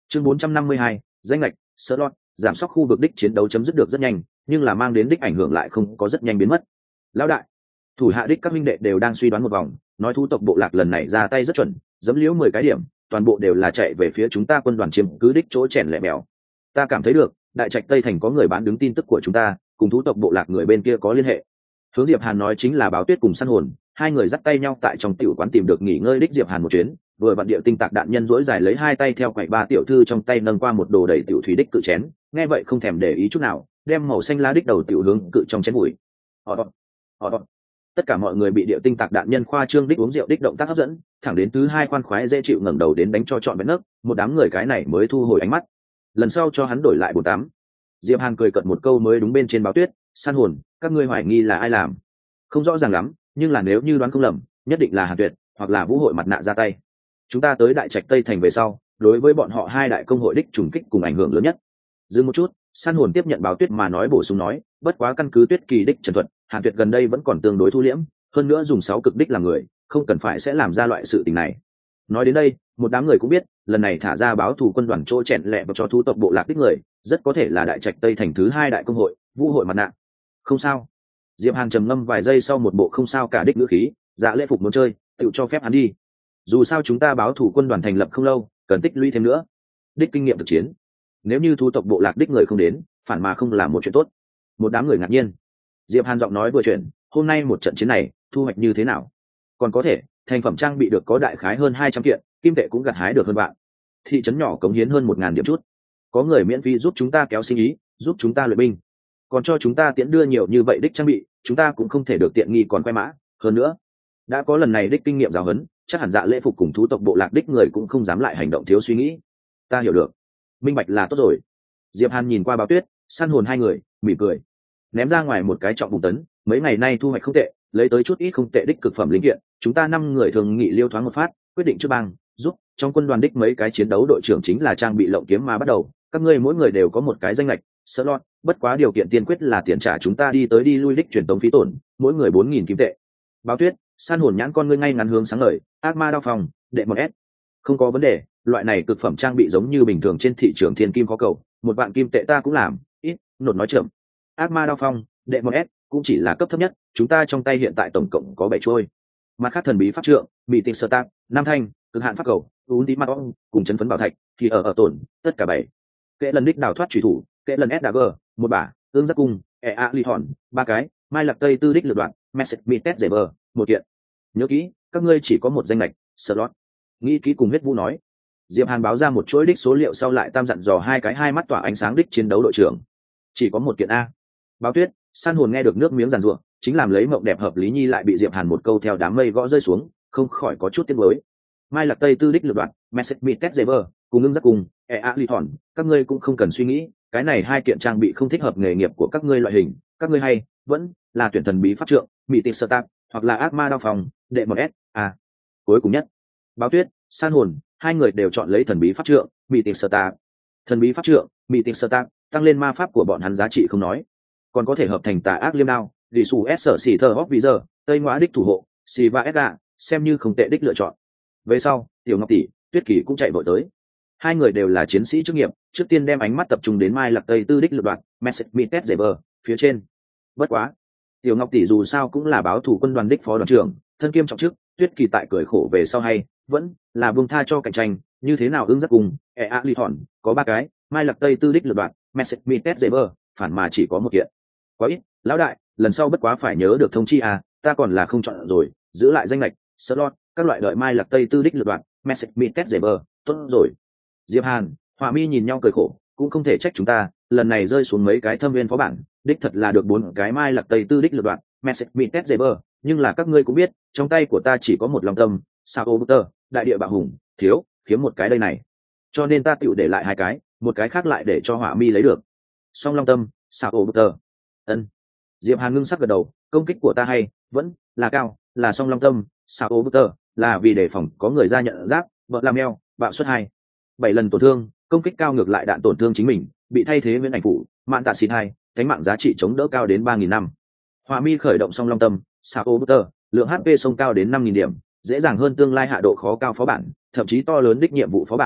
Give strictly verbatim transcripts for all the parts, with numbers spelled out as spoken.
chương bốn trăm năm mươi hai, danh lệch sơ lót giảm sóc khu vực đích chiến đấu chấm dứt được rất nhanh, nhưng là mang đến đích ảnh hưởng lại không có rất nhanh biến mất. Lão đại, thủ hạ đích các minh đệ đều đang suy đoán một vòng, nói thú tộc bộ lạc lần này ra tay rất chuẩn, dẫm liễu mười cái điểm, toàn bộ đều là chạy về phía chúng ta quân đoàn chiếm cứ đích chỗ chèn lẹ mèo. Ta cảm thấy được, đại trạch tây thành có người bán đứng tin tức của chúng ta, cùng thú tộc bộ lạc người bên kia có liên hệ. Hướng Diệp Hàn nói chính là Báo Tuyết cùng Săn Hồn, hai người dắt tay nhau tại trong tiểu quán tìm được nghỉ ngơi đích Diệp Hàn một chuyến, vừa vặn điệu tinh tạc đạn nhân dỗi dài lấy hai tay theo quầy ba tiểu thư trong tay nâng qua một đồ đầy tiểu thủy đích cự chén, nghe vậy không thèm để ý chút nào, đem màu xanh lá đích đầu tiểu hướng cự trong chén bụi. Họ họ tất cả mọi người bị điệu tinh tạc đạn nhân khoa trương đích uống rượu đích động tác hấp dẫn, thẳng đến thứ hai khoan khoái dễ chịu ngẩng đầu đến đánh cho trọn vẹn nấc, một đám người cái này mới thu hồi ánh mắt. Lần sau cho hắn đổi lại bốn tám. Diệp Hàn cười cợt một câu mới đúng bên trên Báo Tuyết, Săn Hồn, các ngươi hoài nghi là ai làm? Không rõ ràng lắm, nhưng là nếu như đoán không lầm, nhất định là Hàn Tuyệt hoặc là Vũ hội mặt nạ ra tay. Chúng ta tới đại trạch tây thành về sau, đối với bọn họ hai đại công hội đích trùng kích cùng ảnh hưởng lớn nhất. Dừng một chút, Săn Hồn tiếp nhận Báo Tuyết mà nói bổ sung nói, bất quá căn cứ Tuyết kỳ đích trần thuật, Hàn Tuyệt gần đây vẫn còn tương đối thu liễm, hơn nữa dùng sáu cực đích làm người, không cần phải sẽ làm ra loại sự tình này. Nói đến đây, một đám người cũng biết, lần này thả ra báo thù quân đoàn chỗ chèn lẹ và cho thú tộc bộ lạc đích người, rất có thể là đại trạch tây thành thứ hai đại công hội, Vũ hội mặt nạ. Không sao. Diệp Hàn trầm ngâm vài giây sau một bộ không sao cả đích ngữ khí, dạ lễ phục muốn chơi, tự cho phép hắn đi. Dù sao chúng ta báo thù quân đoàn thành lập không lâu, cần tích lũy thêm nữa. Đích kinh nghiệm thực chiến. Nếu như thú tộc bộ lạc đích người không đến, phản mà không làm một chuyện tốt. Một đám người ngạc nhiên. Diệp Hàn giọng nói vừa chuyển, hôm nay một trận chiến này, thu hoạch như thế nào? Còn có thể, thành phẩm trang bị được có đại khái hơn hai trăm kiện, kim tệ cũng gặt hái được hơn bạn. Thị trấn nhỏ cống hiến hơn một ngàn điểm chút. Có người miễn phí giúp chúng ta kéo sinh ý, giúp chúng ta luyện binh. Còn cho chúng ta tiễn đưa nhiều như vậy đích trang bị, chúng ta cũng không thể được tiện nghi còn quay mã. Hơn nữa, đã có lần này đích kinh nghiệm giáo huấn, chắc hẳn dạ lễ phục cùng thú tộc bộ lạc đích người cũng không dám lại hành động thiếu suy nghĩ. Ta hiểu được, minh bạch là tốt rồi. Diệp Hàn nhìn qua Báo Tuyết, Săn Hồn hai người, mỉm cười, ném ra ngoài một cái trọng bùng tấn. Mấy ngày nay thu hoạch không tệ, lấy tới chút ít không tệ đích cực phẩm linh kiện, chúng ta năm người thường nghị liêu thoáng một phát, quyết định trước bang giúp trong quân đoàn đích mấy cái chiến đấu đội trưởng chính là trang bị lộng kiếm mà bắt đầu, các ngươi mỗi người đều có một cái danh lệch sợ lọt, bất quá điều kiện tiên quyết là tiền trả chúng ta đi tới đi lui đích truyền tống phí tổn, mỗi người bốn nghìn kim tệ. Báo Tuyết, San Hồn nhãn con ngươi ngay ngắn hướng sáng ngời, ác ma đao phòng, đệ một s. Không có vấn đề, loại này cực phẩm trang bị giống như bình thường trên thị trường thiên kim có cầu, một vạn kim tệ ta cũng làm, ít, nột nói chậm. Ác ma đao phong, đệ một s, cũng chỉ là cấp thấp nhất, chúng ta trong tay hiện tại tổng cộng có bảy trôi. Mặt khác thần bí pháp trượng, bị tịch sơ tạc, nam thanh, cực hạn pháp cầu, uốn tí mặt ong, cùng chấn phấn bảo thạch, thì ở ở tổn, tất cả bảy. Kệ lần đích đào thoát truy thủ, kệ lần s dagger, một bả, ương giác cung, e a ly hòn, ba cái, mai lạc tây tư đích lượt đoạn, message bị test dễ bờ, một kiện. Nhớ kỹ, các ngươi chỉ có một danh lệch, slot. Nghĩ kỹ cùng huyết vũ nói. Diệp Hàn báo ra một chuỗi đích số liệu sau lại tam dặn dò hai cái hai mắt tỏa ánh sáng đích chiến đấu đội trưởng. Chỉ có một kiện a. Báo Tuyết, San Hồn nghe được nước miếng giàn giụa, chính làm lấy mộng đẹp hợp lý nhi lại bị Diệp Hàn một câu theo đám mây gõ rơi xuống, không khỏi có chút tiếc nuối. Mai lạc tây tư đích lượt đoạn, message bị test dễ bờ, cùng ngưng giác cùng, e a ly hòn, các ngươi cũng không cần suy nghĩ, cái này hai kiện trang bị không thích hợp nghề nghiệp của các ngươi loại hình, các ngươi hay vẫn là tuyển thần bí pháp trượng, bị tịch sơ tạc, hoặc là ác ma đao phòng, đệ một s. À, cuối cùng nhất, Báo Tuyết, San Hồn, hai người đều chọn lấy thần bí pháp trượng, bị tịch sơ tạc. Thần bí pháp trượng, bị tịch sơ tạc, tăng lên ma pháp của bọn hắn giá trị không nói, còn có thể hợp thành tà ác liêm đao, lì xù s sở xỉ thơ hóc vì giờ, tây ngoã đích thủ hộ, xì và s gà, xem như không tệ đích lựa chọn. Về sau, Tiểu Ngọc tỷ, Tuyết Kỳ cũng chạy vội tới. Hai người đều là chiến sĩ chuyên nghiệp, trước tiên đem ánh mắt tập trung đến Mai Lạc Tây tư đích lựa đoạn, message bị test bờ phía trên. Bất quá, Tiểu Ngọc tỷ dù sao cũng là báo thủ quân đoàn đích phó đoàn trưởng, thân kiêm trọng chức, Tuyết Kỳ tại cười khổ về sau hay vẫn là buông tha cho cạnh tranh, như thế nào ứng rất cùng, e a ly thọn, có ba cái, Mai Lạc Tây tư đích lựa đoạn, message bị test bờ, phản mà chỉ có một kiện. Quá ít, lão đại, lần sau bất quá phải nhớ được thông chi à, ta còn là không chọn rồi, giữ lại danh lệch, slot, các loại đợi Mai Lạc Tây tư đích lựa đoạn, message bị test bờ, tốt rồi. Diệp Hàn, Hỏa Mi nhìn nhau cười khổ, cũng không thể trách chúng ta, lần này rơi xuống mấy cái thâm viên phó bản, đích thật là được bốn cái Mai Lạc Tây tư đích lựa đoạn, message bị test bờ, nhưng là các ngươi cũng biết, trong tay của ta chỉ có một lòng tâm, sao ô bơ, đại địa bạo hùng, thiếu, kiếm một cái đây này. Cho nên ta tựu để lại hai cái, một cái khác lại để cho Hỏa Mi lấy được. Song long tâm, sao ô bơ. Ân. Diệp Hàn ngưng sắc gật đầu, công kích của ta hay vẫn là cao, là song long tâm, sao ô bơ, là vì đề phòng có người ra nhận giáp, vợ làm eo, bạo suất hai bảy lần tổn thương, công kích cao ngược lại đạn tổn thương chính mình, bị thay thế miễn ảnh phụ, mạn tạ xịt hai, cánh mạng giá trị chống đỡ cao đến ba nghìn năm. Hỏa Mi khởi động song long tâm, sao ô bơ, lượng hát pê sông cao đến năm nghìn điểm, dễ dàng hơn tương lai hạ độ khó cao phó bản, thậm chí to lớn đích nhiệm vụ phó bản,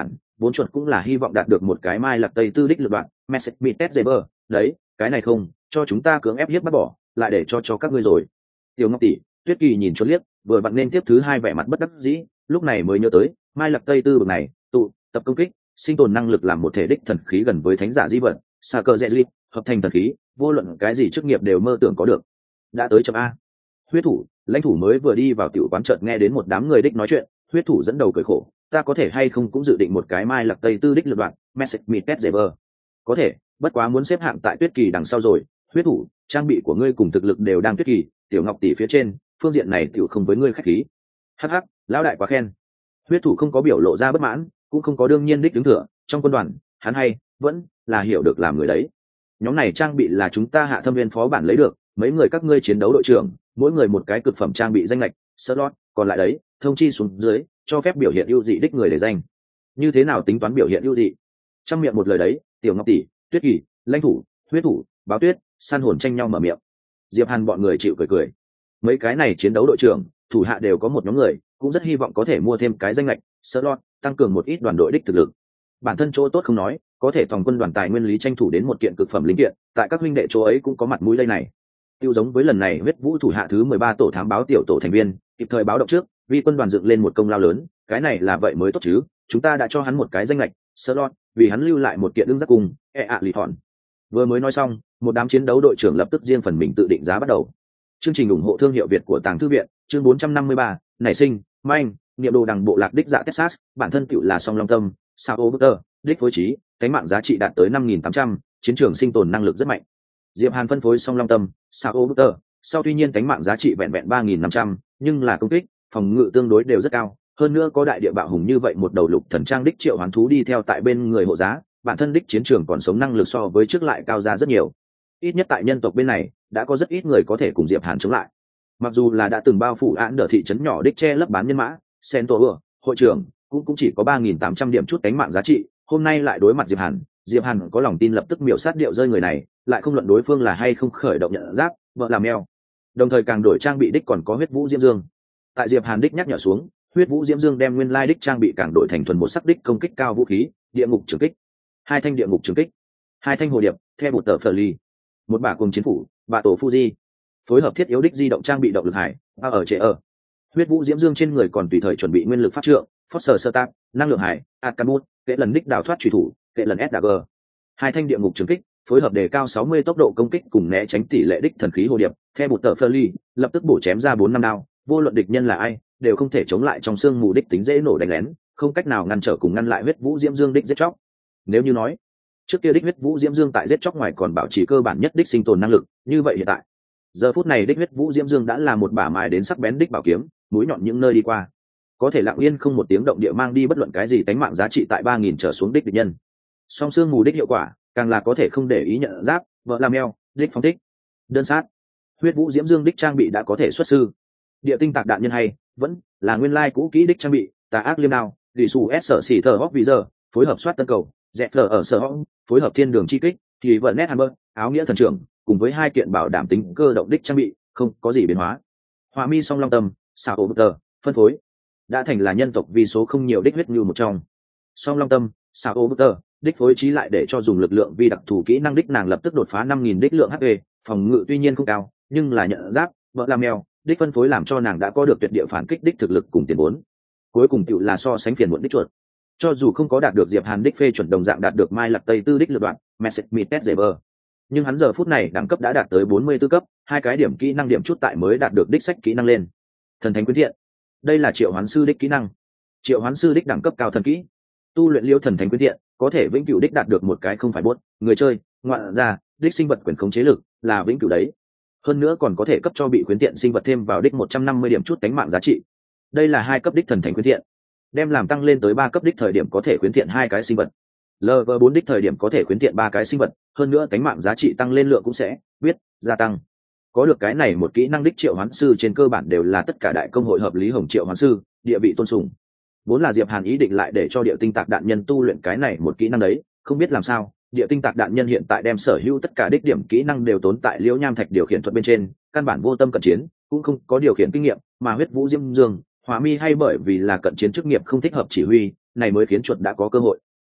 vốn chuột cũng là hy vọng đạt được một cái mai lạc tây tư đích lượt đoạn message meet Zeber, đấy cái này không cho chúng ta cưỡng ép hiếp bắt bỏ lại để cho cho các ngươi rồi. Tiểu Ngọc tỷ, Tuyết Kỳ nhìn chuột liếc, vừa vặn nên tiếp thứ hai vẻ mặt bất đắc dĩ, lúc này mới nhớ tới mai lạc tây tư bực này tụ tập công kích sinh tồn năng lực làm một thể đích thần khí gần với thánh giả di vật xà cờ dẹ lip hợp thành thần khí, vô luận cái gì chức nghiệp đều mơ tưởng có được. Đã tới chấm A. Huyết thủ lãnh thủ mới vừa đi vào tiểu quán chợt nghe đến một đám người đích nói chuyện. Huyết thủ dẫn đầu cười khổ, ta có thể hay không cũng dự định một cái mai lạc tây tư đích lượt đoạn message meet Zeber. Có thể, bất quá muốn xếp hạng tại Tuyết Kỳ đằng sau rồi. Huyết thủ, trang bị của ngươi cùng thực lực đều đang Tuyết Kỳ, Tiểu Ngọc tỷ phía trên, phương diện này tiểu không với ngươi khách khí. Hắc hắc, lão đại quá khen. Huyết thủ không có biểu lộ ra bất mãn, cũng không có đương nhiên đích đứng thừa, trong quân đoàn, hắn hay vẫn là hiểu được làm người đấy. Nhóm này trang bị là chúng ta Hạ Thâm Viên phó bản lấy được, mấy người các ngươi chiến đấu đội trưởng, mỗi người một cái cực phẩm trang bị danh lệch, slot, còn lại đấy, thông chi xuống dưới, cho phép biểu hiện ưu dị đích người để danh. Như thế nào tính toán biểu hiện ưu dị? Trong miệng một lời đấy, Tiểu Ngọc tỷ, Tuyết Kỳ, lãnh thủ, huyết thủ, báo tuyết, san hồn tranh nhau mở miệng. Diệp Hàn bọn người chịu cười cười. Mấy cái này chiến đấu đội trưởng, thủ hạ đều có một nhóm người, cũng rất hy vọng có thể mua thêm cái danh lệch, slot, tăng cường một ít đoàn đội đích thực lực. Bản thân chỗ tốt không nói, có thể toàn quân đoàn tài nguyên lý tranh thủ đến một kiện cực phẩm linh kiện, tại các huynh đệ chỗ ấy cũng có mặt mũi đây này. Tiêu giống với lần này huyết vũ thủ hạ thứ mười ba tổ thám báo tiểu tổ thành viên, kịp thời báo động trước, vì quân đoàn dựng lên một công lao lớn, cái này là vậy mới tốt chứ, chúng ta đã cho hắn một cái danh lệch, slot, vì hắn lưu lại một kiện đương giác cùng, e ạ lì thọn. Vừa mới nói xong, một đám chiến đấu đội trưởng lập tức riêng phần mình tự định giá bắt đầu. Chương trình ủng hộ thương hiệu Việt của Tàng Thư viện, chương bốn trăm năm mươi ba, nảy sinh, manh, niệm đồ đằng bộ lạc đích dạ Texas, bản thân tựu là song long tâm, sao ô bức đích phối trí, cánh mạng giá trị đạt tới năm nghìn tám trăm, chiến trường sinh tồn năng lực rất mạnh. Diệp Hàn phân phối song long tâm, sao ô bức sau tuy nhiên cánh mạng giá trị vẹn vẹn ba nghìn năm trăm, nhưng là công kích, phòng ngự tương đối đều rất cao, hơn nữa có đại địa bạo hùng như vậy một đầu lục thần trang đích triệu hoán thú đi theo tại bên người hộ giá, bản thân đích chiến trường còn sống năng lực so với trước lại cao ra rất nhiều. Ít nhất tại nhân tộc bên này, đã có rất ít người có thể cùng Diệp Hàn chống lại. Mặc dù là đã từng bao phủ án đỡ thị trấn nhỏ đích che lấp bán nhân mã, Centaur, hội trưởng cũng cũng chỉ có ba nghìn tám trăm điểm chút cánh mạng giá trị, hôm nay lại đối mặt Diệp Hàn, Diệp Hàn có lòng tin lập tức miểu sát điệu rơi người này, lại không luận đối phương là hay không khởi động nhận giáp, vợ làm mèo. Đồng thời càng đổi trang bị đích còn có huyết vũ diễm dương. Tại Diệp Hàn đích nhắc nhở xuống, huyết vũ diễm dương đem nguyên lai đích trang bị càng đổi thành thuần một sắc đích công kích cao vũ khí, địa ngục trường kích, hai thanh địa ngục trường kích, hai thanh hồ điệp, theo một tờ phở ly, một bả cùng chiến phủ, bả tổ Fuji, phối hợp thiết yếu đích di động trang bị động lực hải, ba ở trệ ở. Huyết vũ diễm dương trên người còn tùy thời chuẩn bị nguyên lực pháp trượng, Foster sơ tác, năng lượng hải, Akamut, kệ lần đích đào thoát truy thủ, kệ lần ét đê giê. Hai thanh địa ngục trường kích, phối hợp đề cao sáu mươi tốc độ công kích cùng né tránh tỷ lệ đích thần khí hồ điệp, theo một tờ phơ ly, lập tức bổ chém ra bốn năm đao, vô luận địch nhân là ai, đều không thể chống lại trong xương mù đích tính dễ nổ đánh lén, không cách nào ngăn trở cùng ngăn lại huyết vũ diễm dương đích giết chóc. Nếu như nói, trước kia đích huyết vũ diễm dương tại giết chóc ngoài còn bảo trì cơ bản nhất đích sinh tồn năng lực, như vậy hiện tại, giờ phút này đích huyết vũ diễm dương đã là một bả mài đến sắc bén đích bảo kiếm, mũi nhọn những nơi đi qua, có thể lặng yên không một tiếng động địa mang đi bất luận cái gì tánh mạng giá trị tại ba nghìn trở xuống đích địch nhân. Song xương mù đích hiệu quả, càng là có thể không để ý nhận giáp, vợ làm eo, đích phóng thích, đơn sát. Huyết vũ diễm dương đích trang bị đã có thể xuất sư. Địa tinh tạc đạn nhân hay, vẫn là nguyên lai cũ kỹ đích trang bị, tà ác liêm đao, lì xù s sở xỉ thở hóc vì giờ, phối hợp soát tân cầu, dẹp lở ở sở hóc, phối hợp thiên đường chi kích, thì vợ nét hammer, áo nghĩa thần trưởng, cùng với hai kiện bảo đảm tính cơ động đích trang bị, không có gì biến hóa. Họa mi song long tâm, xảo ổ tờ, phân phối, đã thành là nhân tộc vì số không nhiều đích huyết như một trong. Song long tâm, xảo ổ tờ, đích phối trí lại để cho dùng lực lượng vi đặc thù kỹ năng đích nàng lập tức đột phá năm nghìn đích lượng hát pê, phòng ngự tuy nhiên không cao, nhưng là nhận giáp, vợ làm mèo, đích phân phối làm cho nàng đã có được tuyệt địa phản kích đích thực lực cùng tiền vốn. Cuối cùng tựu là so sánh phiền muộn đích chuột. Cho dù không có đạt được Diệp Hàn đích phê chuẩn đồng dạng đạt được Mai Lạc Tây Tư đích lựa đoạn, Message Meet Zeber. Nhưng hắn giờ phút này đẳng cấp đã đạt tới bốn mươi tư cấp, hai cái điểm kỹ năng điểm chút tại mới đạt được đích sách kỹ năng lên. Thần thánh quyến thiện. Đây là triệu hoán sư đích kỹ năng. Triệu hoán sư đích đẳng cấp cao thần kỹ. Tu luyện liêu thần thánh quyến thiện, có thể vĩnh cửu đích đạt được một cái không phải buốt, người chơi, ngoạn ra, đích sinh vật quyền khống chế lực, là vĩnh cửu đấy. Hơn nữa còn có thể cấp cho bị khuyến tiện sinh vật thêm vào đích một trăm năm mươi điểm chút cánh mạng giá trị. Đây là hai cấp đích thần thánh khuyến tiện. Đem làm tăng lên tới ba cấp đích thời điểm có thể khuyến tiện hai cái sinh vật. Level bốn đích thời điểm có thể khuyến tiện ba cái sinh vật, hơn nữa cánh mạng giá trị tăng lên lượng cũng sẽ biết gia tăng. Có được cái này một kỹ năng đích triệu hoán sư trên cơ bản đều là tất cả đại công hội hợp lý hồng triệu hoán sư, địa vị tôn sùng. Vốn là Diệp Hàn ý định lại để cho địa tinh tạc đạn nhân tu luyện cái này một kỹ năng đấy, không biết làm sao, địa tinh tạc đạn nhân hiện tại đem sở hữu tất cả đích điểm kỹ năng đều tốn tại liễu nham thạch điều khiển thuật bên trên, căn bản vô tâm cận chiến, cũng không có điều khiển kinh nghiệm, mà huyết vũ diêm dương, hóa mi hay bởi vì là cận chiến chức nghiệp không thích hợp chỉ huy, này mới khiến chuột đã có cơ hội.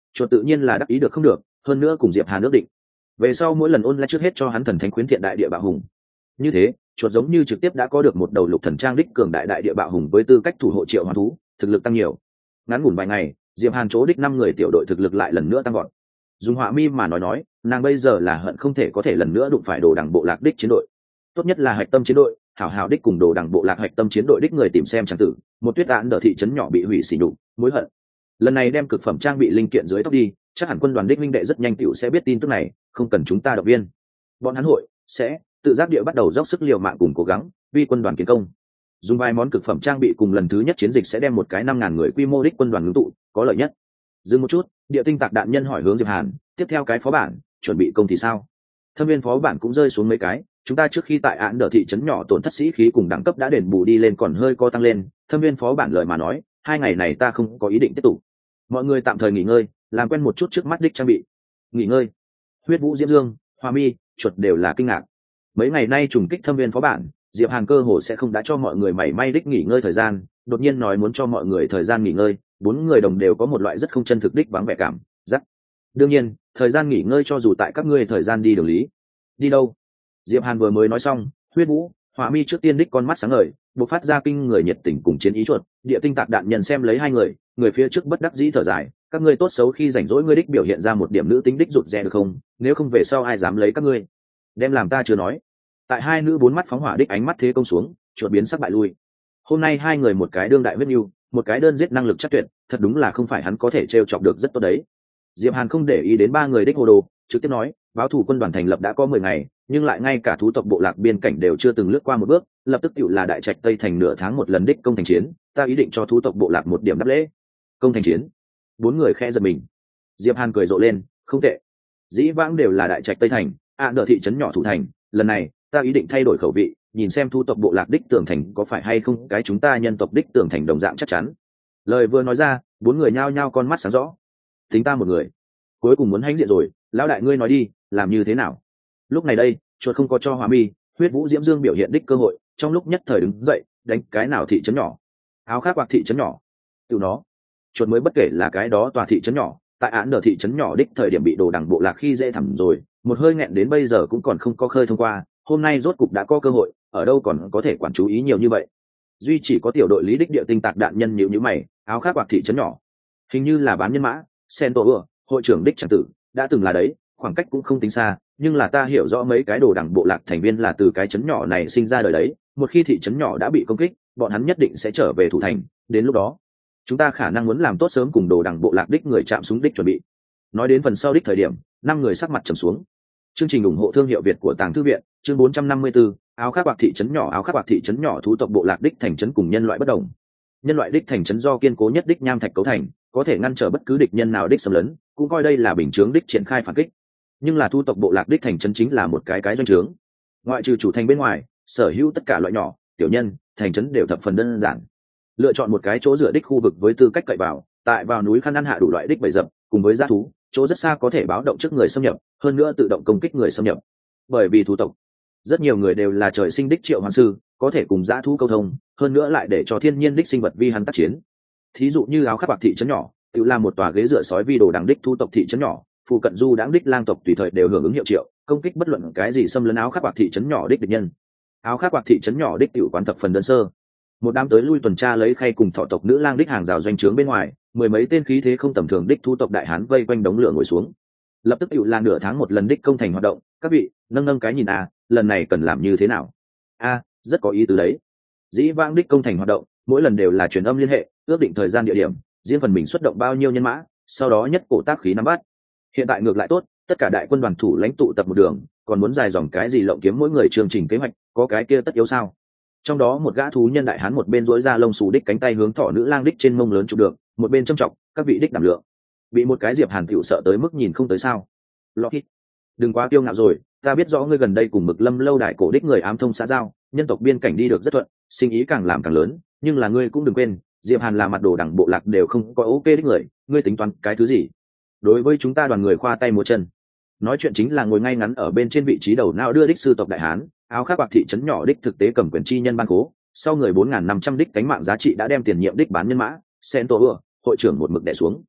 chuột tự nhiên là đắc ý được không được, hơn nữa cùng Diệp Hàn ước định về sau mỗi lần ôn lại trước hết cho hắn thần thánh khuyến thiện đại địa bạo hùng. Như thế chuột giống như trực tiếp đã có được một đầu lục thần trang đích cường đại đại địa bạo hùng với tư cách thủ hộ triệu hoán thú, thực lực tăng nhiều. Ngắn ngủn vài ngày, Diệp Hàn chỗ đích năm người tiểu đội thực lực lại lần nữa tăng vọt. Dùng Họa Mi mà nói nói, nàng bây giờ là hận không thể có thể lần nữa đụng phải đồ đẳng bộ lạc đích chiến đội. Tốt nhất là hạch tâm chiến đội, hảo hảo đích cùng đồ đẳng bộ lạc hạch tâm chiến đội đích người tìm xem chẳng tử, một tuyết án đỡ thị trấn nhỏ bị hủy xỉ nhục, mối hận. Lần này đem cực phẩm trang bị linh kiện dưới tóc đi, chắc hẳn quân đoàn đích minh đệ rất nhanh tiểu sẽ biết tin tức này, không cần chúng ta động viên. Bọn hắn hội sẽ tự giác địa bắt đầu dốc sức liều mạng cùng cố gắng vì quân đoàn kiến công. Dùng vài món cực phẩm trang bị cùng lần thứ nhất chiến dịch sẽ đem một cái năm ngàn người quy mô đích quân đoàn ngưng tụ, có lợi nhất. Dừng một chút, địa tinh tạc đạn nhân hỏi hướng Diệp Hàn, tiếp theo cái phó bản chuẩn bị công thì sao? Thâm viên phó bản cũng rơi xuống mấy cái, chúng ta trước khi tại án đỡ thị trấn nhỏ tổn thất sĩ khí cùng đẳng cấp đã đền bù đi lên còn hơi co tăng lên. Thâm viên phó bản lời mà nói, hai ngày này ta không có ý định tiếp tục. Mọi người tạm thời nghỉ ngơi, làm quen một chút trước mắt đích trang bị. Nghỉ ngơi. Huyết Vũ Diễm Dương, Hoa Mi, chuột đều là kinh ngạc. Mấy ngày nay trùng kích thâm viên phó bản, Diệp Hàn cơ hồ sẽ không đã cho mọi người mảy may đích nghỉ ngơi thời gian, đột nhiên nói muốn cho mọi người thời gian nghỉ ngơi, bốn người đồng đều có một loại rất không chân thực đích vắng vẻ cảm giác. Đương nhiên, thời gian nghỉ ngơi cho dù tại các ngươi thời gian đi đường lý. Đi đâu? Diệp Hàn vừa mới nói xong, Huyết Vũ, Hỏa Mi trước tiên đích con mắt sáng ngời, bộc phát ra kinh người nhiệt tình cùng chiến ý chuột, địa tinh tạc đạn nhân xem lấy hai người, người phía trước bất đắc dĩ thở dài, các ngươi tốt xấu khi rảnh rỗi ngươi đích biểu hiện ra một điểm nữ tính đích rụt rè được không? Nếu không về sau ai dám lấy các ngươi? Đem làm ta chưa nói. Tại hai nữ bốn mắt phóng hỏa đích ánh mắt thế công xuống, chuột biến sắc bại lui. Hôm nay hai người một cái đương đại huyết nhu, một cái đơn giết năng lực chắc tuyệt, thật đúng là không phải hắn có thể trêu chọc được rất tốt đấy. Diệp Hàn không để ý đến ba người đích hồ đồ, trực tiếp nói, báo thủ quân đoàn thành lập đã có mười ngày, nhưng lại ngay cả thú tộc bộ lạc biên cảnh đều chưa từng lướt qua một bước, lập tức tựu là đại trạch tây thành nửa tháng một lần đích công thành chiến, ta ý định cho thú tộc bộ lạc một điểm đáp lễ. Công thành chiến? Bốn người khẽ giật mình. Diệp Hàn cười rộ lên, không tệ. Dĩ vãng đều là đại trạch tây thành, ạ đỡ thị trấn nhỏ thủ thành, lần này ta ý định thay đổi khẩu vị, nhìn xem thú tộc bộ lạc đích tường thành có phải hay không cái chúng ta nhân tộc đích tường thành đồng dạng chắc chắn. Lời vừa nói ra, bốn người nhao nhao con mắt sáng rõ. Tính ta một người, cuối cùng muốn hãnh diện rồi, lão đại ngươi nói đi, làm như thế nào? Lúc này đây, chuột không có cho Hoa Mi, Huyết Vũ Diễm Dương biểu hiện đích cơ hội, trong lúc nhất thời đứng dậy, đánh cái nào thị trấn nhỏ? Áo khác hoặc thị trấn nhỏ? Tự nó, chuột mới bất kể là cái đó tòa thị trấn nhỏ, tại án đờ thị trấn nhỏ đích thời điểm bị đồ đằng bộ lạc khi dễ thẳm rồi, một hơi nghẹn đến bây giờ cũng còn không có khơi thông qua, hôm nay rốt cục đã có cơ hội, ở đâu còn có thể quản chú ý nhiều như vậy. Duy chỉ có tiểu đội lý đích địa tinh tạc đạn nhân nhíu nhíu mày, áo khác hoặc thị trấn nhỏ, hình như là bán nhân mã, Sento ưa, hội trưởng đích chẳng tử, đã từng là đấy, khoảng cách cũng không tính xa, nhưng là ta hiểu rõ mấy cái đồ đẳng bộ lạc thành viên là từ cái trấn nhỏ này sinh ra đời đấy, một khi thị trấn nhỏ đã bị công kích, bọn hắn nhất định sẽ trở về thủ thành, đến lúc đó chúng ta khả năng muốn làm tốt sớm cùng đồ đẳng bộ lạc đích người chạm súng đích chuẩn bị. Nói đến phần sau đích thời điểm, năm người sắc mặt trầm xuống. Chương trình ủng hộ thương hiệu Việt của Tàng Thư viện, chương bốn trăm năm mươi tư, áo khác bạc thị trấn nhỏ áo khác bạc thị trấn nhỏ thú tộc bộ lạc đích thành trấn cùng nhân loại bất đồng. Nhân loại đích thành trấn do kiên cố nhất đích nham thạch cấu thành, có thể ngăn trở bất cứ địch nhân nào đích xâm lấn, cũng coi đây là bình chướng đích triển khai phản kích. Nhưng là thú tộc bộ lạc đích thành trấn chính là một cái cái doanh trướng. Ngoại trừ chủ thành bên ngoài, sở hữu tất cả loại nhỏ, tiểu nhân, thành trấn đều thập phần đơn giản. Lựa chọn một cái chỗ dựa đích khu vực với tư cách cậy vào, tại vào núi khăn ăn hạ đủ loại đích bầy dập, cùng với dã thú, chỗ rất xa có thể báo động trước người xâm nhập, hơn nữa tự động công kích người xâm nhập. Bởi vì thú tộc, rất nhiều người đều là trời sinh đích triệu hoán sư, có thể cùng dã thú câu thông, hơn nữa lại để cho thiên nhiên đích sinh vật vi hắn tác chiến. Thí dụ như áo khắc bạc thị trấn nhỏ, tự là một tòa ghế dựa sói vi đồ đằng đích thu tộc thị trấn nhỏ, phụ cận du đãng đích lang tộc tùy thời đều hưởng ứng hiệu triệu, công kích bất luận cái gì xâm lấn áo khắc bạc thị trấn nhỏ đích địch nhân. Áo khắc bạc thị trấn nhỏ đích tiểu quán thập phần đơn sơ, một đám tới lui tuần tra lấy khay cùng thọ tộc nữ lang đích hàng rào doanh trướng bên ngoài, mười mấy tên khí thế không tầm thường đích thu tộc đại hán vây quanh đống lửa ngồi xuống. Lập tức tiểu là nửa tháng một lần đích công thành hoạt động, các vị nâng nâng cái nhìn à, lần này cần làm như thế nào? A, rất có ý tứ đấy. Dĩ vãng đích công thành hoạt động, mỗi lần đều là truyền âm liên hệ, ước định thời gian địa điểm, riêng phần mình xuất động bao nhiêu nhân mã, sau đó nhất cổ tác khí nắm bắt. Hiện tại ngược lại tốt, tất cả đại quân đoàn thủ lãnh tụ tập một đường, còn muốn dài dòng cái gì lộng kiếm mỗi người chương trình kế hoạch, có cái kia tất yếu sao? Trong đó một gã thú nhân đại hán một bên duỗi ra lông xù đích cánh tay hướng thỏ nữ lang đích trên mông lớn chụp được, một bên châm trọng, các vị đích đảm lượng. Bị một cái Diệp Hàn tiểu sợ tới mức nhìn không tới sao? Lockheed, đừng quá kiêu ngạo rồi, ta biết rõ ngươi gần đây cùng Mực Lâm lâu đài cổ đích người ám thông xã giao, nhân tộc biên cảnh đi được rất thuận, sinh ý càng làm càng lớn, nhưng là ngươi cũng đừng quên, Diệp Hàn là mặt đồ đẳng bộ lạc đều không có ok đích người, ngươi tính toán cái thứ gì? Đối với chúng ta đoàn người khoa tay múa chân. Nói chuyện chính là ngồi ngay ngắn ở bên trên vị trí đầu não đưa đích sư tộc đại hán, áo khác bạc thị trấn nhỏ đích thực tế cầm quyền chi nhân ban cố, sau người bốn nghìn năm trăm đích cánh mạng giá trị đã đem tiền nhiệm đích bán nhân mã, Sento ưa, hội trưởng một mực đè xuống.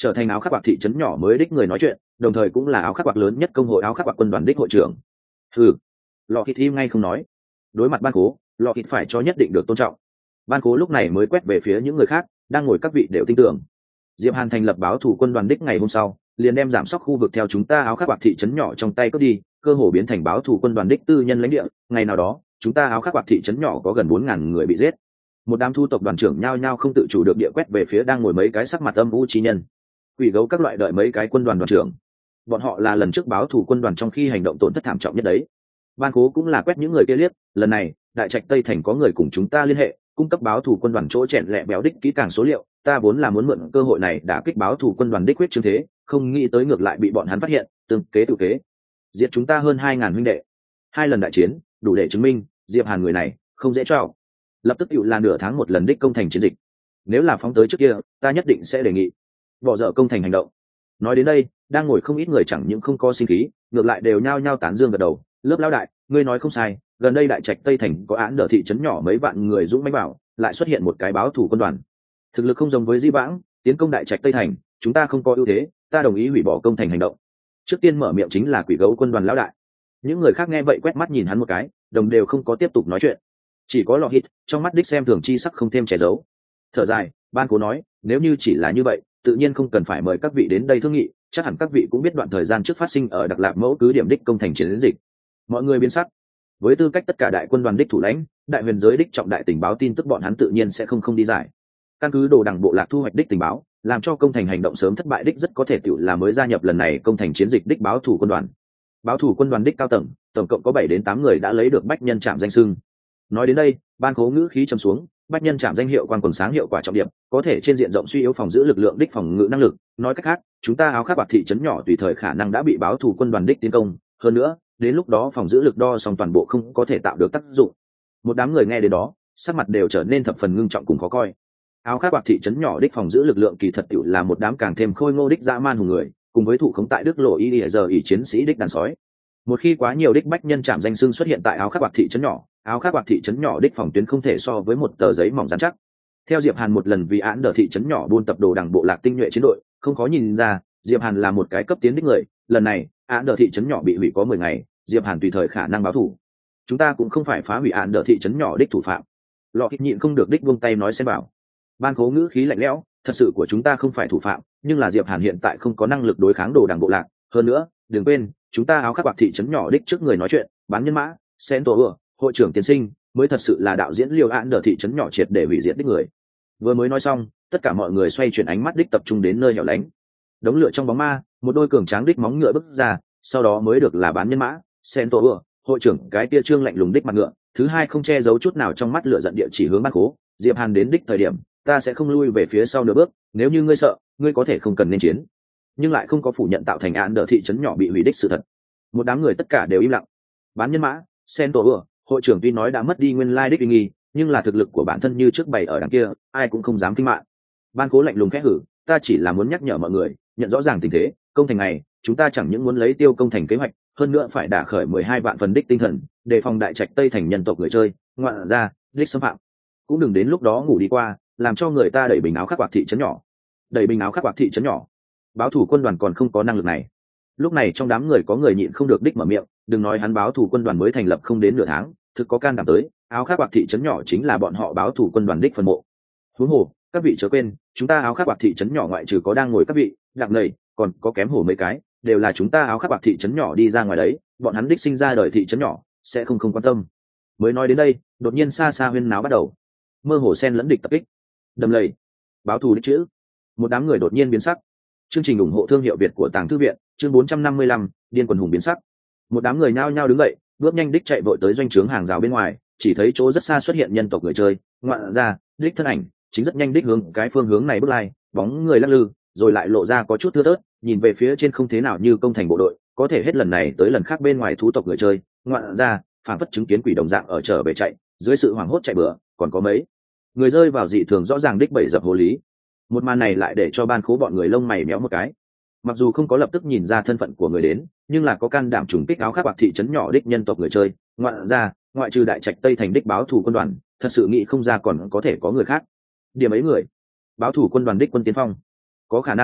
trở thành áo khắc bạc thị trấn nhỏ mới đích người nói chuyện, đồng thời cũng là áo khắc bạc lớn nhất công hội áo khắc bạc quân đoàn đích hội trưởng. Ừ, lọ thịt im ngay không nói. Đối mặt ban cố, lọ thịt phải cho nhất định được tôn trọng. Ban cố lúc này mới quét về phía những người khác, đang ngồi các vị đều tin tưởng. Diệp Hàn thành lập báo thủ quân đoàn đích ngày hôm sau, liền đem giảm sóc khu vực theo chúng ta áo khắc bạc thị trấn nhỏ trong tay cướp đi, cơ hồ biến thành báo thủ quân đoàn đích tư nhân lãnh địa. Ngày nào đó, chúng ta áo khắc bạc thị trấn nhỏ có gần bốn ngàn người bị giết. Một đám thu tộc đoàn trưởng nhao nhao không tự chủ được địa quét về phía đang ngồi mấy cái sắc mặt âm u chi nhân. Quỷ gấu các loại đợi mấy cái quân đoàn đoàn trưởng. Bọn họ là lần trước báo thủ quân đoàn trong khi hành động tổn thất thảm trọng nhất đấy. Ban cố cũng là quét những người kia liếc, lần này, đại trạch Tây thành có người cùng chúng ta liên hệ, cung cấp báo thủ quân đoàn chỗ chèn lẹ béo đích kỹ càng số liệu, ta vốn là muốn mượn cơ hội này đã kích báo thủ quân đoàn đích quyết trương thế, không nghĩ tới ngược lại bị bọn hắn phát hiện, tương kế tự kế, diệt chúng ta hơn hai ngàn huynh đệ. Hai lần đại chiến, đủ để chứng minh, Diệp Hàn người này không dễ cho. Lập tức hữu là nửa tháng một lần đích công thành chiến dịch. Nếu là phóng tới trước kia, ta nhất định sẽ đề nghị bỏ dở công thành hành động. Nói đến đây, đang ngồi không ít người chẳng những không có sinh khí, ngược lại đều nhao nhao tán dương gật đầu. Lớp lão đại, ngươi nói không sai, gần đây đại trạch Tây thành có án đỡ thị trấn nhỏ mấy vạn người dũng mãnh bảo, lại xuất hiện một cái báo thủ quân đoàn. Thực lực không giống với Di Vãng, tiến công đại trạch Tây thành, chúng ta không có ưu thế, ta đồng ý hủy bỏ công thành hành động. Trước tiên mở miệng chính là Quỷ Gấu quân đoàn lão đại. Những người khác nghe vậy quét mắt nhìn hắn một cái, đồng đều không có tiếp tục nói chuyện. Chỉ có Lọ Hít, trong mắt đích xem thường chi sắc không thêm che giấu. Thở dài, ban cố nói, nếu như chỉ là như vậy, tự nhiên không cần phải mời các vị đến đây thương nghị, chắc hẳn các vị cũng biết đoạn thời gian trước phát sinh ở Đặc Lạp mẫu cứ điểm đích công thành chiến dịch. Mọi người biến sắc. Với tư cách tất cả đại quân đoàn đích thủ lãnh, đại huyền giới đích trọng đại tình báo tin tức bọn hắn tự nhiên sẽ không không đi giải. Căn cứ đồ đẳng bộ lạc thu hoạch đích tình báo, làm cho công thành hành động sớm thất bại đích rất có thể tự là mới gia nhập lần này công thành chiến dịch đích báo thủ quân đoàn. Báo thủ quân đoàn đích cao tầng, tổng cộng có bảy đến tám người đã lấy được bách nhân trạm danh xưng. Nói đến đây, ban cố ngữ khí trầm xuống, bách nhân trạm danh hiệu quan quần sáng hiệu quả trọng điểm, có thể trên diện rộng suy yếu phòng giữ lực lượng đích phòng ngự năng lực. Nói cách khác, chúng ta áo khắc bạc thị trấn nhỏ tùy thời khả năng đã bị báo thủ quân đoàn đích tiến công. Hơn nữa, đến lúc đó phòng giữ lực đo xong toàn bộ không có thể tạo được tác dụng. Một đám người nghe đến đó, sắc mặt đều trở nên thập phần ngưng trọng cùng khó coi. Áo khắc bạc thị trấn nhỏ đích phòng giữ lực lượng kỳ thật tiểu là một đám càng thêm khôi ngô đích dã man hùng người, cùng với thủ khống tại Đức Lộ y giờ ỷ chiến sĩ đích đàn sói. Một khi quá nhiều đích bách nhân trạm danh xưng xuất hiện tại áo khắc bạc thị trấn nhỏ, áo khắc bạc thị trấn nhỏ đích phòng tuyến không thể so với một tờ giấy mỏng rắn chắc. Theo Diệp Hàn một lần vì án đỡ thị trấn nhỏ buôn tập đồ đảng bộ lạc tinh nhuệ chiến đội, không khó nhìn ra, Diệp Hàn là một cái cấp tiến đích người. Lần này, án đỡ thị trấn nhỏ bị hủy có mười ngày, Diệp Hàn tùy thời khả năng báo thủ. Chúng ta cũng không phải phá hủy án đỡ thị trấn nhỏ đích thủ phạm. Lọ Hít nhịn không được đích buông tay nói xem bảo. Ban cố ngữ khí lạnh lẽo, thật sự của chúng ta không phải thủ phạm, nhưng là Diệp Hàn hiện tại không có năng lực đối kháng đồ đảng bộ lạc. Hơn nữa, đừng quên, chúng ta áo khắc bạc thị trấn nhỏ đích trước người nói chuyện, bán nhân mã, sen tổ ửa, hội trưởng tiến sinh, mới thật sự là đạo diễn liều án đỡ thị trấn nhỏ triệt để hủy diệt đích người. Vừa mới nói xong, tất cả mọi người xoay chuyển ánh mắt đích tập trung đến nơi hẻo lánh. Đống lửa trong bóng ma, một đôi cường tráng đích móng ngựa bước ra, sau đó mới được là bán nhân mã, sen tổ ửa, hội trưởng cái kia trương lạnh lùng đích mặt ngựa, thứ hai không che giấu chút nào trong mắt lửa giận địa chỉ hướng ban cố. Diệp Hàn đến đích thời điểm, ta sẽ không lui về phía sau nửa bước, nếu như ngươi sợ, ngươi có thể không cần nên chiến, nhưng lại không có phủ nhận tạo thành án đỡ thị trấn nhỏ bị hủy đích sự thật. Một đám người tất cả đều im lặng. Bán nhân mã, sen tổ ửa, hội trưởng tuy nói đã mất đi nguyên lai đích uy nghi, nhưng là thực lực của bản thân như trước bày ở đằng kia, ai cũng không dám kinh mạng. Ban cố lạnh lùng khẽ hử, ta chỉ là muốn nhắc nhở mọi người, nhận rõ ràng tình thế, công thành này, chúng ta chẳng những muốn lấy tiêu công thành kế hoạch, hơn nữa phải đả khởi mười hai vạn phần đích tinh thần, đề phòng đại trạch Tây thành nhân tộc người chơi, ngoạn ra, đích xâm phạm. Cũng đừng đến lúc đó ngủ đi qua, làm cho người ta đẩy bình áo khắc bạc thị trấn nhỏ. Đẩy bình áo khắc bạc thị trấn nhỏ. Báo thủ quân đoàn còn không có năng lực này. Lúc này trong đám người có người nhịn không được đích mở miệng, đừng nói hắn báo thủ quân đoàn mới thành lập không đến nửa tháng, thực có can đảm tới, áo khắc bạc thị trấn nhỏ chính là bọn họ báo thủ quân đoàn đích phần mộ. Huống hồ, các vị chớ quên, chúng ta áo khắc bạc thị trấn nhỏ ngoại trừ có đang ngồi các vị, đặc nầy, còn có kém hổ mấy cái, đều là chúng ta áo khắc bạc thị trấn nhỏ đi ra ngoài đấy, bọn hắn đích sinh ra đời thị trấn nhỏ, sẽ không không quan tâm. Mới nói đến đây, đột nhiên xa xa huyên náo bắt đầu. Mơ hồ sen lẫn địch tập kích. Đầm lầy, báo thù đích chữ. Một đám người đột nhiên biến sắc. Chương trình ủng hộ thương hiệu Việt của Tàng Thư viện, chương bốn trăm năm mươi lăm, điên quần hùng biến sắc. Một đám người nhao nhao đứng dậy, bước nhanh đích chạy vội tới doanh trướng hàng rào bên ngoài, chỉ thấy chỗ rất xa xuất hiện nhân tộc người chơi, ngoạn ra, đích thân ảnh, chính rất nhanh đích hướng cái phương hướng này bước lai, bóng người lắc lư, rồi lại lộ ra có chút thưa thớt, nhìn về phía trên không thế nào như công thành bộ đội, có thể hết lần này tới lần khác bên ngoài thú tộc người chơi, ngoạn ra, phản phất chứng kiến quỷ đồng dạng ở trở về chạy, dưới sự hoảng hốt chạy bừa, còn có mấy người rơi vào dị thường rõ ràng đích bẫy dập hồ lý. Một màn này lại để cho ban khố bọn người lông mày méo một cái. Mặc dù không có lập tức nhìn ra thân phận của người đến, nhưng là có can đảm trùng kích áo khắc bạc thị trấn nhỏ đích nhân tộc người chơi, ngoạn ra, ngoại trừ đại trạch Tây thành đích báo thủ quân đoàn, thật sự nghĩ không ra còn có thể có người khác. Điểm ấy người, báo thủ quân đoàn đích quân tiên phong, có khả năng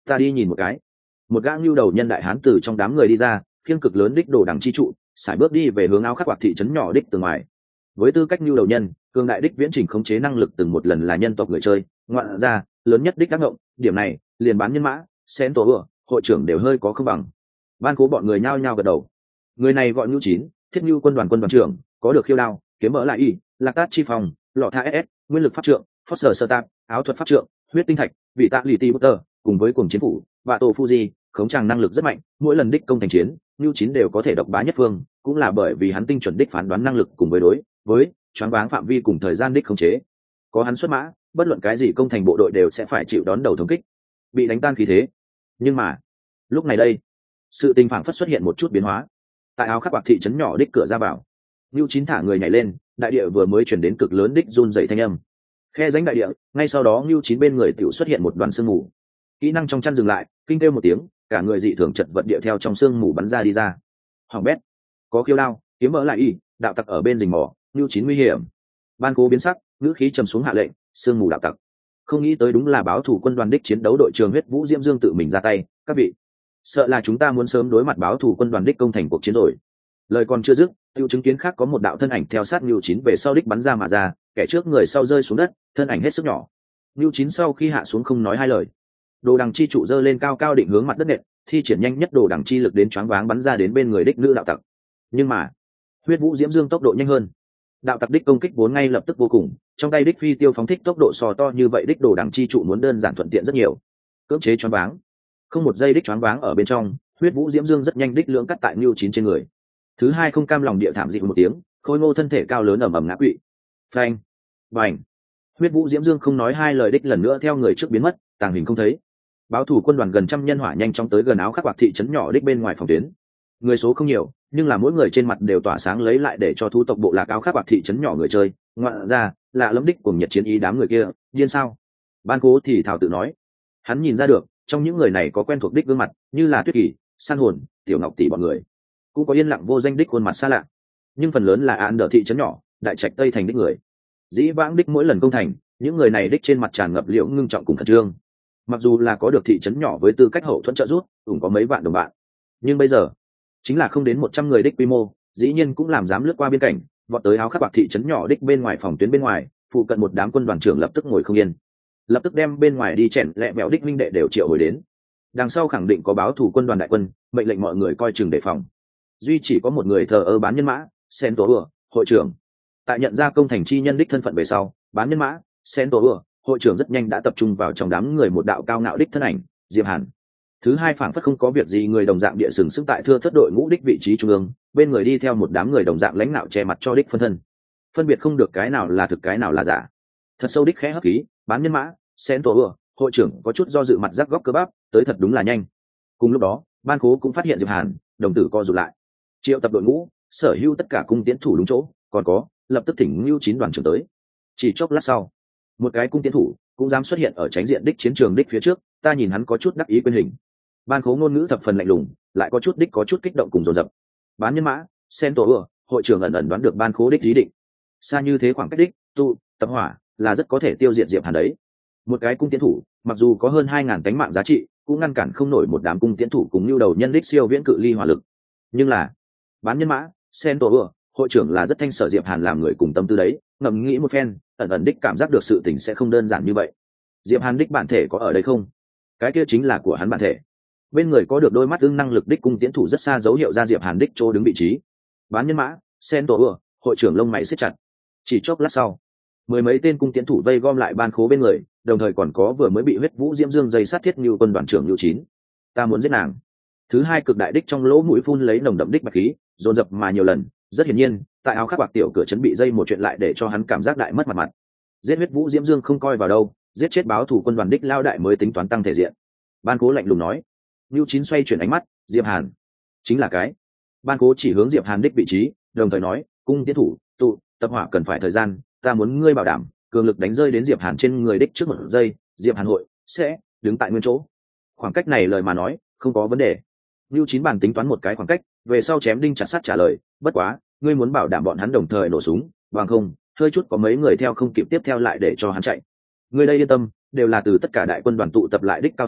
ta đi nhìn một cái. Một gã lưu đầu nhân đại hán từ trong đám người đi ra, khiêng cực lớn đích đồ đằng chi trụ, sải bước đi về hướng áo khắc quạt thị trấn nhỏ đích từ ngoài. Với tư cách lưu đầu nhân, cường đại đích viễn trình khống chế năng lực từng một lần là nhân tộc người chơi ngoạn ra lớn nhất đích đắc ngộng, điểm này liền bán nhân mã xén tổ ửa hội trưởng đều hơi có không bằng. Ban cố bọn người nhao nhao gật đầu. Người này gọi Nưu Chín, Thiết Nưu quân đoàn quân đoàn trưởng, có được khiêu đao, kiếm mở lại y, lạc tát chi phòng, lọ tha ss, nguyên lực pháp trượng, foster sơ tạp, áo thuật pháp trượng, huyết tinh thạch, vị tạ lì ti butter, cùng với cùng chiến phủ và tổ fuji, khống tràng năng lực rất mạnh, mỗi lần đích công thành chiến Nưu Chín đều có thể độc bá nhất phương, cũng là bởi vì hắn tinh chuẩn đích phán đoán năng lực cùng với đối với choáng váng phạm vi cùng thời gian đích khống chế. Có hắn xuất mã, bất luận cái gì công thành bộ đội đều sẽ phải chịu đón đầu thống kích, bị đánh tan khí thế. Nhưng mà lúc này đây, sự tình phảng phất xuất hiện một chút biến hóa. Tại áo khắc bạc thị trấn nhỏ đích cửa ra vào, Nưu Chín thả người nhảy lên, đại địa vừa mới chuyển đến cực lớn đích run dày thanh âm. Khe rãnh đại địa, ngay sau đó Nưu Chín bên người tiểu xuất hiện một đoàn sương mù. Kỹ năng trong chăn dừng lại, kinh kêu một tiếng, cả người dị thường chật vật địa theo trong sương mù bắn ra đi ra. Hoàng bét, có khiêu đao, kiếm mở lại y, đạo tặc ở bên rình mò, Nưu Chín nguy hiểm. Ban cố biến sắc, ngữ khí trầm xuống hạ lệnh, sương mù đạo tặc. Không nghĩ tới đúng là báo thủ quân đoàn đích chiến đấu đội trưởng huyết vũ diễm dương tự mình ra tay, các vị, sợ là chúng ta muốn sớm đối mặt báo thủ quân đoàn đích công thành cuộc chiến rồi. Lời còn chưa dứt, tiêu chứng kiến khác có một đạo thân ảnh theo sát Nưu Chín về sau đích bắn ra mà ra, kẻ trước người sau rơi xuống đất, thân ảnh hết sức nhỏ. Nưu Chín sau khi hạ xuống không nói hai lời, đồ đằng chi trụ giơ lên cao cao định hướng mặt đất nện, thi triển nhanh nhất đồ đằng chi lực đến choáng váng bắn ra đến bên người đích nữ đạo tặc. Nhưng mà huyết vũ diễm dương tốc độ nhanh hơn, đạo tặc đích công kích vốn ngay lập tức vô cùng, trong tay đích phi tiêu phóng thích tốc độ so to như vậy đích đồ đằng chi trụ muốn đơn giản thuận tiện rất nhiều, cưỡng chế choáng váng. Không một giây đích choáng váng ở bên trong, huyết vũ diễm dương rất nhanh đích lưỡng cắt tại Nưu Chín trên người. Thứ hai không cam lòng địa thảm dị một tiếng, khôi ngô thân thể cao lớn ầm ầm ngã quỵ. Phanh, bành. Huyết vũ diễm dương không nói hai lời đích lần nữa theo người trước biến mất, tàng hình không thấy. Báo thủ quân đoàn gần trăm nhân hỏa nhanh chóng tới gần áo khắc bạc thị trấn nhỏ đích bên ngoài phòng tuyến. Người số không nhiều, nhưng là mỗi người trên mặt đều tỏa sáng lấy lại để cho thu tộc bộ lạc áo khắc bạc thị trấn nhỏ người chơi ngoạn ra lạ lẫm đích cùng nhiệt chiến ý đám người kia điên sao. Ban cố thì thảo tự nói, hắn nhìn ra được trong những người này có quen thuộc đích gương mặt như là Tuyết Kỳ, San Hồn, Tiểu Ngọc tỷ bọn người, cũng có yên lặng vô danh đích khuôn mặt xa lạ, nhưng phần lớn là án đỡ thị trấn nhỏ đại trạch tây thành đích người. Dĩ vãng đích mỗi lần công thành, những người này đích trên mặt tràn ngập liễu ngưng trọng cùng khẩn trương. Mặc dù là có được thị trấn nhỏ với tư cách hậu thuẫn trợ giúp, cũng có mấy vạn đồng bạn, nhưng bây giờ chính là không đến một trăm người đích quy mô, dĩ nhiên cũng làm dám lướt qua biên cảnh, vọt tới áo khắc bạc thị trấn nhỏ đích bên ngoài phòng tuyến bên ngoài. Phụ cận một đám quân đoàn trưởng lập tức ngồi không yên, lập tức đem bên ngoài đi chèn lẹ mẹo đích minh đệ đều triệu hồi đến. Đằng sau khẳng định có báo thủ quân đoàn đại quân, mệnh lệnh mọi người coi chừng đề phòng. Duy chỉ có một người thờ ơ bán nhân mã, sen tổ ừa hội trưởng. Tại nhận ra công thành chi nhân đích thân phận về sau, bán nhân mã sen tổ ừa hội trưởng rất nhanh đã tập trung vào trong đám người một đạo cao ngạo đích thân ảnh, Diệp Hàn. Thứ hai phảng phất không có việc gì người đồng dạng địa sừng sững tại thưa thất đội ngũ đích vị trí trung ương, bên người đi theo một đám người đồng dạng lãnh nạo che mặt cho đích phân thân, phân biệt không được cái nào là thực cái nào là giả. Thật sâu đích khẽ hấp khí, bán nhân mã sen tổ ừa hội trưởng có chút do dự mặt rắc góc cơ bắp, tới thật đúng là nhanh. Cùng lúc đó, ban cố cũng phát hiện Diệp Hàn, đồng tử co rụt lại. Triệu tập đội ngũ, sở hữu tất cả cung tiến thủ đúng chỗ, còn có lập tức thỉnh Nưu Chín đoàn trưởng tới. Chỉ chốc lát sau, một cái cung tiến thủ cũng dám xuất hiện ở tránh diện đích chiến trường đích phía trước, ta nhìn hắn có chút đắc ý quên hình. Ban cố ngôn ngữ thập phần lạnh lùng, lại có chút đích có chút kích động cùng dồn dập. Bán nhân mã sen tổ ừa hội trưởng ẩn ẩn đoán được ban cố đích ý định. Xa như thế khoảng cách đích tu tập hỏa là rất có thể tiêu diệt Diệp Hàn đấy. Một cái cung tiến thủ mặc dù có hơn hai ngàn tánh mạng giá trị, cũng ngăn cản không nổi một đám cung tiến thủ cùng lưu đầu nhân đích siêu viễn cự ly hỏa lực. Nhưng là bán nhân mã sen tổ ừa hội trưởng là rất thanh sở Diệp Hàn làm người cùng tâm tư đấy, ngẫm nghĩ một phen, ẩn ẩn đích cảm giác được sự tình sẽ không đơn giản như vậy. Diệp Hàn đích bản thể có ở đây không? Cái kia chính là của hắn bản thể. Bên người có được đôi mắt ưng năng lực đích cung tiến thủ rất xa dấu hiệu ra Diệp Hàn đích chỗ đứng vị trí. Bán nhân mã sen tổ ừa hội trưởng lông mày siết chặt. Chỉ chốc lát sau, mười mấy tên cung tiến thủ vây gom lại ban khố bên người, đồng thời còn có vừa mới bị huyết vũ diễm dương dây sát thiết như quân đoàn trưởng Nưu Chín. Ta muốn giết nàng. Thứ hai cực đại đích trong lỗ mũi phun lấy nồng đậm đích bạch khí, dồn dập mà nhiều lần, rất hiển nhiên, tại áo khắc bạc tiểu cửa trấn bị dây một chuyện lại để cho hắn cảm giác đại mất mặt mặt. Giết huyết vũ diễm dương không coi vào đâu, giết chết báo thủ quân đoàn đích lao đại mới tính toán tăng thể diện. Ban cố lạnh lùng nói. Nưu Chín xoay chuyển ánh mắt, Diệp Hàn chính là cái. Ban cố chỉ hướng Diệp Hàn đích vị trí, đồng thời nói, cung tiến thủ tụ tập hỏa cần phải thời gian, ta muốn ngươi bảo đảm cường lực đánh rơi đến Diệp Hàn trên người đích trước một giây, Diệp Hàn hội sẽ đứng tại nguyên chỗ. Khoảng cách này lời mà nói không có vấn đề. Nưu Chín bàn tính toán một cái khoảng cách, về sau chém đinh chặt sắt trả lời, bất quá ngươi muốn bảo đảm bọn hắn đồng thời nổ súng, bằng không hơi chút có mấy người theo không kịp tiếp theo lại để cho hắn chạy. Ngươi đây yên tâm, đều là từ tất cả đại quân đoàn tụ tập lại đích cao thủ,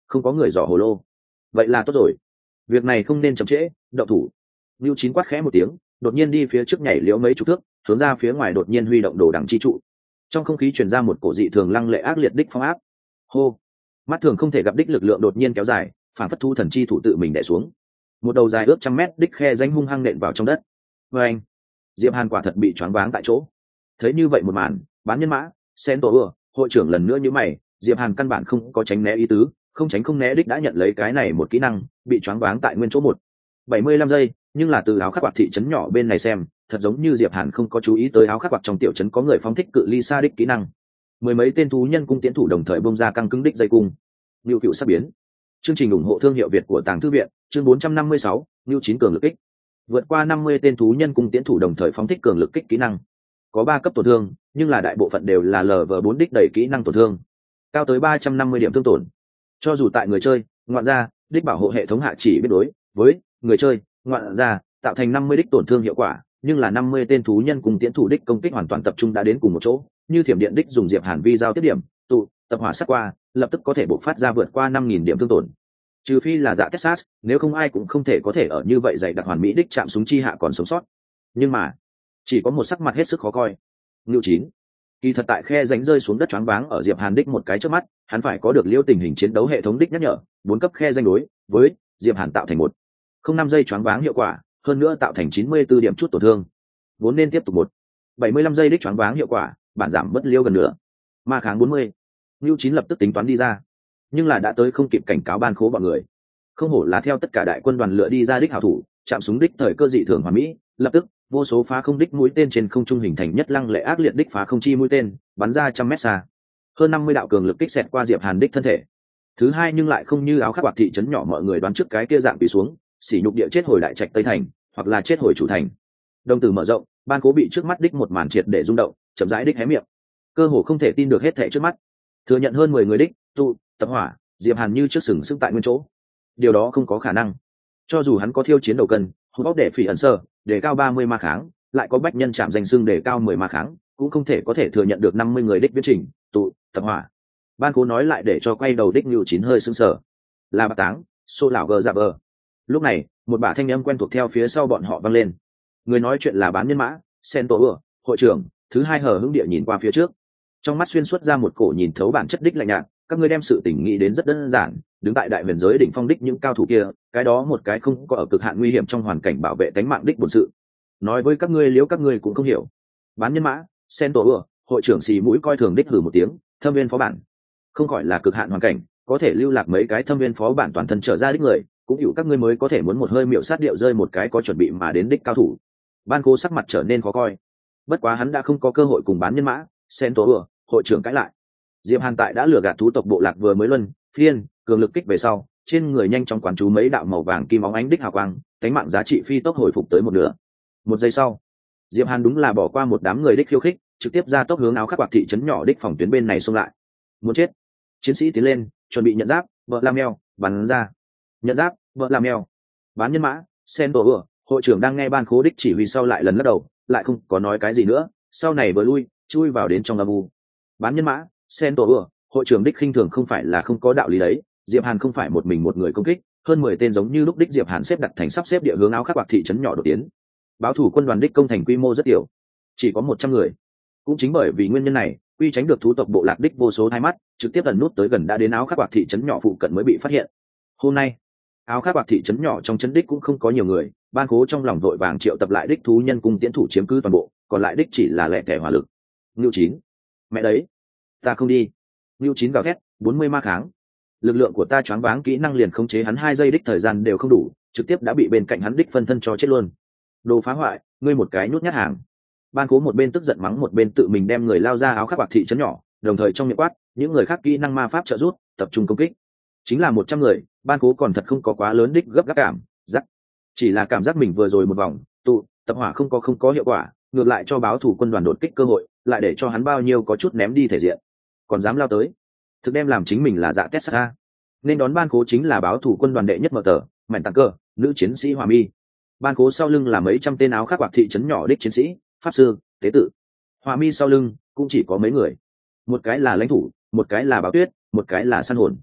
không có người dò hồ lô. Vậy là tốt rồi, việc này không nên chậm trễ, động thủ. Lưu Chín quát khẽ một tiếng, đột nhiên đi phía trước nhảy liễu mấy chục thước, hướng ra phía ngoài đột nhiên huy động đồ đằng chi trụ. Trong không khí truyền ra một cổ dị thường lăng lệ ác liệt đích phong áp. Hô, mắt thường không thể gặp đích lực lượng đột nhiên kéo dài, phản phất thu thần chi thủ tự mình đè xuống. Một đầu dài ước trăm mét đích khe danh hung hăng nện vào trong đất. Và anh, Diệp Hàn quả thật bị choáng váng tại chỗ. Thấy như vậy một màn, bán nhân mã, sen tổ ừa, hội trưởng lần nữa như mày, Diệp Hàn căn bản không có tránh né ý tứ, không tránh không né đích đã nhận lấy cái này một kỹ năng, bị choáng váng tại nguyên chỗ một bảy mươi lăm giây, nhưng là từ áo khắc quạt thị trấn nhỏ bên này xem, thật giống như Diệp Hàn không có chú ý tới áo khắc quạt trong tiểu trấn có người phóng thích cự ly xa đích kỹ năng. Mười mấy tên thú nhân cung tiến thủ đồng thời bung ra căng cứng đích dây cung. Lưu Cựu sắp biến. Chương trình ủng hộ thương hiệu Việt của Tàng Thư viện, chương bốn trăm năm mươi sáu, Lưu Chín cường lực kích. Vượt qua năm mươi tên thú nhân cung tiến thủ đồng thời phóng thích cường lực kích kỹ năng. Có ba cấp tổn thương, nhưng là đại bộ phận đều là lv bốn đích đầy kỹ năng tổn thương, cao tới ba trăm năm mươi điểm thương tổn. Cho dù tại người chơi, ngoạn gia, đích bảo hộ hệ thống hạ chỉ biết đối với người chơi, ngoạn gia, tạo thành năm mươi đích tổn thương hiệu quả, nhưng là năm mươi tên thú nhân cùng tiến thủ đích công kích hoàn toàn tập trung đã đến cùng một chỗ, như thiểm điện đích dùng Diệp Hàn vi giao tiếp điểm, tụ, tập hỏa sát qua, lập tức có thể bộc phát ra vượt qua năm nghìn điểm thương tổn. Trừ phi là dạ Texas, nếu không ai cũng không thể có thể ở như vậy dày đặc hoàn mỹ đích chạm súng chi hạ còn sống sót. Nhưng mà, chỉ có một sắc mặt hết sức khó coi. Ngưu Chín, kỳ thật tại khe rãnh rơi xuống đất choáng váng ở Diệp Hàn đích một cái trước mắt, hắn phải có được liêu tình hình chiến đấu hệ thống đích nhắc nhở, bốn cấp khe danh đối với Diệp Hàn tạo thành một không năm giây choáng váng hiệu quả, hơn nữa tạo thành chín mươi tư điểm chút tổn thương, vốn nên tiếp tục một bảy mươi lăm giây đích choáng váng hiệu quả, bản giảm bất liêu gần nữa, ma kháng bốn mươi. Ngưu Chín lập tức tính toán đi ra, nhưng là đã tới không kịp cảnh cáo ban khố bọn người. Không hổ là theo tất cả đại quân đoàn lựa đi ra đích hảo thủ, chạm súng đích thời cơ dị thường hoàn mỹ, lập tức vô số phá không đích mũi tên trên không trung hình thành nhất lăng lệ ác liệt đích phá không chi mũi tên, bắn ra trăm mét xa. Hơn năm mươi đạo cường lực kích xẹt qua Diệp Hàn đích thân thể. Thứ hai nhưng lại không như áo khắc quạt thị trấn nhỏ mọi người đoán trước cái kia dạng bị xuống, sỉ nhục địa chết hồi đại trạch Tây Thành, hoặc là chết hồi chủ thành. Đồng tử mở rộng, ban cố bị trước mắt đích một màn triệt để rung động, chậm rãi đích hé miệng. Cơ hồ không thể tin được hết thảy trước mắt. Thừa nhận hơn mười người đích, tụ, tập hỏa, Diệp Hàn như trước sừng sững tại nguyên chỗ. Điều đó không có khả năng. Cho dù hắn có thiêu chiến đầu cân, hút bóc để phỉ ẩn sơ, để cao ba mươi ma kháng, lại có bách nhân chạm danh xưng để cao mười ma kháng, cũng không thể có thể thừa nhận được năm mươi người đích biến trình, tụ, tập hỏa. Ban cố nói lại để cho quay đầu đích Ngưu Chín hơi sưng sờ. Là Bạc Táng, xô lão gờ dạ bờ. Lúc này, một bả thanh âm quen thuộc theo phía sau bọn họ vang lên. Người nói chuyện là bán nhân mã, sen tổ ừa, hội trưởng. Thứ hai hờ hững địa nhìn qua phía trước, trong mắt xuyên suốt ra một cổ nhìn thấu bản chất đích lạnh nhạt. Các ngươi đem sự tình nghĩ đến rất đơn giản, đứng tại đại huyền giới đỉnh phong đích những cao thủ kia, cái đó một cái không có ở cực hạn nguy hiểm trong hoàn cảnh bảo vệ tính mạng đích bổn sự. Nói với các ngươi liếu các ngươi cũng không hiểu. Bán nhân mã, sen tổ ừa, hội trưởng xì mũi coi thường đích hử một tiếng, thâm viên phó bản không khỏi là cực hạn hoàn cảnh, có thể lưu lạc mấy cái thâm viên phó bản toàn thân trở ra đích người, cũng hiểu các ngươi mới có thể muốn một hơi miệu sát điệu rơi một cái có chuẩn bị mà đến đích cao thủ. Ban cố sắc mặt trở nên khó coi, bất quá hắn đã không có cơ hội cùng bán nhân mã, sen tổ ừa, hội trưởng cãi lại. Diệp Hàn tại đã lừa gạt thú tộc bộ lạc vừa mới luân phiên cường lực kích về sau, trên người nhanh chóng quán chú mấy đạo màu vàng kim óng ánh đích hào quang, cánh mạng giá trị phi tốc hồi phục tới một nửa. Một giây sau, Diệp Hàn đúng là bỏ qua một đám người đích khiêu khích, trực tiếp ra tốc hướng áo khắc quạt thị trấn nhỏ đích phòng tuyến bên này xông lại. Muốn chết! Chiến sĩ tiến lên, chuẩn bị nhận giáp, vợ làm mèo, bắn ra. Nhận giáp, vợ làm mèo. Bán nhân mã, sen tổ ừa, hội trưởng đang nghe ban khố đích chỉ huy sau lại lần lắc đầu, lại không có nói cái gì nữa, sau này vừa lui, chui vào đến trong âm u. Bán nhân mã, sen tổ ừa, hội trưởng đích khinh thường không phải là không có đạo lý đấy. Diệp Hàn không phải một mình một người công kích, hơn mười tên giống như lúc đích Diệp Hàn xếp đặt thành sắp xếp địa hướng áo khắc quạt thị trấn nhỏ đột tiến. Báo thủ quân đoàn đích công thành quy mô rất tiểu, chỉ có một trăm người. Cũng chính bởi vì nguyên nhân này, quy tránh được thú tộc bộ lạc đích vô số hai mắt, trực tiếp lần nút tới gần đã đến áo khắc quạt thị trấn nhỏ phụ cận mới bị phát hiện. Hôm nay, áo khắc quạt thị trấn nhỏ trong trấn đích cũng không có nhiều người, ban cố trong lòng vội vàng triệu tập lại đích thú nhân cùng tiến thủ chiếm cứ toàn bộ, còn lại đích chỉ là lẻ tẻ hỏa lực. Ngưu Chín, mẹ đấy, ta không đi. Ngưu Chín gào thét, bốn mươi ma kháng. Lực lượng của ta choáng váng kỹ năng liền khống chế hắn hai giây đích thời gian đều không đủ, trực tiếp đã bị bên cạnh hắn đích phân thân cho chết luôn. Đồ phá hoại, ngươi một cái nhút nhát hàng. Ban cố một bên tức giận mắng một bên tự mình đem người lao ra áo khắc quạt thị trấn nhỏ, đồng thời trong miệng quát, những người khác kỹ năng ma pháp trợ giúp, tập trung công kích. Chính là một trăm người, ban cố còn thật không có quá lớn đích gấp gáp cảm giác, chỉ là cảm giác mình vừa rồi một vòng tụ tập hỏa không có không có hiệu quả, ngược lại cho báo thủ quân đoàn đột kích cơ hội, lại để cho hắn bao nhiêu có chút ném đi thể diện, còn dám lao tới, thực đem làm chính mình là dạ kết xa. Nên đón ban cố chính là báo thủ quân đoàn đệ nhất mở tờ mảnh tặng cơ nữ chiến sĩ Hòa Mi. Ban cố sau lưng là mấy trăm tên áo khắc quạt thị trấn nhỏ đích chiến sĩ, pháp sư, tế tự. Hòa Mi sau lưng cũng chỉ có mấy người, một cái là lãnh thủ, một cái là báo tuyết, một cái là săn hồn.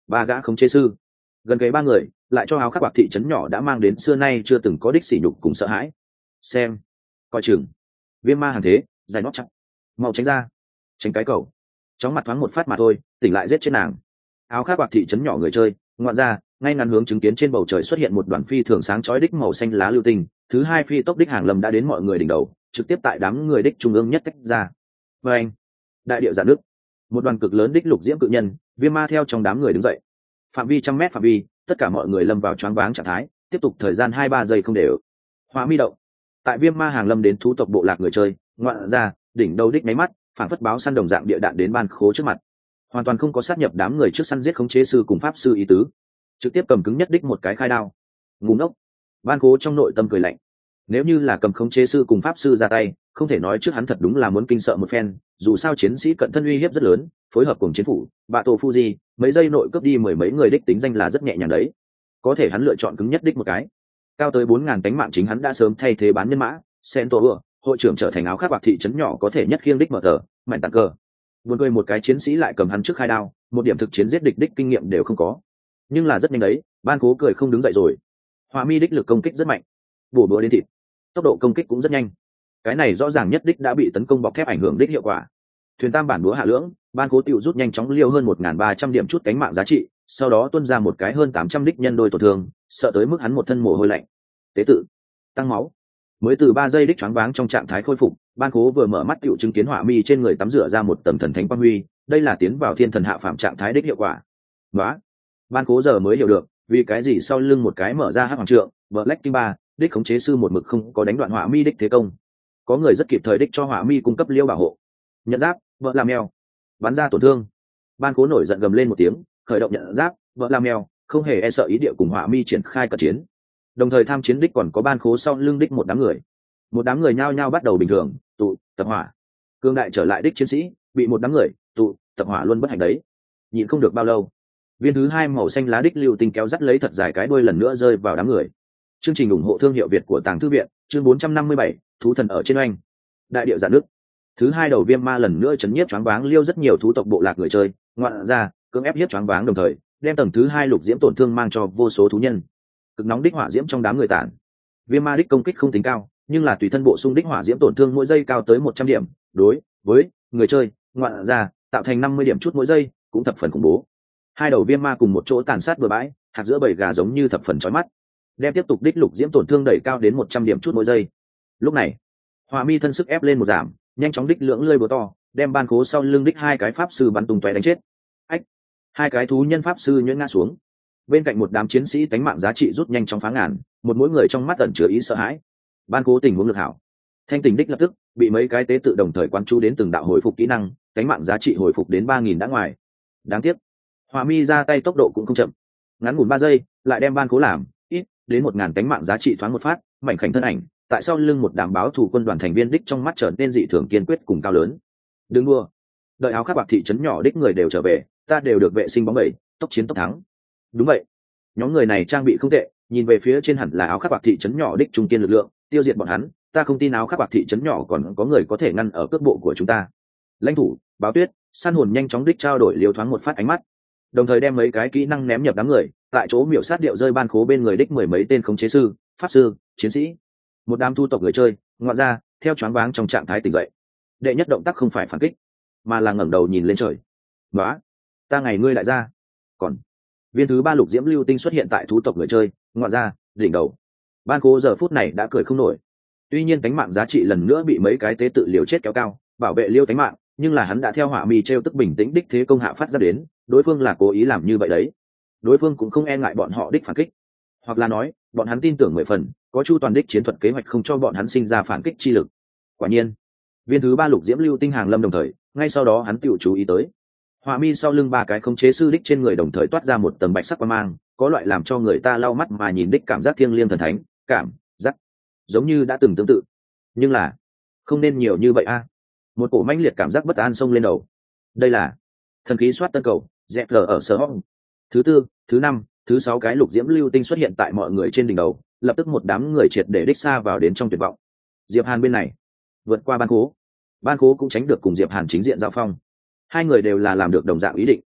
ba gã khống chế sư gần kề ba người lại cho áo khắc bạc thị trấn nhỏ đã mang đến xưa nay chưa từng có đích sỉ nhục cùng sợ hãi. Xem coi chừng viêm ma hàng thế dài nót chặt mau tránh ra tránh cái cầu chóng mặt thoáng một phát mà thôi tỉnh lại giết chết nàng. Áo khắc bạc thị trấn nhỏ người chơi ngoạn ra ngay ngắn hướng chứng kiến trên bầu trời xuất hiện một đoàn phi thường sáng chói đích màu xanh lá lưu tinh, thứ hai phi tốc đích hàng lâm đã đến mọi người đỉnh đầu, trực tiếp tại đám người đích trung ương nhất tách ra. Và anh đại địa giản nước, một đoàn cực lớn đích lục diễm cự nhân viêm ma theo trong đám người đứng dậy, phạm vi trăm mét phạm vi tất cả mọi người lâm vào choáng váng trạng thái, tiếp tục thời gian hai ba giây không đều. Hỏa mi động tại viêm ma hàng lâm đến thú tộc bộ lạc người chơi ngoạn ra đỉnh đầu đích máy mắt phản phất báo săn đồng dạng địa đạn đến ban khố trước mặt, hoàn toàn không có sát nhập đám người trước săn giết khống chế sư cùng pháp sư ý tứ, trực tiếp cầm cứng nhất đích một cái khai đao. Ngu ngốc. Ban khố trong nội tâm cười lạnh, nếu như là cầm khống chế sư cùng pháp sư ra tay không thể nói trước hắn thật đúng là muốn kinh sợ một phen, dù sao chiến sĩ cận thân uy hiếp rất lớn, phối hợp cùng chiến phủ bạ tổ fuji mấy giây nội cướp đi mười mấy người đích tính danh là rất nhẹ nhàng đấy, có thể hắn lựa chọn cứng nhất đích một cái cao tới bốn ngàn cánh mạng chính hắn đã sớm thay thế bán nhân mã Sento ưa hội trưởng trở thành áo khắc bạc thị trấn nhỏ có thể nhất khiêng đích mở tờ mạnh tặng cờ. Buồn cười một cái chiến sĩ lại cầm hắn trước khai đao, một điểm thực chiến giết địch đích kinh nghiệm đều không có, nhưng là rất nhanh đấy, ban cố cười không đứng dậy rồi. Hỏa mi đích lực công kích rất mạnh, bổ búa đến thịt, tốc độ công kích cũng rất nhanh, cái này rõ ràng nhất đích đã bị tấn công bọc thép ảnh hưởng đích hiệu quả. Thuyền tam bản búa hạ lưỡng, ban cố tiểu rút nhanh chóng liêu hơn một nghìn ba trăm điểm chút cánh mạng giá trị, sau đó tuôn ra một cái hơn tám trăm đích nhân đôi tổn thương, sợ tới mức hắn một thân mồ hôi lạnh. Tế tự tăng máu, mới từ ba giây đích choáng váng trong trạng thái khôi phục, ban cố vừa mở mắt tiểu chứng kiến hỏa mi trên người tắm rửa ra một tầng thần thánh quang huy, đây là tiến vào thiên thần hạ phạm trạng thái đích hiệu quả. Đó, ban cố giờ mới hiểu được vì cái gì sau lưng một cái mở ra hắc hoàng trượng Black King ba đích khống chế sư một mực không có đánh đoạn hỏa mi đích thế công, có người rất kịp thời đích cho hỏa mi cung cấp liêu bảo hộ. Nhận giáp vợ làm mèo bắn ra tổn thương, ban cố nổi giận gầm lên một tiếng, khởi động nhận giáp vợ làm mèo, không hề e sợ ý địa cùng hỏa mi triển khai cận chiến. Đồng thời tham chiến đích còn có ban cố sau lưng đích một đám người, một đám người nhao nhao bắt đầu bình thường tụ tập hỏa, cương đại trở lại đích chiến sĩ bị một đám người tụ tập hỏa luôn bất hạnh đấy. Nhịn không được bao lâu, viên thứ hai màu xanh lá đích lưu tinh kéo dắt lấy thật dài cái đuôi lần nữa rơi vào đám người. Chương trình ủng hộ thương hiệu Việt của Tàng Thư viện, chương bốn trăm năm mươi bảy, thú thần ở trên oanh. Đại địa giản nước, thứ hai đầu viêm ma lần nữa chấn nhiếp choáng váng liêu rất nhiều thú tộc bộ lạc người chơi, ngoạn ra cưỡng ép hiếp choáng váng, đồng thời đem tầng thứ hai lục diễm tổn thương mang cho vô số thú nhân. Cực nóng đích hỏa diễm trong đám người tản, viêm ma đích công kích không tính cao, nhưng là tùy thân bộ xung đích hỏa diễm tổn thương mỗi giây cao tới một trăm điểm, đối với người chơi ngoạn ra tạo thành năm mươi điểm chút mỗi giây, cũng thập phần khủng bố. Hai đầu viêm ma cùng một chỗ tàn sát bừa bãi, hạt giữa bầy gà giống như thập phần chói mắt, đem tiếp tục đích lục diễm tổn thương đẩy cao đến một trăm điểm chút mỗi giây. Lúc này hỏa mi thân sức ép lên một giảm, nhanh chóng đích lưỡng lơi búa to đem ban cố sau lưng đích hai cái pháp sư bắn tung tóe đánh chết. Ách, hai cái thú nhân pháp sư nhuyễn ngã xuống, bên cạnh một đám chiến sĩ tánh mạng giá trị rút nhanh chóng phá ngàn, một mỗi người trong mắt ẩn chứa ý sợ hãi. Ban cố tình huống lực hảo, thanh tình đích lập tức bị mấy cái tế tự đồng thời quan chú đến từng đạo hồi phục kỹ năng, tánh mạng giá trị hồi phục đến ba nghìn đã ngoài. Đáng tiếc hỏa mi ra tay tốc độ cũng không chậm, ngắn ngủn ba giây lại đem ban cố làm ít đến một ngàn tánh mạng giá trị thoáng một phát, mảnh khảnh thân ảnh tại sau lưng một đám báo thủ quân đoàn thành viên đích trong mắt trở nên dị thường kiên quyết cùng cao lớn. Đừng đua, đợi áo khắc bạc thị trấn nhỏ đích người đều trở về, ta đều được vệ sinh bóng bẩy, tốc chiến tốc thắng. Đúng vậy, nhóm người này trang bị không tệ, nhìn về phía trên hẳn là áo khắc bạc thị trấn nhỏ đích trung kiên lực lượng, tiêu diệt bọn hắn, ta không tin áo khắc bạc thị trấn nhỏ còn có người có thể ngăn ở cước bộ của chúng ta. Lãnh thủ báo tuyết săn hồn nhanh chóng đích trao đổi liều thoáng một phát ánh mắt, đồng thời đem mấy cái kỹ năng ném nhập đám người, tại chỗ miểu sát điệu rơi ban khố bên người đích mười mấy tên khống chế sư pháp sư chiến sĩ. Một đám thu tộc người chơi ngoạn ra theo choáng váng trong trạng thái tỉnh dậy, đệ nhất động tác không phải phản kích mà là ngẩng đầu nhìn lên trời. Đó, ta ngày ngươi lại ra. Còn viên thứ ba lục diễm lưu tinh xuất hiện tại thú tộc người chơi ngoạn ra đỉnh đầu, ban cố giờ phút này đã cười không nổi. Tuy nhiên tánh mạng giá trị lần nữa bị mấy cái tế tự liều chết kéo cao bảo vệ liêu tánh mạng, nhưng là hắn đã theo hỏa mi treo tức bình tĩnh đích thế công hạ phát ra đến, đối phương là cố ý làm như vậy đấy. Đối phương cũng không e ngại bọn họ đích phản kích, hoặc là nói bọn hắn tin tưởng mười phần có chu toàn đích chiến thuật kế hoạch không cho bọn hắn sinh ra phản kích chi lực. Quả nhiên viên thứ ba lục diễm lưu tinh hàng lâm, đồng thời ngay sau đó hắn tự chú ý tới hỏa mi sau lưng ba cái khống chế sư đích trên người đồng thời toát ra một tầng bạch sắc quang mang, có loại làm cho người ta lau mắt mà nhìn đích cảm giác thiêng liêng thần thánh cảm giác, giống như đã từng tương tự, nhưng là không nên nhiều như vậy a. Một cổ mãnh liệt cảm giác bất an xông lên đầu. Đây là thần khí soát tân cầu dẹp lở ở sở hong. Thứ tư, thứ năm, thứ sáu cái lục diễm lưu tinh xuất hiện tại mọi người trên đỉnh đầu, lập tức một đám người triệt để đích xa vào đến trong tuyệt vọng. Diệp Hàn bên này vượt qua ban cố, ban cố cũng tránh được cùng Diệp Hàn chính diện giao phong. Hai người đều là làm được đồng dạng ý định.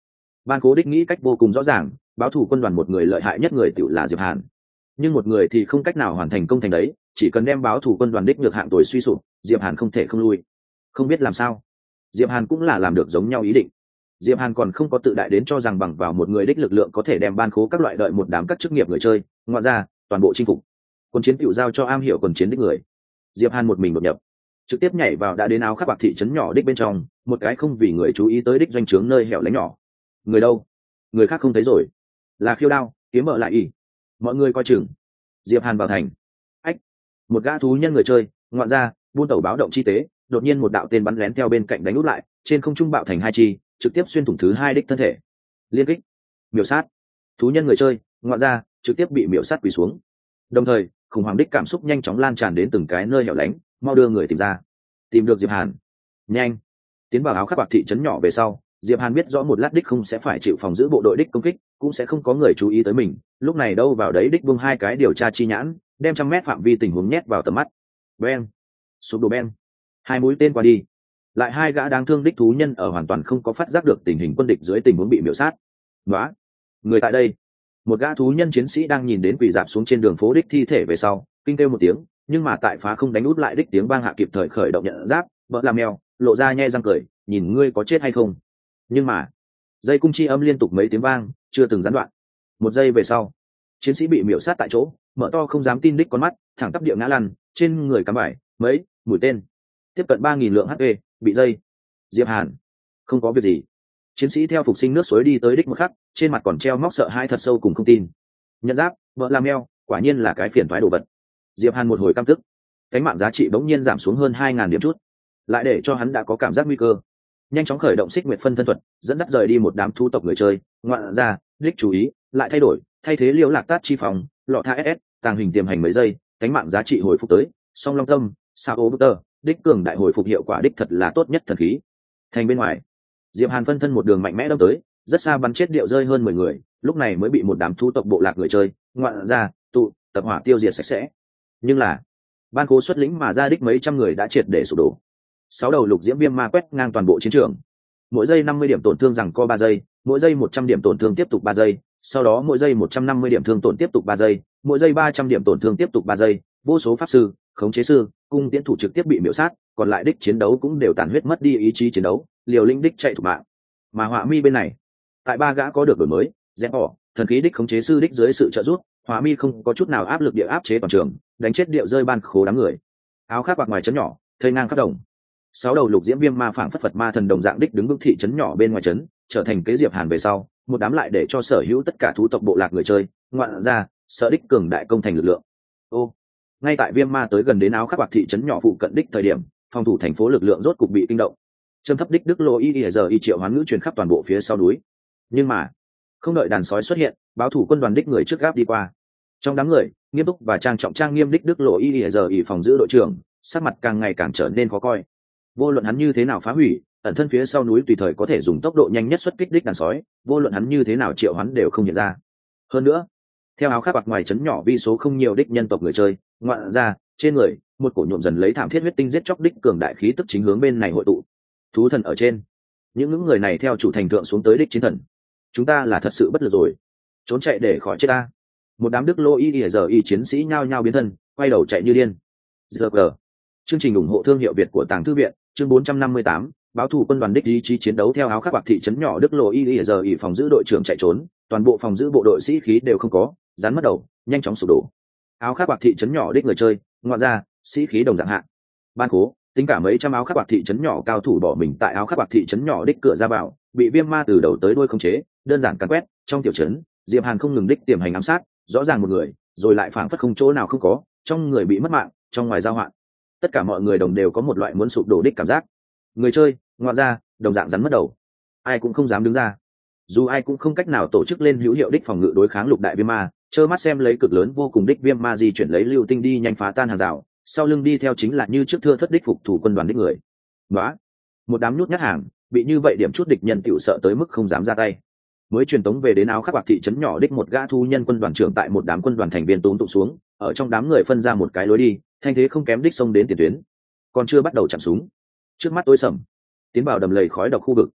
Ban cố đích nghĩ cách vô cùng rõ ràng, báo thù quân đoàn một người lợi hại nhất người tự là Diệp Hàn, nhưng một người thì không cách nào hoàn thành công thành đấy, chỉ cần đem báo thù quân đoàn đích được hạng tuổi suy sụp, Diệp Hàn không thể không lui. Không biết làm sao, Diệp Hàn cũng là làm được giống nhau ý định. Diệp Hàn còn không có tự đại đến cho rằng bằng vào một người đích lực lượng có thể đem ban khố các loại đợi một đám các chức nghiệp người chơi, ngoại ra toàn bộ chinh phục. Quân chiến tiểu giao cho am hiểu quân chiến đích người. Diệp Hàn một mình đột nhập, trực tiếp nhảy vào đã đến áo khắc bạc thị trấn nhỏ đích bên trong, một cái không vì người chú ý tới đích doanh trướng nơi hẻo lánh nhỏ. Người đâu? Người khác không thấy rồi. Là Khiêu Đao, Kiếm Mở lại ỉ. Mọi người coi chừng. Diệp Hàn vào thành. Ách! Một gã thú nhân người chơi, ngoạn ra, buôn tẩu báo động chi tế, đột nhiên một đạo tên bắn lén theo bên cạnh đánh út lại, trên không trung bạo thành hai chi, trực tiếp xuyên thủng thứ hai đích thân thể. Liên kích, miểu sát. Thú nhân người chơi, ngoạn ra, trực tiếp bị miểu sát quỳ xuống. Đồng thời, khủng hoảng đích cảm xúc nhanh chóng lan tràn đến từng cái nơi hẻo lánh, mau đưa người tìm ra. Tìm được Diệp Hàn. Nhanh. Tiến vào áo khắc bạc thị trấn nhỏ về sau, Diệp Hàn biết rõ một lát đích không sẽ phải chịu phòng giữ bộ đội đích công kích, cũng sẽ không có người chú ý tới mình, lúc này đâu vào đấy đích buông hai cái điều tra chi nhãn, đem trăm mét phạm vi tình huống nhét vào tầm mắt. Beng, sụp đổ beng. Hai mũi tên qua đi. Lại hai gã đáng thương đích thú nhân ở hoàn toàn không có phát giác được tình hình quân địch dưới tình huống bị miểu sát. Nóa, người tại đây. Một gã thú nhân chiến sĩ đang nhìn đến quỳ dạp xuống trên đường phố đích thi thể về sau, kinh kêu một tiếng, nhưng mà tại phá không đánh út lại đích tiếng vang hạ kịp thời khởi động nhận giáp, vợ làm mèo, lộ ra nhe răng cười, nhìn ngươi có chết hay không. Nhưng mà dây cung chi âm liên tục mấy tiếng vang, chưa từng gián đoạn. Một giây về sau, chiến sĩ bị miểu sát tại chỗ, mở to không dám tin đích con mắt, thẳng tắp địa ngã lăn, trên người cắm vải mấy mũi tên, tiếp cận ba nghìn lượng hát pê, bị dây. Diệp Hàn không có việc gì. Chiến sĩ theo phục sinh nước suối đi tới đích một khắc, trên mặt còn treo móc sợ hãi thật sâu cùng không tin. Nhận giáp, vợ làm meo, quả nhiên là cái phiền toái đồ vật. Diệp Hàn một hồi căm tức, cánh mạng giá trị bỗng nhiên giảm xuống hơn hai ngàn điểm chút, lại để cho hắn đã có cảm giác nguy cơ. Nhanh chóng khởi động xích nguyệt phân thân thuật, dẫn dắt rời đi một đám thu tộc người chơi, ngoạn ra, đích chú ý, lại thay đổi, thay thế liễu lạc tát chi phòng, lọ tha ss, tàng hình tiềm hành mấy giây, cánh mạng giá trị hồi phục tới, song long tâm, sao ô bức tơ, đích cường đại hồi phục hiệu quả đích thật là tốt nhất thần khí. Thành bên ngoài, Diệp Hàn phân thân một đường mạnh mẽ đâm tới, rất xa bắn chết điệu rơi hơn mười người, lúc này mới bị một đám thu tộc bộ lạc người chơi, ngoạn ra, tụ tập hỏa tiêu diệt sạch sẽ. Nhưng là ban cố xuất lĩnh mà ra đích mấy trăm người đã triệt để sụp đổ. Sáu đầu lục diễm viêm ma quét ngang toàn bộ chiến trường, mỗi giây năm mươi điểm tổn thương rằng co ba giây, mỗi giây một trăm điểm tổn thương tiếp tục ba giây, sau đó mỗi giây một trăm năm mươi điểm thương tổn tiếp tục ba giây, mỗi giây ba trăm điểm tổn thương tiếp tục ba giây, vô số pháp sư, khống chế sư, cung tiễn thủ trực tiếp bị miểu sát, còn lại đích chiến đấu cũng đều tàn huyết mất đi ý chí chiến đấu, liều lĩnh đích chạy thủ mạng. Mà Họa Mi bên này, tại ba gã có được đổi mới, rẽ bỏ, thần khí đích khống chế sư đích dưới sự trợ giúp, Họa Mi không có chút nào áp lực địa áp chế toàn trường, đánh chết điệu rơi ban khố đám người. Áo khác bạc ngoài chấn nhỏ, thây ngang khắp đồng. Sáu đầu lục diễm viêm ma phảng phất phật ma thần đồng dạng đích đứng vững thị trấn nhỏ bên ngoài trấn, trở thành kế Diệp Hàn về sau, một đám lại để cho sở hữu tất cả thú tộc bộ lạc người chơi, ngoạn ra, sợ đích cường đại công thành lực lượng. Ô, ngay tại viêm ma tới gần đến áo khắc bạc thị trấn nhỏ phụ cận đích thời điểm, phòng thủ thành phố lực lượng rốt cục bị kinh động. Trầm thấp đích đức lô y giờ y triệu hoán ngữ truyền khắp toàn bộ phía sau núi. Nhưng mà không đợi đàn sói xuất hiện, báo thủ quân đoàn đích người trước gáp đi qua. Trong đám người, nghiêm túc và trang trọng trang nghiêm đích đức lộ y giờ y phòng giữ đội trưởng, sắc mặt càng ngày càng trở nên khó coi. Vô luận hắn như thế nào phá hủy, ẩn thân phía sau núi tùy thời có thể dùng tốc độ nhanh nhất xuất kích đích đàn sói, vô luận hắn như thế nào triệu hắn đều không hiện ra. Hơn nữa, theo áo khác bạc ngoài trấn nhỏ vi số không nhiều đích nhân tộc người chơi, ngoạn ra, trên người, một cổ nhuộm dần lấy thảm thiết huyết tinh giết chóc đích cường đại khí tức chính hướng bên này hội tụ. Thú thần ở trên, những những người này theo chủ thành thượng xuống tới đích chiến thần. Chúng ta là thật sự bất lực rồi, trốn chạy để khỏi chết ta. Một đám đức lô y giờ y chiến sĩ nhao nhao biến thân, quay đầu chạy như điên. Giờ chương trình ủng hộ thương hiệu Việt của Tàng Thư viện, chương bốn trăm năm mươi tám, báo thủ quân đoàn đích ý chí chiến đấu theo áo khắc bạc thị trấn nhỏ đức lộ y giờ y phòng giữ đội trưởng chạy trốn, toàn bộ phòng giữ bộ đội sĩ khí đều không có, rắn mất đầu, nhanh chóng sụp đổ. Áo khắc bạc thị trấn nhỏ đích người chơi, ngoại ra, sĩ khí đồng dạng hạ. Ban cố, tính cả mấy trăm áo khắc bạc thị trấn nhỏ cao thủ bỏ mình tại áo khắc bạc thị trấn nhỏ đích cửa ra vào, bị viêm ma từ đầu tới đuôi khống chế, đơn giản càn quét. Trong tiểu trấn, Diệp Hàn không ngừng đích tiềm hành ám sát, rõ ràng một người, rồi lại phảng phất không chỗ nào không có, trong người bị mất mạng, trong ngoài giao hoạn. Tất cả mọi người đồng đều có một loại muốn sụp đổ đích cảm giác. Người chơi, ngoại ra, đồng dạng rắn mất đầu, ai cũng không dám đứng ra. Dù ai cũng không cách nào tổ chức lên hữu hiệu đích phòng ngự đối kháng lục đại viêm ma, trơ mắt xem lấy cực lớn vô cùng đích viêm ma di chuyển lấy lưu tinh đi nhanh phá tan hàng rào, sau lưng đi theo chính là như trước thưa thất đích phục thủ quân đoàn đích người. Đó, một đám nhút nhát hàng, bị như vậy điểm chút địch nhân tiểu sợ tới mức không dám ra tay. Mới truyền tống về đến áo khắc bạc thị trấn nhỏ đích một gã thu nhân quân đoàn trưởng tại một đám quân đoàn thành viên tốn tụ xuống, ở trong đám người phân ra một cái lối đi, thanh thế không kém đích xông đến tiền tuyến. Còn chưa bắt đầu chạm súng, trước mắt tối sầm, tiến vào đầm lầy khói độc khu vực.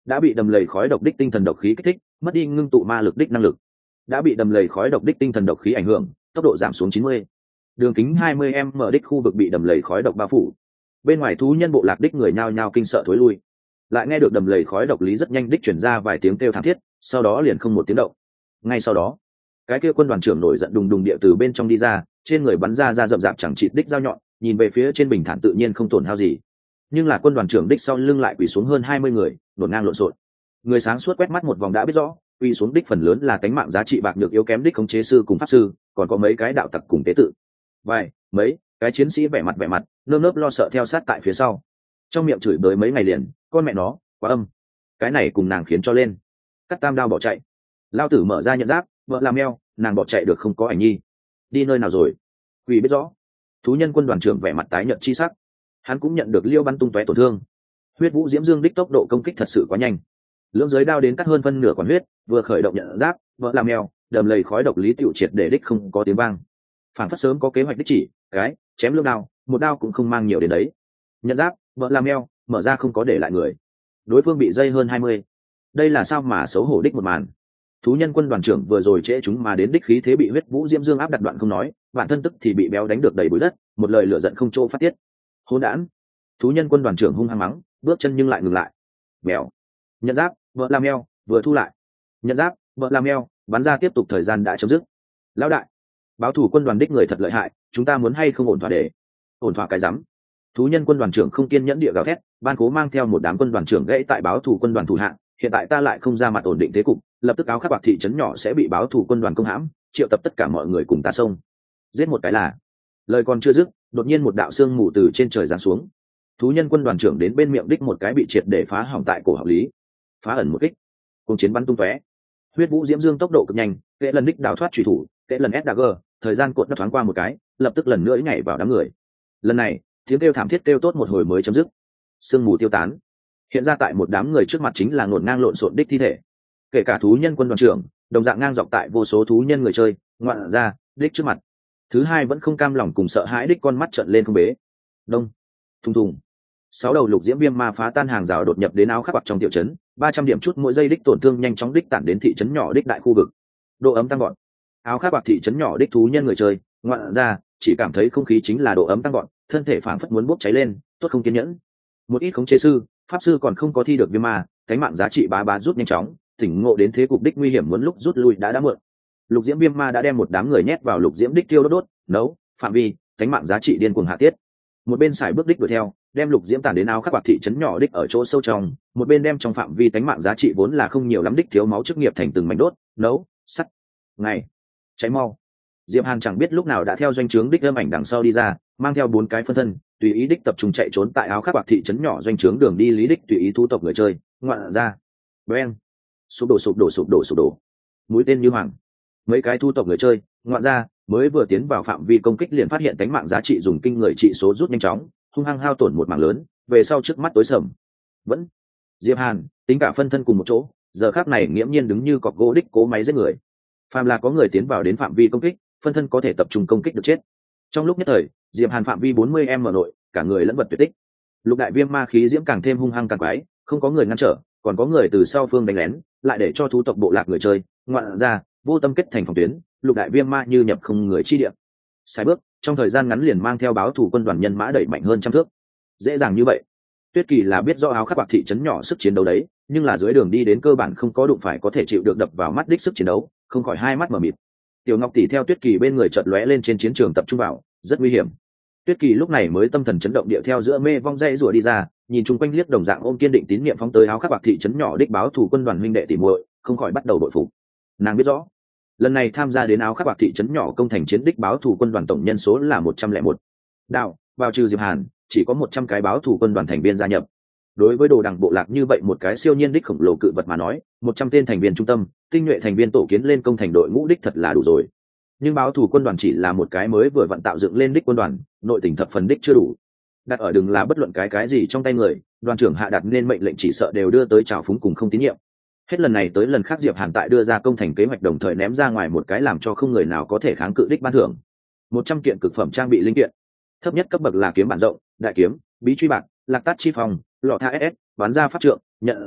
đã bị đầm lầy khói độc đích tinh thần độc khí kích thích, mất đi ngưng tụ ma lực đích năng lực, đã bị đầm lầy khói độc đích tinh thần độc khí ảnh hưởng, tốc độ giảm xuống chín mươi. Đường kính hai mươi m đích khu vực bị đầm lầy khói độc bao phủ. Bên ngoài thú nhân bộ lạc đích người nhao nhao kinh sợ thối lui. Lại nghe được đầm lầy khói độc lý rất nhanh đích chuyển ra vài tiếng kêu thảm thiết, sau đó liền không một tiếng động. Ngay sau đó, cái kia quân đoàn trưởng nổi giận đùng đùng địa từ bên trong đi ra, trên người bắn ra ra rậm rạp chẳng chịt đích dao nhọn, nhìn về phía trên bình thản tự nhiên không tổn hao gì. Nhưng là quân đoàn trưởng đích sau lưng lại quỳ xuống hơn hai mươi người, đổ ngang lộn xộn. Người sáng suốt quét mắt một vòng đã biết rõ, quỳ xuống đích phần lớn là cánh mạng giá trị bạc nhược yếu kém đích khống chế sư cùng pháp sư, còn có mấy cái đạo tặc cùng tế tự. Vài, mấy cái chiến sĩ vẻ mặt vẻ mặt, nơm nớp lo sợ theo sát tại phía sau. Trong miệng chửi bới mấy ngày liền, con mẹ nó, quá âm. Cái này cùng nàng khiến cho lên. Cắt tam đao bỏ chạy. Lao tử mở ra nhận giáp, vợ làm eo, nàng bỏ chạy được không có ảnh nhi. Đi nơi nào rồi? Quỳ biết rõ. Thú nhân quân đoàn trưởng vẻ mặt tái nhợt chi sắc. Hắn cũng nhận được liêu bắn tung tóe tổn thương. Huyết vũ diễm dương đích tốc độ công kích thật sự quá nhanh. Lưỡng giới đao đến cắt hơn phân nửa quản huyết, vừa khởi động nhận giáp, vợ làm eo, đầm lầy khói độc lý tiểu triệt để đích không có tiếng vang. Phản phất sớm có kế hoạch đích chỉ, cái chém lưỡng đao, một đao cũng không mang nhiều đến đấy. Nhận giáp, vợ làm eo, mở ra không có để lại người. Đối phương bị dây hơn hai mươi. Đây là sao mà xấu hổ đích một màn. Thú nhân quân đoàn trưởng vừa rồi trễ chúng mà đến đích khí thế bị huyết vũ diễm dương áp đặt đoạn không nói, bản thân tức thì bị béo đánh được đầy bụi đất, một lời lửa giận không chỗ phát tiết. Hỗn đản. Thú nhân quân đoàn trưởng hung hăng mắng, bước chân nhưng lại ngừng lại. Mèo. Nhận giáp, vợ làm eo, vừa thu lại. Nhận giáp, vợ làm eo, bắn ra tiếp tục thời gian đã chấm dứt. Lão đại, báo thủ quân đoàn đích người thật lợi hại, chúng ta muốn hay không ổn thỏa để. Ổn thỏa cái rắm. Thú nhân quân đoàn trưởng không kiên nhẫn địa gào thét, ban cố mang theo một đám quân đoàn trưởng gãy tại báo thủ quân đoàn thủ hạng, hiện tại ta lại không ra mặt ổn định thế cục, lập tức áo khắc bạc thị trấn nhỏ sẽ bị báo thủ quân đoàn công hãm, triệu tập tất cả mọi người cùng ta xông. Giết một cái là. Lời còn chưa dứt, đột nhiên một đạo sương mù từ trên trời giáng xuống. Thú nhân quân đoàn trưởng đến bên miệng đích một cái bị triệt để phá hỏng tại cổ học lý. Phá ẩn một kích. Cùng chiến bắn tung tóe. Huyết vũ diễm dương tốc độ cực nhanh, kệ lần đích đào thoát truy thủ, kệ lần ét dagger, thời gian cuộn nó thoáng qua một cái, lập tức lần nữa nhảy vào đám người. Lần này, tiếng kêu thảm thiết kêu tốt một hồi mới chấm dứt. Sương mù tiêu tán. Hiện ra tại một đám người trước mặt chính là ngổn ngang lộn xộn đích thi thể. Kể cả thú nhân quân đoàn trưởng, đồng dạng ngang dọc tại vô số thú nhân người chơi, ngoạn ra, đích trước mặt. Thứ hai vẫn không cam lòng cùng sợ hãi đích con mắt trợn lên không bế. Đông, thùng thùng. Sáu đầu lục diễm viêm ma phá tan hàng rào đột nhập đến áo khắc bạc trong tiểu trấn, ba trăm điểm chút mỗi giây đích tổn thương nhanh chóng đích tản đến thị trấn nhỏ đích đại khu vực. Độ ấm tăng gọn. Áo khắc bạc thị trấn nhỏ đích thú nhân người chơi, ngoạn ra, chỉ cảm thấy không khí chính là độ ấm tăng gọn, thân thể phảng phất muốn bốc cháy lên, tốt không kiên nhẫn. Một ít khống chế sư, pháp sư còn không có thi được viêm ma, cánh mạng giá trị bá bá rút nhanh chóng, tỉnh ngộ đến thế cục đích nguy hiểm muốn lúc rút lui đã đã muộn. Lục diễm viêm ma đã đem một đám người nhét vào lục diễm đích tiêu đốt đốt, nấu, phạm vi, cánh mạng giá trị điên cuồng hạ tiết. Một bên xài bước đích đuổi theo, đem lục diễm tản đến áo khắc bạc thị trấn nhỏ đích ở chỗ sâu trong, một bên đem trong phạm vi cánh mạng giá trị vốn là không nhiều lắm đích thiếu máu chức nghiệp thành từng mảnh đốt, nấu, sắt, ngày, cháy mau. Diệp Hàn chẳng biết lúc nào đã theo doanh trướng đích âm ảnh đằng sau đi ra, mang theo bốn cái phân thân, tùy ý đích tập trung chạy trốn tại áo khắc bạc thị trấn nhỏ doanh trướng đường đi lý đích tùy ý thu tộc người chơi, ngoạn ra. Beng, sụp đổ sụp đổ sụp đổ sụp đổ. Mũi tên như hoàng. Mấy cái thu tộc người chơi, ngoạn ra, mới vừa tiến vào phạm vi công kích liền phát hiện cánh mạng giá trị dùng kinh người trị số rút nhanh chóng, hung hăng hao tổn một mảng lớn, về sau trước mắt tối sầm. Vẫn Diệp Hàn, tính cả phân thân cùng một chỗ, giờ khắc này nghiễm nhiên đứng như cọc gỗ đích cố máy giết người. Phàm là có người tiến vào đến phạm vi công kích, phân thân có thể tập trung công kích được chết. Trong lúc nhất thời, Diệp Hàn phạm vi bốn mươi m nội, cả người lẫn vật tuyệt tích. Lục đại viêm ma khí diễm càng thêm hung hăng càng quái, không có người ngăn trở, còn có người từ sau phương đánh lén, lại để cho thú tộc bộ lạc người chơi, ngoạn ra, vô tâm kết thành phòng tuyến, lục đại viêm ma như nhập không người chi địa. Sai bước, trong thời gian ngắn liền mang theo báo thủ quân đoàn nhân mã đẩy mạnh hơn trăm thước. Dễ dàng như vậy. Tuyết Kỳ là biết rõ áo khắc bạc thị trấn nhỏ sức chiến đấu đấy, nhưng là dưới đường đi đến cơ bản không có đụng phải có thể chịu được đập vào mắt đích sức chiến đấu, không khỏi hai mắt mở mịt. Tiểu Ngọc tỷ theo Tuyết Kỳ bên người chợt lóe lên trên chiến trường tập trung vào, rất nguy hiểm. Tuyết Kỳ lúc này mới tâm thần chấn động điệu theo giữa mê vong dây rùa đi ra, nhìn chung quanh liếc đồng dạng ôm kiên định tín niệm phóng tới áo khắc bạc thị trấn nhỏ đích báo thủ quân đoàn huynh đệ tỉ muội, không khỏi bắt đầu bội phục. Nàng biết rõ, lần này tham gia đến áo khắc bạc thị trấn nhỏ công thành chiến đích báo thủ quân đoàn tổng nhân số là một trăm lẻ một. Đạo, vào trừ Diệp Hàn, chỉ có một trăm cái báo thủ quân đoàn thành viên gia nhập. Đối với đồ đằng bộ lạc như vậy một cái siêu nhiên đích khổng lồ cự vật mà nói, một trăm tên thành viên trung tâm, tinh nhuệ thành viên tổ kiến lên công thành đội ngũ đích thật là đủ rồi. Nhưng báo thủ quân đoàn chỉ là một cái mới vừa vận tạo dựng lên đích quân đoàn, nội tình thập phần đích chưa đủ. Đặt ở đừng là bất luận cái cái gì trong tay người, đoàn trưởng hạ đặt nên mệnh lệnh chỉ sợ đều đưa tới trào phúng cùng không tín nhiệm. Hết lần này tới lần khác Diệp Hàn tại đưa ra công thành kế hoạch đồng thời ném ra ngoài một cái làm cho không người nào có thể kháng cự đích ban thưởng. một trăm kiện cực phẩm trang bị linh kiện. Thấp nhất cấp bậc là kiếm bản rộng, đại kiếm, bí truy bạc, lạc tát chi phòng, lọ tha ét ét, bán ra pháp trượng, nhận giáp,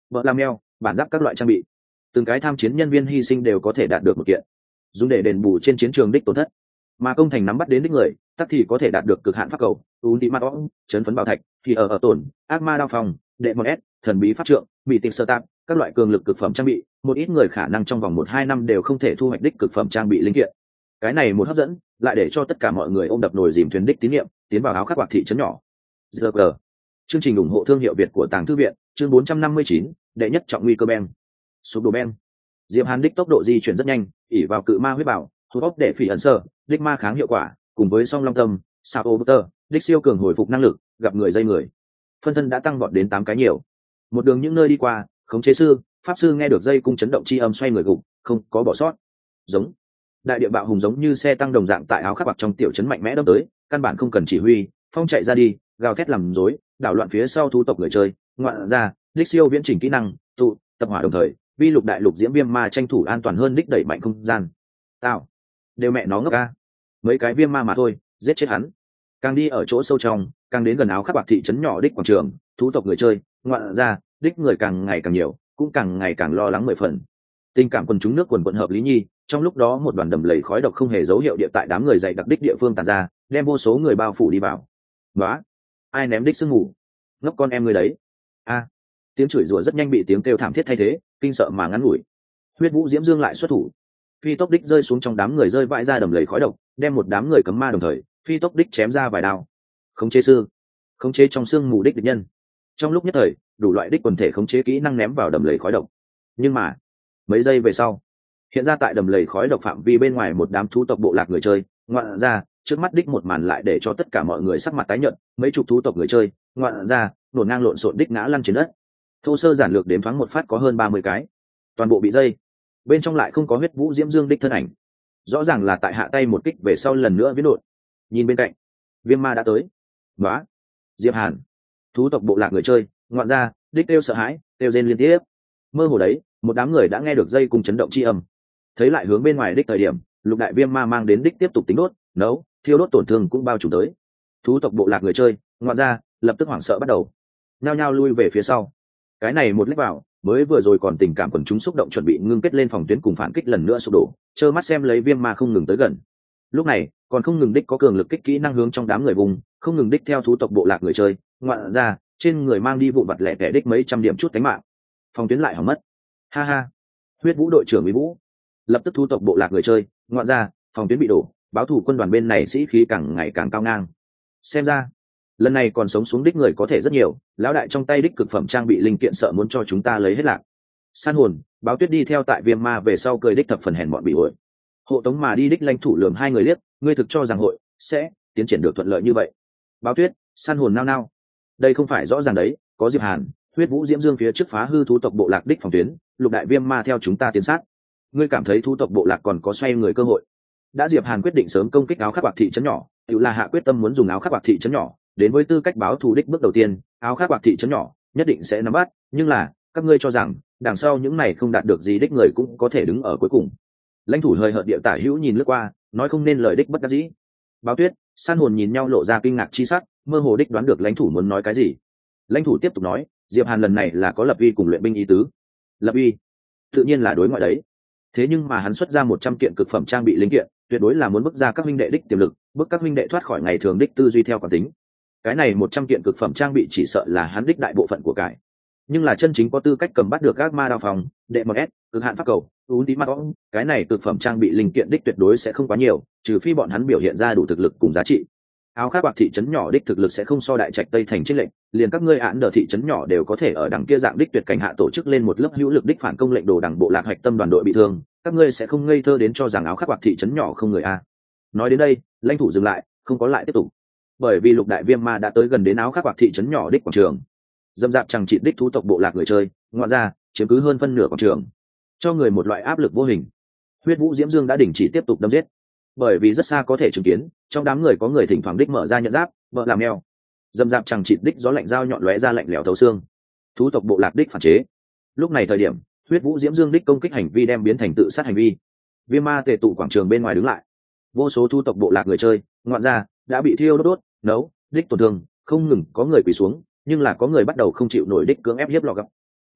vợ làm neo, bản giáp các loại trang bị. Từng cái tham chiến nhân viên hy sinh đều có thể đạt được một kiện, dùng để đền bù trên chiến trường đích tổn thất. Mà công thành nắm bắt đến đích người, tắc thì có thể đạt được cực hạn pháp cầu, ultimate ong, chấn phấn bảo thạch, thì ở ở tổn, ác ma đao phòng, đệ một s, thần bí pháp trượng, bị tịch sơ tạp, các loại cường lực cực phẩm trang bị, một ít người khả năng trong vòng một hai năm đều không thể thu hoạch đích cực phẩm trang bị linh kiện. Cái này một hấp dẫn, lại để cho tất cả mọi người ôm đập nồi dìm thuyền đích tín nhiệm, tiến vào áo khắc quạt thị trấn nhỏ. giê giê. Chương trình ủng hộ thương hiệu Việt của Tàng Thư viện, chương bốn trăm năm mươi chín, đệ nhất trọng nguy cơ beng. Sụp đổ beng. Diệp Hàn đích tốc độ di chuyển rất nhanh, ỷ vào cự ma huyết bảo, hút ốc để phỉ ẩn sơ, đích ma kháng hiệu quả, cùng với song long tâm, sao ô tơ, đích siêu cường hồi phục năng lực, gặp người dây người. Phân thân đã tăng vọt đến tám cái nhiều. Một đường những nơi đi qua, khống chế sư, pháp sư nghe được dây cung chấn động chi âm xoay người gục, không có bỏ sót. Giống đại địa bạo hùng giống như xe tăng đồng dạng tại áo khắc bạc trong tiểu trấn mạnh mẽ đâm tới, căn bản không cần chỉ huy, phong chạy ra đi, gào thét làm rối, đảo loạn phía sau thú tộc người chơi, ngoạn ra, đích siêu viễn chỉnh kỹ năng, tụ tập hỏa đồng thời, vi lục đại lục diễm viêm ma tranh thủ an toàn hơn đích đẩy mạnh không gian. Tao đều mẹ nó ngốc ca, mấy cái viêm ma mà thôi, giết chết hắn. Càng đi ở chỗ sâu trong, càng đến gần áo khắc bạc thị trấn nhỏ đích quảng trường, thú tộc người chơi, ngoạn ra, đích người càng ngày càng nhiều, cũng càng ngày càng lo lắng mười phần. Tình cảm quần chúng nước quần quận hợp lý nhi, trong lúc đó một đoàn đầm lầy khói độc không hề dấu hiệu địa tại đám người dày đặc đích địa phương tàn ra, đem vô số người bao phủ đi vào. Đó, ai ném đích sương ngủ? Ngốc con em người đấy. A, tiếng chửi rủa rất nhanh bị tiếng kêu thảm thiết thay thế, kinh sợ mà ngắn ngủi. Huyết Vũ Diễm Dương lại xuất thủ, phi tốc đích rơi xuống trong đám người rơi vãi ra đầm lầy khói độc, đem một đám người cấm ma đồng thời, phi tốc đích chém ra vài đao. Khống chế sư, khống chế trong xương mù đích địch nhân. Trong lúc nhất thời, đủ loại đích quần thể khống chế kỹ năng ném vào đầm lầy khói độc. Nhưng mà, mấy giây về sau, hiện ra tại đầm lầy khói độc phạm vi bên ngoài một đám thú tộc bộ lạc người chơi, ngoạn ra, trước mắt đích một màn lại để cho tất cả mọi người sắc mặt tái nhợt, mấy chục thú tộc người chơi, ngoạn ra, nổ ngang lộn xộn đích ngã lăn trên đất. Thô sơ giản lược đếm thoáng một phát có hơn ba mươi cái, toàn bộ bị dây. Bên trong lại không có Huyết Vũ Diễm Dương đích thân ảnh, rõ ràng là tại hạ tay một kích về sau lần nữa viễn đột. Nhìn bên cạnh, viêm ma đã tới. Đó, Diệp Hàn, thú tộc bộ lạc người chơi, ngoạn ra, đích kêu sợ hãi, kêu rên liên tiếp. Mơ hồ đấy, một đám người đã nghe được dây cùng chấn động chi âm, thấy lại hướng bên ngoài đích thời điểm, lục đại viêm ma mang đến đích tiếp tục tính đốt, nấu, thiêu đốt tổn thương cũng bao trùm tới. Thú tộc bộ lạc người chơi, ngoạn ra, lập tức hoảng sợ bắt đầu, nhao nhao lui về phía sau. Cái này một lách vào, mới vừa rồi còn tình cảm quần chúng xúc động chuẩn bị ngưng kết lên phòng tuyến cùng phản kích lần nữa sụp đổ, trơ mắt xem lấy viêm ma không ngừng tới gần. Lúc này, còn không ngừng đích có cường lực kích kỹ năng hướng trong đám người vùng, không ngừng đích theo thú tộc bộ lạc người chơi, ngoạn ra, trên người mang đi vụ vặt lẻ tẻ đích mấy trăm điểm chút cánh mạng. Phòng tuyến lại hỏng mất. Ha ha. Huyết Vũ đội trưởng Mỹ Vũ lập tức thu tộc bộ lạc người chơi, ngoạn ra, phòng tuyến bị đổ, báo thủ quân đoàn bên này sĩ khí càng ngày càng cao ngang. Xem ra lần này còn sống xuống đích người có thể rất nhiều, lão đại trong tay đích cực phẩm trang bị linh kiện sợ muốn cho chúng ta lấy hết lạc. San hồn, Báo Tuyết đi theo tại viêm ma về sau cười đích thập phần hèn mọn bị hội. Hộ tống mà đi đích lãnh thủ lườm hai người liếc, ngươi thực cho rằng hội sẽ tiến triển được thuận lợi như vậy? Báo Tuyết, San hồn nao nao, đây không phải rõ ràng đấy, có Diệp Hàn, Huyết Vũ Diễm Dương phía trước phá hư thú tộc bộ lạc đích phòng tuyến, lục đại viêm ma theo chúng ta tiến sát. Ngươi cảm thấy thú tộc bộ lạc còn có xoay người cơ hội? Đã Diệp Hàn quyết định sớm công kích áo khắc bạc thị trấn nhỏ, tự là hạ quyết tâm muốn dùng áo khắc bạc thị trấn nhỏ, đến với tư cách báo thù đích bước đầu tiên, áo khắc bạc thị trấn nhỏ nhất định sẽ nắm bắt, nhưng là các ngươi cho rằng đằng sau những này không đạt được gì đích người cũng có thể đứng ở cuối cùng. Lãnh thủ hơi hợt địa tả hữu nhìn lướt qua, nói không nên lời đích bất đắc dĩ. Báo Tuyết, San hồn nhìn nhau lộ ra kinh ngạc chi sắc, mơ hồ đích đoán được lãnh thủ muốn nói cái gì. Lãnh thủ tiếp tục nói, Diệp Hàn lần này là có lập uy cùng luyện binh ý tứ. Lập uy, tự nhiên là đối ngoại đấy. Thế nhưng mà hắn xuất ra một trăm kiện cực phẩm trang bị linh kiện, tuyệt đối là muốn bức ra các huynh đệ đích tiềm lực, bức các huynh đệ thoát khỏi ngày thường đích tư duy theo quán tính. Cái này một trăm kiện cực phẩm trang bị chỉ sợ là hắn đích đại bộ phận của cải, nhưng là chân chính có tư cách cầm bắt được các ma đao phòng, đệ một s, cực hạn pháp cầu, ultimate ong, cái này cực phẩm trang bị linh kiện đích tuyệt đối sẽ không quá nhiều, trừ phi bọn hắn biểu hiện ra đủ thực lực cùng giá trị. Áo khác bạc thị trấn nhỏ đích thực lực sẽ không so đại trạch tây thành chiến lệnh, liền các ngươi án đờ thị trấn nhỏ đều có thể ở đằng kia dạng đích tuyệt cảnh hạ tổ chức lên một lớp hữu lực đích phản công lệnh đồ đảng bộ lạc hoạch tâm đoàn đội bị thương, các ngươi sẽ không ngây thơ đến cho rằng áo khác bạc thị trấn nhỏ không người a. Nói đến đây, lãnh thủ dừng lại, không có lại tiếp tục, bởi vì lục đại viêm ma đã tới gần đến áo khác bạc thị trấn nhỏ đích quảng trường, dâm dạp chẳng trị đích thú tộc bộ lạc người chơi, ngoạn ra, chiếm cứ hơn phân nửa quảng trường, cho người một loại áp lực vô hình. Huyết Vũ Diễm Dương đã đình chỉ tiếp tục đâm giết, bởi vì rất xa có thể chứng kiến trong đám người có người thỉnh thoảng đích mở ra nhận giáp, vợ làm neo, dâm dạp chẳng trị đích gió lạnh dao nhọn lóe ra lạnh lẽo thấu xương. Thú tộc bộ lạc đích phản chế. Lúc này thời điểm, Huyết Vũ Diễm Dương đích công kích hành vi đem biến thành tự sát hành vi. Viêm ma tề tụ quảng trường bên ngoài đứng lại, vô số thú tộc bộ lạc người chơi, ngoạn ra, đã bị thiêu đốt đốt, nấu, đích tổn thương, không ngừng có người quỳ xuống, nhưng là có người bắt đầu không chịu nổi đích cưỡng ép hiếp lọ gấp.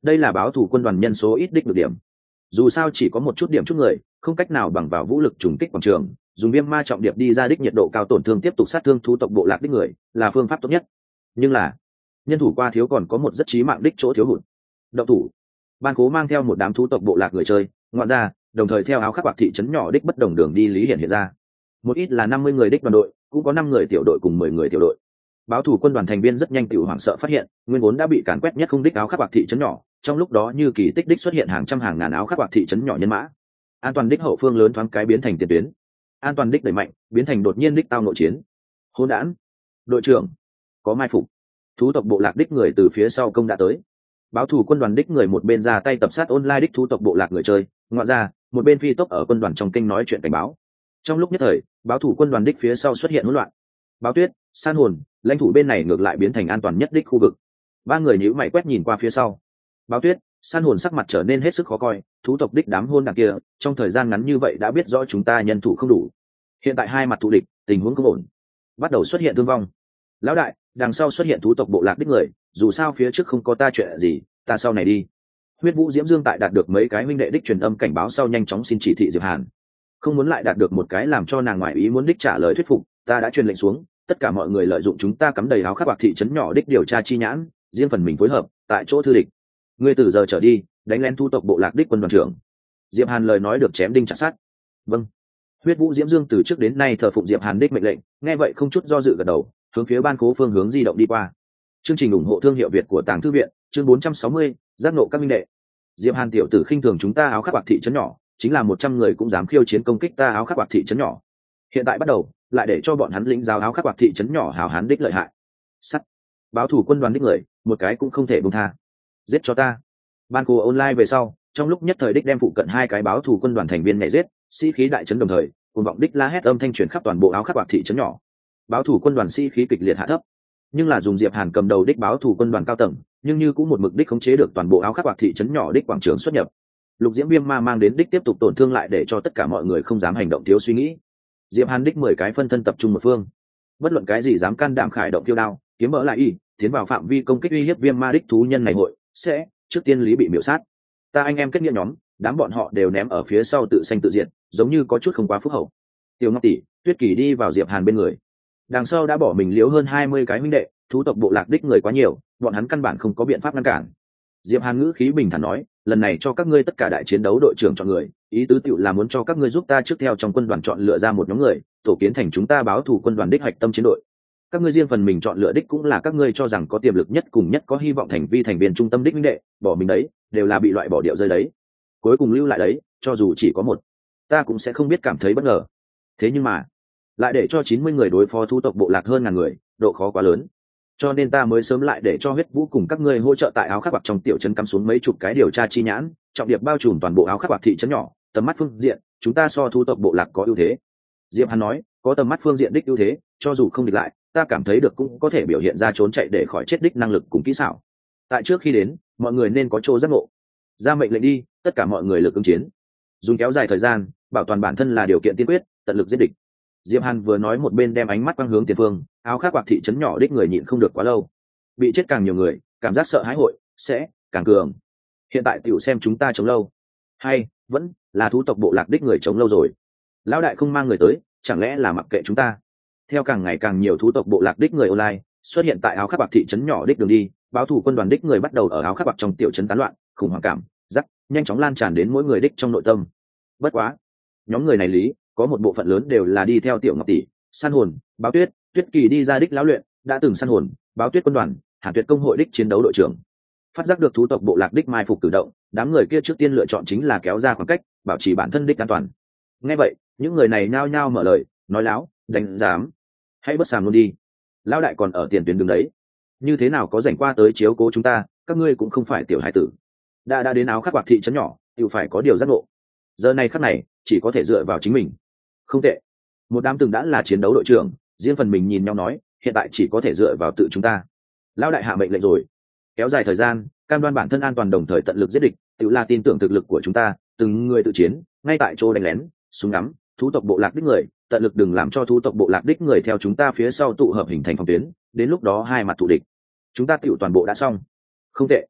đây là báo thủ quân đoàn nhân số ít đích được điểm. Dù sao chỉ có một chút điểm chút người, không cách nào bằng vào vũ lực trùng kích quảng trường, dùng viêm ma trọng điệp đi ra đích nhiệt độ cao tổn thương tiếp tục sát thương thú tộc bộ lạc đích người là phương pháp tốt nhất. Nhưng là nhân thủ qua thiếu, còn có một rất chí mạng đích chỗ thiếu hụt. Động thủ. Ban Cố mang theo một đám thú tộc bộ lạc người chơi ngoạn ra, đồng thời theo áo khắc bạc thị trấn nhỏ đích bất đồng đường đi lý hiện hiện ra. Một ít là năm mươi người đích đoàn đội, cũng có năm người tiểu đội cùng mười người tiểu đội. Báo thủ quân đoàn thành viên rất nhanh tiểu hoảng sợ phát hiện, nguyên vốn đã bị càn quét nhất không đích áo khắc bạc thị trấn nhỏ, trong lúc đó như kỳ tích đích xuất hiện hàng trăm hàng ngàn áo khắc bạc thị trấn nhỏ nhân mã. An toàn đích hậu phương lớn thoáng cái biến thành tiền tuyến, an toàn đích đẩy mạnh biến thành đột nhiên đích tao nội chiến. Hỗn đản. Đội trưởng có mai phục. Thú tộc bộ lạc đích người từ phía sau công đã tới. Báo thủ quân đoàn đích người một bên ra tay tập sát online đích thú tộc bộ lạc người chơi, ngoại ra một bên phi tốc ở quân đoàn trong kênh nói chuyện cảnh báo. Trong lúc nhất thời, báo thủ quân đoàn đích phía sau xuất hiện hỗn loạn. Báo Tuyết, San Hồn, lãnh thủ bên này ngược lại biến thành an toàn nhất đích khu vực. Ba người nhíu mày quét nhìn qua phía sau. Báo Tuyết, San Hồn sắc mặt trở nên hết sức khó coi, thú tộc đích đám hôn đảng kia, trong thời gian ngắn như vậy đã biết rõ chúng ta nhân thủ không đủ. Hiện tại hai mặt thù địch, tình huống không ổn, bắt đầu xuất hiện thương vong. Lão đại, đằng sau xuất hiện thú tộc bộ lạc đích người, dù sao phía trước không có ta chuyện gì, ta sau này đi. Huyết Vũ Diễm Dương tại đạt được mấy cái huynh đệ đích truyền âm cảnh báo sau nhanh chóng xin chỉ thị Diệp Hàn. Không muốn lại đạt được một cái làm cho nàng ngoại ý muốn đích trả lời thuyết phục, ta đã truyền lệnh xuống, tất cả mọi người lợi dụng chúng ta cắm đầy áo khắc bạc thị trấn nhỏ đích điều tra chi nhãn, riêng phần mình phối hợp tại chỗ thư địch. Ngươi từ giờ trở đi đánh lén thu tộc bộ lạc đích quân đoàn trưởng. Diệp Hàn lời nói được chém đinh chặt sắt. Vâng. Huyết Vũ Diễm Dương từ trước đến nay thờ phụng Diệp Hàn đích mệnh lệnh, nghe vậy không chút do dự gật đầu, hướng phía Ban Cố phương hướng di động đi qua. Chương trình ủng hộ thương hiệu Việt của Tàng Thư viện, chương bốn trăm sáu mươi, giác ngộ các minh đệ. Diệp Hàn tiểu tử khinh thường chúng ta áo khắc bạc thị trấn nhỏ, chính là một trăm người cũng dám khiêu chiến công kích ta áo khắc bạc thị trấn nhỏ. Hiện tại bắt đầu, lại để cho bọn hắn lĩnh giáo áo khắc bạc thị trấn nhỏ hào hán đích lợi hại. Sắt. Báo thủ quân đoàn đích người, một cái cũng không thể buông tha. Giết cho ta. Ban Cố online về sau, trong lúc nhất thời đích đem phụ cận hai cái báo thủ quân đoàn thành viên nhảy giết, sĩ khí đại trấn đồng thời, cuồng vọng đích la hét âm thanh truyền khắp toàn bộ áo khắc bạc thị trấn nhỏ. Báo thủ quân đoàn sĩ khí kịch liệt hạ thấp, nhưng là dùng Diệp Hàn cầm đầu đích báo thủ quân đoàn cao tầng, nhưng như cũng một mực đích khống chế được toàn bộ áo khắc bạc thị trấn nhỏ đích quảng trường xuất nhập. Lục Diễm Viêm Ma mang đến đích tiếp tục tổn thương lại để cho tất cả mọi người không dám hành động thiếu suy nghĩ. Diệp Hàn đích mười cái phân thân tập trung một phương, bất luận cái gì dám can đảm khởi động tiêu đao, kiếm mở lại y, tiến vào phạm vi công kích uy hiếp Viêm Ma đích thú nhân này hội sẽ trước tiên lý bị miểu sát. Ta anh em kết nghĩa nhóm, đám bọn họ đều ném ở phía sau tự sanh tự diệt, giống như có chút không quá phúc hậu. Tiểu Ngọc tỷ, Tuyết Kỳ đi vào Diệp Hàn bên người. Đằng sau đã bỏ mình liếu hơn hai mươi cái huynh đệ, thú tộc bộ lạc đích người quá nhiều, bọn hắn căn bản không có biện pháp ngăn cản. Diệp Hàn ngữ khí bình thản nói, lần này cho các ngươi tất cả đại chiến đấu đội trưởng chọn người, ý tứ tiểu là muốn cho các ngươi giúp ta trước theo trong quân đoàn chọn lựa ra một nhóm người, tổ kiến thành chúng ta báo thủ quân đoàn đích hạch tâm chiến đội. Các ngươi riêng phần mình chọn lựa đích cũng là các ngươi cho rằng có tiềm lực nhất cùng nhất có hy vọng thành vi thành viên trung tâm đích huynh đệ, bỏ mình đấy, đều là bị loại bỏ điệu rơi đấy. Cuối cùng lưu lại đấy, cho dù chỉ có một, ta cũng sẽ không biết cảm thấy bất ngờ. Thế nhưng mà, lại để cho chín mươi người đối phó thú tộc bộ lạc hơn ngàn người, độ khó quá lớn. Cho nên ta mới sớm lại để cho Huyết Vũ cùng các ngươi hỗ trợ tại áo khắc bạc trong tiểu trấn cắm xuống mấy chục cái điều tra chi nhãn, trọng điểm bao trùm toàn bộ áo khắc bạc thị trấn nhỏ, tầm mắt phương diện, chúng ta so thú tộc bộ lạc có ưu thế. Diệp Hàn nói, có tầm mắt phương diện đích ưu thế, cho dù không địch lại, ta cảm thấy được cũng có thể biểu hiện ra trốn chạy để khỏi chết đích năng lực cùng kỹ xảo. Tại trước khi đến, mọi người nên có chỗ giác ngộ. Ra mệnh lệnh đi, tất cả mọi người lực ứng chiến. Dùng kéo dài thời gian, bảo toàn bản thân là điều kiện tiên quyết, tận lực giết địch. Diệp Hàn vừa nói một bên đem ánh mắt quang hướng tiền phương, áo khắc bạc thị trấn nhỏ đích người nhịn không được quá lâu. Bị chết càng nhiều người, cảm giác sợ hãi hội sẽ càng cường. Hiện tại tiểu xem chúng ta chống lâu, hay vẫn là thú tộc bộ lạc đích người chống lâu rồi. Lão đại không mang người tới, chẳng lẽ là mặc kệ chúng ta? Theo càng ngày càng nhiều thú tộc bộ lạc đích người online xuất hiện tại áo khắc bạc thị trấn nhỏ đích đường đi, báo thủ quân đoàn đích người bắt đầu ở áo khắc bạc trong tiểu trấn tán loạn, khủng hoảng cảm giác nhanh chóng lan tràn đến mỗi người đích trong nội tâm. Bất quá, nhóm người này lý có một bộ phận lớn đều là đi theo Tiểu Ngọc tỷ, San Hồn, Báo Tuyết, Tuyết Kỳ đi ra đích lão luyện, đã từng San Hồn, Báo Tuyết quân đoàn, Hàn Tuyệt công hội đích chiến đấu đội trưởng. Phát giác được thú tộc bộ lạc đích mai phục cử động, đám người kia trước tiên lựa chọn chính là kéo ra khoảng cách, bảo trì bản thân đích an toàn. Nghe vậy, những người này nhao nhao mở lời, nói láo, đánh dám, hãy bất sàm luôn đi. Lão đại còn ở tiền tuyến đứng đấy, như thế nào có rảnh qua tới chiếu cố chúng ta, các ngươi cũng không phải tiểu hải tử. Đã đã đến áo khắc bạc thị trấn nhỏ, tự phải có điều giác ngộ. Giờ này khắc này, chỉ có thể dựa vào chính mình. Không tệ. Một đám từng đã là chiến đấu đội trưởng, riêng phần mình nhìn nhau nói, hiện tại chỉ có thể dựa vào tự chúng ta. Lão đại hạ mệnh lệnh rồi, kéo dài thời gian, cam đoan bản thân an toàn đồng thời tận lực giết địch, tự là tin tưởng thực lực của chúng ta, từng người tự chiến, ngay tại chỗ đánh lén, súng ngắm, thú tộc bộ lạc đích người, tận lực đừng làm cho thú tộc bộ lạc đích người theo chúng ta phía sau tụ hợp hình thành phòng tuyến, đến lúc đó hai mặt thù địch, chúng ta tựu toàn bộ đã xong. Không tệ.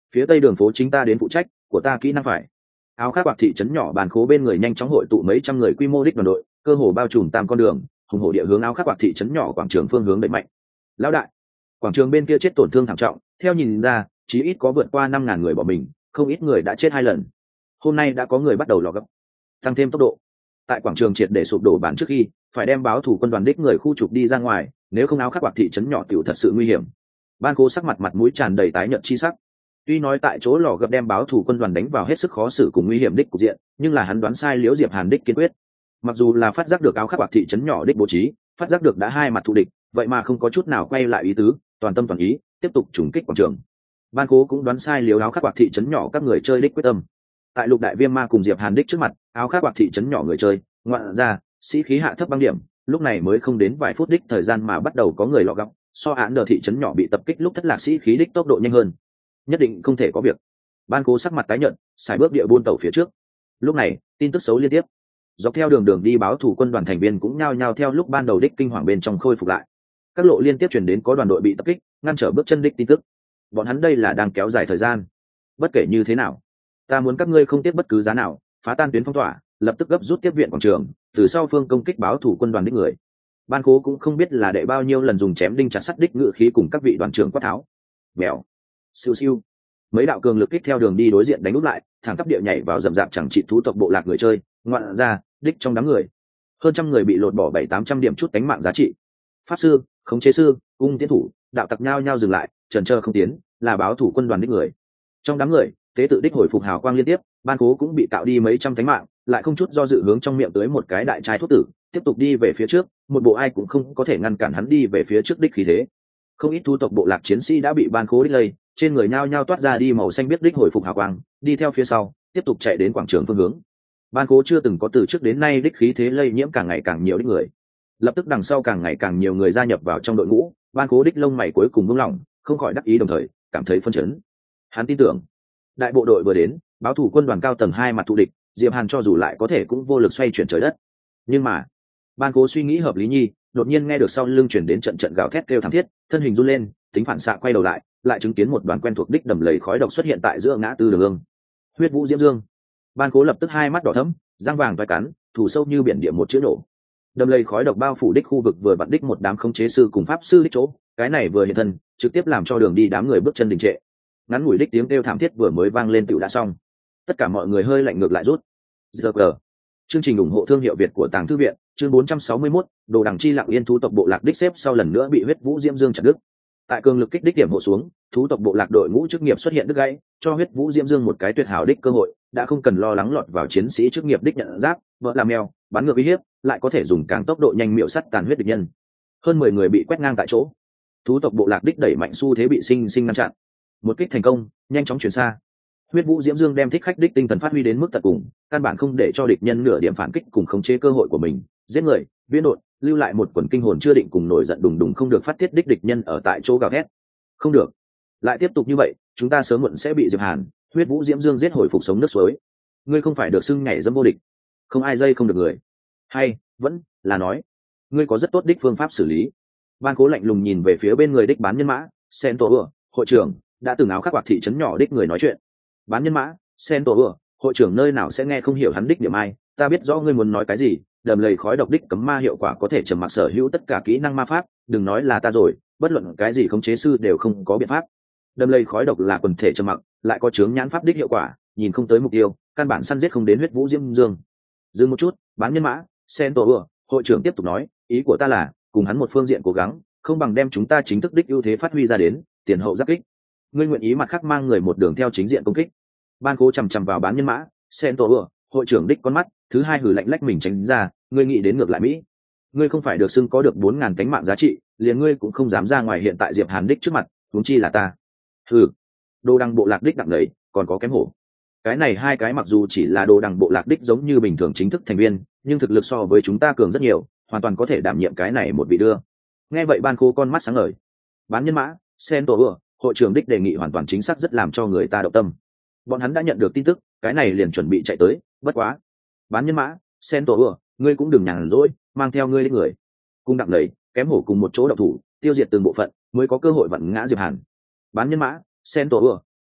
phía tây đường phố chính ta đến phụ trách, của ta kỹ năng phải. Áo khác bạc thị trấn nhỏ bàn khố bên người nhanh chóng hội tụ mấy trăm người quy mô đích đoàn đội, cơ hồ bao trùm tam con đường, hùng hổ địa hướng áo khác bạc thị trấn nhỏ quảng trường phương hướng đẩy mạnh. Lão đại, quảng trường bên kia chết tổn thương thảm trọng, theo nhìn ra chí ít có vượt qua năm ngàn người bỏ mình, không ít người đã chết hai lần. Hôm nay đã có người bắt đầu lò gấp, tăng thêm tốc độ. Tại quảng trường triệt để sụp đổ bản trước khi phải đem báo thủ quân đoàn đích người khu trục đi ra ngoài, nếu không áo khác bạc thị trấn nhỏ tiểu thật sự nguy hiểm. Ban Cố sắc mặt mặt mũi tràn đầy tái nhợt chi sắc. Tuy nói tại chỗ lò gấp đem báo thủ quân đoàn đánh vào hết sức khó xử cùng nguy hiểm đích cục diện, nhưng là hắn đoán sai Liễu Diệp Hàn đích kiên quyết. Mặc dù là phát giác được áo khác bạc thị trấn nhỏ đích bố trí, phát giác được đã hai mặt thù địch, vậy mà không có chút nào quay lại ý tứ, toàn tâm toàn ý tiếp tục trùng kích quảng trường. Ban Cố cũng đoán sai Liễu áo khác bạc thị trấn nhỏ các người chơi đích quyết tâm. Tại Lục Đại Viêm Ma cùng Diệp Hàn đích trước mặt, áo khác bạc thị trấn nhỏ người chơi ngoạn ra sĩ khí hạ thấp băng điểm, lúc này mới không đến vài phút đích thời gian mà bắt đầu có người lọ góc, so án đờ thị trấn nhỏ bị tập kích lúc thất lạc sĩ khí đích tốc độ nhanh hơn, nhất định không thể có việc. Ban Cố sắc mặt tái nhợt, xài bước địa buôn tàu phía trước. Lúc này tin tức xấu liên tiếp, dọc theo đường đường đi báo thủ quân đoàn thành viên cũng nhao nhao theo lúc ban đầu đích kinh hoàng bên trong khôi phục lại. Các lộ liên tiếp truyền đến có đoàn đội bị tập kích, ngăn trở bước chân đích tin tức. Bọn hắn đây là đang kéo dài thời gian. Bất kể như thế nào, ta muốn các ngươi không tiếc bất cứ giá nào phá tan tuyến phong tỏa, lập tức gấp rút tiếp viện quảng trường, từ sau phương công kích báo thủ quân đoàn đích người. Ban Cố cũng không biết là đệ bao nhiêu lần dùng chém đinh chặt sắt đích ngự khí cùng các vị đoàn trưởng quát tháo. Mèo, siêu siêu, mấy đạo cường lực kích theo đường đi đối diện đánh úp lại, thẳng tắp địa nhảy vào rậm rạp chẳng trị thú tộc bộ lạc người chơi, ngoạn ra đích trong đám người hơn trăm người bị lột bỏ bảy tám trăm điểm chút đánh mạng giá trị. Pháp sư, khống chế sư, cung tiến thủ, đạo tặc nhao nhao dừng lại, chần chờ không tiến, là báo thủ quân đoàn đích người. Trong đám người tế tự đích hồi phục hào quang liên tiếp, Ban Cố cũng bị tạo đi mấy trăm thánh mạng, lại không chút do dự hướng trong miệng tới một cái đại trai thuốc tử, tiếp tục đi về phía trước, một bộ ai cũng không có thể ngăn cản hắn đi về phía trước đích khí thế. Không ít thu tộc bộ lạc chiến sĩ đã bị Ban Cố đích lây, trên người nhao nhao toát ra đi màu xanh biết đích hồi phục hào quang, đi theo phía sau tiếp tục chạy đến quảng trường phương hướng. Ban Cố chưa từng có từ trước đến nay đích khí thế lây nhiễm càng ngày càng nhiều đích người, lập tức đằng sau càng ngày càng nhiều người gia nhập vào trong đội ngũ. Ban Cố đích lông mày cuối cùng buông lỏng, không khỏi đắc ý đồng thời cảm thấy phân chấn. Hắn tin tưởng đại bộ đội vừa đến, báo thủ quân đoàn cao tầng hai mặt thù địch, Diệp Hàn cho dù lại có thể cũng vô lực xoay chuyển trời đất. Nhưng mà Ban Cố suy nghĩ hợp lý nhi, đột nhiên nghe được sau lưng chuyển đến trận trận gào thét kêu thảm thiết, thân hình run lên, tính phản xạ quay đầu lại, lại chứng kiến một đoàn quen thuộc đích đầm lầy khói độc xuất hiện tại giữa ngã tư đường ương. Huyết Vũ Diễm Dương. Ban Cố lập tức hai mắt đỏ thẫm, răng vàng toái cắn, thủ sâu như biển địa một chữ nổ. Đầm lầy khói độc bao phủ đích khu vực vừa vặn đích một đám khống chế sư cùng pháp sư đích chỗ, cái này vừa hiện thân, trực tiếp làm cho đường đi đám người bước chân đình trệ. Ngắn ngủi đích tiếng kêu thảm thiết vừa mới vang lên tựu đã xong. Tất cả mọi người hơi lạnh ngược lại rút. Giờ cờ. Chương trình ủng hộ thương hiệu Việt của Tàng Thư viện, chương bốn trăm sáu mươi mốt, Đồ Đằng Chi Lặng Yên thú tộc bộ lạc đích xếp sau lần nữa bị Huyết Vũ Diễm Dương chặt đứt. Tại cường lực kích đích điểm hộ xuống, thú tộc bộ lạc đội ngũ chức nghiệp xuất hiện đứt gãy, cho Huyết Vũ Diễm Dương một cái tuyệt hảo đích cơ hội, đã không cần lo lắng lọt vào chiến sĩ chức nghiệp đích nhận giáp, vợ làm mèo, bắn ngược uy hiếp, lại có thể dùng càng tốc độ nhanh miệu sắt tàn huyết địch nhân. Hơn mười người bị quét ngang tại chỗ. Thú tộc bộ lạc đích đẩy mạnh xu thế bị sinh sinh ngăn chặn. Một kích thành công, nhanh chóng chuyển xa. Huyết Vũ Diễm Dương đem thích khách đích tinh thần phát huy đến mức tận cùng, căn bản không để cho địch nhân nửa điểm phản kích cùng khống chế cơ hội của mình, giết người, viễn đột, lưu lại một quần kinh hồn chưa định cùng nổi giận đùng đùng không được phát tiết đích địch nhân ở tại chỗ gào thét. Không được, lại tiếp tục như vậy, chúng ta sớm muộn sẽ bị Diệp Hàn, Huyết Vũ Diễm Dương giết hồi phục sống nước suối. Ngươi không phải được xưng nhảy dẫm vô địch, không ai dây không được người, hay vẫn là nói ngươi có rất tốt đích phương pháp xử lý. Ban Cố lạnh lùng nhìn về phía bên người đích bán nhân mã, Sen Tổ Ưa, hội trưởng, đã từng áo khắc bạc thị trấn nhỏ đích người nói chuyện. Bán nhân mã, Sen Tổ Ưa, hội trưởng nơi nào sẽ nghe không hiểu hắn đích điểm ai, ta biết rõ ngươi muốn nói cái gì, đầm lầy khói độc đích cấm ma hiệu quả có thể trầm mặc sở hữu tất cả kỹ năng ma pháp, đừng nói là ta rồi, bất luận cái gì khống chế sư đều không có biện pháp. Đầm lầy khói độc là quần thể trầm mặc, lại có chướng nhãn pháp đích hiệu quả, nhìn không tới mục tiêu, căn bản săn giết không đến Huyết Vũ Diễm Dương. Dừng một chút, bán nhân mã, Sen Tổ Ưa, hội trưởng tiếp tục nói, ý của ta là cùng hắn một phương diện cố gắng, không bằng đem chúng ta chính thức đích ưu thế phát huy ra đến, tiền hậu giáp kích. Ngươi nguyện ý mặt khác mang người một đường theo chính diện công kích. Ban Cố chằm chằm vào bán nhân mã, Sen Tổ Ưa, hội trưởng đích con mắt, thứ hai hử lạnh lách mình tránh ra, ngươi nghĩ đến ngược lại Mỹ. Ngươi không phải được xưng có được bốn ngàn tánh mạng giá trị, liền ngươi cũng không dám ra ngoài hiện tại Diệp Hàn đích trước mặt, huống chi là ta. Hừ, Đồ Đằng bộ lạc đích đặng đấy, còn có kém hổ. Cái này hai cái mặc dù chỉ là Đồ Đằng bộ lạc đích giống như bình thường chính thức thành viên, nhưng thực lực so với chúng ta cường rất nhiều, hoàn toàn có thể đảm nhiệm cái này một vị đưa. Nghe vậy Ban Cố con mắt sáng ngời. Bán nhân mã, Sen Tổ Ưa, hội trưởng đích đề nghị hoàn toàn chính xác rất làm cho người ta động tâm. Bọn hắn đã nhận được tin tức, cái này liền chuẩn bị chạy tới, bất quá. Bán nhân mã, Sen Tổ Ưa, ngươi cũng đừng nhàn rỗi, mang theo ngươi đích người. Cung đặng đấy, kém hổ cùng một chỗ động thủ, tiêu diệt từng bộ phận, mới có cơ hội vặn ngã Diệp Hàn. Bán nhân mã, Sen Tổ Ưa,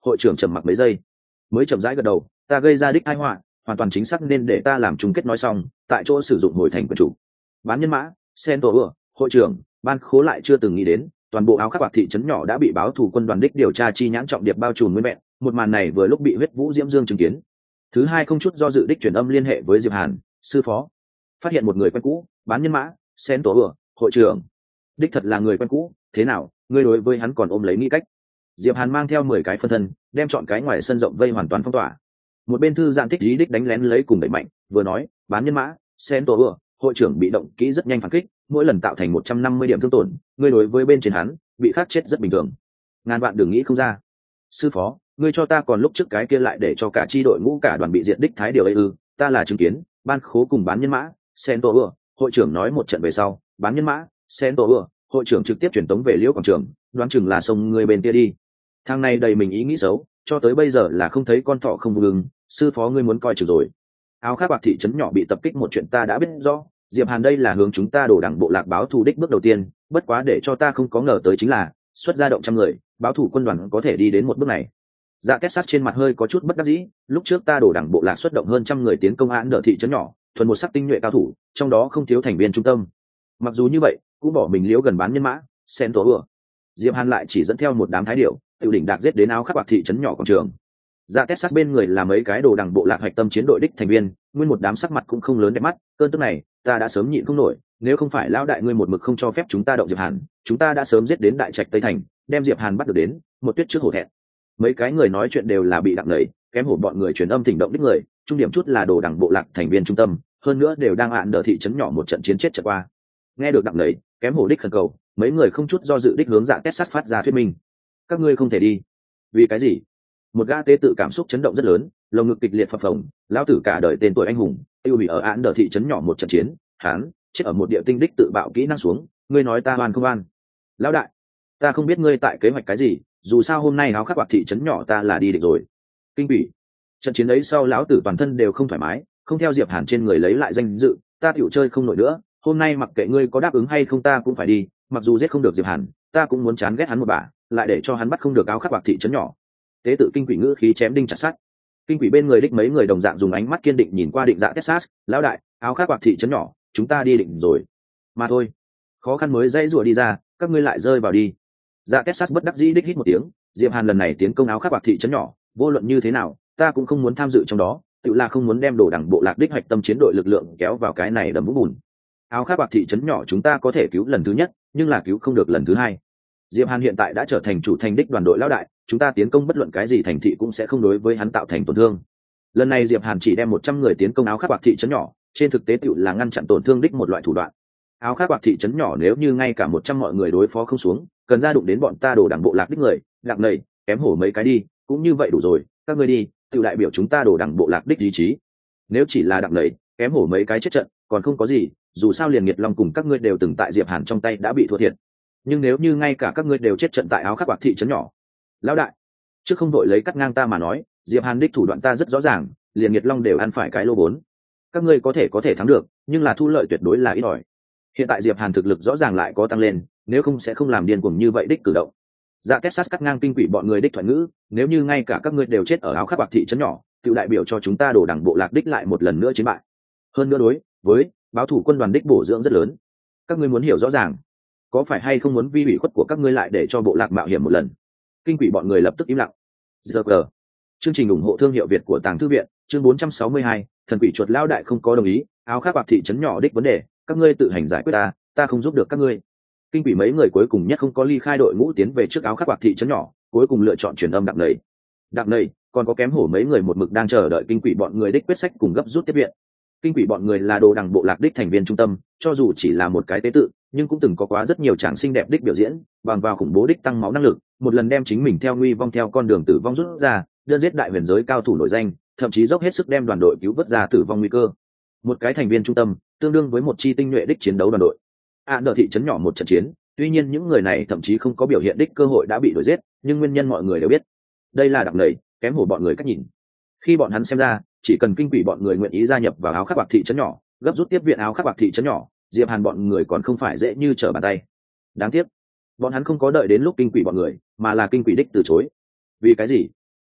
hội trưởng trầm mặc mấy giây mới chậm rãi gật đầu. Ta gây ra đích ai họa hoàn toàn chính xác nên để ta làm chung kết nói xong tại chỗ sử dụng hồi thành quân chủ. Bán nhân mã sen tổ ừa hội trưởng ban khố lại chưa từng nghĩ đến toàn bộ áo khắc bạc thị trấn nhỏ đã bị báo thủ quân đoàn đích điều tra chi nhãn trọng điệp bao trùm nguyên vẹn. Một màn này vừa lúc bị huyết vũ diễm dương chứng kiến. Thứ hai không chút do dự đích truyền âm liên hệ với Diệp Hàn sư phó, phát hiện một người quen cũ. Bán nhân mã sen tổ ừa hội trưởng đích thật là người quen cũ, thế nào ngươi đối với hắn còn ôm lấy nghĩ cách? Diệp Hàn mang theo mười cái phân thân đem chọn cái ngoài sân rộng vây hoàn toàn phong tỏa. Một bên thư giãn thích dí đích đánh lén lấy cùng đẩy mạnh vừa nói bán nhân mã sen tổ ừa hội trưởng bị động kỹ rất nhanh phản kích, mỗi lần tạo thành một trăm năm mươi điểm thương tổn, ngươi đối với bên trên hắn bị khát chết rất bình thường, ngàn vạn đừng nghĩ không ra. Sư phó, ngươi cho ta còn lúc trước cái kia lại để cho cả chi đội ngũ cả đoàn bị diệt đích thái điều ấy ư? Ta là chứng kiến ban khố cùng bán nhân mã sen tổ ừa hội trưởng nói một trận về sau, bán nhân mã sen tổ ừa hội trưởng trực tiếp truyền tống về liễu quảng trường, đoán chừng là sông ngươi bên kia đi. Thằng này đầy mình ý nghĩ xấu, cho tới bây giờ là không thấy con thỏ không gừng. Sư phó ngươi muốn coi chừng rồi. Áo khác bạc thị trấn nhỏ bị tập kích một chuyện ta đã biết rõ, Diệp Hàn đây là hướng chúng ta đổ đảng bộ lạc báo thù đích bước đầu tiên, bất quá để cho ta không có ngờ tới chính là xuất ra động trăm người báo thù quân đoàn có thể đi đến một bước này. Dạ Kết Sát trên mặt hơi có chút bất đắc dĩ, lúc trước ta đổ đảng bộ lạc xuất động hơn trăm người tiến công án đỡ thị trấn nhỏ, thuần một sắc tinh nhuệ cao thủ, trong đó không thiếu thành viên trung tâm. Mặc dù như vậy, cũng bỏ mình liễu gần bán nhân mã sen tổ ừa. Diệp Hàn lại chỉ dẫn theo một đám thái điểu tự đỉnh đạc giết đến áo khắc bạc thị trấn nhỏ quảng trường. Dạ Kết Sát bên người là mấy cái đồ đảng bộ lạc hạch tâm chiến đội đích thành viên, nguyên một đám sắc mặt cũng không lớn đẹp mắt. Cơn tức này ta đã sớm nhịn không nổi, nếu không phải lão đại ngươi một mực không cho phép chúng ta động Diệp Hàn, chúng ta đã sớm giết đến đại trạch tây thành, đem Diệp Hàn bắt được đến một tuyết trước hổ thẹn. Mấy cái người nói chuyện đều là bị đặng nảy kém hổ bọn người truyền âm thỉnh động đích người, trung điểm chút là đồ đảng bộ lạc thành viên trung tâm, hơn nữa đều đang ạn đỡ thị trấn nhỏ một trận chiến chết trận qua. Nghe được đặng nảy kém hổ đích khẩn cầu, mấy người không chút do dự đích hướng Dạ Kết Sát phát ra thuyết minh. Các ngươi không thể đi. Vì cái gì? Một gã tế tự cảm xúc chấn động rất lớn, lồng ngực kịch liệt phập phồng. Lão tử cả đời tên tuổi anh hùng tiêu hủy ở án đỡ thị trấn nhỏ một trận chiến, hắn chết ở một địa tinh đích tự bạo kỹ năng xuống, ngươi nói ta oan không oan? Lão đại, ta không biết ngươi tại kế hoạch cái gì, dù sao hôm nay áo khắc bạc thị trấn nhỏ ta là đi định rồi. Kinh bỉ trận chiến ấy sau lão tử toàn thân đều không thoải mái, không theo Diệp Hàn trên người lấy lại danh dự, ta tiểu chơi không nổi nữa. Hôm nay mặc kệ ngươi có đáp ứng hay không ta cũng phải đi, mặc dù giết không được Diệp Hàn, ta cũng muốn chán ghét hắn một bả, lại để cho hắn bắt không được áo khắc bạc thị trấn nhỏ. Tế tự kinh quỷ ngữ khí chém đinh chặt sắt. Kinh quỷ bên người đích mấy người đồng dạng dùng ánh mắt kiên định nhìn qua định Dạ Kết Sát. Lão đại, áo khắc bạc thị trấn nhỏ chúng ta đi định rồi mà thôi, khó khăn mới dãy rủa đi ra, các ngươi lại rơi vào đi. Dạ Kết Sát bất đắc dĩ đích hít một tiếng, Diệp Hàn lần này tiến công áo khắc bạc thị trấn nhỏ, vô luận như thế nào ta cũng không muốn tham dự trong đó, tự là không muốn đem đổ đảng bộ lạc đích hoạch tâm chiến đội lực lượng kéo vào cái này đầm vũng bùn. Áo khắc bạc thị trấn nhỏ chúng ta có thể cứu lần thứ nhất, nhưng là cứu không được lần thứ hai. Diệp Hàn hiện tại đã trở thành chủ thành đích đoàn đội lão đại, chúng ta tiến công bất luận cái gì thành thị cũng sẽ không đối với hắn tạo thành tổn thương. Lần này Diệp Hàn chỉ đem một trăm người tiến công áo khắc bạc thị trấn nhỏ, trên thực tế tựu là ngăn chặn tổn thương đích một loại thủ đoạn. Áo khắc bạc thị trấn nhỏ nếu như ngay cả một trăm mọi người đối phó không xuống, cần ra đụng đến bọn ta đổ đảng bộ lạc đích người, lạc nầy, kém hổ mấy cái đi, cũng như vậy đủ rồi, các ngươi đi, tựu đại biểu chúng ta đổ đảng bộ lạc đích ý chí. Nếu chỉ là đặng nầy, kém hổ mấy cái chết trận, còn không có gì, dù sao liền nghiệt long cùng các ngươi đều từng tại Diệp Hàn trong tay đã bị thua thiệt. Nhưng nếu như ngay cả các ngươi đều chết trận tại áo khắc bạc thị trấn nhỏ, lão đại, trước không đội lấy cắt ngang ta mà nói, Diệp Hàn đích thủ đoạn ta rất rõ ràng, liền nghiệt long đều ăn phải cái lô bốn. Các ngươi có thể có thể thắng được, nhưng là thu lợi tuyệt đối là ít ỏi. Hiện tại Diệp Hàn thực lực rõ ràng lại có tăng lên, nếu không sẽ không làm điên cuồng như vậy đích cử động. Dạ Kết Sát cắt ngang kinh quỷ bọn người đích thuận ngữ, nếu như ngay cả các ngươi đều chết ở áo khắc bạc thị trấn nhỏ, tự đại biểu cho chúng ta đổ đảng bộ lạc đích lại một lần nữa chiến bại. Hơn nữa đối với báo thủ quân đoàn đích bổ dưỡng rất lớn. Các ngươi muốn hiểu rõ ràng, có phải hay không muốn vi ủy khuất của các ngươi lại để cho bộ lạc mạo hiểm một lần? Kinh quỷ bọn người lập tức im lặng. Giờ chương trình ủng hộ thương hiệu Việt của Tàng Thư viện, chương bốn trăm sáu mươi hai, thần quỷ chuột lao đại không có đồng ý, áo khắc bạc thị trấn nhỏ đích vấn đề, các ngươi tự hành giải quyết ta, ta không giúp được các ngươi. Kinh quỷ mấy người cuối cùng nhất không có ly khai đội ngũ tiến về trước áo khắc bạc thị trấn nhỏ, cuối cùng lựa chọn truyền âm đặng nầy. Đặng nầy, còn có kém hổ mấy người một mực đang chờ đợi kinh quỷ bọn người đích quyết sách cùng gấp rút tiếp viện. Kinh quỷ bọn người là đồ đằng bộ lạc đích thành viên trung tâm, cho dù chỉ là một cái tế tự, nhưng cũng từng có quá rất nhiều tràng xinh đẹp đích biểu diễn, bằng vào khủng bố đích tăng máu năng lực, một lần đem chính mình theo nguy vong theo con đường tử vong rút ra, đơn giết đại huyền giới cao thủ nổi danh, thậm chí dốc hết sức đem đoàn đội cứu vớt ra tử vong nguy cơ. Một cái thành viên trung tâm, tương đương với một chi tinh nhuệ đích chiến đấu đoàn đội. À, đợt thị trấn nhỏ một trận chiến, tuy nhiên những người này thậm chí không có biểu hiện đích cơ hội đã bị đuổi giết, nhưng nguyên nhân mọi người đều biết. Đây là đặc nầy, kém hổ bọn người cách nhìn. Khi bọn hắn xem ra, chỉ cần kinh quỷ bọn người nguyện ý gia nhập vào áo khắc bạc thị trấn nhỏ, gấp rút tiếp viện áo khắc bạc thị trấn nhỏ, Diệp Hàn bọn người còn không phải dễ như trở bàn tay. Đáng tiếc, bọn hắn không có đợi đến lúc kinh quỷ bọn người, mà là kinh quỷ đích từ chối. Vì cái gì?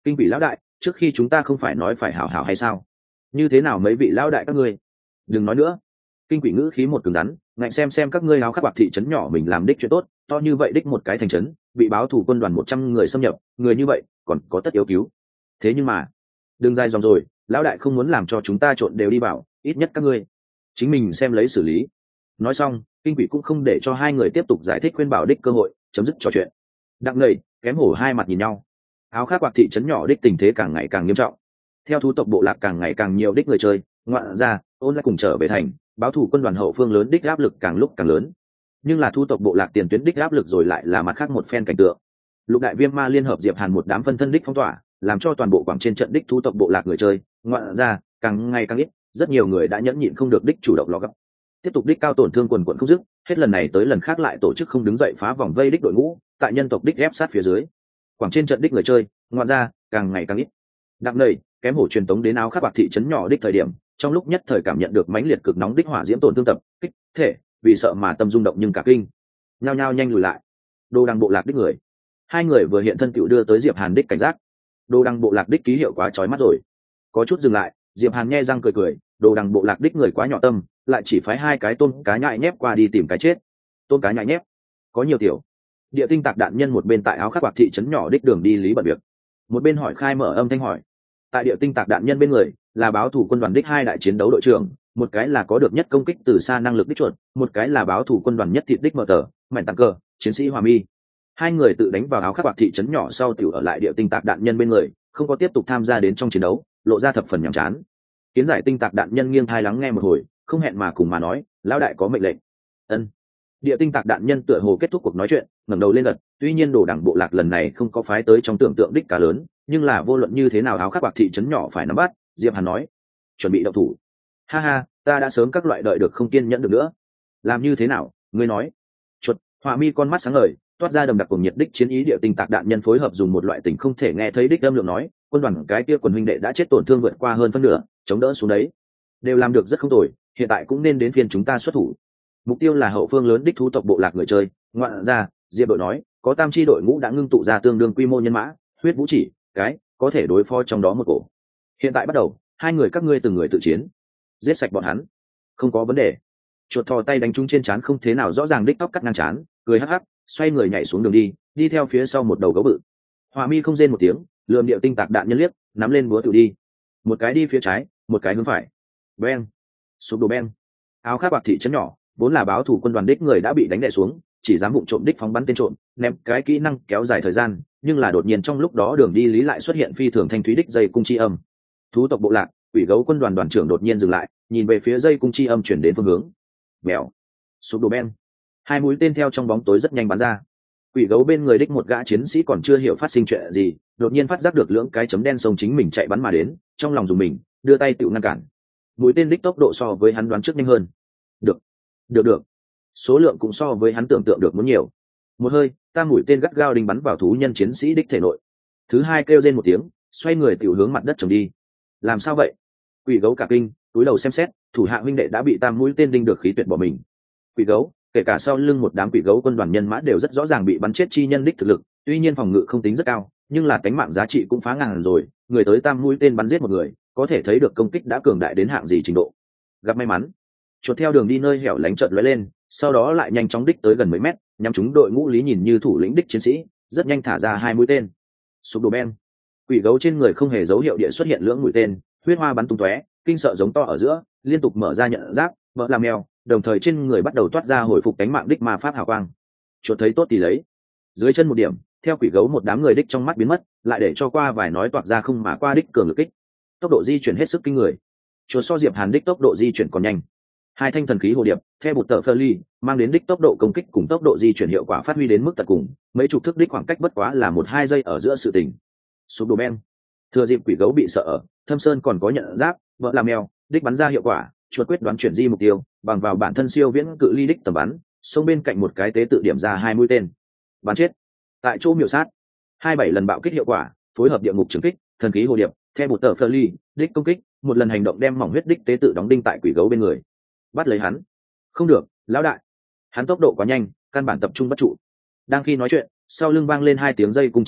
Kinh quỷ lão đại, trước khi chúng ta không phải nói phải hảo hảo hay sao? Như thế nào mấy vị lão đại các ngươi? Đừng nói nữa. Kinh quỷ ngữ khí một cứng rắn, ngạnh xem xem các ngươi áo khắc bạc thị trấn nhỏ mình làm đích chuyện tốt, to như vậy đích một cái thành trấn, bị báo thủ quân đoàn một trăm người xâm nhập, người như vậy còn có tất yếu cứu. Thế nhưng mà, đừng dài dòng rồi, lão đại không muốn làm cho chúng ta trộn đều đi vào, ít nhất các ngươi chính mình xem lấy xử lý. Nói xong, kinh quỷ cũng không để cho hai người tiếp tục giải thích khuyên bảo đích cơ hội, chấm dứt trò chuyện. Đặng nầy kém hổ hai mặt nhìn nhau. Áo khắc bạc thị trấn nhỏ đích tình thế càng ngày càng nghiêm trọng. Theo thú tộc bộ lạc càng ngày càng nhiều đích người chơi, ngoạn ra ôn lại cùng trở về thành, báo thủ quân đoàn hậu phương lớn đích áp lực càng lúc càng lớn. Nhưng là thu tộc bộ lạc tiền tuyến đích áp lực rồi lại là mặt khác một phen cảnh tượng. Lục đại viêm ma liên hợp diệp hàn một đám phân thân đích phong tỏa, làm cho toàn bộ quảng trên trận đích thu tộc bộ lạc người chơi ngoạn ra càng ngày càng ít, rất nhiều người đã nhẫn nhịn không được đích chủ động ló gấp, tiếp tục đích cao tổn thương quần quận không dứt, hết lần này tới lần khác lại tổ chức không đứng dậy phá vòng vây đích đội ngũ, tại nhân tộc đích ép sát phía dưới, quảng trên trận đích người chơi ngoạn ra càng ngày càng ít. Đặc nầy kém hổ truyền tống đến áo khắc bạc thị trấn nhỏ đích thời điểm, trong lúc nhất thời cảm nhận được mãnh liệt cực nóng đích hỏa diễm tổn thương tập kích thể, vì sợ mà tâm rung động nhưng cả kinh, nhao nhao nhanh lùi lại. Đồ đăng bộ lạc đích người, hai người vừa hiện thân tiểu đưa tới diệp hàn đích cảnh giác. Đồ đăng bộ lạc đích ký hiệu quá chói mắt rồi, có chút dừng lại. Diệp hàn nghe răng cười cười, đồ đăng bộ lạc đích người quá nhỏ tâm, lại chỉ phái hai cái tôm cá nhại nhép qua đi tìm cái chết. Tôm cá nhại nhép có nhiều tiểu. Địa tinh tạc đạn nhân một bên tại áo khắc bạc thị trấn nhỏ đích đường đi lý bận việc, một bên hỏi khai mở âm thanh hỏi. Tại địa tinh tạc đạn nhân bên người là báo thủ quân đoàn đích hai đại chiến đấu đội trưởng, một cái là có được nhất công kích từ xa năng lực đích chuột, một cái là báo thủ quân đoàn nhất thịt đích mở tờ mạnh tăng cơ chiến sĩ Hòa Mi. Hai người tự đánh vào áo khắc bạc thị trấn nhỏ sau tiểu ở lại địa tinh tạc đạn nhân bên người, không có tiếp tục tham gia đến trong chiến đấu, lộ ra thập phần nhàm chán. Kiến giải tinh tạc đạn nhân nghiêng thai lắng nghe một hồi, không hẹn mà cùng mà nói, lão đại có mệnh lệnh. Ân. Địa tinh tạc đạn nhân tựa hồ kết thúc cuộc nói chuyện, ngẩng đầu lên gật. Tuy nhiên đồ đảng bộ lạc lần này không có phái tới trong tưởng tượng đích cá lớn, nhưng là vô luận như thế nào áo khắc bạc thị trấn nhỏ phải nắm bắt. Diệp Hàn nói, chuẩn bị động thủ. Ha ha, ta đã sớm các loại đợi được không kiên nhẫn được nữa. Làm như thế nào? Ngươi nói. Chuột Họa Mi con mắt sáng ngời, toát ra đầm đặc cùng nhiệt đích chiến ý. Địa tinh tạc đạn nhân phối hợp dùng một loại tình không thể nghe thấy đích âm lượng nói, quân đoàn cái kia quần huynh đệ đã chết tổn thương vượt qua hơn phân nửa, chống đỡ xuống đấy, đều làm được rất không tồi, hiện tại cũng nên đến phiên chúng ta xuất thủ. Mục tiêu là hậu phương lớn đích thú tộc bộ lạc người chơi. Ngoạn ra, Diệp đội nói, có tam chi đội ngũ đã ngưng tụ ra tương đương quy mô nhân mã, huyết vũ chỉ cái có thể đối phó trong đó một cổ. Hiện tại bắt đầu, hai người các ngươi từng người tự chiến, giết sạch bọn hắn, không có vấn đề. Chuột thò tay đánh trúng trên trán không thế nào rõ ràng đích tóc cắt ngang trán, cười hắc hắc, xoay người nhảy xuống đường đi, đi theo phía sau một đầu gấu bự. Họa Mi không rên một tiếng, lườm điệu tinh tạc đạn nhân liếc, nắm lên búa tự đi, một cái đi phía trái, một cái hướng phải. Beng, sụp đổ beng. Áo khắc bạc thị trấn nhỏ vốn là báo thủ quân đoàn đích người đã bị đánh đè xuống, chỉ dám vụng trộm đích phóng bắn tên trộm, ném cái kỹ năng kéo dài thời gian, nhưng là đột nhiên trong lúc đó đường đi lý lại xuất hiện phi thường thanh thúy đích dây cung chi âm. Thú tộc bộ lạc, quỷ gấu quân đoàn đoàn trưởng đột nhiên dừng lại, nhìn về phía dây cung chi âm chuyển đến phương hướng. Mèo, sụp đổ beng. Hai mũi tên theo trong bóng tối rất nhanh bắn ra. Quỷ gấu bên người đích một gã chiến sĩ còn chưa hiểu phát sinh chuyện gì, đột nhiên phát giác được lưỡng cái chấm đen sông chính mình chạy bắn mà đến, trong lòng dùng mình, đưa tay tự ngăn cản. Mũi tên đích tốc độ so với hắn đoán trước nhanh hơn. Được, được được. Số lượng cũng so với hắn tưởng tượng được muốn nhiều. Một hơi, ta mũi tên gắt gao đinh bắn vào thú nhân chiến sĩ đích thể nội. Thứ hai kêu rên một tiếng, xoay người tiểu hướng mặt đất trồng đi. Làm sao vậy? Quỷ gấu cả kinh, túi đầu xem xét, thủ hạ huynh đệ đã bị tam mũi tên đinh được khí tuyệt bỏ mình. Quỷ gấu, kể cả sau lưng một đám quỷ gấu quân đoàn nhân mã đều rất rõ ràng bị bắn chết chi nhân đích thực lực, tuy nhiên phòng ngự không tính rất cao, nhưng là cánh mạng giá trị cũng phá ngàn rồi, người tới tam mũi tên bắn giết một người, có thể thấy được công kích đã cường đại đến hạng gì trình độ. Gặp may mắn, chuột theo đường đi nơi hẻo lánh chợt lóe lên, sau đó lại nhanh chóng đích tới gần mấy mét, nhắm trúng đội ngũ lý nhìn như thủ lĩnh đích chiến sĩ, rất nhanh thả ra hai mũi tên. Sụp đổ beng. Quỷ gấu trên người không hề dấu hiệu địa xuất hiện lưỡng mũi tên, huyết hoa bắn tung tóe, kinh sợ giống to ở giữa, liên tục mở ra nhận giáp, vỡ làm mèo, đồng thời trên người bắt đầu toát ra hồi phục cánh mạng đích ma pháp hào quang. Chuột thấy tốt thì lấy, dưới chân một điểm, theo quỷ gấu một đám người đích trong mắt biến mất, lại để cho qua vài nói toạc ra không mà qua đích cường lực kích, tốc độ di chuyển hết sức kinh người. Chuột so Diệp Hàn đích tốc độ di chuyển còn nhanh. Hai thanh thần khí hồ điệp theo một tờ phơ ly mang đến đích tốc độ công kích cùng tốc độ di chuyển hiệu quả phát huy đến mức tận cùng, mấy chục thước đích khoảng cách bất quá là một hai giây ở giữa sự tình. Sụp đổ beng. Thừa dịp quỷ gấu bị sợ ở, Thâm Sơn còn có nhận giáp, vợ làm mèo, đích bắn ra hiệu quả, chuột quyết đoán chuyển di mục tiêu, bằng vào bản thân siêu viễn cự ly đích tầm bắn, xông bên cạnh một cái tế tự điểm ra hai mũi tên, bắn chết. Tại chỗ miểu sát. Hai bảy lần bạo kích hiệu quả, phối hợp địa ngục trừng kích, thần khí hồ điệp, theo một tờ phơ ly, đích công kích, một lần hành động đem mỏng huyết đích tế tự đóng đinh tại quỷ gấu bên người. Bắt lấy hắn. Không được, lão đại. Hắn tốc độ quá nhanh, căn bản tập trung bất trụ. Đang khi nói chuyện, sau lưng vang lên hai tiếng dây cung chi ầm,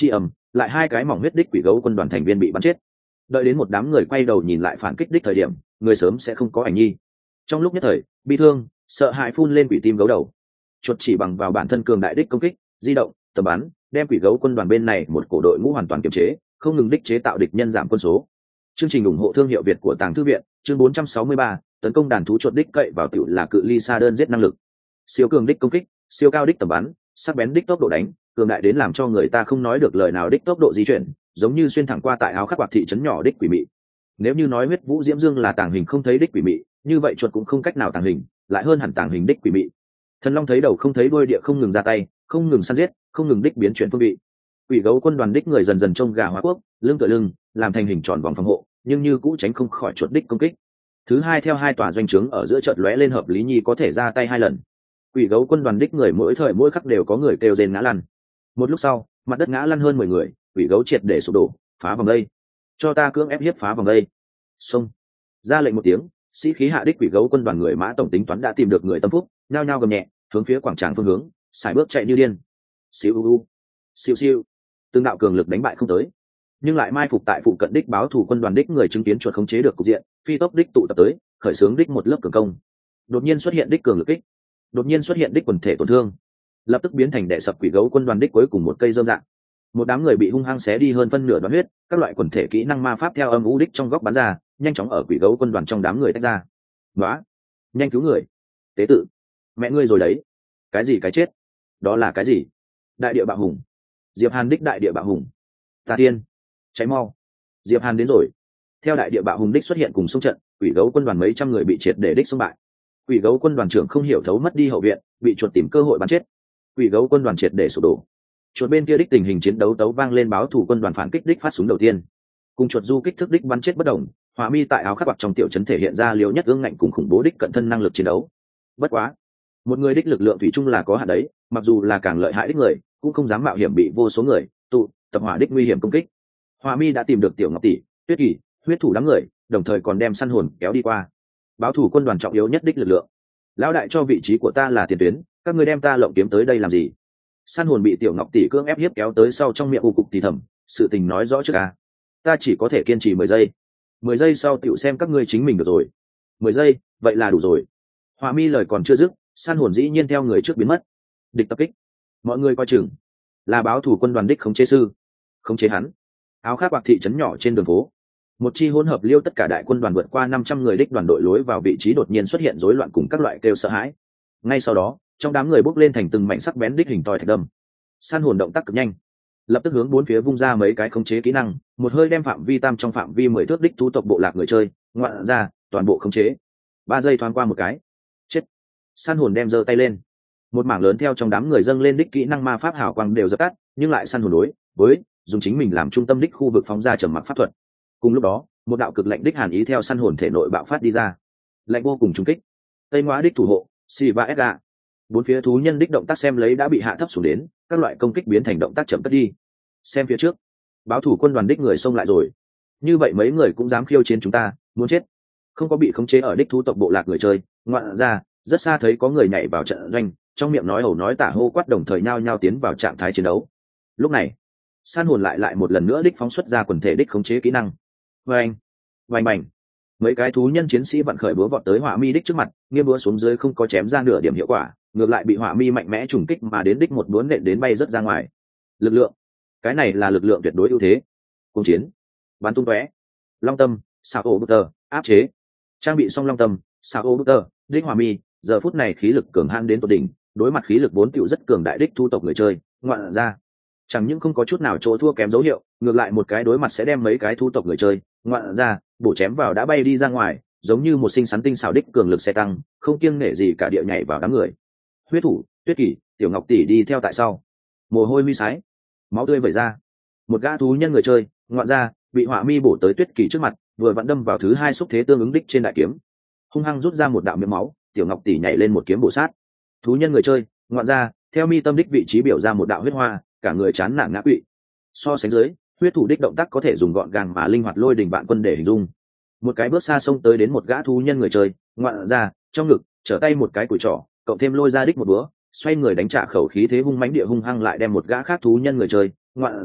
lại hai cái mỏng huyết đích quỷ gấu quân đoàn thành viên bị bắn chết. Đợi đến một đám người quay đầu nhìn lại phản kích đích thời điểm, người sớm sẽ không có ảnh nhi. Trong lúc nhất thời, bi thương, sợ hãi phun lên quỷ tim gấu đầu. Chuột chỉ bằng vào bản thân cường đại đích công kích, di động, tầm bắn, đem quỷ gấu quân đoàn bên này một cổ đội ngũ hoàn toàn kiềm chế, không ngừng đích chế tạo địch nhân giảm quân số. Chương trình ủng hộ thương hiệu Việt của Tàng Thư viện, chương bốn trăm sáu mươi ba, tấn công đàn thú chuột đích cậy vào tiểu là cự ly xa đơn giết năng lực. Siêu cường đích công kích, siêu cao đích tầm bắn, sắc bén đích tốc độ đánh, cường đại đến làm cho người ta không nói được lời nào đích tốc độ di chuyển, giống như xuyên thẳng qua tại áo khắc quạt thị trấn nhỏ đích quỷ mị. Nếu như nói huyết vũ diễm dương là tàng hình không thấy đích quỷ mị, như vậy chuột cũng không cách nào tàng hình, lại hơn hẳn tàng hình đích quỷ mị. Thần long thấy đầu không thấy đuôi địa không ngừng ra tay, không ngừng săn giết, không ngừng đích biến chuyển phương vị. Quỷ gấu quân đoàn đích người dần dần trông gà hóa quốc, lưng tựa lưng, làm thành hình tròn vòng phòng hộ, nhưng như cũ tránh không khỏi chuột đích công kích. Thứ hai theo hai tòa doanh trướng ở giữa chợt lóe lên hợp lý nhi có thể ra tay hai lần. Quỷ gấu quân đoàn đích người mỗi thời mỗi khắc đều có người kêu rên ngã lăn. Một lúc sau, mặt đất ngã lăn hơn mười người, quỷ gấu triệt để sụp đổ, phá vòng đây. Cho ta cưỡng ép hiếp phá vòng đây. Xông. Ra lệnh một tiếng, sĩ khí hạ đích quỷ gấu quân đoàn người mã tổng tính toán đã tìm được người tâm phúc, nhao nhao gầm nhẹ, hướng phía quảng trường phương hướng, xài bước chạy như điên. Siêu u, siêu siêu, từng đạo cường lực đánh bại không tới, nhưng lại mai phục tại phụ cận đích báo thủ quân đoàn đích người chứng kiến chuột khống chế được cục diện, phi tốc đích tụ tập tới, khởi xướng đích một lớp cường công. Đột nhiên xuất hiện đích cường lực kích, đột nhiên xuất hiện đích quần thể tổn thương, lập tức biến thành đệ sập quỷ gấu quân đoàn đích cuối cùng một cây dơm dạng. Một đám người bị hung hăng xé đi hơn phân nửa đoạn huyết, các loại quần thể kỹ năng ma pháp theo âm u đích trong góc bắn ra, nhanh chóng ở quỷ gấu quân đoàn trong đám người tách ra. Nóa, nhanh cứu người. Tế tự, mẹ ngươi rồi đấy. Cái gì cái chết? Đó là cái gì? Đại địa bạo hùng. Diệp Hàn đích đại địa bạo hùng. Tà tiên, cháy mau. Diệp Hàn đến rồi. Theo đại địa bạo hùng đích xuất hiện cùng xung trận, quỷ gấu quân đoàn mấy trăm người bị triệt để đích xung bại. Quỷ gấu quân đoàn trưởng không hiểu thấu mất đi hậu viện, bị chuột tìm cơ hội bắn chết. Quỷ gấu quân đoàn triệt để sụp đổ. Chuột bên kia đích tình hình chiến đấu tấu vang lên báo thủ quân đoàn phản kích đích phát súng đầu tiên. Cùng chuột du kích thước đích bắn chết bất đồng, Hỏa Mi tại áo khắc bạc trong tiểu trấn thể hiện ra liều nhất ương ngạnh cùng khủng bố đích cận thân năng lực chiến đấu. Bất quá, một người đích lực lượng thủy chung là có hạn đấy, mặc dù là càng lợi hại đích người, cũng không dám mạo hiểm bị vô số người tụ tập hỏa đích nguy hiểm công kích. Hỏa Mi đã tìm được tiểu Ngọc tỷ, Tuyết Kỳ, huyết thủ đám người, đồng thời còn đem săn hồn kéo đi qua. Báo thủ quân đoàn trọng yếu nhất đích lực lượng. Lão đại cho vị trí của ta là tiền tuyến, các ngươi đem ta lộng kiếm tới đây làm gì? Săn hồn bị tiểu Ngọc tỷ cưỡng ép hiếp kéo tới sau trong miệng u cục thì thầm, sự tình nói rõ trước à? Ta chỉ có thể kiên trì mười giây. Mười giây sau tiểu xem các ngươi chính mình được rồi. Mười giây, vậy là đủ rồi. Hỏa Mi lời còn chưa dứt, săn hồn dĩ nhiên theo người trước biến mất. Địch tập kích. Mọi người coi chừng, là báo thủ quân đoàn đích khống chế sư. Khống chế hắn. Áo khác bạc thị trấn nhỏ trên đường phố. Một chi hỗn hợp liêu tất cả đại quân đoàn vượt qua năm trăm người đích đoàn đội lối vào vị trí đột nhiên xuất hiện rối loạn cùng các loại kêu sợ hãi. Ngay sau đó, trong đám người bốc lên thành từng mảnh sắc bén đích hình tòi thạch đâm. San hồn động tác cực nhanh, lập tức hướng bốn phía vung ra mấy cái khống chế kỹ năng, một hơi đem phạm vi tam trong phạm vi mười thước đích thú tộc bộ lạc người chơi ngoạn ra, toàn bộ khống chế. Ba giây thoáng qua một cái, chết. San hồn đem giơ tay lên, một mảng lớn theo trong đám người dâng lên đích kỹ năng ma pháp hào quang đều dập tắt, nhưng lại san hồn đối với dùng chính mình làm trung tâm đích khu vực phóng ra trầm mặc pháp thuật. Cùng lúc đó, một đạo cực lạnh đích hàn ý theo săn hồn thể nội bạo phát đi ra, lạnh vô cùng trùng kích. Tây Ngoa đích thủ hộ Siva Edga, bốn phía thú nhân đích động tác xem lấy đã bị hạ thấp xuống đến, các loại công kích biến thành động tác chậm cất đi. Xem phía trước, báo thủ quân đoàn đích người xông lại rồi. Như vậy mấy người cũng dám khiêu chiến chúng ta, muốn chết. Không có bị khống chế ở đích thú tộc bộ lạc người chơi, ngoạn ra, rất xa thấy có người nhảy vào trận doanh, trong miệng nói ẩu nói tả hô quát đồng thời nhao nhao tiến vào trạng thái chiến đấu. Lúc này, san hồn lại lại một lần nữa đích phóng xuất ra quần thể đích khống chế kỹ năng. Vành, vành bành, mấy cái thú nhân chiến sĩ vận khởi búa vọt tới Hỏa Mi đích trước mặt, nghiêm búa xuống dưới không có chém ra nửa điểm hiệu quả, ngược lại bị Hỏa Mi mạnh mẽ trùng kích mà đến đích một búa nện đến bay rất ra ngoài. Lực lượng, cái này là lực lượng tuyệt đối ưu thế. Cùng chiến, bắn tung tóe. Long tâm, Sao ô Butter, áp chế. Trang bị xong Long tâm, Sao ô Butter, đích Hỏa Mi, giờ phút này khí lực cường hãn đến tột đỉnh, đối mặt khí lực vốn tựu rất cường đại đích thu tộc người chơi, ngoạn ra. Chẳng những không có chút nào chỗ thua kém dấu hiệu, ngược lại một cái đối mặt sẽ đem mấy cái thu tộc người chơi ngoạn ra bổ chém vào đã bay đi ra ngoài, giống như một sinh sắn tinh xảo đích cường lực xe tăng, không kiêng nể gì cả địa nhảy vào đám người. Huyết thủ, Tuyết Kỳ, tiểu Ngọc tỷ đi theo tại sau, mồ hôi mi sái, máu tươi vẩy ra. Một gã thú nhân người chơi ngoạn ra bị Hỏa Mi bổ tới Tuyết Kỳ trước mặt, vừa vặn đâm vào thứ hai xúc thế tương ứng đích trên đại kiếm, hung hăng rút ra một đạo miếng máu, tiểu Ngọc tỷ nhảy lên một kiếm bổ sát. Thú nhân người chơi ngoạn ra theo mi tâm đích vị trí biểu ra một đạo huyết hoa, cả người chán nản ngã quỵ. So sánh dưới, huyết thủ đích động tác có thể dùng gọn gàng mà linh hoạt lôi đình vạn quân để hình dung. Một cái bước xa xông tới đến một gã thú nhân người chơi ngoạn ra trong ngực trở tay một cái cùi trỏ, cộng thêm lôi ra đích một búa, xoay người đánh trả khẩu khí thế hung mãnh địa hung hăng lại đem một gã khác thú nhân người chơi ngoạn ra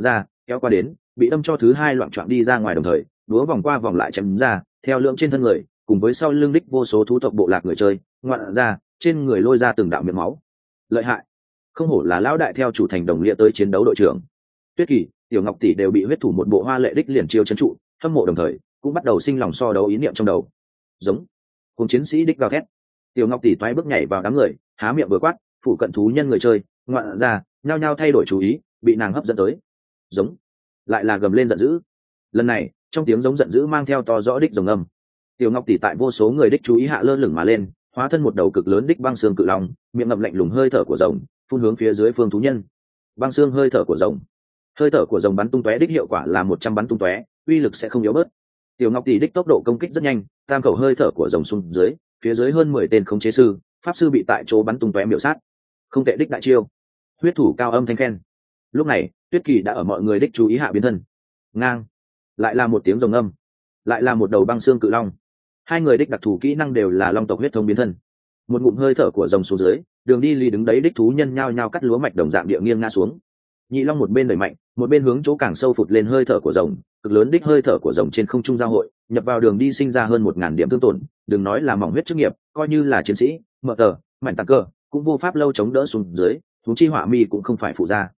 kéo qua đến bị đâm cho thứ hai loạn trọn đi ra ngoài, đồng thời đúa vòng qua vòng lại chém ra theo lượng trên thân người, cùng với sau lưng đích vô số thú tộc bộ lạc người chơi ngoạn ra trên người lôi ra từng đạo miệng máu. Lợi hại, không hổ là lão đại theo chủ thành đồng nghĩa tới chiến đấu đội trưởng. Tuyết Kỳ, Tiểu Ngọc tỷ đều bị huyết thủ một bộ hoa lệ đích liền chiêu trấn trụ, hâm mộ đồng thời cũng bắt đầu sinh lòng so đấu ý niệm trong đầu. Giống cùng chiến sĩ đích gào thét, Tiểu Ngọc tỷ toái bước nhảy vào đám người, há miệng vừa quát, phụ cận thú nhân người chơi ngoạn ra nhao nhao thay đổi chú ý, bị nàng hấp dẫn tới. Giống lại là gầm lên giận dữ, lần này trong tiếng giống giận dữ mang theo to rõ đích rồng âm. Tiểu Ngọc tỷ tại vô số người đích chú ý hạ lơ lửng mà lên, hóa thân một đầu cực lớn đích băng xương cự long, miệng ngậm lạnh lùng hơi thở của rồng phun hướng phía dưới phương thú nhân. Băng xương hơi thở của rồng, hơi thở của rồng bắn tung tóe đích hiệu quả là một trăm bắn tung tóe, uy lực sẽ không yếu bớt. Tiểu Ngọc tỷ đích tốc độ công kích rất nhanh, tam khẩu hơi thở của rồng xuống dưới, phía dưới hơn mười tên khống chế sư pháp sư bị tại chỗ bắn tung tóe miểu sát. Không tệ đích đại chiêu, huyết thủ cao âm thanh khen. Lúc này Tuyết Kỳ đã ở mọi người đích chú ý hạ biến thân. Ngang, lại là một tiếng rồng âm, lại là một đầu băng xương cự long. Hai người đích đặc thù kỹ năng đều là long tộc huyết thống biến thân. Một ngụm hơi thở của rồng xuống dưới, đường đi lì đứng đấy đích thú nhân nhao nhao cắt lúa mạch đồng dạng địa nghiêng ngã xuống. Nhị long một bên đẩy mạnh, một bên hướng chỗ càng sâu phụt lên hơi thở của rồng, cực lớn đích hơi thở của rồng trên không trung giao hội, nhập vào đường đi sinh ra hơn một ngàn điểm thương tổn. Đừng nói là mỏng huyết chức nghiệp, coi như là chiến sĩ mở tờ mạnh tạc cơ cũng vô pháp lâu chống đỡ xuống dưới, thú chi hỏa mi cũng không phải phụ ra.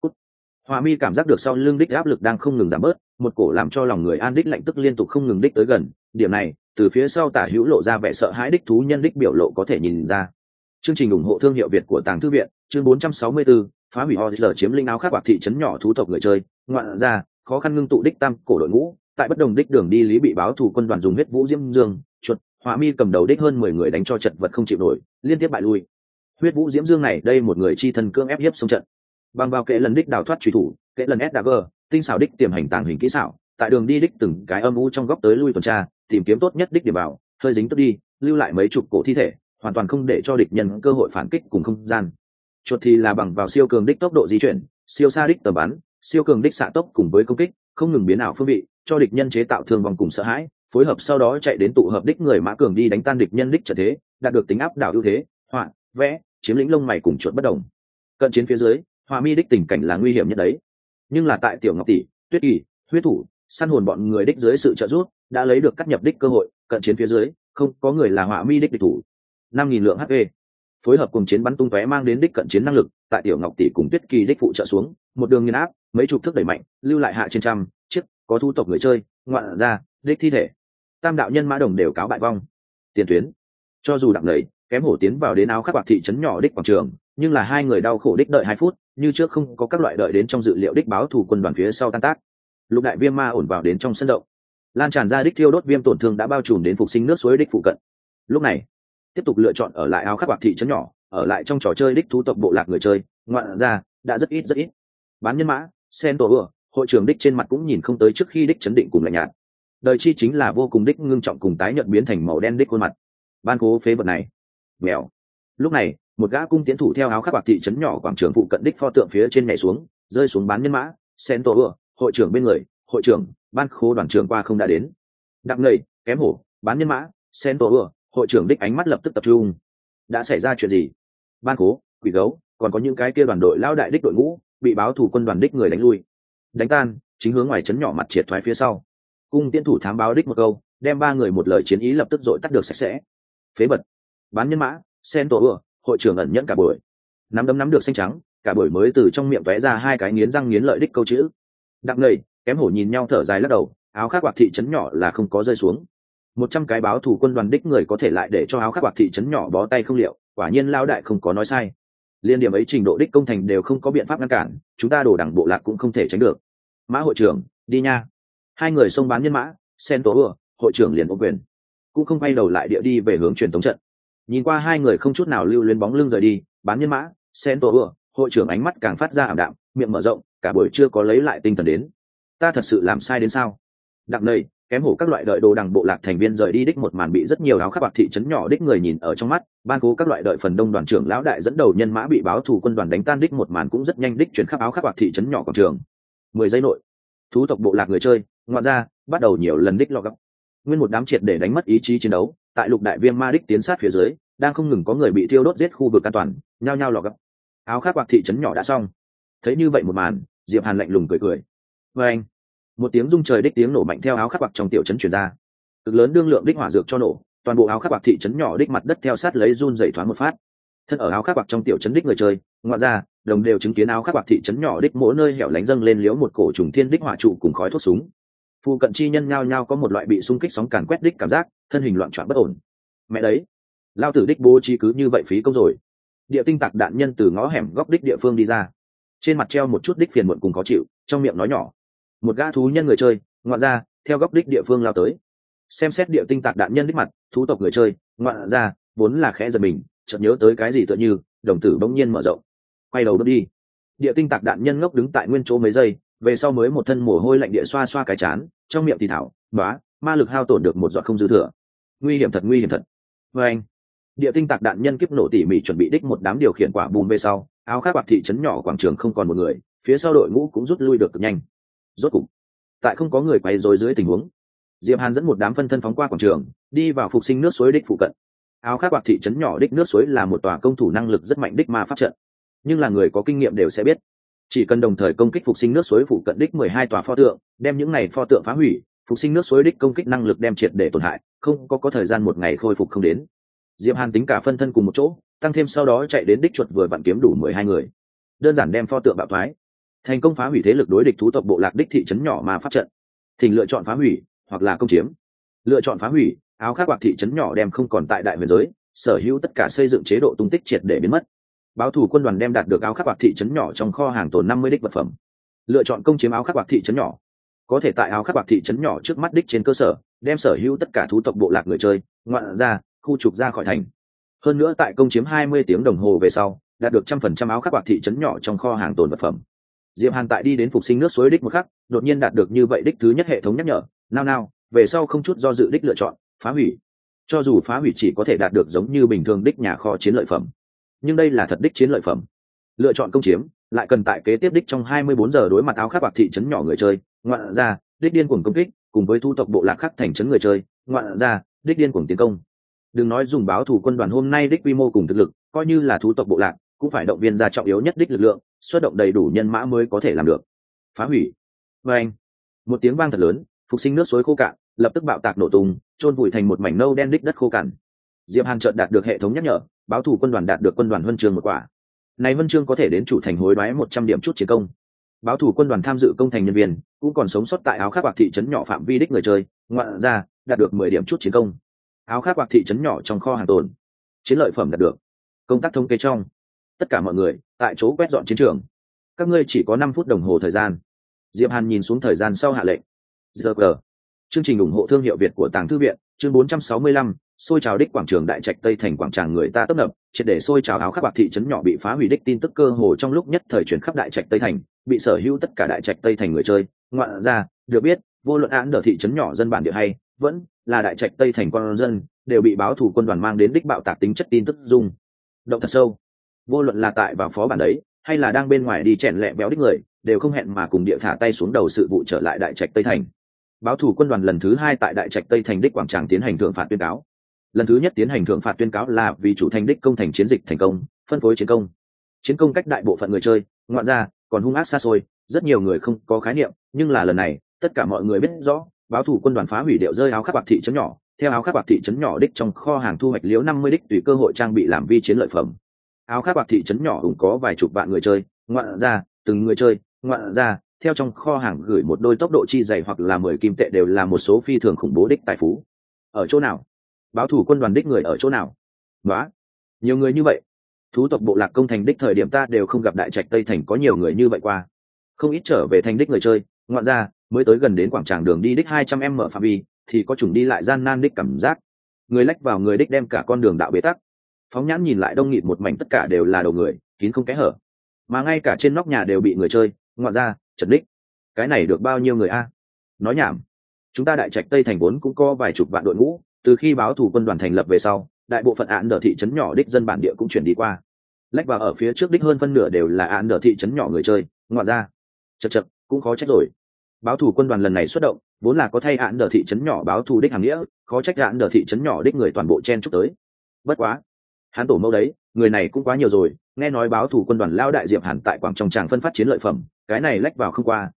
Hỏa mi cảm giác được sau lưng đích áp lực đang không ngừng giảm bớt, một cổ làm cho lòng người an đích lạnh tức liên tục không ngừng đích tới gần. Điểm này từ phía sau tả hữu lộ ra vẻ sợ hãi đích thú nhân đích biểu lộ có thể nhìn ra. Chương trình ủng hộ thương hiệu Việt của Tàng Thư viện, chương bốn trăm sáu mươi tư, phá hủy Order chiếm linh áo khác bạc thị trấn nhỏ thú tộc người chơi, ngoạn ra, khó khăn ngưng tụ đích tam cổ đội ngũ, tại bất đồng đích đường đi lý bị báo thủ quân đoàn dùng huyết vũ diễm dương, chuột, hỏa mi cầm đầu đích hơn mười người đánh cho chật vật không chịu nổi, liên tiếp bại lui. Huyết vũ diễm dương này đây một người chi thân cương ép hiếp xông trận. Bằng vào kệ lần đích đào thoát truy thủ, kệ lần ét dagger, tinh xảo đích tiềm hành tàng hình kỹ xảo, tại đường đi đích từng cái âm u trong góc tới lui tuần tra, tìm kiếm tốt nhất đích điểm vào, hơi dính tức đi, lưu lại mấy chục cổ thi thể, hoàn toàn không để cho địch nhân cơ hội phản kích cùng không gian. Chuột thì là bằng vào siêu cường đích tốc độ di chuyển, siêu xa đích tầm bắn, siêu cường đích xạ tốc cùng với công kích, không ngừng biến ảo phương vị, cho địch nhân chế tạo thương vong cùng sợ hãi, phối hợp sau đó chạy đến tụ hợp đích người mã cường đi đánh tan địch nhân đích trận thế, đạt được tính áp đảo ưu thế, họa, vẽ, chiếm lĩnh lông mày cùng chuột bất đồng. Cận chiến phía dưới, Hỏa mi đích tình cảnh là nguy hiểm nhất đấy, nhưng là tại Tiểu Ngọc tỷ, Tuyết Kỳ, huyết thủ, săn hồn bọn người đích dưới sự trợ giúp đã lấy được cắt nhập đích cơ hội. Cận chiến phía dưới không có người là Hỏa mi đích địch thủ. Năm nghìn lượng hát pê phối hợp cùng chiến bắn tung tóe mang đến đích cận chiến năng lực, tại Tiểu Ngọc tỷ cùng Tuyết Kỳ đích phụ trợ xuống, một đường nghiền áp, mấy chục thước đẩy mạnh, lưu lại hạ trên trăm chiếc có thu tộc người chơi ngoạn ra đích thi thể. Tam đạo nhân mã đồng đều cáo bại vong. Tiền tuyến, cho dù đặng lầy kém hổ tiến vào đến áo khắc bạc thị trấn nhỏ đích quảng trường, nhưng là hai người đau khổ đích đợi hai phút, như trước không có các loại đợi đến trong dự liệu đích báo thủ quân đoàn phía sau tan tác. Lục đại viêm ma ổn vào đến trong sân rộng, lan tràn ra đích thiêu đốt viêm tổn thương đã bao trùm đến phục sinh nước suối đích phụ cận. Lúc này tiếp tục lựa chọn ở lại áo khắc bạc thị trấn nhỏ, ở lại trong trò chơi đích thú tộc bộ lạc người chơi ngoạn ra đã rất ít rất ít. Bán nhân mã sen tổ ừa hội trưởng đích trên mặt cũng nhìn không tới trước khi đích chấn định cùng lạnh nhạt, đời chi chính là vô cùng đích ngưng trọng cùng tái nhợt biến thành màu đen đích khuôn mặt. Ban cố phế vật này mèo. Lúc này một gã cung tiến thủ theo áo khắc bạc thị trấn nhỏ quảng trường phụ cận đích pho tượng phía trên nhảy xuống, rơi xuống bán nhân mã sen tổ ừa hội trưởng bên người. Hội trưởng ban khố đoàn trường qua không đã đến. Đặng ngầy kém hổ bán nhân mã sen tổ ừa hội trưởng đích ánh mắt lập tức tập trung. Đã xảy ra chuyện gì? Ban cố quỷ gấu còn có những cái kia đoàn đội lao đại đích đội ngũ bị báo thủ quân đoàn đích người đánh lui đánh tan, chính hướng ngoài trấn nhỏ mặt triệt thoái phía sau. Cung tiến thủ thám báo đích một câu, đem ba người một lời chiến ý lập tức dội tắt được sạch sẽ. Phế bật bán nhân mã sen tổ ừa hội trưởng ẩn nhẫn cả buổi, nắm đấm nắm được xanh trắng, cả buổi mới từ trong miệng tóe ra hai cái nghiến răng nghiến lợi đích câu chữ. Đặng ngầy kém hổ nhìn nhau thở dài lắc đầu, áo khắc bạc thị trấn nhỏ là không có rơi xuống. Một trăm cái báo thủ quân đoàn đích người có thể lại để cho áo khắc bạc thị trấn nhỏ bó tay không liệu, quả nhiên lao đại không có nói sai. Liên điểm ấy trình độ đích công thành đều không có biện pháp ngăn cản, chúng ta đổ đảng bộ lạc cũng không thể tránh được. Mã hội trưởng đi nha. Hai người xông bán nhân mã sen tố ừa hội trưởng liền ôm quyền, cũng không quay đầu lại địa đi về hướng truyền thống trận. Nhìn qua hai người không chút nào lưu luyến bóng lưng rời đi, bán nhân mã sen tố ừa hội trưởng ánh mắt càng phát ra ảm đạm, miệng mở rộng, cả buổi chưa có lấy lại tinh thần đến. Ta thật sự làm sai đến sao? Đặng nầy kém hổ các loại đợi đồ đằng bộ lạc thành viên rời đi đích một màn bị rất nhiều áo khắc bạc thị trấn nhỏ đích người nhìn ở trong mắt. Ban cố các loại đợi phần đông đoàn trưởng lão đại dẫn đầu nhân mã bị báo thủ quân đoàn đánh tan đích một màn cũng rất nhanh đích chuyển khắp áo khắc bạc thị trấn nhỏ quảng trường. Mười giây nội, thú tộc bộ lạc người chơi ngoạn ra bắt đầu nhiều lần đích lọ gấp, nguyên một đám triệt để đánh mất ý chí chiến đấu. Tại lục đại viêm ma đích tiến sát phía dưới, đang không ngừng có người bị thiêu đốt giết khu vực an toàn, nhao nhao lọ gấp. Áo khắc bạc thị trấn nhỏ đã xong. Thấy như vậy một màn, Diệp Hàn lạnh lùng cười cười. và anh một tiếng rung trời đích tiếng nổ mạnh theo áo khắc bạc trong tiểu trấn chuyển ra, cực lớn đương lượng đích hỏa dược cho nổ, toàn bộ áo khắc bạc thị trấn nhỏ đích mặt đất theo sát lấy run dày thoáng một phát. Thân ở áo khắc bạc trong tiểu trấn đích người chơi ngoại ra đồng đều chứng kiến áo khắc bạc thị trấn nhỏ đích mỗi nơi hẻo lánh dâng lên liếu một cổ trùng thiên đích hỏa trụ cùng khói thuốc súng. Phu cận chi nhân nhao nhao có một loại bị xung kích sóng càn quét đích cảm giác, thân hình loạn trọn bất ổn. Mẹ đấy, lao tử đích bố trí cứ như vậy phí công rồi. Địa tinh tạc đạn nhân từ ngõ hẻm góc đích địa phương đi ra, trên mặt treo một chút đích phiền muộn cùng khó chịu, trong miệng nói nhỏ. Một gã thú nhân người chơi ngoạn ra theo góc đích địa phương lao tới, xem xét địa tinh tạc đạn nhân đích mặt, thú tộc người chơi ngoạn ra vốn là khẽ giật mình, chợt nhớ tới cái gì tựa như đồng tử bỗng nhiên mở rộng, quay đầu bước đi. Địa tinh tạc đạn nhân ngốc đứng tại nguyên chỗ mấy giây, về sau mới một thân mồ hôi lạnh địa xoa xoa cái chán, trong miệng thì thảo bá ma lực hao tổn được một giọt không dư thừa. Nguy hiểm thật, nguy hiểm thật. Và anh địa tinh tạc đạn nhân kiếp nổ tỉ mỉ chuẩn bị đích một đám điều khiển quả bùm về sau, áo khác bạc thị trấn nhỏ quảng trường không còn một người, phía sau đội ngũ cũng rút lui được cực nhanh. Rốt cục tại không có người quay rối dưới tình huống, Diệp Hàn dẫn một đám phân thân phóng qua quảng trường, đi vào phục sinh nước suối đích phụ cận. Áo khác bạc thị trấn nhỏ đích nước suối là một tòa công thủ năng lực rất mạnh đích ma pháp trận, nhưng là người có kinh nghiệm đều sẽ biết, chỉ cần đồng thời công kích phục sinh nước suối phụ cận đích mười hai tòa pho tượng, đem những này pho tượng phá hủy, phục sinh nước suối đích công kích năng lực đem triệt để tổn hại, không có có thời gian một ngày khôi phục không đến. Diệp Hàn tính cả phân thân cùng một chỗ, tăng thêm sau đó chạy đến đích chuột vừa vặn kiếm đủ mười hai người, đơn giản đem pho tượng bạo thoái, thành công phá hủy thế lực đối địch thú tộc bộ lạc đích thị trấn nhỏ ma pháp trận. Thỉnh lựa chọn phá hủy hoặc là công chiếm. Lựa chọn phá hủy, áo khác bạc thị trấn nhỏ đem không còn tại đại huyền giới, sở hữu tất cả xây dựng chế độ tung tích triệt để biến mất. Báo thủ quân đoàn đem đạt được áo khác bạc thị trấn nhỏ trong kho hàng tồn năm mươi đích vật phẩm. Lựa chọn công chiếm áo khác bạc thị trấn nhỏ, có thể tại áo khác bạc thị trấn nhỏ trước mắt đích trên cơ sở, đem sở hữu tất cả thú tộc bộ lạc người chơi ngoạn ra khu trục ra khỏi thành. Hơn nữa tại công chiếm hai mươi tiếng đồng hồ về sau, đạt được trăm phần trăm áo khác bạc thị trấn nhỏ trong kho hàng tồn vật phẩm. Diệp Hàn tại đi đến phục sinh nước suối đích một khắc, đột nhiên đạt được như vậy đích thứ nhất hệ thống nhắc nhở, nào nào, về sau không chút do dự đích lựa chọn phá hủy. Cho dù phá hủy chỉ có thể đạt được giống như bình thường đích nhà kho chiến lợi phẩm, nhưng đây là thật đích chiến lợi phẩm. Lựa chọn công chiếm, lại cần tại kế tiếp đích trong hai mươi bốn giờ đối mặt áo khác bạc thị trấn nhỏ người chơi ngoạn ra đích điên cuồng công kích, cùng với thu tộc bộ lạc khác thành trấn người chơi ngoạn ra đích điên cuồng tiến công. Đừng nói dùng báo thủ quân đoàn hôm nay đích quy mô cùng thực lực, coi như là thú tộc bộ lạc cũng phải động viên ra trọng yếu nhất đích lực lượng, xuất động đầy đủ nhân mã mới có thể làm được. Phá hủy. Và anh một tiếng vang thật lớn, phục sinh nước suối khô cạn, lập tức bạo tạc nổ tung, trôn vùi thành một mảnh nâu đen đích đất khô cằn. Diệp Hàn chợt đạt được hệ thống nhắc nhở, báo thủ quân đoàn đạt được quân đoàn huân chương một quả. Này huân chương có thể đến chủ thành hối đoái một trăm điểm chút chiến công. Báo thủ quân đoàn tham dự công thành nhân viên cũng còn sống sót tại áo khác bạc thị trấn nhỏ phạm vi đích người chơi ngoạn ra đạt được mười điểm chút chiến công. Áo khác bạc thị trấn nhỏ trong kho hàng tồn chiến lợi phẩm đạt được. Công tác thống kê trong, tất cả mọi người tại chỗ quét dọn chiến trường. Các ngươi chỉ có năm phút đồng hồ thời gian. Diệp Hàn nhìn xuống thời gian sau hạ lệnh. Giờ cờ. Chương trình ủng hộ thương hiệu Việt của Tàng Thư viện, chương bốn trăm sáu mươi lăm, xôi trào đích quảng trường đại trạch Tây thành quảng trường người ta tấp nập, triệt để xôi trào áo khác bạc thị trấn nhỏ bị phá hủy đích tin tức cơ hồ trong lúc nhất thời chuyển khắp đại trạch Tây thành, bị sở hữu tất cả đại trạch Tây thành người chơi ngoạn ra được biết, vô luận án ở thị trấn nhỏ dân bản địa hay vẫn là đại trạch Tây thành con dân, đều bị báo thủ quân đoàn mang đến đích bạo tạc tính chất tin tức dung động thật sâu. Vô luận là tại vào phó bản đấy, hay là đang bên ngoài đi chèn lẹ béo đích người, đều không hẹn mà cùng địa thả tay xuống đầu sự vụ trở lại đại trạch Tây thành. Báo thủ quân đoàn lần thứ hai tại đại trạch Tây thành đích quảng tràng tiến hành thượng phạt tuyên cáo. Lần thứ nhất tiến hành thượng phạt tuyên cáo là vì chủ thành đích công thành chiến dịch thành công, phân phối chiến công. Chiến công cách đại bộ phận người chơi ngoạn ra còn hung ác xa xôi, rất nhiều người không có khái niệm, nhưng là lần này tất cả mọi người biết rõ, báo thủ quân đoàn phá hủy điệu rơi áo khác bạc thị trấn nhỏ, theo áo khác bạc thị trấn nhỏ đích trong kho hàng thu hoạch liếu năm mươi đích tùy cơ hội trang bị làm vi chiến lợi phẩm. Áo khác bạc thị trấn nhỏ cũng có vài chục vạn người chơi ngoạn ra, từng người chơi ngoạn ra theo trong kho hàng gửi một đôi tốc độ chi dày hoặc là mười kim tệ đều là một số phi thường khủng bố đích tài phú. Ở chỗ nào? Báo thủ quân đoàn đích người ở chỗ nào? Đó, nhiều người như vậy. Thú tộc bộ lạc công thành đích thời điểm ta đều không gặp đại trạch Tây thành có nhiều người như vậy qua. Không ít trở về thành đích người chơi ngoạn ra mới tới gần đến quảng trường đường đi đích hai trăm em mở phạm vi thì có chủng đi lại gian nan đích cảm giác. Người lách vào người đích đem cả con đường đạo bế tắc. Phóng nhãn nhìn lại đông nghịt một mảnh, tất cả đều là đầu người, kín không kẽ hở, mà ngay cả trên nóc nhà đều bị người chơi ngoạn ra chật đích. Cái này được bao nhiêu người a? Nói nhảm. Chúng ta đại trạch Tây thành vốn cũng có vài chục vạn đội ngũ, từ khi báo thủ quân đoàn thành lập về sau, đại bộ phận án ở thị trấn nhỏ đích dân bản địa cũng chuyển đi qua. Lách vào ở phía trước đích hơn phân nửa đều là án ở thị trấn nhỏ người chơi ngoạn ra chật chật, cũng khó trách rồi. Báo thủ quân đoàn lần này xuất động vốn là có thay án ở thị trấn nhỏ báo thù đích hàng nghĩa, khó trách án ở thị trấn nhỏ đích người toàn bộ chen chúc tới. Bất quá hắn tổ mẫu đấy, người này cũng quá nhiều rồi. Nghe nói báo thủ quân đoàn lao đại Diệp Hàn tại quảng trong tràng phân phát chiến lợi phẩm, cái này lách vào không qua,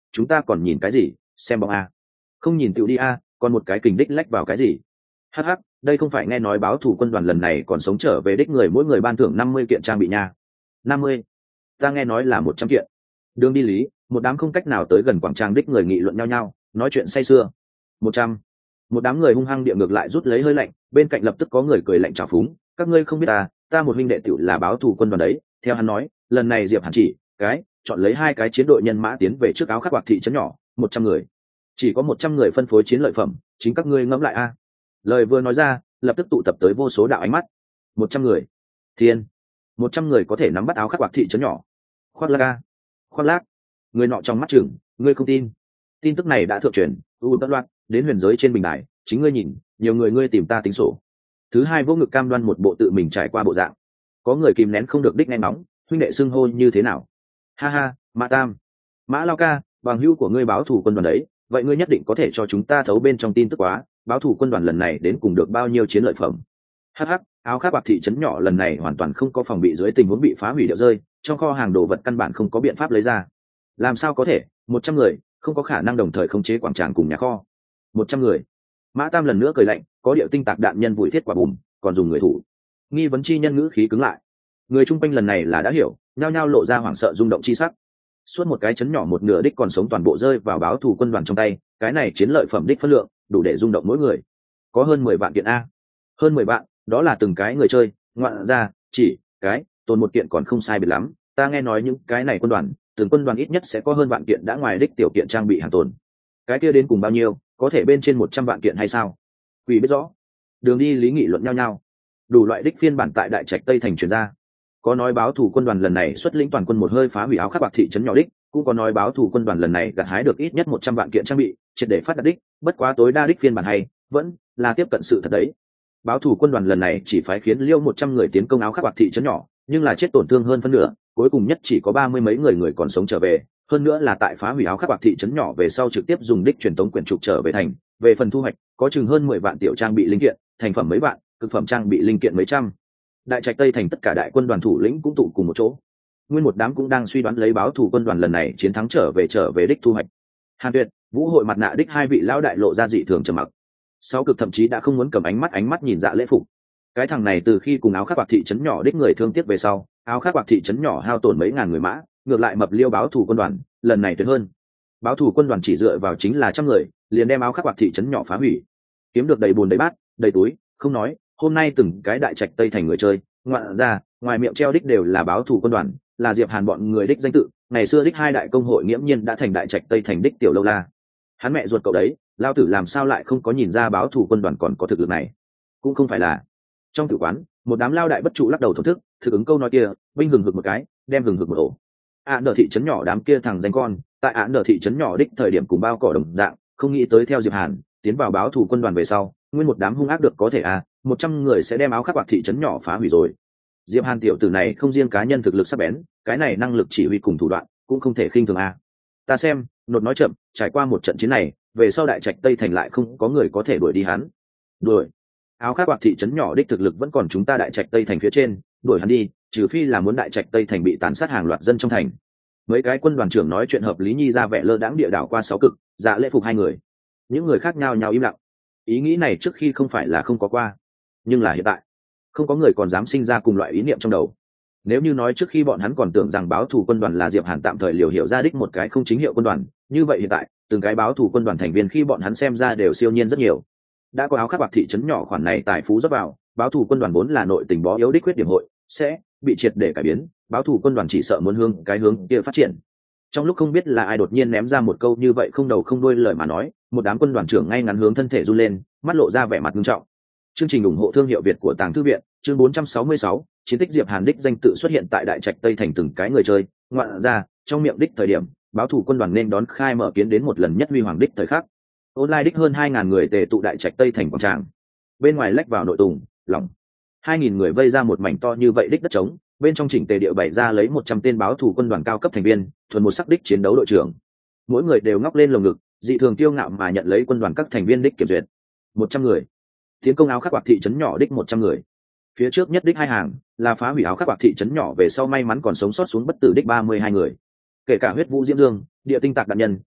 chúng ta còn nhìn cái gì, xem bóng a. Không nhìn tựu đi a, còn một cái kình đích lách vào cái gì. Hắc hắc, đây không phải nghe nói báo thủ quân đoàn lần này còn sống trở về đích người mỗi người ban thưởng năm mươi kiện trang bị nha. Năm mươi, ta nghe nói là một trăm kiện. Đường đi lý, một đám không cách nào tới gần quảng trang đích người nghị luận nhau nhau, nói chuyện say sưa. Một trăm, một đám người hung hăng địa ngược lại rút lấy hơi lạnh, bên cạnh lập tức có người cười lạnh trào phúng, các ngươi không biết ta, ta một huynh đệ tiểu là báo thủ quân đoàn đấy. Theo hắn nói, lần này Diệp Hàn chỉ cái chọn lấy hai cái chiến đội nhân mã tiến về trước áo khắc bạc thị trấn nhỏ, một trăm người, chỉ có một trăm người phân phối chiến lợi phẩm, chính các ngươi ngẫm lại a. Lời vừa nói ra, lập tức tụ tập tới vô số đạo ánh mắt. Một trăm người, thiên, một trăm người có thể nắm bắt áo khắc bạc thị trấn nhỏ. Khoác lác a, khoác lác. Người nọ trong mắt chừng, ngươi không tin? Tin tức này đã thượng truyền, u tất loạn đến huyền giới trên bình đài, chính ngươi nhìn, nhiều người ngươi tìm ta tính sổ. Thứ hai vô ngực cam đoan một bộ tự mình trải qua bộ dạng. Có người kìm nén không được đích nghe nóng, huynh đệ xưng hô như thế nào? Ha ha, Mã Tam, Mã Lao ca, bằng hữu của ngươi báo thủ quân đoàn đấy, vậy ngươi nhất định có thể cho chúng ta thấu bên trong tin tức quá, báo thủ quân đoàn lần này đến cùng được bao nhiêu chiến lợi phẩm? Hắc hắc, áo khắc bạc thị trấn nhỏ lần này hoàn toàn không có phòng bị dưới tình huống bị phá hủy điệu rơi, trong kho hàng đồ vật căn bản không có biện pháp lấy ra. Làm sao có thể? Một trăm người không có khả năng đồng thời khống chế quảng trường cùng nhà kho. Một trăm người. Mã Tam lần nữa cười lạnh, có điệu tinh tạc đạn nhân vùi thiết quả bùm, còn dùng người thủ. Nghi vấn chi nhân ngữ khí cứng lại. Người trung quanh lần này là đã hiểu, nhao nhao lộ ra hoảng sợ rung động chi sắc. Suốt một cái chấn nhỏ một nửa đích còn sống toàn bộ rơi vào báo thù quân đoàn trong tay, cái này chiến lợi phẩm đích phân lượng đủ để rung động mỗi người. Có hơn mười vạn kiện a. Hơn mười vạn, đó là từng cái người chơi, ngoạn ra, chỉ cái tồn một kiện còn không sai biệt lắm. Ta nghe nói những cái này quân đoàn, từng quân đoàn ít nhất sẽ có hơn vạn kiện đã ngoài đích tiểu kiện trang bị hàng tồn. Cái kia đến cùng bao nhiêu, có thể bên trên một trăm vạn kiện hay sao? Quỷ biết rõ. Đường đi lý nghị luận nhau nhau. Đủ loại đích phiên bản tại đại trạch Tây thành truyền ra. Có nói báo thủ quân đoàn lần này xuất lĩnh toàn quân một hơi phá hủy áo khắc bạc thị trấn nhỏ đích, cũng có nói báo thủ quân đoàn lần này gặt hái được ít nhất một trăm vạn kiện trang bị, triệt để phát đạt đích, bất quá tối đa đích phiên bản hay, vẫn là tiếp cận sự thật đấy. Báo thủ quân đoàn lần này chỉ phái khiến liêu một trăm người tiến công áo khắc bạc thị trấn nhỏ, nhưng là chết tổn thương hơn phân nửa, cuối cùng nhất chỉ có ba mươi mấy người người còn sống trở về, hơn nữa là tại phá hủy áo khắc bạc thị trấn nhỏ về sau trực tiếp dùng đích truyền tống quyển trục trở về thành. Về phần thu hoạch, có chừng hơn mười vạn tiểu trang bị linh kiện, thành phẩm mấy vạn, cực phẩm trang bị linh kiện mấy trăm. Đại trạch Tây thành tất cả đại quân đoàn thủ lĩnh cũng tụ cùng một chỗ, nguyên một đám cũng đang suy đoán lấy báo thủ quân đoàn lần này chiến thắng trở về trở về đích thu hoạch. Hàn Tuyệt, Vũ Hội mặt nạ đích hai vị lão đại lộ ra dị thường trầm mặc. Sáu cực thậm chí đã không muốn cầm ánh mắt ánh mắt nhìn Dạ Lễ Phục. Cái thằng này từ khi cùng áo khắc bạc thị trấn nhỏ đích người thương tiếc về sau, áo khắc bạc thị trấn nhỏ hao tổn mấy ngàn người mã, ngược lại mập liêu báo thủ quân đoàn, lần này tuyệt hơn. Báo thủ quân đoàn chỉ dựa vào chính là trăm người, liền đem áo khắc bạc thị trấn nhỏ phá hủy, kiếm được đầy bùn đầy bát, đầy túi, không nói, hôm nay từng cái đại trạch Tây thành người chơi, ngoạn ra, ngoài miệng treo đích đều là báo thủ quân đoàn, là Diệp Hàn bọn người đích danh tự, ngày xưa đích hai đại công hội nghiễm nhiên đã thành đại trạch Tây thành đích tiểu lâu la. Hắn mẹ ruột cậu đấy, lao tử làm sao lại không có nhìn ra báo thủ quân đoàn còn có thực lực này? Cũng không phải là. Trong tử quán, một đám lao đại bất trụ lắc đầu thổn thức, thực ứng câu nói kia, binh hừng hực một cái, đem hừng hực một ổ. À nở thị trấn nhỏ đám kia thằng danh con, tại án nở thị trấn nhỏ đích thời điểm cùng bao cỏ đồng dạng, không nghĩ tới theo Diệp Hàn tiến vào báo thủ quân đoàn về sau, nguyên một đám hung ác được có thể à, một trăm người sẽ đem áo khắc bạc thị trấn nhỏ phá hủy rồi. Diệp Hàn tiểu tử này không riêng cá nhân thực lực sắc bén, cái này năng lực chỉ huy cùng thủ đoạn cũng không thể khinh thường à. Ta xem, nột nói chậm, trải qua một trận chiến này, về sau đại trạch Tây thành lại không có người có thể đuổi đi hắn. Đuổi? Áo khắc bạc thị trấn nhỏ đích thực lực vẫn còn chúng ta đại trạch Tây thành phía trên, đuổi hắn đi, trừ phi là muốn đại trạch Tây thành bị tàn sát hàng loạt dân trong thành. Mấy cái quân đoàn trưởng nói chuyện hợp lý nhi ra vẻ lơ đãng địa đảo qua sáu cực, Dạ Lễ Phục hai người. Những người khác nhau nhau im lặng. Ý nghĩ này trước khi không phải là không có qua, nhưng là hiện tại, không có người còn dám sinh ra cùng loại ý niệm trong đầu. Nếu như nói trước khi bọn hắn còn tưởng rằng báo thủ quân đoàn là Diệp Hàn tạm thời liều hiệu ra đích một cái không chính hiệu quân đoàn, như vậy hiện tại, từng cái báo thủ quân đoàn thành viên khi bọn hắn xem ra đều siêu nhiên rất nhiều. Đã có áo khắc bạc thị trấn nhỏ khoản này tài phú rót vào, báo thủ quân đoàn vốn là nội tình bó yếu đích khuyết điểm hội sẽ bị triệt để cải biến, báo thủ quân đoàn chỉ sợ muốn hướng cái hướng kia phát triển. Trong lúc không biết là ai đột nhiên ném ra một câu như vậy không đầu không đuôi lời mà nói, một đám quân đoàn trưởng ngay ngắn hướng thân thể run lên, mắt lộ ra vẻ mặt nghiêm trọng. Chương trình ủng hộ thương hiệu Việt của Tàng Thư viện, chương bốn trăm sáu mươi sáu, chiến tích Diệp Hàn đích danh tự xuất hiện tại đại trạch Tây thành từng cái người chơi, ngoạn ra, trong miệng đích thời điểm, báo thủ quân đoàn nên đón khai mở kiến đến một lần nhất huy hoàng đích thời khắc. Online đích hơn hai ngàn người tề tụ đại trạch Tây thành quảng trường. Bên ngoài lách vào nội tùng, lỏng. hai nghìn người vây ra một mảnh to như vậy đích đất trống, bên trong chỉnh tề địa bày ra lấy một trăm tên báo thủ quân đoàn cao cấp thành viên, thuần một sắc đích chiến đấu đội trưởng. Mỗi người đều ngóc lên lồng ngực, dị thường kiêu ngạo mà nhận lấy quân đoàn các thành viên đích kiểm duyệt. một trăm người. Tiến công áo khắc bạc thị trấn nhỏ đích một trăm người. Phía trước nhất đích hai hàng là phá hủy áo khắc bạc thị trấn nhỏ về sau may mắn còn sống sót xuống bất tử đích ba mươi hai người. Kể cả huyết vũ diễm dương, địa tinh tạc đạn nhân,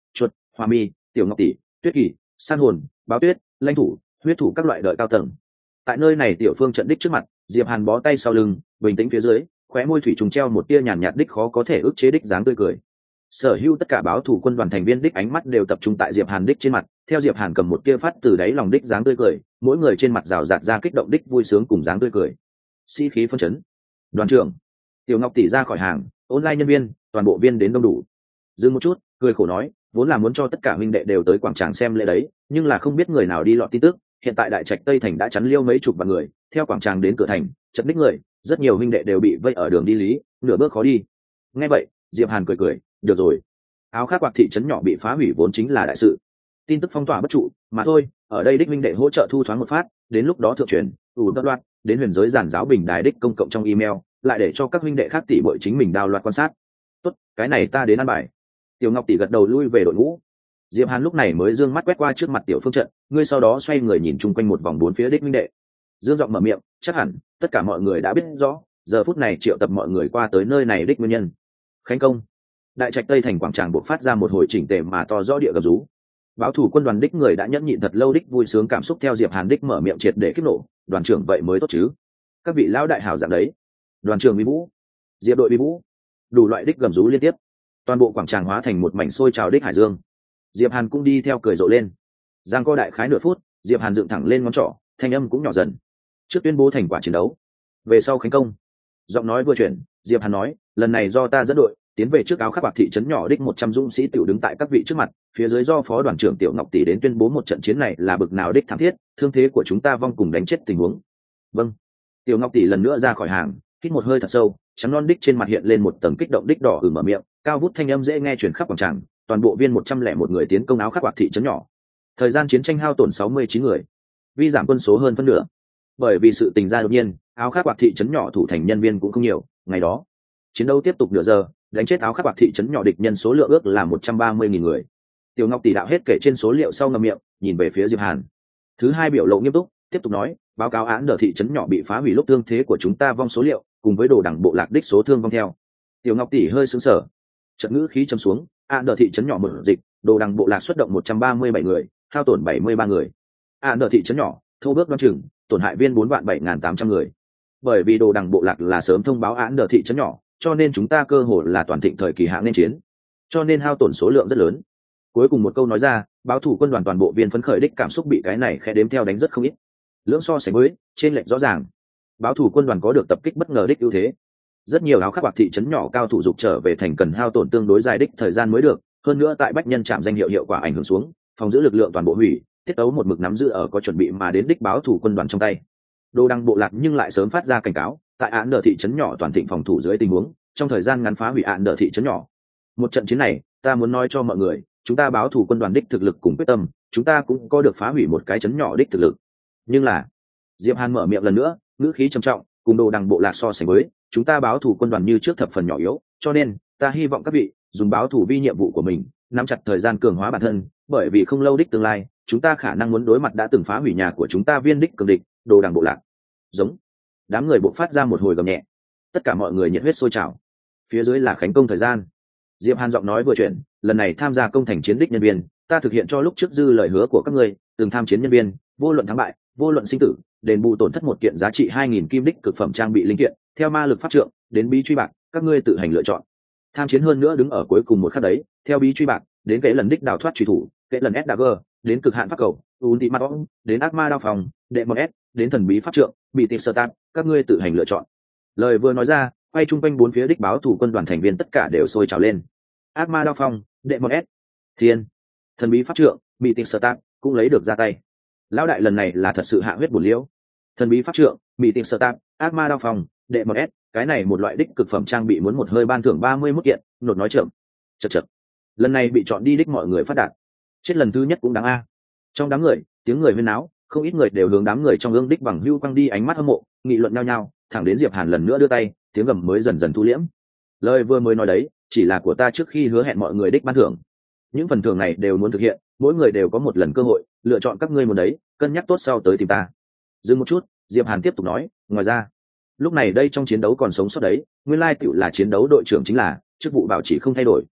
chuột, hoa mi, tiểu ngọc tỷ, tuyết kỳ, san hồn, báo tuyết, lãnh thủ, huyết thủ các loại đợi cao tầng. Tại nơi này tiểu phương trận đích trước mặt, Diệp Hàn bó tay sau lưng, bình tĩnh phía dưới, khóe môi thủy trùng treo một tia nhàn nhạt đích khó có thể ức chế đích dáng tươi cười. Sở hữu tất cả báo thủ quân đoàn thành viên đích ánh mắt đều tập trung tại Diệp Hàn đích trên mặt, theo Diệp Hàn cầm một tia phát từ đáy lòng đích dáng tươi cười, mỗi người trên mặt rào rạt ra kích động đích vui sướng cùng dáng tươi cười. Sĩ khí phân chấn. Đoàn trưởng, Tiểu Ngọc tỷ ra khỏi hàng, online nhân viên, toàn bộ viên đến đông đủ. Dừng một chút, cười khổ nói, vốn là muốn cho tất cả huynh đệ đều tới quảng trường xem lễ đấy, nhưng là không biết người nào đi lọt tin tức, hiện tại đại trạch Tây thành đã chắn liêu mấy chục vạn người, theo quảng trường đến cửa thành, chật đích người, rất nhiều huynh đệ đều bị vây ở đường đi lý, nửa bước khó đi. Nghe vậy, Diệp Hàn cười cười, được rồi. Áo khác quạt thị trấn nhỏ bị phá hủy vốn chính là đại sự, tin tức phong tỏa bất trụ, mà thôi, ở đây đích huynh đệ hỗ trợ thu thoáng một phát, đến lúc đó thượng truyền, ủ đợt loạt, đến huyền giới giản giáo bình đài đích công cộng trong email, lại để cho các huynh đệ khác tỷ bội chính mình đào loạt quan sát. Tốt, cái này ta đến ăn bài. Tiểu Ngọc tỷ gật đầu lui về đội ngũ. Diệp Hàn lúc này mới dương mắt quét qua trước mặt tiểu phương trận, ngươi sau đó xoay người nhìn chung quanh một vòng bốn phía đích huynh đệ. Dương giọng mở miệng, chắc hẳn tất cả mọi người đã biết rõ, giờ phút này triệu tập mọi người qua tới nơi này đích nguyên nhân. Khánh công. Đại trạch Tây thành quảng trường buộc phát ra một hồi chỉnh tề mà to rõ địa gầm rú. Báo thủ quân đoàn đích người đã nhẫn nhịn thật lâu đích vui sướng cảm xúc theo Diệp Hàn đích mở miệng triệt để kích nổ, đoàn trưởng vậy mới tốt chứ. Các vị lão đại hảo dạng đấy. Đoàn trưởng Vi Vũ, Diệp đội Vi Vũ, đủ loại đích gầm rú liên tiếp. Toàn bộ quảng trường hóa thành một mảnh sôi trào đích hải dương. Diệp Hàn cũng đi theo cười rộ lên. Giang co đại khái nửa phút, Diệp Hàn dựng thẳng lên ngón trỏ, thanh âm cũng nhỏ dần. Trước tuyên bố thành quả chiến đấu, về sau khánh công. Giọng nói vừa chuyển, Diệp Hàn nói, lần này do ta dẫn đội tiến về trước áo khắc bạc thị trấn nhỏ đích một trăm dũng sĩ tiểu đứng tại các vị trước mặt, phía dưới do phó đoàn trưởng Tiểu Ngọc tỷ đến tuyên bố một trận chiến này là bực nào đích thảm thiết, thương thế của chúng ta vong cùng đánh chết tình huống. Vâng. Tiểu Ngọc tỷ lần nữa ra khỏi hàng, hít một hơi thật sâu, trắng non đích trên mặt hiện lên một tầng kích động đích đỏ ửng mở miệng, cao vút thanh âm dễ nghe truyền khắp quảng trường, toàn bộ viên một trăm lẻ một người tiến công áo khắc bạc thị trấn nhỏ. Thời gian chiến tranh hao tổn sáu mươi chín người, vi giảm quân số hơn phân nửa. Bởi vì sự tình ra đột nhiên, áo khắc bạc thị trấn nhỏ thủ thành nhân viên cũng không nhiều, ngày đó chiến đấu tiếp tục nửa giờ, đánh chết áo khắc bạc thị trấn nhỏ địch nhân số lượng ước là một trăm ba mươi nghìn người. Tiểu Ngọc tỷ đạo hết kể trên số liệu sau ngậm miệng, nhìn về phía Diệp Hàn. Thứ hai biểu lộ nghiêm túc, tiếp tục nói, báo cáo án đờ thị trấn nhỏ bị phá hủy lúc thương thế của chúng ta vong số liệu, cùng với đồ đẳng bộ lạc đích số thương vong theo. Tiểu Ngọc tỷ hơi sững sờ, chợt ngữ khí trầm xuống, án đờ thị trấn nhỏ mở dịch, đồ đẳng bộ lạc xuất động một trăm ba mươi bảy người, hao tổn bảy mươi ba người. Án đờ thị trấn nhỏ, thô bước đoan chừng, tổn hại viên bốn vạn bảy nghìn tám trăm người. Bởi vì đồ đẳng bộ lạc là sớm thông báo án đờ thị trấn nhỏ, cho nên chúng ta cơ hội là toàn thịnh thời kỳ hạng nên chiến, cho nên hao tổn số lượng rất lớn. Cuối cùng một câu nói ra, báo thủ quân đoàn toàn bộ viên phấn khởi đích cảm xúc bị cái này khẽ đếm theo đánh rất không ít. Lưỡng so sánh với, trên lệch rõ ràng. Báo thủ quân đoàn có được tập kích bất ngờ đích ưu thế. Rất nhiều áo khắc bạc thị trấn nhỏ cao thủ dục trở về thành cần hao tổn tương đối dài đích thời gian mới được, hơn nữa tại bách nhân chạm danh hiệu hiệu quả ảnh hưởng xuống, phòng giữ lực lượng toàn bộ hủy, tiết tấu một mực nắm giữ ở có chuẩn bị mà đến đích báo thủ quân đoàn trong tay. Đồ đăng bộ lạc nhưng lại sớm phát ra cảnh cáo, tại án đờ thị trấn nhỏ toàn thịnh phòng thủ dưới tình huống, trong thời gian ngắn phá hủy án đờ thị trấn nhỏ. Một trận chiến này, ta muốn nói cho mọi người, chúng ta báo thủ quân đoàn đích thực lực cùng quyết tâm, chúng ta cũng có được phá hủy một cái trấn nhỏ đích thực lực. Nhưng là, Diệp Hàn mở miệng lần nữa, ngữ khí trầm trọng, cùng đồ đằng bộ lạc so sánh với, chúng ta báo thủ quân đoàn như trước thập phần nhỏ yếu, cho nên ta hy vọng các vị dùng báo thủ vi nhiệm vụ của mình, nắm chặt thời gian cường hóa bản thân, bởi vì không lâu đích tương lai, chúng ta khả năng muốn đối mặt đã từng phá hủy nhà của chúng ta viên đích cường địch, đồ đằng bộ lạc. Giống. Đám người bộc phát ra một hồi gầm nhẹ, tất cả mọi người nhiệt huyết sôi trào. Phía dưới là khánh công thời gian. Diệp Hàn giọng nói vừa chuyển, lần này tham gia công thành chiến đích nhân viên, ta thực hiện cho lúc trước dư lời hứa của các ngươi, từng tham chiến nhân viên, vô luận thắng bại, vô luận sinh tử, đền bù tổn thất một kiện giá trị hai nghìn kim đích cực phẩm trang bị linh kiện, theo ma lực pháp trượng, đến bí truy bạc, các ngươi tự hành lựa chọn. Tham chiến hơn nữa đứng ở cuối cùng một khắc đấy, theo bí truy bạc, đến kể lần đích đào thoát truy thủ, kể lần S Dagger, đến cực hạn pháp cầu, Ultimate, đến ác ma đao phòng, đệ một S, đến thần bí pháp trượng, bị tịch sơ tát, các ngươi tự hành lựa chọn. Lời vừa nói ra, quay chung quanh bốn phía đích báo thủ quân đoàn thành viên tất cả đều sôi trào lên. Ác ma đao phong, đệ một S, thiên, thần bí pháp trượng, bị tịch sơ tát, cũng lấy được ra tay. Lão đại lần này là thật sự hạ huyết bổ liễu. Thần bí pháp trượng, bị tịch sơ tát, ác ma đao phong, đệ một S, cái này một loại đích cực phẩm trang bị muốn một hơi ban thưởng ba mươi mốt kiện, nột nói chậm. Chậc chậc. Lần này bị chọn đi đích mọi người phát đạt. Chết lần thứ nhất cũng đáng a. Trong đám người, tiếng người huyên náo, không ít người đều hướng đám người trong ương đích bằng hưu quăng đi ánh mắt hâm mộ, nghị luận nhau nhau, thẳng đến Diệp Hàn lần nữa đưa tay, tiếng gầm mới dần dần thu liễm. Lời vừa mới nói đấy, chỉ là của ta trước khi hứa hẹn mọi người đích ban thưởng. Những phần thưởng này đều muốn thực hiện, mỗi người đều có một lần cơ hội lựa chọn các ngươi muốn đấy, cân nhắc tốt sau tới tìm ta. Dừng một chút, Diệp Hàn tiếp tục nói, ngoài ra, lúc này đây trong chiến đấu còn sống sót đấy, nguyên lai tựu là chiến đấu đội trưởng chính là chức vụ bảo trì không thay đổi.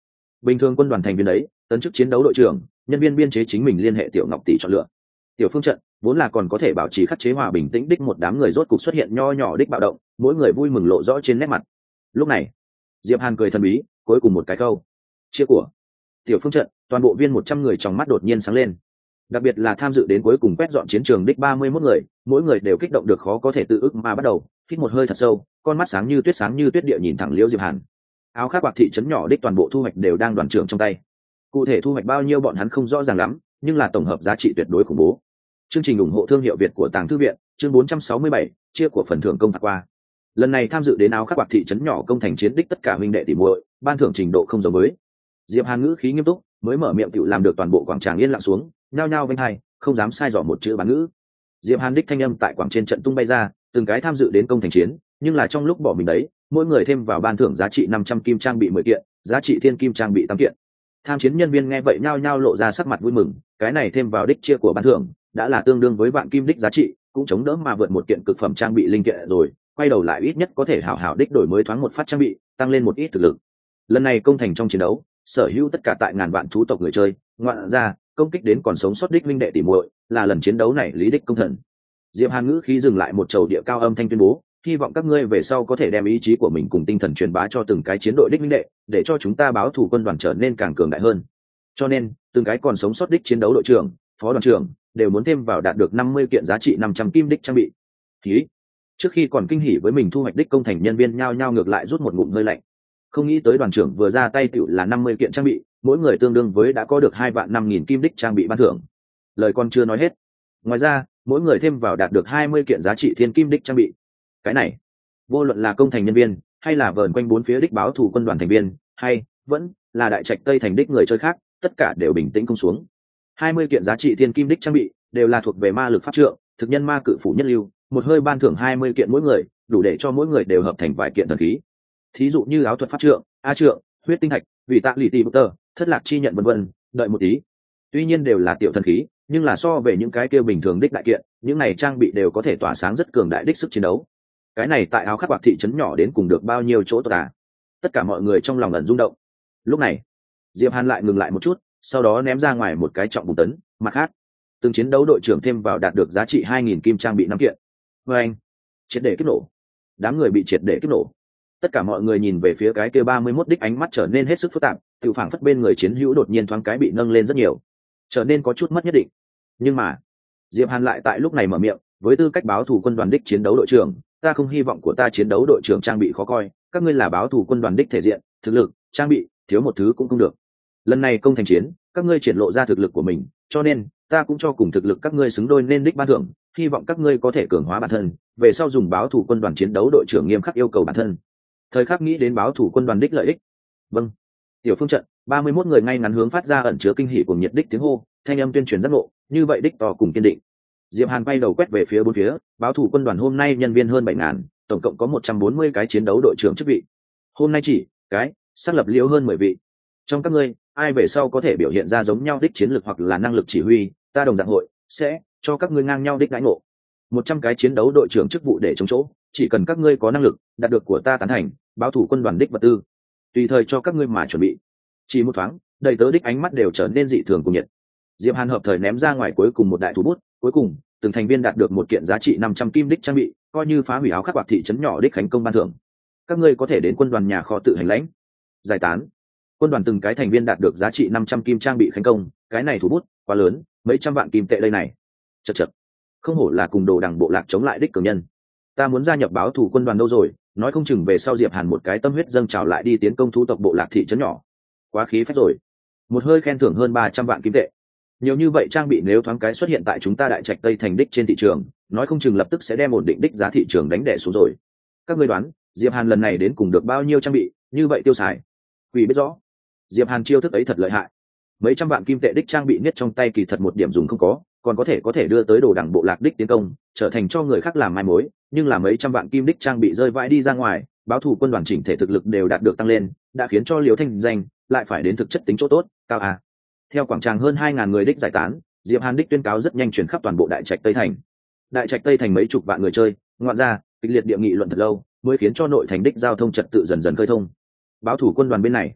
bình thường quân đoàn thành viên đấy tấn chức chiến đấu đội trưởng, nhân viên biên chế chính mình liên hệ tiểu ngọc tỷ chọn lựa. Tiểu phương trận vốn là còn có thể bảo trì khắc chế hòa bình tĩnh đích, một đám người rốt cục xuất hiện nho nhỏ đích bạo động, mỗi người vui mừng lộ rõ trên nét mặt. Lúc này Diệp Hàn cười thần bí, cuối cùng một cái câu chia của tiểu phương trận, toàn bộ viên một trăm người trong mắt đột nhiên sáng lên. Đặc biệt là tham dự đến cuối cùng quét dọn chiến trường đích ba mươi mốt người, mỗi người đều kích động được khó có thể tự ức mà bắt đầu hít một hơi thật sâu, con mắt sáng như tuyết sáng như tuyết địa nhìn thẳng Liễu Diệp Hàn. Áo khác bạc thị trấn nhỏ đích toàn bộ thu hoạch đều đang đoàn trưởng trong tay. Cụ thể thu hoạch bao nhiêu bọn hắn không rõ ràng lắm, nhưng là tổng hợp giá trị tuyệt đối khủng bố. Chương trình ủng hộ thương hiệu Việt của Tàng Thư viện, chương bốn trăm sáu mươi bảy, chia của phần thưởng công phạt qua. Lần này tham dự đến áo khác bạc thị trấn nhỏ công thành chiến đích tất cả huynh đệ tỷ muội, ban thưởng trình độ không giống với. Diệp Hàn ngữ khí nghiêm túc, mới mở miệng tựu làm được toàn bộ quảng trường yên lặng xuống, nhao nhao vênh hai, không dám sai dò một chữ bán ngữ. Diệp Hàn đích thanh âm tại quảng trên trận tung bay ra, từng cái tham dự đến công thành chiến, nhưng là trong lúc bỏ mình đấy, mỗi người thêm vào ban thưởng giá trị năm trăm kim trang bị mười kiện, giá trị thiên kim trang bị tám kiện. Tham chiến nhân viên nghe vậy nhao nhao lộ ra sắc mặt vui mừng, cái này thêm vào đích chia của ban thưởng, đã là tương đương với vạn kim đích giá trị, cũng chống đỡ mà vượt một kiện cực phẩm trang bị linh kiện rồi, quay đầu lại ít nhất có thể hảo hảo đích đổi mới thoáng một phát trang bị, tăng lên một ít thực lực. Lần này công thành trong chiến đấu, sở hữu tất cả tại ngàn vạn thú tộc người chơi, ngoạn ra, công kích đến còn sống sót đích minh đệ tỷ muội, là lần chiến đấu này lý đích công thần. Diệp Hàn ngữ khí dừng lại một trầu địa cao âm thanh tuyên bố, hy vọng các ngươi về sau có thể đem ý chí của mình cùng tinh thần truyền bá cho từng cái chiến đội đích minh đệ, để cho chúng ta báo thù quân đoàn trở nên càng cường đại hơn. Cho nên, từng cái còn sống sót đích chiến đấu đội trưởng, phó đoàn trưởng đều muốn thêm vào đạt được năm mươi kiện giá trị năm trăm kim đích trang bị. Khí. Trước khi còn kinh hỉ với mình thu hoạch đích công thành nhân viên nhao nhao ngược lại rút một ngụm hơi lạnh. Không nghĩ tới đoàn trưởng vừa ra tay tựu là năm mươi kiện trang bị, mỗi người tương đương với đã có được hai vạn năm nghìn kim đích trang bị ban thưởng. Lời còn chưa nói hết. Ngoài ra, mỗi người thêm vào đạt được hai mươi kiện giá trị thiên kim đích trang bị. Cái này, vô luận là công thành nhân viên, hay là vờn quanh bốn phía đích báo thù quân đoàn thành viên, hay vẫn là đại trạch Tây thành đích người chơi khác, tất cả đều bình tĩnh không xuống. hai mươi kiện giá trị thiên kim đích trang bị đều là thuộc về ma lực pháp trượng, thực nhân ma cự phủ nhất lưu, một hơi ban thưởng hai mươi kiện mỗi người, đủ để cho mỗi người đều hợp thành vài kiện thần khí. Thí dụ như áo thuật pháp trượng, a trượng, huyết tinh thạch, vị tạ lì tì bút tơ, thất lạc chi nhận vân vân, đợi một tí. Tuy nhiên đều là tiểu thần khí, nhưng là so về những cái kia bình thường đích đại kiện, những này trang bị đều có thể tỏa sáng rất cường đại đích sức chiến đấu. Cái này tại áo khắc bạc thị trấn nhỏ đến cùng được bao nhiêu chỗ tốt à? Tất cả mọi người trong lòng ẩn rung động. Lúc này, Diệp Hàn lại ngừng lại một chút, sau đó ném ra ngoài một cái trọng bùng tấn, mặt khác, từng chiến đấu đội trưởng thêm vào đạt được giá trị hai nghìn kim trang bị năm kiện. Và anh, triệt để kích nổ. Đám người bị triệt để kích nổ. Tất cả mọi người nhìn về phía cái kia ba mươi mốt đích, ánh mắt trở nên hết sức phức tạp, tự phảng phất bên người chiến hữu đột nhiên thoáng cái bị nâng lên rất nhiều, trở nên có chút mất nhất định. Nhưng mà, Diệp Hàn lại tại lúc này mở miệng, với tư cách báo thù quân đoàn đích chiến đấu đội trưởng, ta không hy vọng của ta chiến đấu đội trưởng trang bị khó coi, các ngươi là báo thù quân đoàn đích thể diện, thực lực, trang bị, thiếu một thứ cũng không được. Lần này công thành chiến, các ngươi triển lộ ra thực lực của mình, cho nên ta cũng cho cùng thực lực các ngươi xứng đôi nên đích ban thưởng, hy vọng các ngươi có thể cường hóa bản thân, về sau dùng báo thù quân đoàn chiến đấu đội trưởng nghiêm khắc yêu cầu bản thân. Thời khắc nghĩ đến báo thù quân đoàn đích lợi ích. Vâng. Tiểu phương trận, ba mươi mốt người ngay ngắn hướng phát ra ẩn chứa kinh hỉ cùng nhiệt đích tiếng hô, thanh âm tuyên truyền giác ngộ, như vậy đích to cùng kiên định. Diệp Hàn bay đầu quét về phía bốn phía, báo thù quân đoàn hôm nay nhân viên hơn bảy ngàn, tổng cộng có một trăm bốn mươi cái chiến đấu đội trưởng chức vị. Hôm nay chỉ cái xác lập liễu hơn mười vị. Trong các ngươi, ai về sau có thể biểu hiện ra giống nhau đích chiến lược hoặc là năng lực chỉ huy, ta đồng dạng hội sẽ cho các ngươi ngang nhau đích đãi ngộ. một trăm cái chiến đấu đội trưởng chức vụ để chống chỗ, chỉ cần các ngươi có năng lực, đạt được của ta tán thành, báo thủ quân đoàn đích vật tư, tùy thời cho các ngươi mà chuẩn bị. Chỉ một thoáng, đầy tớ đích ánh mắt đều trở nên dị thường cùng nhiệt. Diệp Hàn hợp thời ném ra ngoài cuối cùng một đại thủ bút, cuối cùng, từng thành viên đạt được một kiện giá trị năm trăm kim đích trang bị, coi như phá hủy áo khắc bạc thị trấn nhỏ đích khánh công ban thưởng. Các ngươi có thể đến quân đoàn nhà kho tự hành lãnh. Giải tán. Quân đoàn từng cái thành viên đạt được giá trị năm trăm kim trang bị khánh công, cái này thủ bút quá lớn, mấy trăm vạn kim tệ đây này. Chậc chậc. Không hổ là cùng đồ đằng bộ lạc chống lại đích cường nhân. Ta muốn gia nhập báo thủ quân đoàn đâu rồi, nói không chừng về sau Diệp Hàn một cái tâm huyết dâng trào lại đi tiến công thú tộc bộ lạc thị trấn nhỏ. Quá khí phách rồi. Một hơi khen thưởng hơn ba trăm vạn kim tệ. Nhiều như vậy trang bị nếu thoáng cái xuất hiện tại chúng ta đại trạch Tây thành đích trên thị trường, nói không chừng lập tức sẽ đem ổn định đích giá thị trường đánh đè xuống rồi. Các ngươi đoán, Diệp Hàn lần này đến cùng được bao nhiêu trang bị, như vậy tiêu xài. Quỷ biết rõ. Diệp Hàn chiêu thức ấy thật lợi hại. Mấy trăm vạn kim tệ đích trang bị niết trong tay kỳ thật một điểm dùng không có, còn có thể có thể đưa tới đồ đẳng bộ lạc đích tiến công, trở thành cho người khác làm mai mối, nhưng là mấy trăm vạn kim đích trang bị rơi vãi đi ra ngoài, báo thủ quân đoàn chỉnh thể thực lực đều đạt được tăng lên, đã khiến cho Liễu Thanh danh lại phải đến thực chất tính chỗ tốt, cao à. Theo quảng trường hơn hai ngàn người đích giải tán, Diệp Hàn đích tuyên cáo rất nhanh truyền khắp toàn bộ đại trạch Tây thành. Đại trạch Tây thành mấy chục vạn người chơi, ngoạn ra, kịch liệt địa nghị luận thật lâu, mới khiến cho nội thành đích giao thông trật tự dần dần khơi thông. Báo thủ quân đoàn bên này,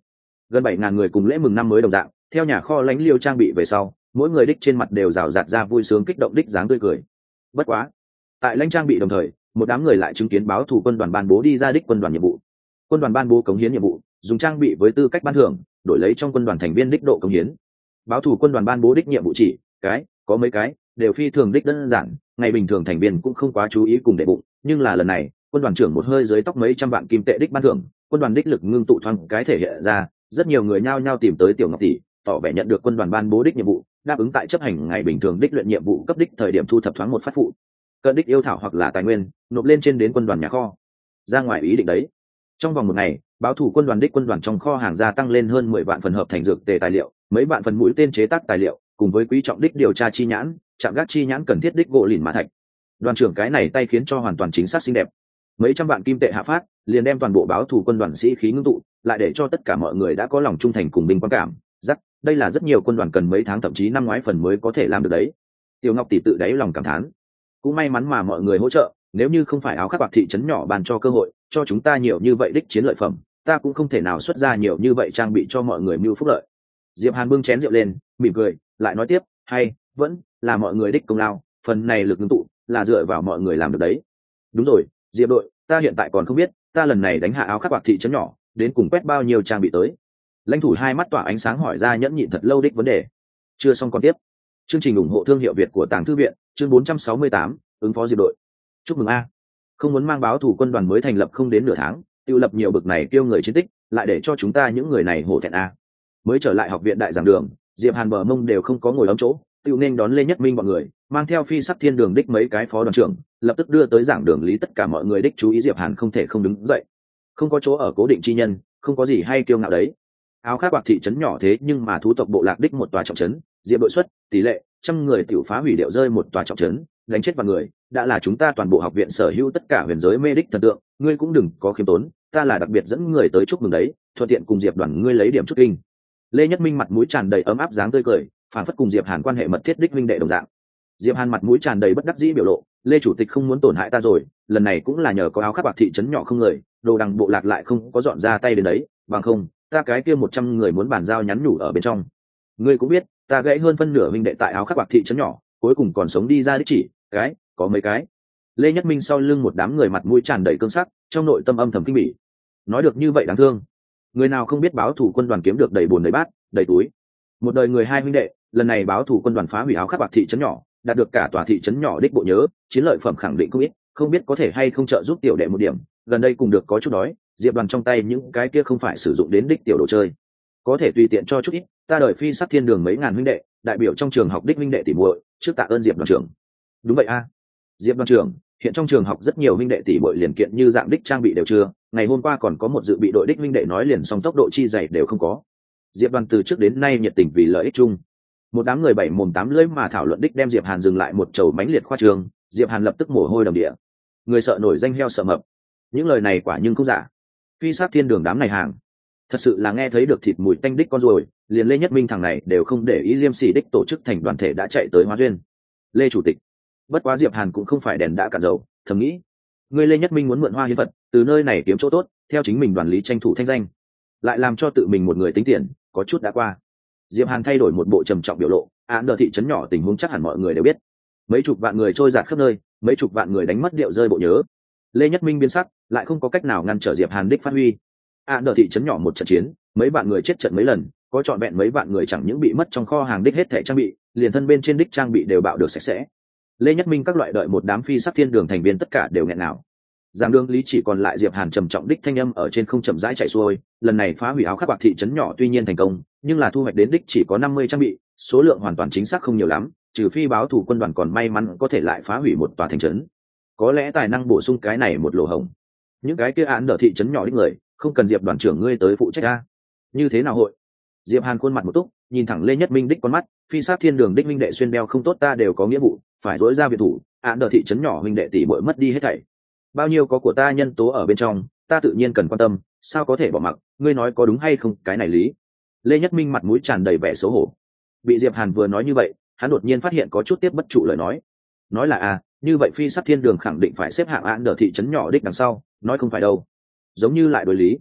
gần bảy ngàn người cùng lễ mừng năm mới đồng dạng theo nhà kho lánh liêu trang bị về sau, mỗi người đích trên mặt đều rào rạt ra vui sướng kích động đích dáng tươi cười. Bất quá, tại lãnh trang bị đồng thời, một đám người lại chứng kiến báo thủ quân đoàn ban bố đi ra đích quân đoàn nhiệm vụ. Quân đoàn ban bố cống hiến nhiệm vụ, dùng trang bị với tư cách ban thưởng đổi lấy trong quân đoàn thành viên đích độ cống hiến. Báo thủ quân đoàn ban bố đích nhiệm vụ chỉ cái có mấy cái đều phi thường đích đơn giản, ngày bình thường thành viên cũng không quá chú ý cùng đệ bụng, nhưng là lần này quân đoàn trưởng một hơi dưới tóc mấy trăm vạn kim tệ đích ban thưởng, quân đoàn đích lực ngưng tụ thoáng cái thể hiện ra, rất nhiều người nhao nhao tìm tới tiểu Ngọc tỷ, tỏ vẻ nhận được quân đoàn ban bố đích nhiệm vụ, đáp ứng tại chấp hành ngày bình thường đích luyện nhiệm vụ cấp đích thời điểm thu thập thoáng một phát phụ cận đích yêu thảo hoặc là tài nguyên nộp lên trên đến quân đoàn nhà kho. Ra ngoài ý định đấy, trong vòng một ngày báo thủ quân đoàn đích quân đoàn trong kho hàng gia tăng lên hơn mười vạn phần hợp thành dược tề tài liệu, mấy vạn phần mũi tên chế tác tài liệu, cùng với quý trọng đích điều tra chi nhãn, chạm gác chi nhãn cần thiết đích gỗ lìn mã thạch. Đoàn trưởng cái này tay khiến cho hoàn toàn chính xác xinh đẹp, mấy trăm vạn kim tệ hạ phát liền đem toàn bộ báo thủ quân đoàn sĩ khí ngưng tụ lại, để cho tất cả mọi người đã có lòng trung thành cùng binh quan cảm giác đây là rất nhiều quân đoàn cần mấy tháng thậm chí năm ngoái phần mới có thể làm được đấy. Tiểu Ngọc tỷ tự đáy lòng cảm thán, cũng may mắn mà mọi người hỗ trợ, nếu như không phải áo khắc bạc thị trấn nhỏ bàn cho cơ hội cho chúng ta nhiều như vậy đích chiến lợi phẩm, ta cũng không thể nào xuất ra nhiều như vậy trang bị cho mọi người mưu phúc lợi. Diệp Hàn bưng chén rượu lên mỉm cười lại nói tiếp, hay vẫn là mọi người đích công lao, phần này lực ngưng tụ là dựa vào mọi người làm được đấy. Đúng rồi Diệp đội, ta hiện tại còn không biết ta lần này đánh hạ áo khắc bạc thị trấn nhỏ đến cùng quét bao nhiêu trang bị tới. Lãnh thủ hai mắt tỏa ánh sáng hỏi ra nhẫn nhịn thật lâu đích vấn đề. Chưa xong còn tiếp. Chương trình ủng hộ thương hiệu Việt của Tàng Thư viện, chương bốn trăm sáu mươi tám, ứng phó Diệp đội. Chúc mừng a. Không muốn mang báo thủ quân đoàn mới thành lập không đến nửa tháng, tiêu lập nhiều bực này kêu người chiến tích, lại để cho chúng ta những người này hổ thẹn a. Mới trở lại học viện đại giảng đường, Diệp Hàn bờ mông đều không có ngồi ấm chỗ, tiêu nên đón Lê Nhất Minh bọn người, mang theo phi sắc thiên đường đích mấy cái phó đoàn trưởng, lập tức đưa tới giảng đường lý tất cả mọi người đích chú ý Diệp Hàn không thể không đứng dậy. Không có chỗ ở cố định chi nhân, không có gì hay kiêu ngạo đấy. Áo khác bạc thị trấn nhỏ thế nhưng mà thú tộc bộ lạc đích một tòa trọng trấn, Diệp đội xuất tỷ lệ trăm người tiểu phá hủy điệu rơi một tòa trọng trấn, đánh chết vào người, đã là chúng ta toàn bộ học viện sở hữu tất cả huyền giới mê đích thần tượng, ngươi cũng đừng có khiêm tốn, ta là đặc biệt dẫn người tới chúc mừng đấy, thuận tiện cùng Diệp đoàn ngươi lấy điểm chút kinh. Lê Nhất Minh mặt mũi tràn đầy ấm áp dáng tươi cười, phản phất cùng Diệp Hàn quan hệ mật thiết đích minh đệ đồng dạng. Diệp Hàn mặt mũi tràn đầy bất đắc dĩ biểu lộ, Lê chủ tịch không muốn tổn hại ta rồi, lần này cũng là nhờ có áo khắc bạc thị trấn nhỏ không người, đồ đằng bộ lạc lại không có dọn ra tay đến đấy, bằng không ta cái kia một trăm người muốn bàn giao nhắn nhủ ở bên trong. Ngươi cũng biết, ta gãy hơn phân nửa minh đệ tại áo khắc bạc thị trấn nhỏ, cuối cùng còn sống đi ra đích chỉ cái có mấy cái. Lê Nhất Minh sau lưng một đám người mặt mũi tràn đầy cương sắc, trong nội tâm âm thầm kinh bỉ. Nói được như vậy đáng thương, người nào không biết báo thủ quân đoàn kiếm được đầy bồn đầy bát đầy túi. Một đời người hai huynh đệ, lần này báo thủ quân đoàn phá hủy áo khắc bạc thị trấn nhỏ, đạt được cả tòa thị trấn nhỏ đích bộ nhớ, chiến lợi phẩm khẳng định không ít, không biết có thể hay không trợ giúp tiểu đệ một điểm. Gần đây cùng được có chút đói, Diệp đoàn trong tay những cái kia không phải sử dụng đến đích tiểu đồ chơi, có thể tùy tiện cho chút ít. Ta đợi phi sắc thiên đường mấy ngàn huynh đệ, đại biểu trong trường học đích huynh đệ tỷ muội, trước tạ ơn Diệp đoàn trưởng. Đúng vậy a, Diệp đoàn trưởng, hiện trong trường học rất nhiều huynh đệ tỷ muội liền kiện như dạng đích trang bị đều chưa, ngày hôm qua còn có một dự bị đội đích huynh đệ nói liền xong tốc độ chi dày đều không có. Diệp đoàn từ trước đến nay nhiệt tình vì lợi ích chung. Một đám người bảy mồm tám lưỡi mà thảo luận đích đem Diệp Hàn dừng lại một chầu mánh liệt khoa trường, Diệp Hàn lập tức mồ hôi đầm địa. Người sợ nổi danh heo sợ mập. Những lời này quả nhưng không giả. Phi sát thiên đường đám này hàng, thật sự là nghe thấy được thịt mùi tanh đích con ruồi, liền Lê Nhất Minh thằng này đều không để ý liêm sỉ đích tổ chức thành đoàn thể đã chạy tới hóa duyên. Lê chủ tịch. Bất quá Diệp Hàn cũng không phải đèn đã cạn dầu, thầm nghĩ, người Lê Nhất Minh muốn mượn hoa hiến vật, từ nơi này kiếm chỗ tốt, theo chính mình đoàn lý tranh thủ thanh danh, lại làm cho tự mình một người tính tiền, có chút đã qua. Diệp Hàn thay đổi một bộ trầm trọng biểu lộ, án đờ thị trấn nhỏ tình huống chắc hẳn mọi người đều biết, mấy chục vạn người trôi dạt khắp nơi, mấy chục vạn người đánh mất điệu rơi bộ nhớ. Lê Nhất Minh biến sắc, lại không có cách nào ngăn trở Diệp Hàn đích phát huy. án đờ thị trấn nhỏ một trận chiến, mấy vạn người chết trận mấy lần, có trọn vẹn mấy vạn người chẳng những bị mất trong kho hàng đích hết thảy trang bị, liền thân bên trên đích trang bị đều bạo được sạch sẽ. Lê Nhất Minh các loại đợi một đám phi sắc thiên đường thành viên tất cả đều nghẹn ngào. Giảng đường lý chỉ còn lại Diệp Hàn trầm trọng đích thanh âm ở trên không chậm rãi chạy xuôi, lần này phá hủy áo khắc bạc thị trấn nhỏ tuy nhiên thành công, nhưng là thu hoạch đến đích chỉ có năm mươi trang bị, số lượng hoàn toàn chính xác không nhiều lắm, trừ phi báo thủ quân đoàn còn may mắn có thể lại phá hủy một tòa thành trấn. Có lẽ tài năng bổ sung cái này một lỗ hổng. Những cái kia án đỡ thị trấn nhỏ đích người, không cần Diệp đoàn trưởng ngươi tới phụ trách a. Như thế nào hội? Diệp Hàn khuôn mặt một túc, nhìn thẳng Lê Nhất Minh đích con mắt, phi sát thiên đường đích minh đệ xuyên đeo không tốt ta đều có nghĩa vụ, phải dối ra viện thủ, án đỡ thị trấn nhỏ huynh đệ tỷ muội mất đi hết thảy. Bao nhiêu có của ta nhân tố ở bên trong, ta tự nhiên cần quan tâm, sao có thể bỏ mặc, ngươi nói có đúng hay không, cái này lý. Lê Nhất Minh mặt mũi tràn đầy vẻ xấu hổ. Bị Diệp Hàn vừa nói như vậy, hắn đột nhiên phát hiện có chút tiếp bất trụ lời nói. Nói là à, như vậy phi sắc thiên đường khẳng định phải xếp hạng án đỡ thị trấn nhỏ đích đằng sau, nói không phải đâu. Giống như lại đối lý.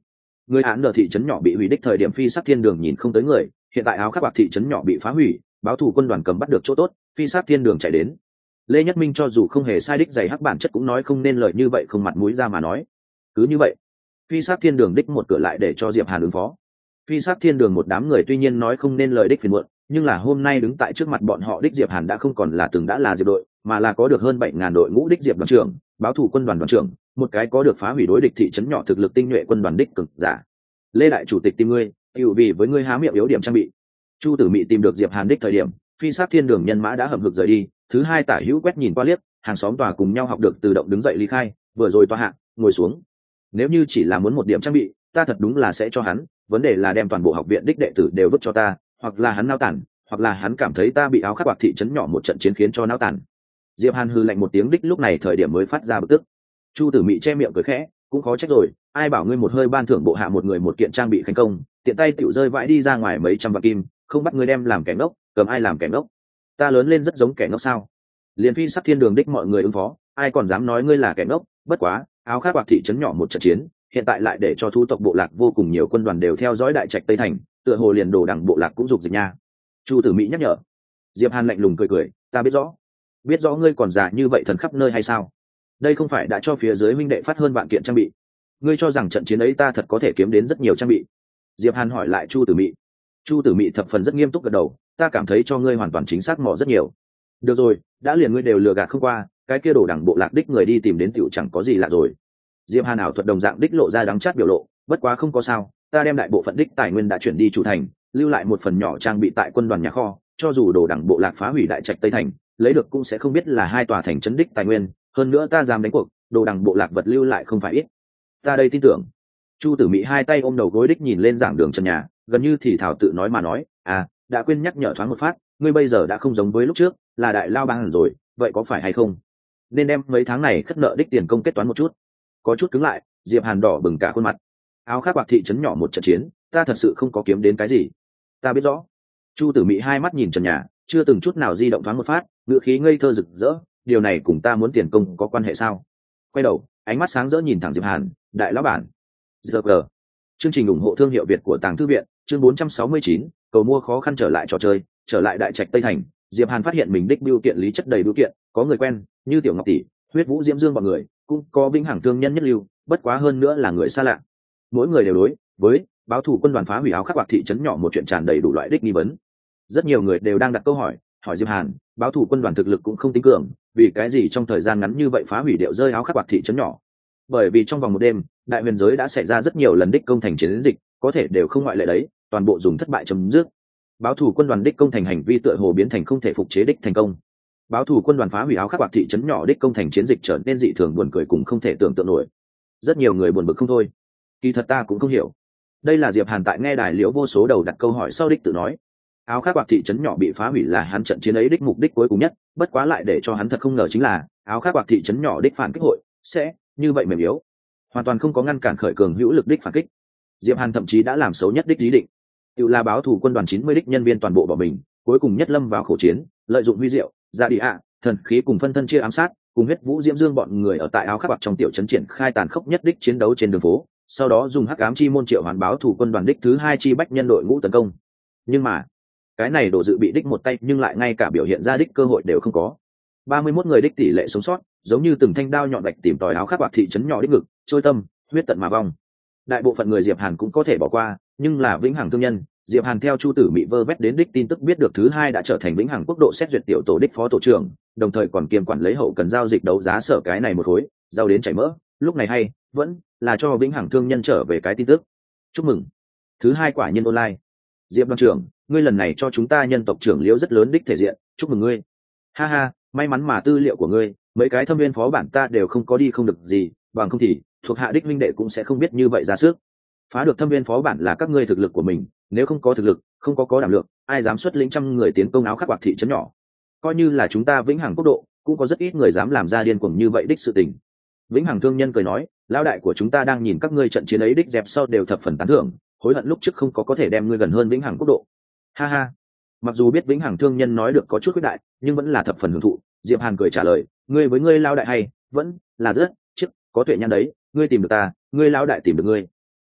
người án ở thị trấn nhỏ bị hủy đích thời điểm phi sát thiên đường nhìn không tới người, hiện tại áo khắc bạc thị trấn nhỏ bị phá hủy, báo thù quân đoàn cầm bắt được chỗ tốt, phi sát thiên đường chạy đến. Lê Nhất Minh cho dù không hề sai đích giày hắc bản chất cũng nói không nên lời như vậy, không mặt mũi ra mà nói. Cứ như vậy, phi sát thiên đường đích một cửa lại để cho Diệp Hàn ứng phó. Phi sát thiên đường một đám người tuy nhiên nói không nên lời đích phiền muộn, nhưng là hôm nay đứng tại trước mặt bọn họ đích Diệp Hàn đã không còn là từng đã là Diệp đội, mà là có được hơn bảy ngàn đội ngũ đích Diệp đoàn trưởng, báo thủ quân đoàn đoàn trưởng, một cái có được phá hủy đối địch thị trấn nhỏ thực lực tinh nhuệ quân đoàn đích cực giả. Lê đại chủ tịch tìm ngươi, hữu vì với ngươi há miệng yếu điểm trang bị. Chu Tử Mị tìm được Diệp Hàn đích thời điểm, phi sát thiên đường nhân mã đã hậm hực rời đi, thứ hai tả hữu quét nhìn qua liếc, hàng xóm tòa cùng nhau học được tự động đứng dậy ly khai, vừa rồi tòa hạ, ngồi xuống. Nếu như chỉ là muốn một điểm trang bị, ta thật đúng là sẽ cho hắn, vấn đề là đem toàn bộ học viện đích đệ tử đều vứt cho ta, hoặc là hắn nao tản, hoặc là hắn cảm thấy ta bị áo khắc bạc thị trấn nhỏ một trận chiến khiến cho nao tản. Diệp Hàn hừ lạnh một tiếng đích lúc này thời điểm mới phát ra bực tức. Chu Tử Mị che miệng cười khẽ, cũng khó trách rồi, ai bảo ngươi một hơi ban thưởng bộ hạ một người một kiện trang bị thành công, tiện tay tiểu rơi vãi đi ra ngoài mấy trăm vạn kim, không bắt ngươi đem làm kẻ ngốc, cầm ai làm kẻ ngốc? Ta lớn lên rất giống kẻ ngốc sao? Liên phi sắc thiên đường đích mọi người ứng phó, ai còn dám nói ngươi là kẻ ngốc? Bất quá, áo khắc bạc thị trấn nhỏ một trận chiến, hiện tại lại để cho thu tộc bộ lạc vô cùng nhiều quân đoàn đều theo dõi đại trạch tây thành, tựa hồ liền đồ đẳng bộ lạc cũng dục dịch nha. Chu Tử Mỹ nhắc nhở. Diệp Hàn lạnh lùng cười cười, ta biết rõ, biết rõ ngươi còn già như vậy thần khắp nơi hay sao? Đây không phải đã cho phía dưới huynh đệ phát hơn vạn kiện trang bị, ngươi cho rằng trận chiến ấy ta thật có thể kiếm đến rất nhiều trang bị? Diệp Hàn hỏi lại Chu Tử Mị. Chu Tử Mị thập phần rất nghiêm túc gật đầu, ta cảm thấy cho ngươi hoàn toàn chính xác mò rất nhiều. Được rồi, đã liền ngươi đều lừa gạt không qua, cái kia đổ đẳng bộ lạc đích người đi tìm đến tiểu chẳng có gì lạ rồi. Diệp Hàn ảo thuật đồng dạng đích lộ ra đắng chát biểu lộ, bất quá không có sao, ta đem đại bộ phận đích tài nguyên đã chuyển đi chủ thành, lưu lại một phần nhỏ trang bị tại quân đoàn nhà kho, cho dù đổ đẳng bộ lạc phá hủy đại trạch tây thành, lấy được cũng sẽ không biết là hai tòa thành trấn đích tài nguyên, hơn nữa ta dám đánh cuộc, đồ đẳng bộ lạc vật lưu lại không phải ít. Ta đây tin tưởng. Chu Tử Mị hai tay ôm đầu gối đích nhìn lên giảng đường trần nhà, gần như thì thảo tự nói mà nói, à, đã quên nhắc nhở thoáng một phát, ngươi bây giờ đã không giống với lúc trước, là đại lao bang rồi, vậy có phải hay không? Nên đem mấy tháng này khất nợ đích tiền công kết toán một chút. Có chút cứng lại, Diệp Hàn đỏ bừng cả khuôn mặt. Áo khắc bạc thị trấn nhỏ một trận chiến, ta thật sự không có kiếm đến cái gì. Ta biết rõ. Chu Tử Mị hai mắt nhìn trần nhà, chưa từng chút nào di động thoáng một phát, ngựa khí ngây thơ rực rỡ, điều này cùng ta muốn tiền công có quan hệ sao? Quay đầu, ánh mắt sáng rỡ nhìn thẳng Diệp Hàn, đại lão bản. giê giê. Chương trình ủng hộ thương hiệu Việt của Tàng Thư viện, chương bốn trăm sáu mươi chín, cầu mua khó khăn trở lại trò chơi, trở lại đại trạch Tây Thành, Diệp Hàn phát hiện mình đích bưu kiện lý chất đầy bưu kiện, có người quen, như Tiểu Ngọc tỷ, Huyết Vũ Diễm Dương bọn người, cũng có vĩnh hằng thương nhân nhất lưu, bất quá hơn nữa là người xa lạ. Mỗi người đều đối với báo thủ quân đoàn phá hủy áo khắc bạc thị trấn nhỏ một chuyện tràn đầy đủ loại đích nghi vấn. Rất nhiều người đều đang đặt câu hỏi, hỏi Diệp Hàn, báo thủ quân đoàn thực lực cũng không tính cường, vì cái gì trong thời gian ngắn như vậy phá hủy điệu rơi áo khắc bạc thị trấn nhỏ? Bởi vì trong vòng một đêm, đại huyền giới đã xảy ra rất nhiều lần đích công thành chiến dịch, có thể đều không ngoại lệ đấy, toàn bộ dùng thất bại chấm dứt. Báo thủ quân đoàn đích công thành hành vi tựa hồ biến thành không thể phục chế đích thành công. Báo thủ quân đoàn phá hủy áo khắc bạc thị trấn nhỏ đích công thành chiến dịch trở nên dị thường buồn cười cùng không thể tưởng tượng nổi. Rất nhiều người buồn bực không thôi. Kỳ thật ta cũng không hiểu. Đây là Diệp Hàn tại nghe đài liễu vô số đầu đặt câu hỏi sau đích tự nói. Áo khắc bạc thị trấn nhỏ bị phá hủy là hắn trận chiến ấy đích mục đích cuối cùng nhất, bất quá lại để cho hắn thật không ngờ chính là áo khắc bạc thị trấn nhỏ đích phản kích hội sẽ như vậy mềm yếu, hoàn toàn không có ngăn cản khởi cường hữu lực đích phản kích. Diệp Hàn thậm chí đã làm xấu nhất đích ý định, tự là báo thủ quân đoàn chín mươi đích nhân viên toàn bộ bỏ mình, cuối cùng nhất lâm vào khổ chiến, lợi dụng huy diệu, ra đi ạ, thần khí cùng phân thân chia ám sát, cùng Huyết Vũ Diễm Dương bọn người ở tại áo khắc bạc trong tiểu trấn triển khai tàn khốc nhất đích chiến đấu trên đường phố, sau đó dùng hắc ám chi môn triệu hoán báo thủ quân đoàn đích thứ hai chi bách nhân đội ngũ tấn công. Nhưng mà cái này đổ dự bị đích một tay nhưng lại ngay cả biểu hiện ra đích cơ hội đều không có. ba mươi mốt người đích tỷ lệ sống sót, giống như từng thanh đao nhọn bạch tìm tòi áo khắc bạc thị trấn nhỏ đích ngực, trôi tâm, huyết tận mà vong. Đại bộ phận người Diệp Hàn cũng có thể bỏ qua, nhưng là vĩnh hằng thương nhân, Diệp Hàn theo Chu Tử Mị vơ vét đến đích tin tức biết được thứ hai đã trở thành vĩnh hằng quốc độ xét duyệt tiểu tổ đích phó tổ trưởng, đồng thời còn kiêm quản lấy hậu cần giao dịch đấu giá sở cái này một khối, giao đến chảy mỡ, lúc này hay vẫn là cho vĩnh hằng thương nhân trở về cái tin tức. Chúc mừng, thứ hai quả nhiên online. Diệp đoàn trưởng, ngươi lần này cho chúng ta nhân tộc trưởng liễu rất lớn đích thể diện, chúc mừng ngươi. Ha ha, may mắn mà tư liệu của ngươi, mấy cái thâm viên phó bản ta đều không có đi không được gì, bằng không thì thuộc hạ đích minh đệ cũng sẽ không biết như vậy ra sức. Phá được thâm viên phó bản là các ngươi thực lực của mình, nếu không có thực lực, không có có đảm lượng, ai dám xuất lĩnh trăm người tiến công áo khắc bạc thị trấn nhỏ? Coi như là chúng ta vĩnh hằng quốc độ, cũng có rất ít người dám làm ra điên cuồng như vậy đích sự tình. Vĩnh hằng thương nhân cười nói, lão đại của chúng ta đang nhìn các ngươi trận chiến ấy đích dẹp sau đều thập phần tán thưởng, hối hận lúc trước không có có thể đem ngươi gần hơn vĩnh hằng quốc độ. Ha ha, mặc dù biết vĩnh hằng thương nhân nói được có chút quyết đại, nhưng vẫn là thập phần hưởng thụ. Diệp Hàn cười trả lời, ngươi với ngươi lão đại hay vẫn là rất chức có tuệ nhãn đấy, ngươi tìm được ta, ngươi lão đại tìm được ngươi.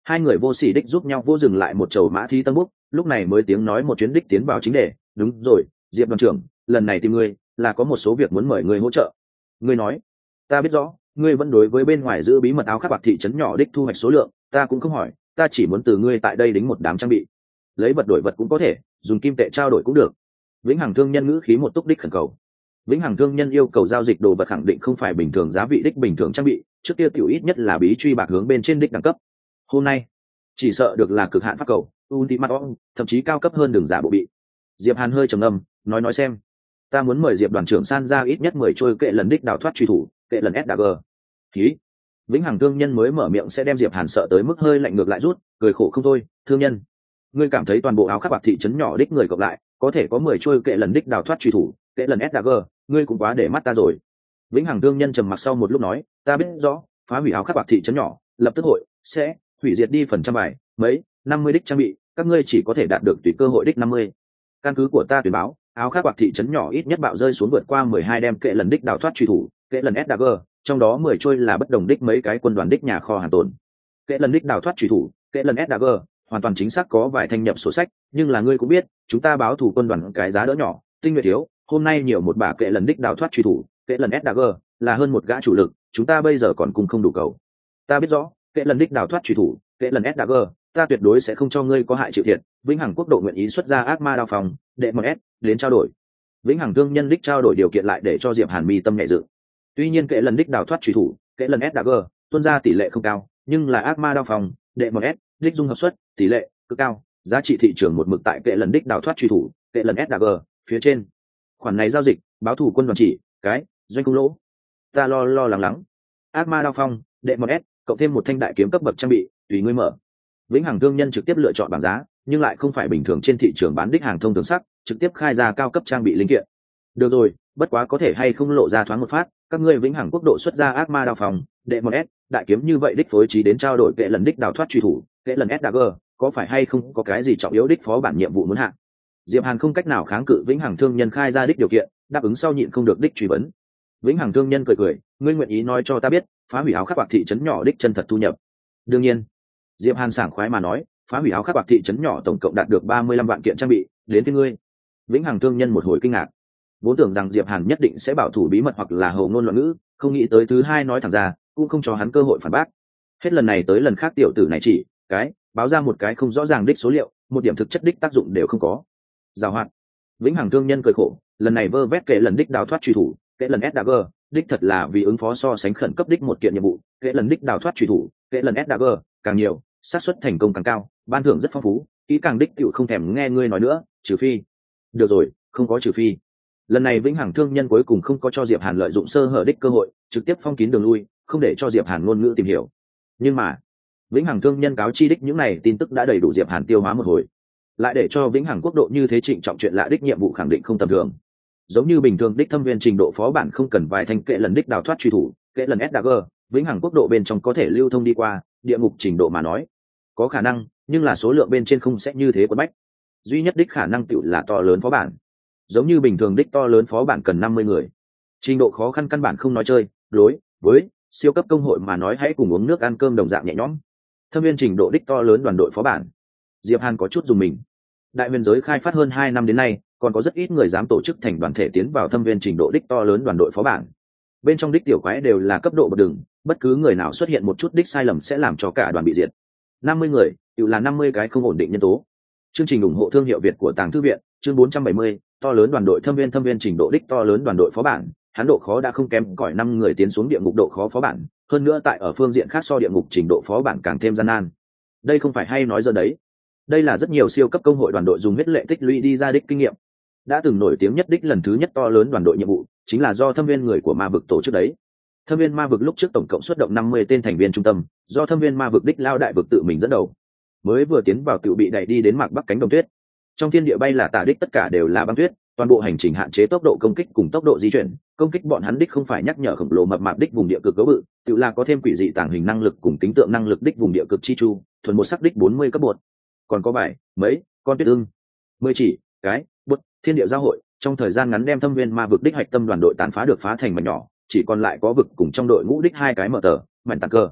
Hai người vô sỉ đích giúp nhau vô dừng lại một chầu mã thi tân búc, lúc này mới tiếng nói một chuyến đích tiến vào chính đề. Đúng rồi, Diệp đoàn trưởng, lần này tìm ngươi là có một số việc muốn mời ngươi hỗ trợ. Ngươi nói, ta biết rõ, ngươi vẫn đối với bên ngoài giữ bí mật áo khắc bạc thị trấn nhỏ đích thu hoạch số lượng, ta cũng không hỏi, ta chỉ muốn từ ngươi tại đây đính một đám trang bị, lấy vật đổi vật cũng có thể, dùng kim tệ trao đổi cũng được. Vĩnh Hằng thương nhân ngữ khí một túc đích khẩn cầu. Vĩnh Hằng thương nhân yêu cầu giao dịch đồ vật khẳng định không phải bình thường giá vị đích bình thường trang bị, trước kia tiểu ít nhất là bí truy bạc hướng bên trên đích đẳng cấp. Hôm nay, chỉ sợ được là cực hạn pháp cầu, ultimate, thậm chí cao cấp hơn đường giả bộ bị. Diệp Hàn hơi trầm ngâm, nói nói xem, ta muốn mời Diệp đoàn trưởng san ra ít nhất mười trôi kệ lần đích đào thoát truy thủ, kệ lần ét đê giê. Khí. Vĩnh Hằng thương nhân mới mở miệng sẽ đem Diệp Hàn sợ tới mức hơi lạnh ngược lại rút, cười khổ không thôi, thương nhân, ngươi cảm thấy toàn bộ áo khắc bạc thị trấn nhỏ đích người cộng lại, có thể có mười trôi kệ lần đích đào thoát truy thủ, kệ lần ét đê giê, ngươi cũng quá để mắt ta rồi. Vĩnh Hằng thương nhân trầm mặc sau một lúc nói, ta biết rõ, phá hủy áo khắc bạc thị trấn nhỏ, lập tức hội sẽ hủy diệt đi phần trăm bài, mấy, năm mươi đích trang bị, các ngươi chỉ có thể đạt được tùy cơ hội đích năm mươi. Căn cứ của ta tuyên báo, áo khắc bạc thị trấn nhỏ ít nhất bạo rơi xuống vượt qua mười hai đem kệ lần đích đào thoát truy thủ, kệ lần ét đê giê, trong đó mười trôi là bất đồng đích mấy cái quân đoàn đích nhà kho hàng tồn. Kệ lần đích đào thoát truy thủ, kệ lần ét đê giê, hoàn toàn chính xác có vài thanh nhập sổ sách, nhưng là ngươi cũng biết, chúng ta báo thủ quân đoàn cái giá đỡ nhỏ, tinh nhuệ thiếu, hôm nay nhiều một bả kệ lần đích đào thoát truy thủ, kệ lần ét đê giê, là hơn một gã chủ lực, chúng ta bây giờ còn cùng không đủ cầu. Ta biết rõ, kệ lần đích đào thoát truy thủ, kệ lần ét đê giê, ta tuyệt đối sẽ không cho ngươi có hại chịu thiệt. Vĩnh Hằng quốc độ nguyện ý xuất ra ác ma đao phòng, đệ một s đến trao đổi. Vĩnh Hằng thương nhân đích trao đổi điều kiện lại để cho Diệp Hàn mi tâm nhẹ dự. Tuy nhiên kệ lần đích đào thoát truy thủ, kệ lần ét đê giê, tuân ra tỷ lệ không cao, nhưng là ác ma đao phòng, đệ một s đích dung hợp suất, tỷ lệ cực cao, giá trị thị trường một mực tại kệ lần đích đào thoát truy thủ, kệ lần ét đê giê phía trên. Khoản này giao dịch, báo thủ quân đoàn chỉ cái doanh cung lỗ. Ta lo lo lắng lắng. Ác ma đao phong, đệ một s, cộng thêm một thanh đại kiếm cấp bậc trang bị, tùy ngươi mở. Vĩnh Hằng thương nhân trực tiếp lựa chọn bảng giá, nhưng lại không phải bình thường trên thị trường bán đích hàng thông thường sắc, trực tiếp khai ra cao cấp trang bị linh kiện. Được rồi, bất quá có thể hay không lộ ra thoáng một phát, các ngươi Vĩnh Hằng quốc độ xuất ra ác ma đao phòng, đệ một s, đại kiếm như vậy đích phối trí đến trao đổi kệ lần đích đào thoát truy thủ, kệ lần ét đê giê, có phải hay không có cái gì trọng yếu đích phó bản nhiệm vụ muốn hạ. Diệp Hàn không cách nào kháng cự Vĩnh Hằng thương nhân khai ra đích điều kiện, đáp ứng sau nhịn không được đích truy vấn. Vĩnh Hằng thương nhân cười cười, ngươi nguyện ý nói cho ta biết, phá hủy áo khắc bạc thị trấn nhỏ đích chân thật thu nhập. Đương nhiên. Diệp Hàn sảng khoái mà nói, phá hủy áo khắc bạc thị trấn nhỏ tổng cộng đạt được ba mươi lăm vạn kiện trang bị, đến phía ngươi. Vĩnh Hằng thương nhân một hồi kinh ngạc, vốn tưởng rằng Diệp Hàn nhất định sẽ bảo thủ bí mật hoặc là hầu ngôn loạn ngữ, không nghĩ tới thứ hai nói thẳng ra, cũng không cho hắn cơ hội phản bác. Hết lần này tới lần khác tiểu tử này chỉ cái báo ra một cái không rõ ràng đích số liệu, một điểm thực chất đích tác dụng đều không có. Giàu hoạt. Vĩnh Hằng thương nhân cười khổ, lần này vơ vét kệ lần đích đào thoát truy thủ, kệ lần ét đê giê, đích thật là vì ứng phó so sánh khẩn cấp đích một kiện nhiệm vụ, kệ lần đích đào thoát truy thủ, kệ lần ét đê giê, càng nhiều, xác suất thành công càng cao, ban thưởng rất phong phú, kỹ càng đích tựu không thèm nghe ngươi nói nữa, trừ phi. Được rồi, không có trừ phi. Lần này Vĩnh Hằng thương nhân cuối cùng không có cho Diệp Hàn lợi dụng sơ hở đích cơ hội, trực tiếp phong kín đường lui, không để cho Diệp Hàn ngôn ngữ tìm hiểu. Nhưng mà, Vĩnh Hằng thương nhân cáo chi đích những này tin tức đã đầy đủ Diệp Hàn tiêu hóa một hồi, lại để cho Vĩnh Hằng quốc độ như thế trịnh trọng chuyện lạ đích nhiệm vụ khẳng định không tầm thường. Giống như bình thường đích thâm viên trình độ phó bản không cần vài thanh kệ lần đích đào thoát truy thủ, kệ lần ét đê giê, Vĩnh Hằng quốc độ bên trong có thể lưu thông đi qua, địa ngục trình độ mà nói, có khả năng, nhưng là số lượng bên trên không sẽ như thế quần bách. Duy nhất đích khả năng tựu là to lớn phó bản. Giống như bình thường đích to lớn phó bản cần năm mươi người. Trình độ khó khăn căn bản không nói chơi, đối với siêu cấp công hội mà nói hãy cùng uống nước ăn cơm đồng dạng nhẹ nhõm. Thâm viên trình độ đích to lớn đoàn đội phó bản. Diệp Hàn có chút dùng mình. Đại huyền giới khai phát hơn hai năm đến nay, còn có rất ít người dám tổ chức thành đoàn thể tiến vào thâm viên trình độ đích to lớn đoàn đội phó bản. Bên trong đích tiểu quái đều là cấp độ bậc đường, bất cứ người nào xuất hiện một chút đích sai lầm sẽ làm cho cả đoàn bị diệt. năm mươi người, tự là năm mươi cái không ổn định nhân tố. Chương trình ủng hộ thương hiệu Việt của Tàng Thư viện, chương bốn trăm bảy mươi, to lớn đoàn đội thâm viên thâm viên trình độ đích to lớn đoàn đội phó bản, hắn độ khó đã không kém cỏi năm người tiến xuống địa ngục độ khó phó bản, hơn nữa tại ở phương diện khác so địa ngục trình độ phó bản càng thêm gian nan. Đây không phải hay nói giờ đấy. Đây là rất nhiều siêu cấp công hội đoàn đội dùng huyết lệ tích lũy đi ra đích kinh nghiệm. Đã từng nổi tiếng nhất đích lần thứ nhất to lớn đoàn đội nhiệm vụ, chính là do thâm viên người của ma vực tổ chức đấy. Thâm viên ma vực lúc trước tổng cộng xuất động năm mươi tên thành viên trung tâm, do thâm viên ma vực đích lao đại vực tự mình dẫn đầu. Mới vừa tiến vào tự bị đẩy đi đến mạc bắc cánh đồng tuyết. Trong thiên địa bay là tả đích tất cả đều là băng tuyết, toàn bộ hành trình hạn chế tốc độ công kích cùng tốc độ di chuyển, công kích bọn hắn đích không phải nhắc nhở khổng lồ mập mạp đích vùng địa cực cấu bự, tự là có thêm quỷ dị tàng hình năng lực cùng tính tượng năng lực đích vùng địa cực chi chu, thuần một sắc đích bốn mươi cấp bột. Còn có vài mấy con tuyết ưng, mười chỉ cái bút thiên địa giao hội, trong thời gian ngắn đem thâm viên ma vực đích hạch tâm đoàn đội tàn phá được phá thành mảnh nhỏ, chỉ còn lại có vực cùng trong đội ngũ đích hai cái mở tờ mảnh tàn cơ.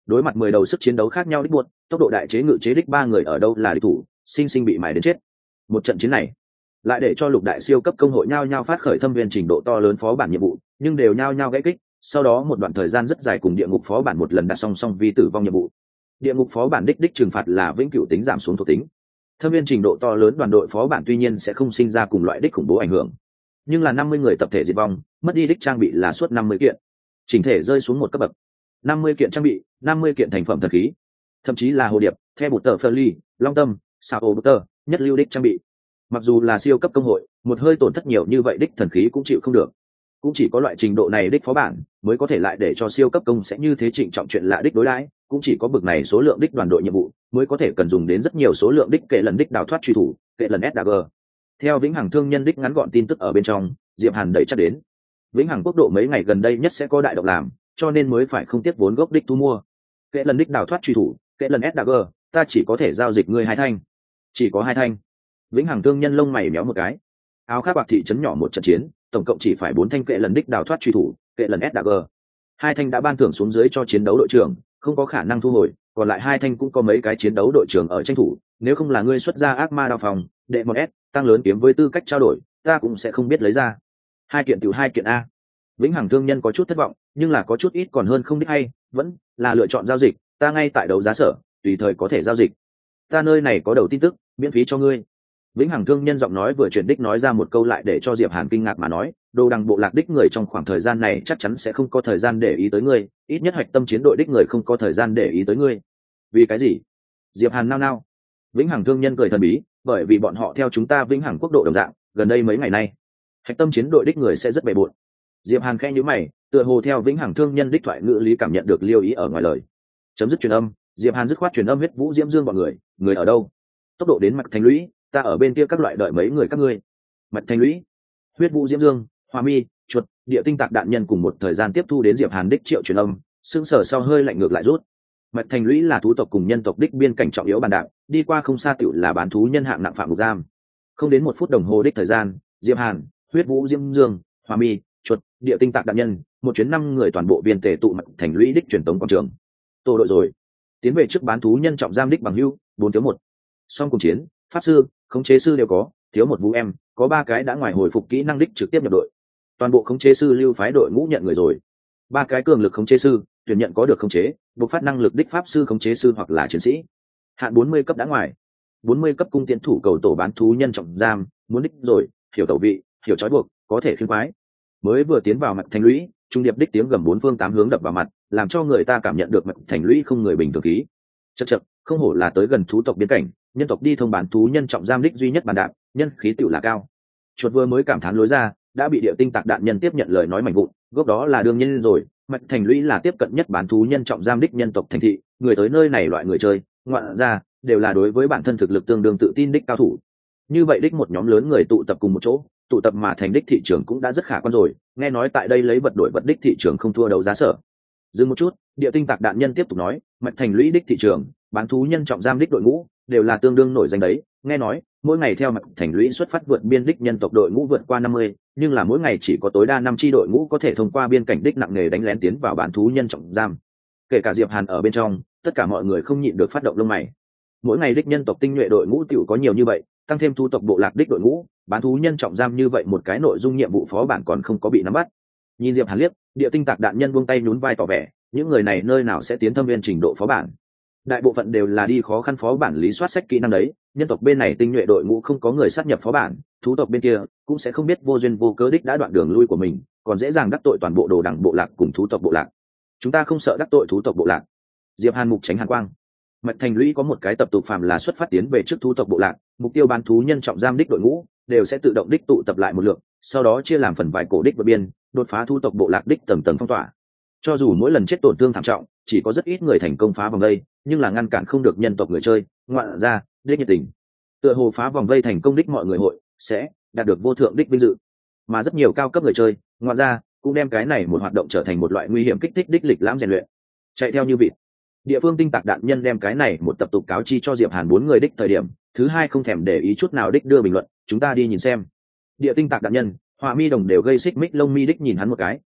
đối mặt mười đầu sức chiến đấu khác nhau đích buột, tốc độ đại chế ngự chế đích ba người ở đâu là địch thủ, sinh sinh bị mài đến chết. Một trận chiến này lại để cho lục đại siêu cấp công hội nhao nhao phát khởi thâm viên trình độ to lớn phó bản nhiệm vụ, nhưng đều nhao nhao gãy kích. Sau đó một đoạn thời gian rất dài cùng địa ngục phó bản một lần đặt song song vì tử vong nhiệm vụ. Địa ngục phó bản đích đích trừng phạt là vĩnh cửu tính giảm xuống thuộc tính. Thâm viên trình độ to lớn đoàn đội phó bản tuy nhiên sẽ không sinh ra cùng loại đích khủng bố ảnh hưởng, nhưng là năm mươi người tập thể diệt vong, mất đi đích trang bị là suốt năm mươi kiện, chỉnh thể rơi xuống một cấp bậc. năm mươi kiện trang bị, năm mươi kiện thành phẩm thần khí, thậm chí là hồ điệp, theo bột tờ Furly, long tâm, sao Butter, nhất lưu đích trang bị. Mặc dù là siêu cấp công hội, một hơi tổn thất nhiều như vậy đích thần khí cũng chịu không được. Cũng chỉ có loại trình độ này đích phó bản mới có thể lại để cho siêu cấp công sẽ như thế trịnh trọng chuyện lạ đích đối đãi, cũng chỉ có bực này số lượng đích đoàn đội nhiệm vụ mới có thể cần dùng đến rất nhiều số lượng đích kệ lần đích đào thoát truy thủ, kệ lần ét đê giê. Theo vĩnh hằng thương nhân đích ngắn gọn tin tức ở bên trong, Diệp Hàn đẩy chắc đến vĩnh hằng quốc độ mấy ngày gần đây nhất sẽ có đại động làm, cho nên mới phải không tiếp vốn gốc đích thu mua kệ lần đích đào thoát truy thủ, kệ lần ét đê giê. Ta chỉ có thể giao dịch ngươi hai thanh. Chỉ có hai thanh? Vĩnh hằng thương nhân lông mày méo một cái. Áo khác bạc thị trấn nhỏ một trận chiến, tổng cộng chỉ phải bốn thanh kệ lần đích đào thoát truy thủ, kệ lần ét đê giê. Hai thanh đã ban thưởng xuống dưới cho chiến đấu đội trưởng, không có khả năng thu hồi, còn lại hai thanh cũng có mấy cái chiến đấu đội trưởng ở tranh thủ, nếu không là ngươi xuất ra ác ma đao phòng, đệ một S, tăng lớn kiếm với tư cách trao đổi, ta cũng sẽ không biết lấy ra. Hai kiện tiểu hai kiện a. Vĩnh hằng thương nhân có chút thất vọng, nhưng là có chút ít còn hơn không đích hay, vẫn là lựa chọn giao dịch, ta ngay tại đấu giá sở, tùy thời có thể giao dịch. Ta nơi này có đầu tin tức, miễn phí cho ngươi. Vĩnh hằng thương nhân giọng nói vừa chuyển đích nói ra một câu lại để cho Diệp Hàn kinh ngạc mà nói, đồ đằng bộ lạc đích người trong khoảng thời gian này chắc chắn sẽ không có thời gian để ý tới ngươi, ít nhất hoạch tâm chiến đội đích người không có thời gian để ý tới ngươi. Vì cái gì? Diệp Hàn nao nao. Vĩnh hằng thương nhân cười thần bí, bởi vì bọn họ theo chúng ta Vĩnh hằng quốc độ đồng dạng, gần đây mấy ngày nay, hoạch tâm chiến đội đích người sẽ rất bề bộn. Diệp Hàn khẽ nhíu mày, tựa hồ theo Vĩnh hằng thương nhân đích thoại ngữ lý cảm nhận được liêu ý ở ngoài lời. Chấm dứt truyền âm, Diệp Hàn dứt khoát truyền âm huyết vũ diễm dương bọn người, người ở đâu? Tốc độ đến mặt thành lũy, ta ở bên kia các loại đợi mấy người các ngươi. Mặt thành lũy, huyết vũ diễm dương, hoa mi, chuột, địa tinh tạc đạn nhân cùng một thời gian tiếp thu đến Diệp Hàn đích triệu truyền âm, sững sờ sau hơi lạnh ngược lại rút. Mặt thành lũy là thú tộc cùng nhân tộc đích biên cảnh trọng yếu bàn đạp, đi qua không xa tiểu là bán thú nhân hạng nặng phạm ngục giam. Không đến một phút đồng hồ đích thời gian, Diệp Hàn, huyết vũ diễm dương, hoa mi, chuột, địa tinh tạc đạn nhân, một chuyến năm người toàn bộ viên tề tụ mặt thành lũy đích truyền tống quảng trường. Tổ đội rồi, tiến về trước bán thú nhân trọng giam đích bằng hưu, bốn thiếu một. Song cùng chiến, pháp sư, khống chế sư đều có, thiếu một vũ em, có ba cái đã ngoài hồi phục kỹ năng đích trực tiếp nhập đội. Toàn bộ khống chế sư lưu phái đội ngũ nhận người rồi. Ba cái cường lực khống chế sư, tuyển nhận có được khống chế, bộc phát năng lực đích pháp sư khống chế sư hoặc là chiến sĩ. Hạn bốn mươi cấp đã ngoài. bốn mươi cấp cung tiến thủ cầu tổ bán thú nhân trọng giam, muốn đích rồi, hiểu tẩu vị, hiểu trói buộc, có thể khiên khoái. Mới vừa tiến vào mặt thành lũy, trung điệp đích tiếng gầm bốn phương tám hướng đập vào mặt, làm cho người ta cảm nhận được mặt thành lũy không người bình thường khí. Chậc chậc, không hổ là tới gần thú tộc biên cảnh, nhân tộc đi thông bán thú nhân trọng giam đích duy nhất bàn đạp, nhân khí tựu là cao. Chuột vừa mới cảm thán lối ra, đã bị địa tinh tạc đạn nhân tiếp nhận lời nói mảnh vụn, gốc đó là đương nhiên rồi, mặt thành lũy là tiếp cận nhất bán thú nhân trọng giam đích nhân tộc thành thị, người tới nơi này loại người chơi, ngoạn ra, đều là đối với bản thân thực lực tương đương tự tin đích cao thủ. Như vậy đích một nhóm lớn người tụ tập cùng một chỗ, tụ tập mà thành đích thị trường cũng đã rất khả quan rồi, nghe nói tại đây lấy vật đổi vật đích thị trường không thua đấu giá sở. Dừng một chút, địa tinh tạc đạn nhân tiếp tục nói, mặt thành lũy đích thị trường, bán thú nhân trọng giam đích đội ngũ đều là tương đương nổi danh đấy, nghe nói mỗi ngày theo mặt thành lũy xuất phát vượt biên đích nhân tộc đội ngũ vượt qua năm mươi, nhưng là mỗi ngày chỉ có tối đa năm chi đội ngũ có thể thông qua biên cảnh đích nặng nề đánh lén tiến vào bán thú nhân trọng giam. Kể cả Diệp Hàn ở bên trong, tất cả mọi người không nhịn được phát động lông mày. Mỗi ngày đích nhân tộc tinh nhuệ đội ngũ tiểu có nhiều như vậy, tăng thêm thu tộc bộ lạc đích đội ngũ, bán thú nhân trọng giam như vậy một cái nội dung nhiệm vụ phó bản còn không có bị nắm bắt. Nhìn Diệp Hàn liếc, địa tinh tạc đạn nhân buông tay nhún vai tỏ vẻ, những người này nơi nào sẽ tiến thâm viên trình độ phó bản. Đại bộ phận đều là đi khó khăn phó bản lý soát sách kỹ năng đấy, nhân tộc bên này tinh nhuệ đội ngũ không có người sát nhập phó bản, thú tộc bên kia cũng sẽ không biết vô duyên vô cớ đích đã đoạn đường lui của mình, còn dễ dàng đắc tội toàn bộ đồ đẳng bộ lạc cùng thú tộc bộ lạc. Chúng ta không sợ đắc tội thú tộc bộ lạc. Diệp Hàn mục tránh hàn quang. Mạch thành lũy có một cái tập tục phàm là xuất phát tiến về trước thú tộc bộ lạc, mục tiêu bán thú nhân trọng giam đích đội ngũ đều sẽ tự động đích tụ tập lại một lượng, sau đó chia làm phần vài cổ đích vượt biên, đột phá thú tộc bộ lạc đích tầng tầng phong tỏa. Cho dù mỗi lần chết tổn thương thảm trọng, chỉ có rất ít người thành công phá vòng vây, nhưng là ngăn cản không được nhân tộc người chơi, ngoạn ra, đích nhiệt tình. Tựa hồ phá vòng vây thành công đích mọi người hội sẽ đạt được vô thượng đích vinh dự, mà rất nhiều cao cấp người chơi, ngoạn ra, cũng đem cái này một hoạt động trở thành một loại nguy hiểm kích thích đích lịch lãm rèn luyện. Chạy theo như vịt. Địa phương tinh tạc đạn nhân đem cái này một tập tục cáo chi cho Diệp Hàn bốn người đích thời điểm, thứ hai không thèm để ý chút nào đích đưa bình luận, chúng ta đi nhìn xem. Địa tinh tạc đạn nhân, Họa Mi đồng đều gây xích mích lông mi đích nhìn hắn một cái,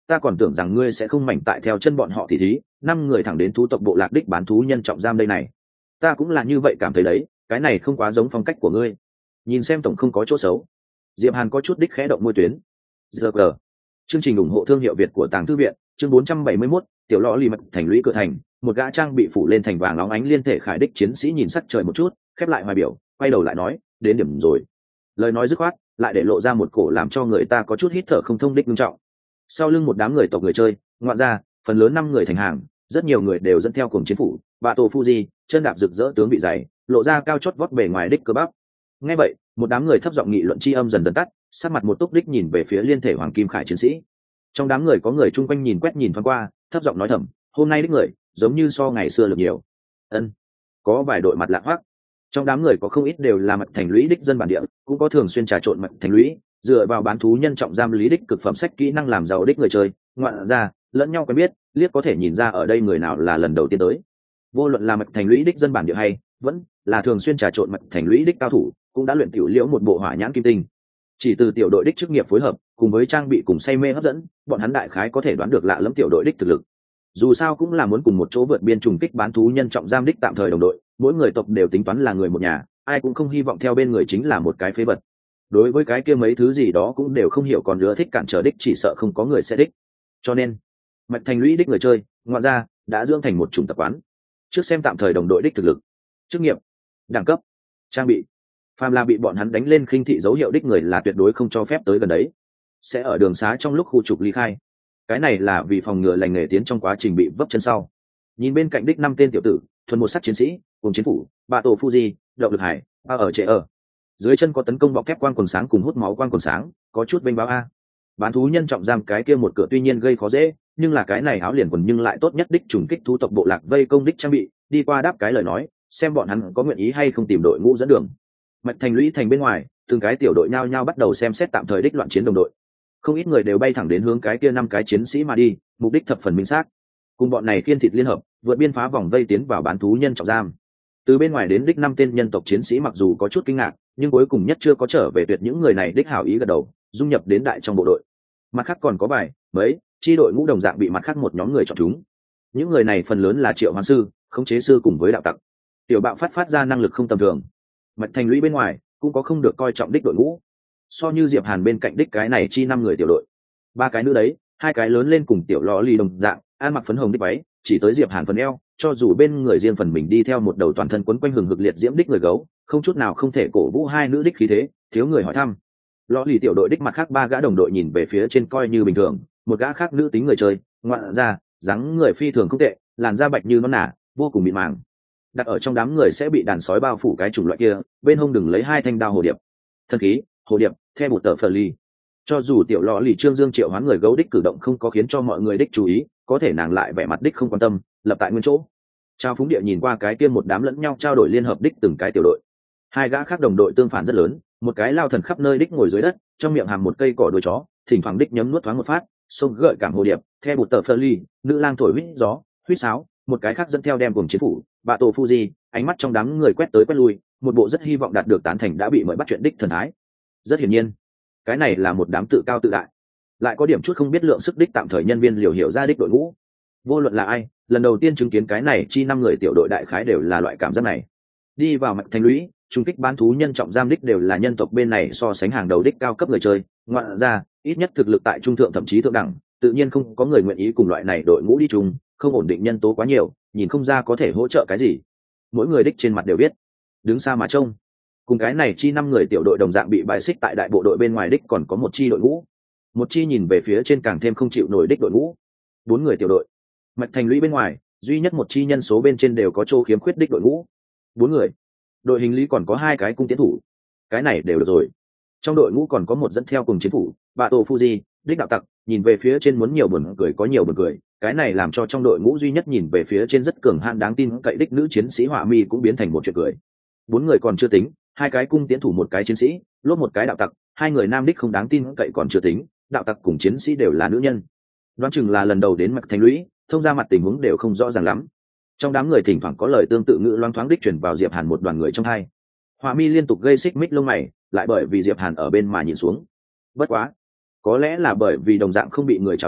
ta còn tưởng rằng ngươi sẽ không mảnh tại theo chân bọn họ thì thí năm người thẳng đến thú tộc bộ lạc đích bán thú nhân trọng giam đây này. Ta cũng là như vậy cảm thấy đấy, cái này không quá giống phong cách của ngươi, nhìn xem tổng không có chỗ xấu. Diệp Hàn có chút đích khẽ động môi tuyến. Giờ chương trình ủng hộ thương hiệu Việt của Tàng Thư viện, chương bốn trăm bảy mươi mốt, tiểu lọ lì mật thành lũy cửa thành, một gã trang bị phủ lên thành vàng óng ánh liên thể khải đích chiến sĩ nhìn sắc trời một chút, khép lại hoài biểu, quay đầu lại nói, đến điểm rồi. Lời nói dứt khoát, lại để lộ ra một cổ làm cho người ta có chút hít thở không thông đích nghiêm trọng. Sau lưng một đám người tộc người chơi, ngoạn ra, phần lớn năm người thành hàng, rất nhiều người đều dẫn theo cùng chiến phủ, bạ tổ Fuji, chân đạp rực rỡ tướng bị dày, lộ ra cao chót vót bề ngoài đích cơ bắp. Nghe vậy, một đám người thấp giọng nghị luận chi âm dần dần tắt, sát mặt một túc đích nhìn về phía liên thể hoàng kim khải chiến sĩ. Trong đám người có người chung quanh nhìn quét nhìn thoáng qua, thấp giọng nói thầm, hôm nay đích người giống như so ngày xưa lực nhiều. Ân, có vài đội mặt lạ hoắc. Trong đám người có không ít đều là mặt thành lũy đích dân bản địa, cũng có thường xuyên trà trộn mặt thành lũy, dựa vào bán thú nhân trọng giam lý đích cực phẩm sách kỹ năng làm giàu đích người chơi, ngoạn ra lẫn nhau quen biết, liếc có thể nhìn ra ở đây người nào là lần đầu tiên tới. Vô luận là mặt thành lũy đích dân bản địa hay vẫn là thường xuyên trà trộn mặt thành lũy đích cao thủ, cũng đã luyện tiểu liễu một bộ hỏa nhãn kim tinh. Chỉ từ tiểu đội đích chức nghiệp phối hợp cùng với trang bị cùng say mê hấp dẫn, bọn hắn đại khái có thể đoán được lạ lẫm tiểu đội đích thực lực. Dù sao cũng là muốn cùng một chỗ vượt biên trùng kích bán thú nhân trọng giam đích tạm thời đồng đội, mỗi người tộc đều tính toán là người một nhà, ai cũng không hy vọng theo bên người chính là một cái phế vật. Đối với cái kia mấy thứ gì đó cũng đều không hiểu, còn nữa thích cản trở đích chỉ sợ không có người sẽ đích. Cho nên mạch thành lũy đích người chơi ngoại ra đã dưỡng thành một chủng tập quán, trước xem tạm thời đồng đội đích thực lực, chức nghiệp, đẳng cấp, trang bị, phàm là bị bọn hắn đánh lên khinh thị dấu hiệu đích người là tuyệt đối không cho phép tới gần đấy, sẽ ở đường xá trong lúc khu trục ly khai. Cái này là vì phòng ngừa lành nghề tiến trong quá trình bị vấp chân sau. Nhìn bên cạnh đích năm tên tiểu tử thuần một sắc chiến sĩ cùng chiến phủ bạ tổ Fuji, động lực hải ba ở trệ ở dưới chân có tấn công bọc thép quang quần sáng cùng hút máu quang quần sáng, có chút bênh báo a. Bán thú nhân trọng giam cái kia một cửa tuy nhiên gây khó dễ, nhưng là cái này áo liền quần nhưng lại tốt nhất đích trùng kích thú tộc bộ lạc vây công đích trang bị, đi qua đáp cái lời nói, xem bọn hắn có nguyện ý hay không tìm đội ngũ dẫn đường. Mạch thành lũy thành bên ngoài, từng cái tiểu đội nhao nhao bắt đầu xem xét tạm thời đích loạn chiến đồng đội. Không ít người đều bay thẳng đến hướng cái kia năm cái chiến sĩ mà đi, mục đích thập phần minh xác. Cùng bọn này kiên thịt liên hợp, vượt biên phá vòng vây tiến vào bán thú nhân trọng giam. Từ bên ngoài đến đích năm tên nhân tộc chiến sĩ mặc dù có chút kinh ngạc, nhưng cuối cùng nhất chưa có trở về tuyệt những người này đích hảo ý gật đầu, dung nhập đến đại trong bộ đội. Mặt khác còn có vài mấy chi đội ngũ đồng dạng bị mặt khác một nhóm người chọn chúng. Những người này phần lớn là triệu hoán sư, khống chế sư cùng với đạo tặc. Tiểu bạo phát phát ra năng lực không tầm thường. Mạch thành lũy bên ngoài cũng có không được coi trọng đích đội ngũ. So như Diệp Hàn bên cạnh đích cái này chi năm người tiểu đội, ba cái nữ đấy, hai cái lớn lên cùng tiểu lò lì đồng dạng, ăn mặc phấn hồng đích váy, chỉ tới Diệp Hàn phần eo, cho dù bên người riêng phần mình đi theo một đầu toàn thân quấn quanh hừng hực liệt diễm đích người gấu, không chút nào không thể cổ vũ hai nữ đích khí thế. Thiếu người hỏi thăm. Lò lì tiểu đội đích mặt khác ba gã đồng đội nhìn về phía trên coi như bình thường, một gã khác nữ tính người chơi, ngoạn ra, dáng người phi thường không tệ, làn da bạch như nón nả, vô cùng mịn màng. Đặt ở trong đám người sẽ bị đàn sói bao phủ cái chủng loại kia, bên hông đừng lấy hai thanh đao hồ điệp. Thân khí, hồ điệp, theo một tờ phờ ly. Cho dù tiểu lò lì trương dương triệu hoán người gấu đích cử động không có khiến cho mọi người đích chú ý, có thể nàng lại vẻ mặt đích không quan tâm, lập tại nguyên chỗ. Trao phúng địa nhìn qua cái kia một đám lẫn nhau trao đổi liên hợp đích từng cái tiểu đội. Hai gã khác đồng đội tương phản rất lớn, một cái lao thần khắp nơi đích ngồi dưới đất, trong miệng hàm một cây cỏ đuôi chó, thỉnh thoảng đích nhấm nuốt thoáng một phát, xông gợi cảm hồ điệp, theo một tờ phơ ly, nữ lang thổi huýt gió, huýt sáo, một cái khác dẫn theo đem cùng chiến phủ, bạ tổ Fuji, ánh mắt trong đám người quét tới quét lui, một bộ rất hy vọng đạt được tán thành đã bị mời bắt chuyện đích thần thái. Rất hiển nhiên, cái này là một đám tự cao tự đại, lại có điểm chút không biết lượng sức đích tạm thời nhân viên liều hiểu ra đích đội ngũ. Vô luận là ai, lần đầu tiên chứng kiến cái này chi năm người tiểu đội đại khái đều là loại cảm giác này. Đi vào mạch thành lũy, trung kích bán thú nhân trọng giam đích đều là nhân tộc bên này so sánh hàng đầu đích cao cấp người chơi, ngoạn ra ít nhất thực lực tại trung thượng thậm chí thượng đẳng, tự nhiên không có người nguyện ý cùng loại này đội ngũ đi chung, không ổn định nhân tố quá nhiều, nhìn không ra có thể hỗ trợ cái gì. Mỗi người đích trên mặt đều biết, đứng xa mà trông. Cùng cái này chi năm người tiểu đội đồng dạng bị bài xích tại đại bộ đội bên ngoài đích còn có một chi đội ngũ, một chi nhìn về phía trên càng thêm không chịu nổi đích đội ngũ, bốn người tiểu đội. Mạch thành lũy bên ngoài duy nhất một chi nhân số bên trên đều có chỗ khiếm khuyết đích đội ngũ, bốn người. Đội hình lý còn có hai cái cung tiến thủ, cái này đều được rồi. Trong đội ngũ còn có một dẫn theo cùng chiến thủ, bạ tổ Fuji, đích đạo tặc, nhìn về phía trên muốn nhiều buồn cười có nhiều buồn cười, cái này làm cho trong đội ngũ duy nhất nhìn về phía trên rất cường hãn đáng tin cậy đích nữ chiến sĩ họa mi cũng biến thành một chuyện cười. Bốn người còn chưa tính, hai cái cung tiến thủ một cái chiến sĩ, lốp một cái đạo tặc, hai người nam đích không đáng tin cậy còn chưa tính, đạo tặc cùng chiến sĩ đều là nữ nhân. Đoán chừng là lần đầu đến Mạch thành lũy, thông ra mặt tình huống đều không rõ ràng lắm. Trong đám người thỉnh thoảng có lời tương tự ngữ loáng thoáng đích chuyển vào Diệp Hàn một đoàn người trong hai. Họa mi liên tục gây xích mích lông mày, lại bởi vì Diệp Hàn ở bên mà nhìn xuống. Bất quá, có lẽ là bởi vì đồng dạng không bị người chào đón,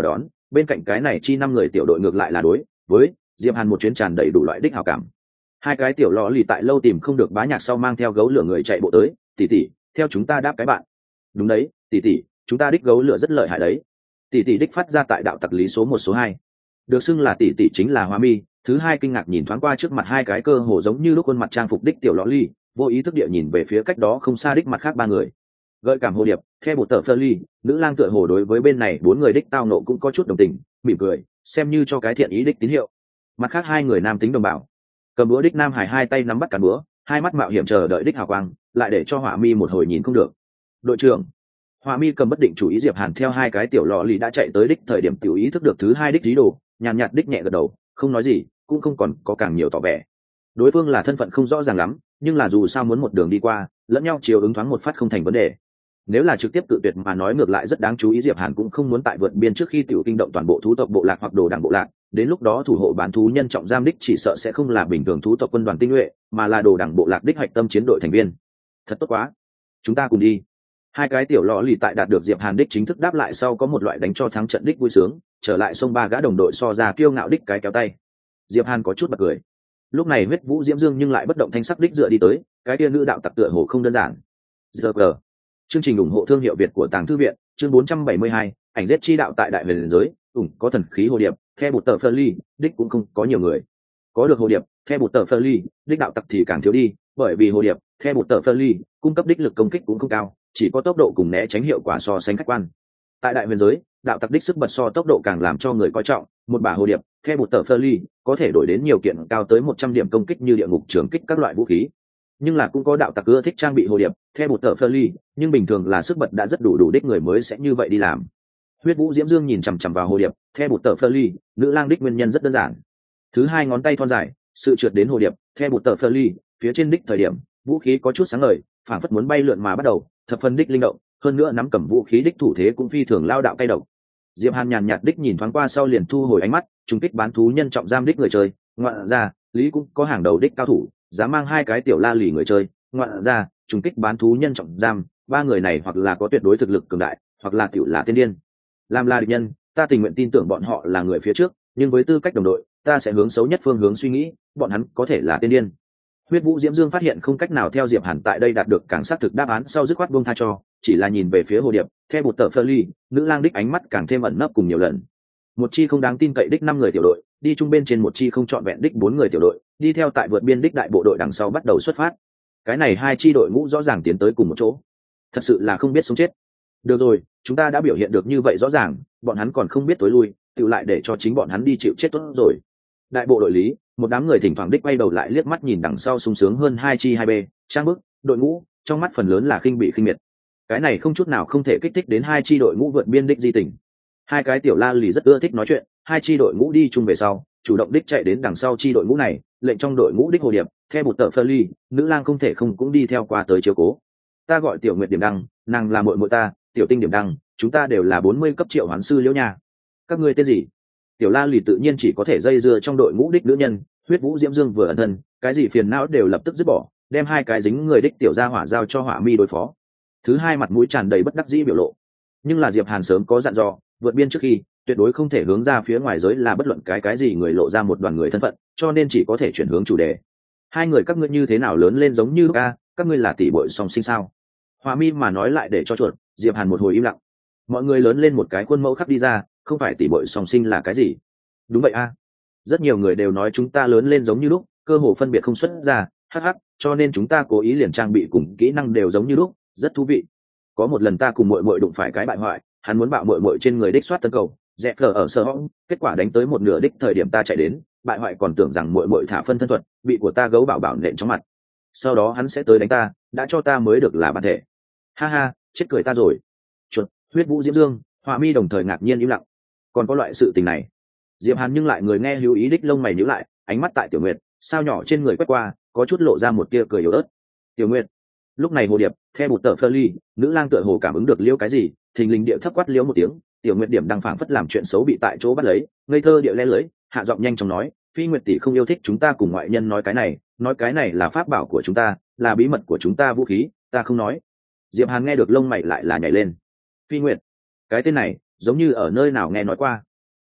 bên cạnh cái này chi năm người tiểu đội ngược lại là đối với diệp hàn một chuyến tràn đầy đủ loại đích hào cảm. Hai cái tiểu lò lì tại lâu tìm không được bá nhạc sau mang theo gấu lửa người chạy bộ tới. Tỷ tỷ, theo chúng ta đáp cái bạn. Đúng đấy, tỷ tỷ, chúng ta đích gấu lửa rất lợi hại đấy. Tỷ tỷ đích phát ra tại đạo tặc lý số một số hai, được xưng là tỷ tỷ chính là Hoa Mi. Thứ hai kinh ngạc nhìn thoáng qua trước mặt hai cái cơ hồ giống như lúc khuôn mặt trang phục đích tiểu lò lì, vô ý thức địa nhìn về phía cách đó không xa đích mặt khác ba người. Gợi cảm hồ điệp, theo một tờ phơ ly, nữ lang tựa hồ đối với bên này bốn người đích tao nộ cũng có chút đồng tình, mỉm cười, xem như cho cái thiện ý đích tín hiệu. Mặt khác hai người nam tính đồng bào, cầm búa đích nam hải hai tay nắm bắt cán búa, hai mắt mạo hiểm chờ đợi đích hào quang, lại để cho Họa Mi một hồi nhìn không được. Đội trưởng, Họa Mi cầm bất định chủ ý Diệp Hàn theo hai cái tiểu lọ lì đã chạy tới đích thời điểm tiểu ý thức được thứ hai đích lý đồ, nhàn nhạt đích nhẹ gật đầu, không nói gì, cũng không còn có càng nhiều tỏ vẻ. Đối phương là thân phận không rõ ràng lắm, nhưng là dù sao muốn một đường đi qua, lẫn nhau chiều ứng thoáng một phát không thành vấn đề. Nếu là trực tiếp cự tuyệt mà nói ngược lại rất đáng chú ý, Diệp Hàn cũng không muốn tại vượt biên trước khi tiểu kinh động toàn bộ thú tộc bộ lạc hoặc đồ đảng bộ lạc, đến lúc đó thủ hộ bán thú nhân trọng giam đích chỉ sợ sẽ không là bình thường thú tộc quân đoàn tinh nhuệ, mà là đồ đảng bộ lạc đích hạch tâm chiến đội thành viên. Thật tốt quá, chúng ta cùng đi. Hai cái tiểu lọ lì tại đạt được Diệp Hàn đích chính thức đáp lại sau có một loại đánh cho thắng trận đích vui sướng, trở lại sông ba gã đồng đội so ra kiêu ngạo đích cái kéo tay. Diệp Hàn có chút bật cười. Lúc này huyết vũ diễm dương nhưng lại bất động thanh sắc đích dựa đi tới, cái kia nữ đạo tặc tựa hồ không đơn giản. Giờ chương trình ủng hộ thương hiệu Việt của Tàng Thư viện, chương bốn trăm bảy mươi hai, ảnh giết chi đạo tại đại huyền giới, ủng có thần khí hồ điệp, theo một tờ phơ ly, đích cũng không có nhiều người. Có được hồ điệp, theo một tờ phơ ly, đích đạo tặc thì càng thiếu đi, bởi vì hồ điệp, theo một tờ phơ ly, cung cấp đích lực công kích cũng không cao, chỉ có tốc độ cùng né tránh hiệu quả so sánh khách quan. Tại đại huyền giới, đạo tặc đích sức bật so tốc độ càng làm cho người coi trọng, một bả hồ điệp, theo một tờ phơ ly, có thể đổi đến nhiều kiện cao tới một trăm điểm công kích như địa ngục trường kích các loại vũ khí. Nhưng là cũng có đạo tặc ưa thích trang bị hồ điệp theo một tờ phơ ly, nhưng bình thường là sức bật đã rất đủ đủ đích người mới sẽ như vậy đi làm. Huyết vũ diễm dương nhìn chằm chằm vào hồ điệp theo một tờ phơ ly, nữ lang đích nguyên nhân rất đơn giản. Thứ hai ngón tay thon dài, sự trượt đến hồ điệp theo một tờ phơ ly phía trên đích thời điểm, vũ khí có chút sáng ngời, phảng phất muốn bay lượn mà bắt đầu, thập phân đích linh động, hơn nữa nắm cầm vũ khí đích thủ thế cũng phi thường lao đạo cay độc. Diệp Hàn nhàn nhạt đích nhìn thoáng qua sau liền thu hồi ánh mắt, trùng kích bán thú nhân trọng giam đích người chơi, ngoạn ra, lý cũng có hàng đầu đích cao thủ, dám mang hai cái tiểu la lì người chơi, ngoạn ra, trùng kích bán thú nhân trọng giam, ba người này hoặc là có tuyệt đối thực lực cường đại, hoặc là tiểu là tiên điên. Làm là địch nhân, ta tình nguyện tin tưởng bọn họ là người phía trước, nhưng với tư cách đồng đội, ta sẽ hướng xấu nhất phương hướng suy nghĩ, bọn hắn có thể là tiên điên. Huyết vũ diễm dương phát hiện không cách nào theo Diệp Hàn tại đây đạt được càng xác thực đáp án sau dứt khoát buông tha cho, chỉ là nhìn về phía hồ điệp, theo một tờ phơ ly, nữ lang đích ánh mắt càng thêm ẩn nấp cùng nhiều lần. Một chi không đáng tin cậy đích năm người tiểu đội, đi chung bên trên một chi không chọn vẹn đích bốn người tiểu đội, đi theo tại vượt biên đích đại bộ đội đằng sau bắt đầu xuất phát. Cái này hai chi đội ngũ rõ ràng tiến tới cùng một chỗ, thật sự là không biết sống chết. Được rồi, chúng ta đã biểu hiện được như vậy rõ ràng, bọn hắn còn không biết tối lui, tự lại để cho chính bọn hắn đi chịu chết tốt rồi. Đại bộ đội lý, một đám người thỉnh thoảng đích quay đầu lại liếc mắt nhìn đằng sau sung sướng hơn hai chi hai b trang bức đội ngũ, trong mắt phần lớn là khinh bị khinh miệt. Cái này không chút nào không thể kích thích đến hai chi đội ngũ vượt biên đích di tình. Hai cái tiểu la lì rất ưa thích nói chuyện, hai chi đội ngũ đi chung về sau, chủ động đích chạy đến đằng sau chi đội ngũ này, lệnh trong đội ngũ đích hồ điệp theo một tờ phơ ly, nữ lang không thể không cũng đi theo qua tới chiếu cố. Ta gọi tiểu nguyệt điểm đăng, nàng là muội muội ta, tiểu tinh điểm đăng, chúng ta đều là bốn mươi cấp triệu hoán sư liễu nha. Các ngươi tên gì? Tiểu la lì tự nhiên chỉ có thể dây dưa trong đội ngũ đích nữ nhân. Huyết vũ diễm dương vừa ẩn thân, cái gì phiền não đều lập tức dứt bỏ, đem hai cái dính người đích tiểu gia hỏa giao cho Hỏa Mi đối phó. Thứ hai mặt mũi tràn đầy bất đắc dĩ biểu lộ, nhưng là Diệp Hàn sớm có dặn dò, vượt biên trước khi tuyệt đối không thể hướng ra phía ngoài giới là bất luận cái cái gì người lộ ra một đoàn người thân phận, cho nên chỉ có thể chuyển hướng chủ đề. Hai người các ngươi như thế nào lớn lên giống như ca, các ngươi là tỷ muội song sinh sao? Hỏa Mi mà nói lại để cho chuột, Diệp Hàn một hồi im lặng. Mọi người lớn lên một cái khuôn mẫu khắc đi ra, không phải tỷ muội song sinh là cái gì? Đúng vậy a, rất nhiều người đều nói chúng ta lớn lên giống như lúc, cơ hồ phân biệt không xuất ra, hắc hắc, cho nên chúng ta cố ý liền trang bị cùng kỹ năng đều giống như lúc, rất thú vị. Có một lần ta cùng muội muội đụng phải cái bại hoại, hắn muốn bạo muội muội trên người đích soát tấn cầu, dẹp phở ở sơ hõng, kết quả đánh tới một nửa đích thời điểm ta chạy đến, bại hoại còn tưởng rằng muội muội thả phân thân thuật, bị của ta gấu bảo bảo nện trong mặt. Sau đó hắn sẽ tới đánh ta, đã cho ta mới được là bản thể. Ha ha, chết cười ta rồi. Chuột, huyết vũ diễm dương, Họa Mi đồng thời ngạc nhiên im lặng. Còn có loại sự tình này? Diệp Hàn nhưng lại người nghe hữu ý đích lông mày nhíu lại, ánh mắt tại Tiểu Nguyệt, sao nhỏ trên người quét qua, có chút lộ ra một tia cười yếu ớt. Tiểu Nguyệt, lúc này hồ điệp, theo một tờ phơ ly, nữ lang tựa hồ cảm ứng được liêu cái gì, thình lình địa thấp quát liêu một tiếng. Tiểu Nguyệt điểm đang phảng phất làm chuyện xấu bị tại chỗ bắt lấy, ngây thơ địa le lưới, hạ giọng nhanh chóng nói, Phi Nguyệt tỷ không yêu thích chúng ta cùng ngoại nhân nói cái này, nói cái này là pháp bảo của chúng ta, là bí mật của chúng ta vũ khí, ta không nói. Diệp Hàn nghe được lông mày lại là nhảy lên. Phi Nguyệt, cái tên này giống như ở nơi nào nghe nói qua.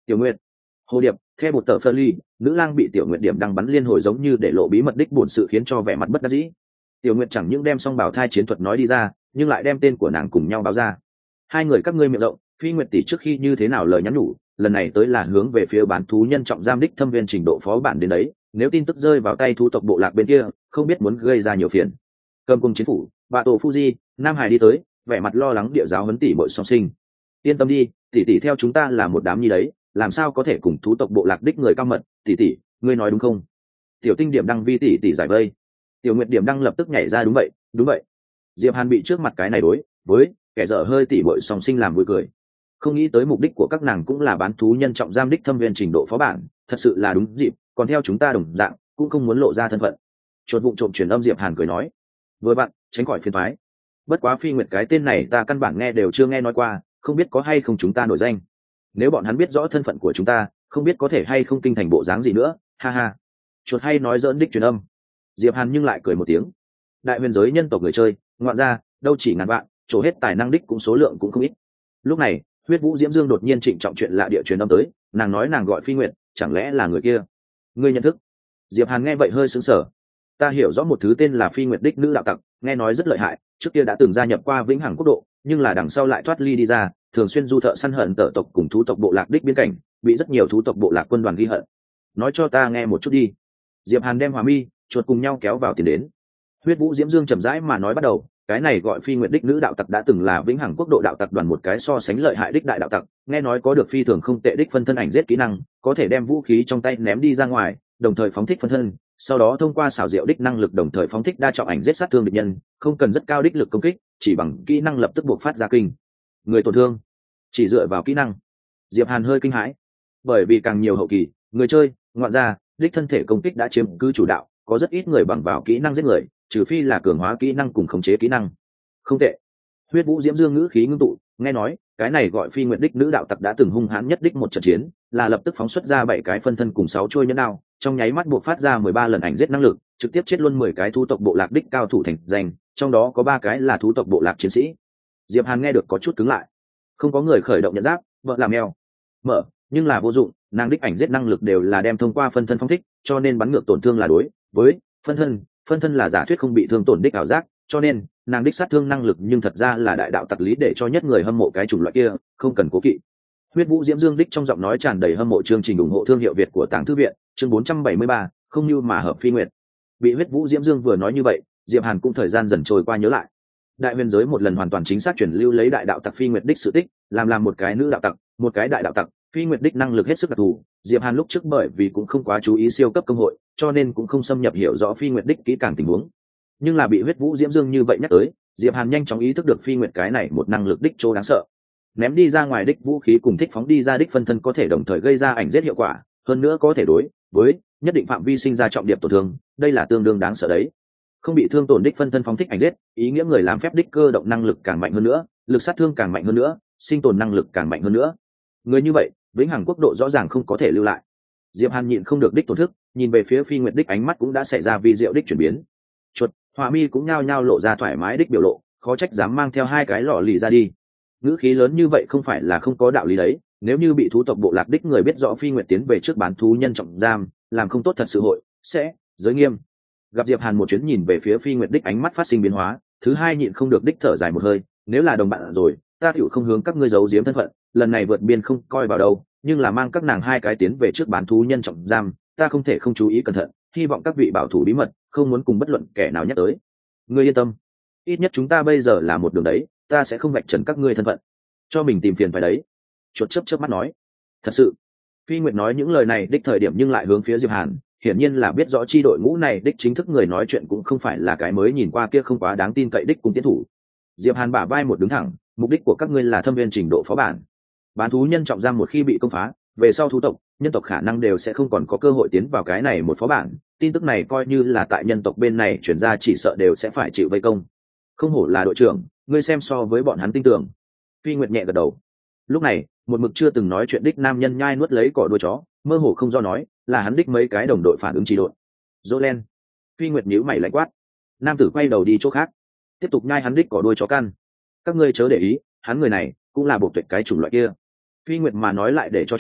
Tiểu Nguyệt, Hồ Điệp, theo một tờ phơ ly, nữ lang bị Tiểu Nguyệt điểm đăng bắn liên hồi giống như để lộ bí mật đích buồn sự khiến cho vẻ mặt bất đắc dĩ. Tiểu Nguyệt chẳng những đem xong bảo thai chiến thuật nói đi ra, nhưng lại đem tên của nàng cùng nhau báo ra. Hai người các ngươi miệng rộng, Phi Nguyệt tỷ trước khi như thế nào lời nhắn nhủ, lần này tới là hướng về phía bán thú nhân trọng giam đích thâm viên trình độ phó bản đến đấy, nếu tin tức rơi vào tay thú tộc bộ lạc bên kia, không biết muốn gây ra nhiều phiền. Cầm cùng chiến phủ, bà tổ Fuji, Nam Hải đi tới, vẻ mặt lo lắng địa giáo huấn tỷ muội song sinh. Yên tâm đi, tỷ tỷ theo chúng ta là một đám nhi đấy, làm sao có thể cùng thú tộc bộ lạc đích người cao mật, tỷ tỷ, ngươi nói đúng không? Tiểu Tinh điểm đăng vi tỷ tỷ giải vây. Tiểu Nguyệt điểm đăng lập tức nhảy ra đúng vậy, đúng vậy. Diệp Hàn bị trước mặt cái này đối với kẻ dở hơi tỷ muội song sinh làm vui cười. Không nghĩ tới mục đích của các nàng cũng là bán thú nhân trọng giam đích thâm viên trình độ phó bản, thật sự là đúng dịp, còn theo chúng ta đồng dạng, cũng không muốn lộ ra thân phận. Chuột vụng trộm truyền âm Diệp Hàn cười nói, vừa bạn tránh khỏi phiền toái. Bất quá Phi Nguyệt cái tên này ta căn bản nghe đều chưa nghe nói qua, không biết có hay không chúng ta nổi danh. Nếu bọn hắn biết rõ thân phận của chúng ta, không biết có thể hay không kinh thành bộ dáng gì nữa, ha ha. Chuột hay nói dỡn đích truyền âm. Diệp Hàn nhưng lại cười một tiếng. Đại huyền giới nhân tộc người chơi, ngoạn ra, đâu chỉ ngàn vạn, trổ hết tài năng đích cũng số lượng cũng không ít. Lúc này, Huyết Vũ Diễm Dương đột nhiên trịnh trọng chuyện lạ địa truyền âm tới, nàng nói nàng gọi Phi Nguyệt, chẳng lẽ là người kia? Ngươi nhận thức? Diệp Hàn nghe vậy hơi sững sờ. Ta hiểu rõ một thứ tên là Phi Nguyệt đích nữ đạo tặc, nghe nói rất lợi hại, trước kia đã từng gia nhập qua Vĩnh Hằng quốc độ, nhưng là đằng sau lại thoát ly đi ra, thường xuyên du thợ săn hận tở tộc cùng thú tộc bộ lạc đích biên cảnh, bị rất nhiều thú tộc bộ lạc quân đoàn ghi hận. Nói cho ta nghe một chút đi. Diệp Hàn đem Hòa Mi, chuột cùng nhau kéo vào tiền đến. Huyết Vũ Diễm Dương chậm rãi mà nói bắt đầu, cái này gọi Phi Nguyệt đích nữ đạo tặc đã từng là Vĩnh Hằng quốc độ đạo tặc đoàn một cái so sánh lợi hại đích đại đạo tặc, nghe nói có được phi thường không tệ đích phân thân ảnh giết kỹ năng, có thể đem vũ khí trong tay ném đi ra ngoài, đồng thời phóng thích phân thân, sau đó thông qua xảo diệu đích năng lực đồng thời phóng thích đa trọng ảnh giết sát thương địch nhân, không cần rất cao đích lực công kích, chỉ bằng kỹ năng lập tức buộc phát ra kinh người tổn thương, chỉ dựa vào kỹ năng. Diệp Hàn hơi kinh hãi, bởi vì càng nhiều hậu kỳ người chơi ngoạn ra đích thân thể công kích đã chiếm cứ chủ đạo, có rất ít người bằng vào kỹ năng giết người, trừ phi là cường hóa kỹ năng cùng khống chế kỹ năng. Không tệ. Huyết Vũ Diễm Dương ngữ khí ngưng tụ, nghe nói cái này gọi Phi Nguyệt đích nữ đạo tặc đã từng hung hãn nhất đích một trận chiến, là lập tức phóng xuất ra bảy cái phân thân cùng sáu chuôi nhẫn đao, trong nháy mắt buộc phát ra mười ba lần ảnh giết năng lực, trực tiếp chết luôn mười cái thú tộc bộ lạc đích cao thủ thành danh, trong đó có ba cái là thú tộc bộ lạc chiến sĩ. Diệp Hàn nghe được có chút cứng lại. Không có người khởi động nhận giáp, vợ làm mèo. Mở, nhưng là vô dụng, nàng đích ảnh giết năng lực đều là đem thông qua phân thân phóng thích, cho nên bắn ngược tổn thương là đối với phân thân, phân thân là giả thuyết không bị thương tổn đích ảo giác, cho nên nàng đích sát thương năng lực nhưng thật ra là đại đạo tặc lý để cho nhất người hâm mộ cái chủng loại kia, không cần cố kỵ. Huyết Vũ Diễm Dương đích trong giọng nói tràn đầy hâm mộ chương trình ủng hộ thương hiệu Việt của Tàng Thư viện, chương bốn trăm bảy mươi ba, không như mà hợp Phi Nguyệt. Bị Huyết Vũ Diễm Dương vừa nói như vậy, Diệp Hàn cũng thời gian dần trôi qua nhớ lại. Đại huyền giới một lần hoàn toàn chính xác chuyển lưu lấy đại đạo tặc Phi Nguyệt đích sự tích, làm làm một cái nữ đạo tặc, một cái đại đạo tặc, Phi Nguyệt đích năng lực hết sức đặc thù. Diệp Hàn lúc trước bởi vì cũng không quá chú ý siêu cấp công hội, cho nên cũng không xâm nhập hiểu rõ Phi Nguyệt đích kỹ càng tình huống. Nhưng là bị Huyết Vũ Diễm Dương như vậy nhắc tới, Diệp Hàn nhanh chóng ý thức được Phi Nguyệt cái này một năng lực đích chỗ đáng sợ. Ném đi ra ngoài đích vũ khí cùng thích phóng đi ra đích phân thân có thể đồng thời gây ra ảnh giết hiệu quả, hơn nữa có thể đối với nhất định phạm vi sinh ra trọng điểm tổn thương, đây là tương đương đáng sợ đấy. Không bị thương tổn đích phân thân phóng thích ảnh giết, ý nghĩa người làm phép đích cơ động năng lực càng mạnh hơn nữa, lực sát thương càng mạnh hơn nữa, sinh tồn năng lực càng mạnh hơn nữa. Người như vậy, Vĩnh Hằng quốc độ rõ ràng không có thể lưu lại. Diệp Hàn nhịn không được đích tổn thức, nhìn về phía Phi Nguyệt đích ánh mắt cũng đã xảy ra vi diệu đích chuyển biến. Chuột, Hỏa Mi cũng nhao nhao lộ ra thoải mái đích biểu lộ, khó trách dám mang theo hai cái lọ lì ra đi. Ngữ khí lớn như vậy không phải là không có đạo lý đấy, nếu như bị thú tộc bộ lạc đích người biết rõ Phi Nguyệt tiến về trước bán thú nhân trọng giam, làm không tốt thật sự hội sẽ giới nghiêm. Gặp Diệp Hàn một chuyến nhìn về phía Phi Nguyệt đích ánh mắt phát sinh biến hóa, thứ hai nhịn không được đích thở dài một hơi, nếu là đồng bạn rồi, ta tiểu không hướng các ngươi giấu giếm thân phận, lần này vượt biên không coi vào đâu, nhưng là mang các nàng hai cái tiến về trước bán thú nhân trọng giam, ta không thể không chú ý cẩn thận, hy vọng các vị bảo thủ bí mật, không muốn cùng bất luận kẻ nào nhắc tới. Ngươi yên tâm, ít nhất chúng ta bây giờ là một đường đấy, ta sẽ không vạch trần các ngươi thân phận, cho mình tìm phiền phải đấy. Chuột chớp chớp mắt nói, thật sự. Phi Nguyệt nói những lời này đích thời điểm nhưng lại hướng phía Diệp Hàn, hiển nhiên là biết rõ chi đội ngũ này đích chính thức người nói chuyện cũng không phải là cái mới nhìn qua kia không quá đáng tin cậy đích cùng tiến thủ. Diệp Hàn bả vai một đứng thẳng, mục đích của các ngươi là thâm viên trình độ phó bản. Bán thú nhân trọng giam một khi bị công phá, về sau thú tộc, nhân tộc khả năng đều sẽ không còn có cơ hội tiến vào cái này một phó bản, tin tức này coi như là tại nhân tộc bên này chuyển ra chỉ sợ đều sẽ phải chịu vây công. Không hổ là đội trưởng, ngươi xem so với bọn hắn tin tưởng. Phi Nguyệt nhẹ gật đầu. Lúc này, một mực chưa từng nói chuyện đích nam nhân nhai nuốt lấy cỏ đuôi chó, mơ hồ không do nói, là hắn đích mấy cái đồng đội phản ứng trì độn. Jolen. Phi Nguyệt nhíu mày lạnh quát. Nam tử quay đầu đi chỗ khác, tiếp tục nhai hắn đích cỏ đuôi chó căn. Các ngươi chớ để ý, hắn người này cũng là bộ tuyệt cái chủng loại kia. Phi Nguyệt mà nói lại để cho chuột,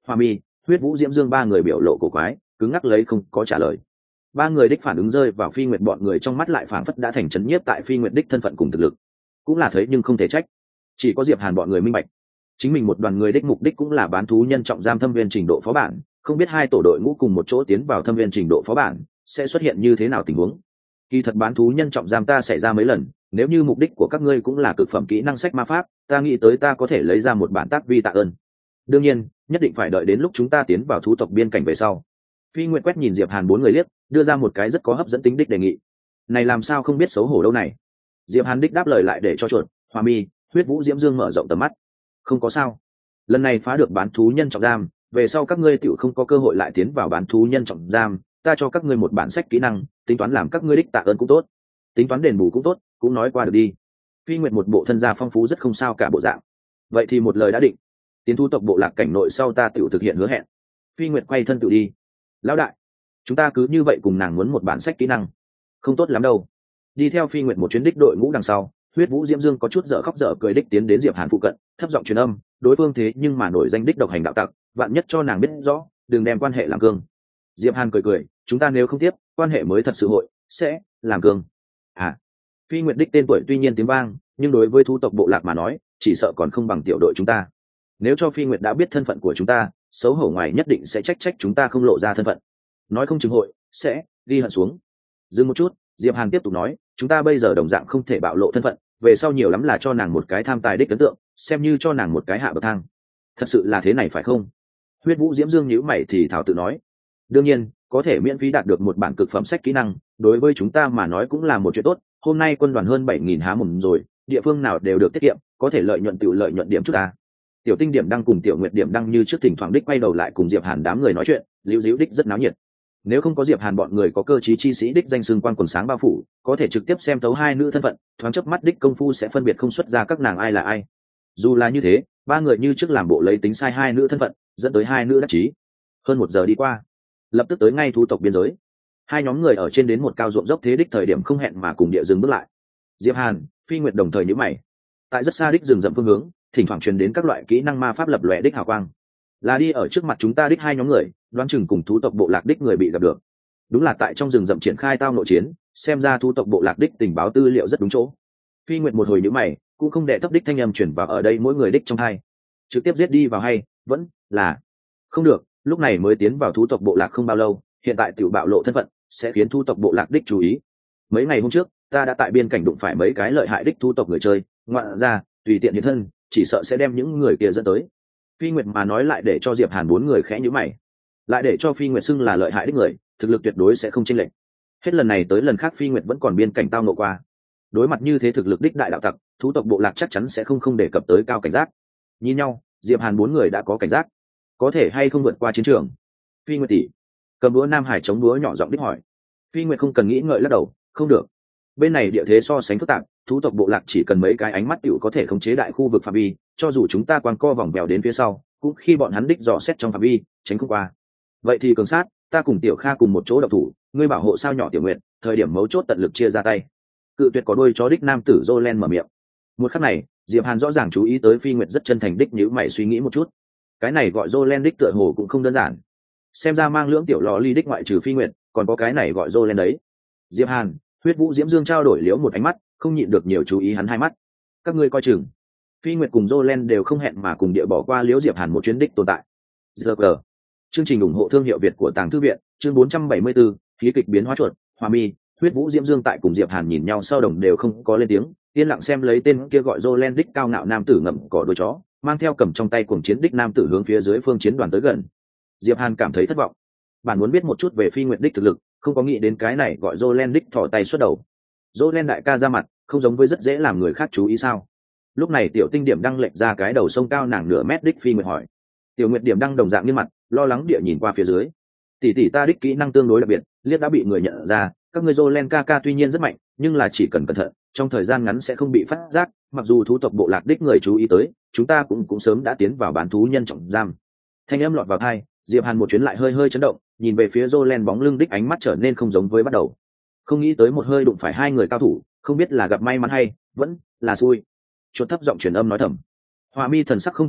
Hoa Mi, Huyết Vũ Diễm Dương ba người biểu lộ cổ quái, cứng ngắc lấy không có trả lời. Ba người đích phản ứng rơi vào Phi Nguyệt bọn người trong mắt lại phảng phất đã thành chấn nhiếp tại Phi Nguyệt đích thân phận cùng thực lực. Cũng là thấy nhưng không thể trách. Chỉ có Diệp Hàn bọn người minh bạch, chính mình một đoàn người đích mục đích cũng là bán thú nhân trọng giam thâm viên trình độ phó bản, không biết hai tổ đội ngũ cùng một chỗ tiến vào thâm viên trình độ phó bản sẽ xuất hiện như thế nào tình huống. Kỳ thật bán thú nhân trọng giam ta xảy ra mấy lần, nếu như mục đích của các ngươi cũng là cực phẩm kỹ năng sách ma pháp, ta nghĩ tới ta có thể lấy ra một bản tác vi tạ ơn. Đương nhiên, nhất định phải đợi đến lúc chúng ta tiến vào thú tộc biên cảnh về sau. Phi Nguyệt quét nhìn Diệp Hàn bốn người liếc, đưa ra một cái rất có hấp dẫn tính đích đề nghị. Này làm sao không biết xấu hổ đâu này. Diệp Hàn đích đáp lời lại để cho chuột, Hoa Mi, Huyết Vũ Diễm Dương mở rộng tầm mắt. Không có sao. Lần này phá được bán thú nhân trọng giam, về sau các ngươi tiểu không có cơ hội lại tiến vào bán thú nhân trọng giam, ta cho các ngươi một bản sách kỹ năng, tính toán làm các ngươi đích tạ ơn cũng tốt, tính toán đền bù cũng tốt, cũng nói qua được đi. Phi Nguyệt một bộ thân gia phong phú rất không sao cả bộ dạng. Vậy thì một lời đã định, tiến thu tộc bộ lạc cảnh nội sau ta tiểu thực hiện hứa hẹn. Phi Nguyệt quay thân tự đi. Lão đại, chúng ta cứ như vậy cùng nàng muốn một bản sách kỹ năng, không tốt lắm đâu. Đi theo Phi Nguyệt một chuyến đích đội ngũ đằng sau, Huyết Vũ Diễm Dương có chút dở khóc dở cười đích tiến đến Diệp Hàn phụ cận, thấp giọng truyền âm, đối phương thế nhưng mà nổi danh đích độc hành đạo tặc, vạn nhất cho nàng biết rõ, đừng đem quan hệ làm cương. Diệp Hàn cười cười, chúng ta nếu không tiếp, quan hệ mới thật sự hội sẽ làm cương. À, Phi Nguyệt đích tên tuổi tuy nhiên tiếng vang, nhưng đối với thu tộc bộ lạc mà nói, chỉ sợ còn không bằng tiểu đội chúng ta. Nếu cho Phi Nguyệt đã biết thân phận của chúng ta, xấu hổ ngoài nhất định sẽ trách trách chúng ta không lộ ra thân phận. Nói không chừng hội sẽ đi hận xuống. Dừng một chút, Diệp Hàn tiếp tục nói, chúng ta bây giờ đồng dạng không thể bạo lộ thân phận, về sau nhiều lắm là cho nàng một cái tham tài đích ấn tượng, xem như cho nàng một cái hạ bậc thang. Thật sự là thế này phải không? Huyết Vũ Diễm Dương nhíu mày thì thảo tự nói, đương nhiên có thể miễn phí đạt được một bản cực phẩm sách kỹ năng, đối với chúng ta mà nói cũng là một chuyện tốt. Hôm nay quân đoàn hơn bảy nghìn há mồm rồi, địa phương nào đều được tiết kiệm, có thể lợi nhuận tiểu lợi nhuận điểm chút ta. Tiểu Tinh điểm đăng cùng Tiểu Nguyệt điểm đăng như trước thỉnh thoảng đích quay đầu lại cùng Diệp Hàn đám người nói chuyện, liễu diễu đích rất náo nhiệt. Nếu không có Diệp Hàn bọn người có cơ trí chi sĩ đích danh xưng quan quần sáng bao phủ, có thể trực tiếp xem thấu hai nữ thân phận, thoáng chớp mắt đích công phu sẽ phân biệt không xuất ra các nàng ai là ai. Dù là như thế, ba người như trước làm bộ lấy tính sai hai nữ thân phận, dẫn tới hai nữ đắc chí. Hơn một giờ đi qua, lập tức tới ngay thu tộc biên giới. Hai nhóm người ở trên đến một cao ruộng dốc thế đích thời điểm không hẹn mà cùng địa dừng bước lại. Diệp Hàn, Phi Nguyệt đồng thời nhíu mày. Tại rất xa đích rừng rậm phương hướng, thỉnh thoảng truyền đến các loại kỹ năng ma pháp lập lòe đích hào quang. Là đi ở trước mặt chúng ta đích hai nhóm người, đoán chừng cùng thú tộc bộ lạc đích người bị gặp được. Đúng là tại trong rừng rậm triển khai tao nội chiến, xem ra thú tộc bộ lạc đích tình báo tư liệu rất đúng chỗ. Phi Nguyệt một hồi nhíu mày, cũng không đệ thấp đích thanh âm truyền vào ở đây mỗi người đích trong hai. Trực tiếp giết đi vào hay, vẫn là không được, lúc này mới tiến vào thú tộc bộ lạc không bao lâu, hiện tại tiểu bạo lộ thân phận, sẽ khiến thú tộc bộ lạc đích chú ý. Mấy ngày hôm trước, ta đã tại biên cảnh đụng phải mấy cái lợi hại đích thú tộc người chơi, ngoạn ra, tùy tiện hiện thân, chỉ sợ sẽ đem những người kia dẫn tới. Phi Nguyệt mà nói lại để cho Diệp Hàn bốn người khẽ nhíu mày, lại để cho Phi Nguyệt xưng là lợi hại đích người, thực lực tuyệt đối sẽ không chênh lệch. Hết lần này tới lần khác Phi Nguyệt vẫn còn biên cảnh tao ngộ qua. Đối mặt như thế thực lực đích đại đạo tặc, thú tộc bộ lạc chắc chắn sẽ không không đề cập tới cao cảnh giác. Nhìn nhau, Diệp Hàn bốn người đã có cảnh giác, có thể hay không vượt qua chiến trường. Phi Nguyệt tỷ, cầm búa Nam Hải chống búa nhỏ giọng đích hỏi. Phi Nguyệt không cần nghĩ ngợi lắc đầu, không được. Bên này địa thế so sánh phức tạp, thú tộc bộ lạc chỉ cần mấy cái ánh mắt tiểu có thể khống chế đại khu vực phạm vi, cho dù chúng ta quàng co vòng vèo đến phía sau, cũng khi bọn hắn đích dò xét trong phạm vi, tránh không qua. Vậy thì cường sát, ta cùng Tiểu Kha cùng một chỗ độc thủ, ngươi bảo hộ sao nhỏ Tiểu Nguyệt, thời điểm mấu chốt tận lực chia ra tay. Cự tuyệt có đôi chó đích nam tử Jolen mở miệng. Một khắc này, Diệp Hàn rõ ràng chú ý tới Phi Nguyệt rất chân thành đích nhíu mày suy nghĩ một chút. Cái này gọi Jolen đích tựa hồ cũng không đơn giản. Xem ra mang lưỡng tiểu lò ly đích ngoại trừ Phi Nguyệt, còn có cái này gọi Jolen đấy. Diệp Hàn, Huyết Vũ Diễm Dương trao đổi liễu một ánh mắt, không nhịn được nhiều chú ý hắn hai mắt. Các ngươi coi chừng. Phi Nguyệt cùng Jolen đều không hẹn mà cùng địa bỏ qua liễu Diệp Hàn một chuyến đích tồn tại. giê giê. Chương trình ủng hộ thương hiệu Việt của Tàng Thư viện, chương bốn trăm bảy mươi tư, khí kịch biến hóa chuột, Hoa Mi, Huyết Vũ Diễm Dương tại cùng Diệp Hàn nhìn nhau sau đồng đều không có lên tiếng, yên lặng xem lấy tên kia gọi Jolen đích cao ngạo nam tử ngậm cỏ đuôi chó, mang theo cầm trong tay cuồng chiến đích nam tử hướng phía dưới phương chiến đoàn tới gần. Diệp Hàn cảm thấy thất vọng. Bạn muốn biết một chút về Phi Nguyệt đích thực lực, không có nghĩ đến cái này gọi Jolen đích thò tay xuất đầu. Jolen đại ca ra mặt, không giống với rất dễ làm người khác chú ý sao? Lúc này Tiểu Tinh điểm đăng lệch ra cái đầu sông cao nàng nửa mét đích Phi Nguyệt hỏi. Tiểu Nguyệt điểm đăng đồng dạng như mặt, lo lắng địa nhìn qua phía dưới. Tỷ tỷ ta đích kỹ năng tương đối đặc biệt, liếc đã bị người nhận ra, các ngươi Jolen ca ca tuy nhiên rất mạnh, nhưng là chỉ cần cẩn thận, trong thời gian ngắn sẽ không bị phát giác, mặc dù thú tộc bộ lạc đích người chú ý tới, chúng ta cũng cũng sớm đã tiến vào bán thú nhân trọng giam. Thanh âm lọt vào tai, Diệp Hàn một chuyến lại hơi hơi chấn động, nhìn về phía Jolen bóng lưng đích ánh mắt trở nên không giống với bắt đầu. Không nghĩ tới một hơi đụng phải hai người cao thủ, không biết là gặp may mắn hay vẫn là xui. Chuột thấp giọng truyền âm nói thầm. Hoa Mi thần sắc không thay đổi,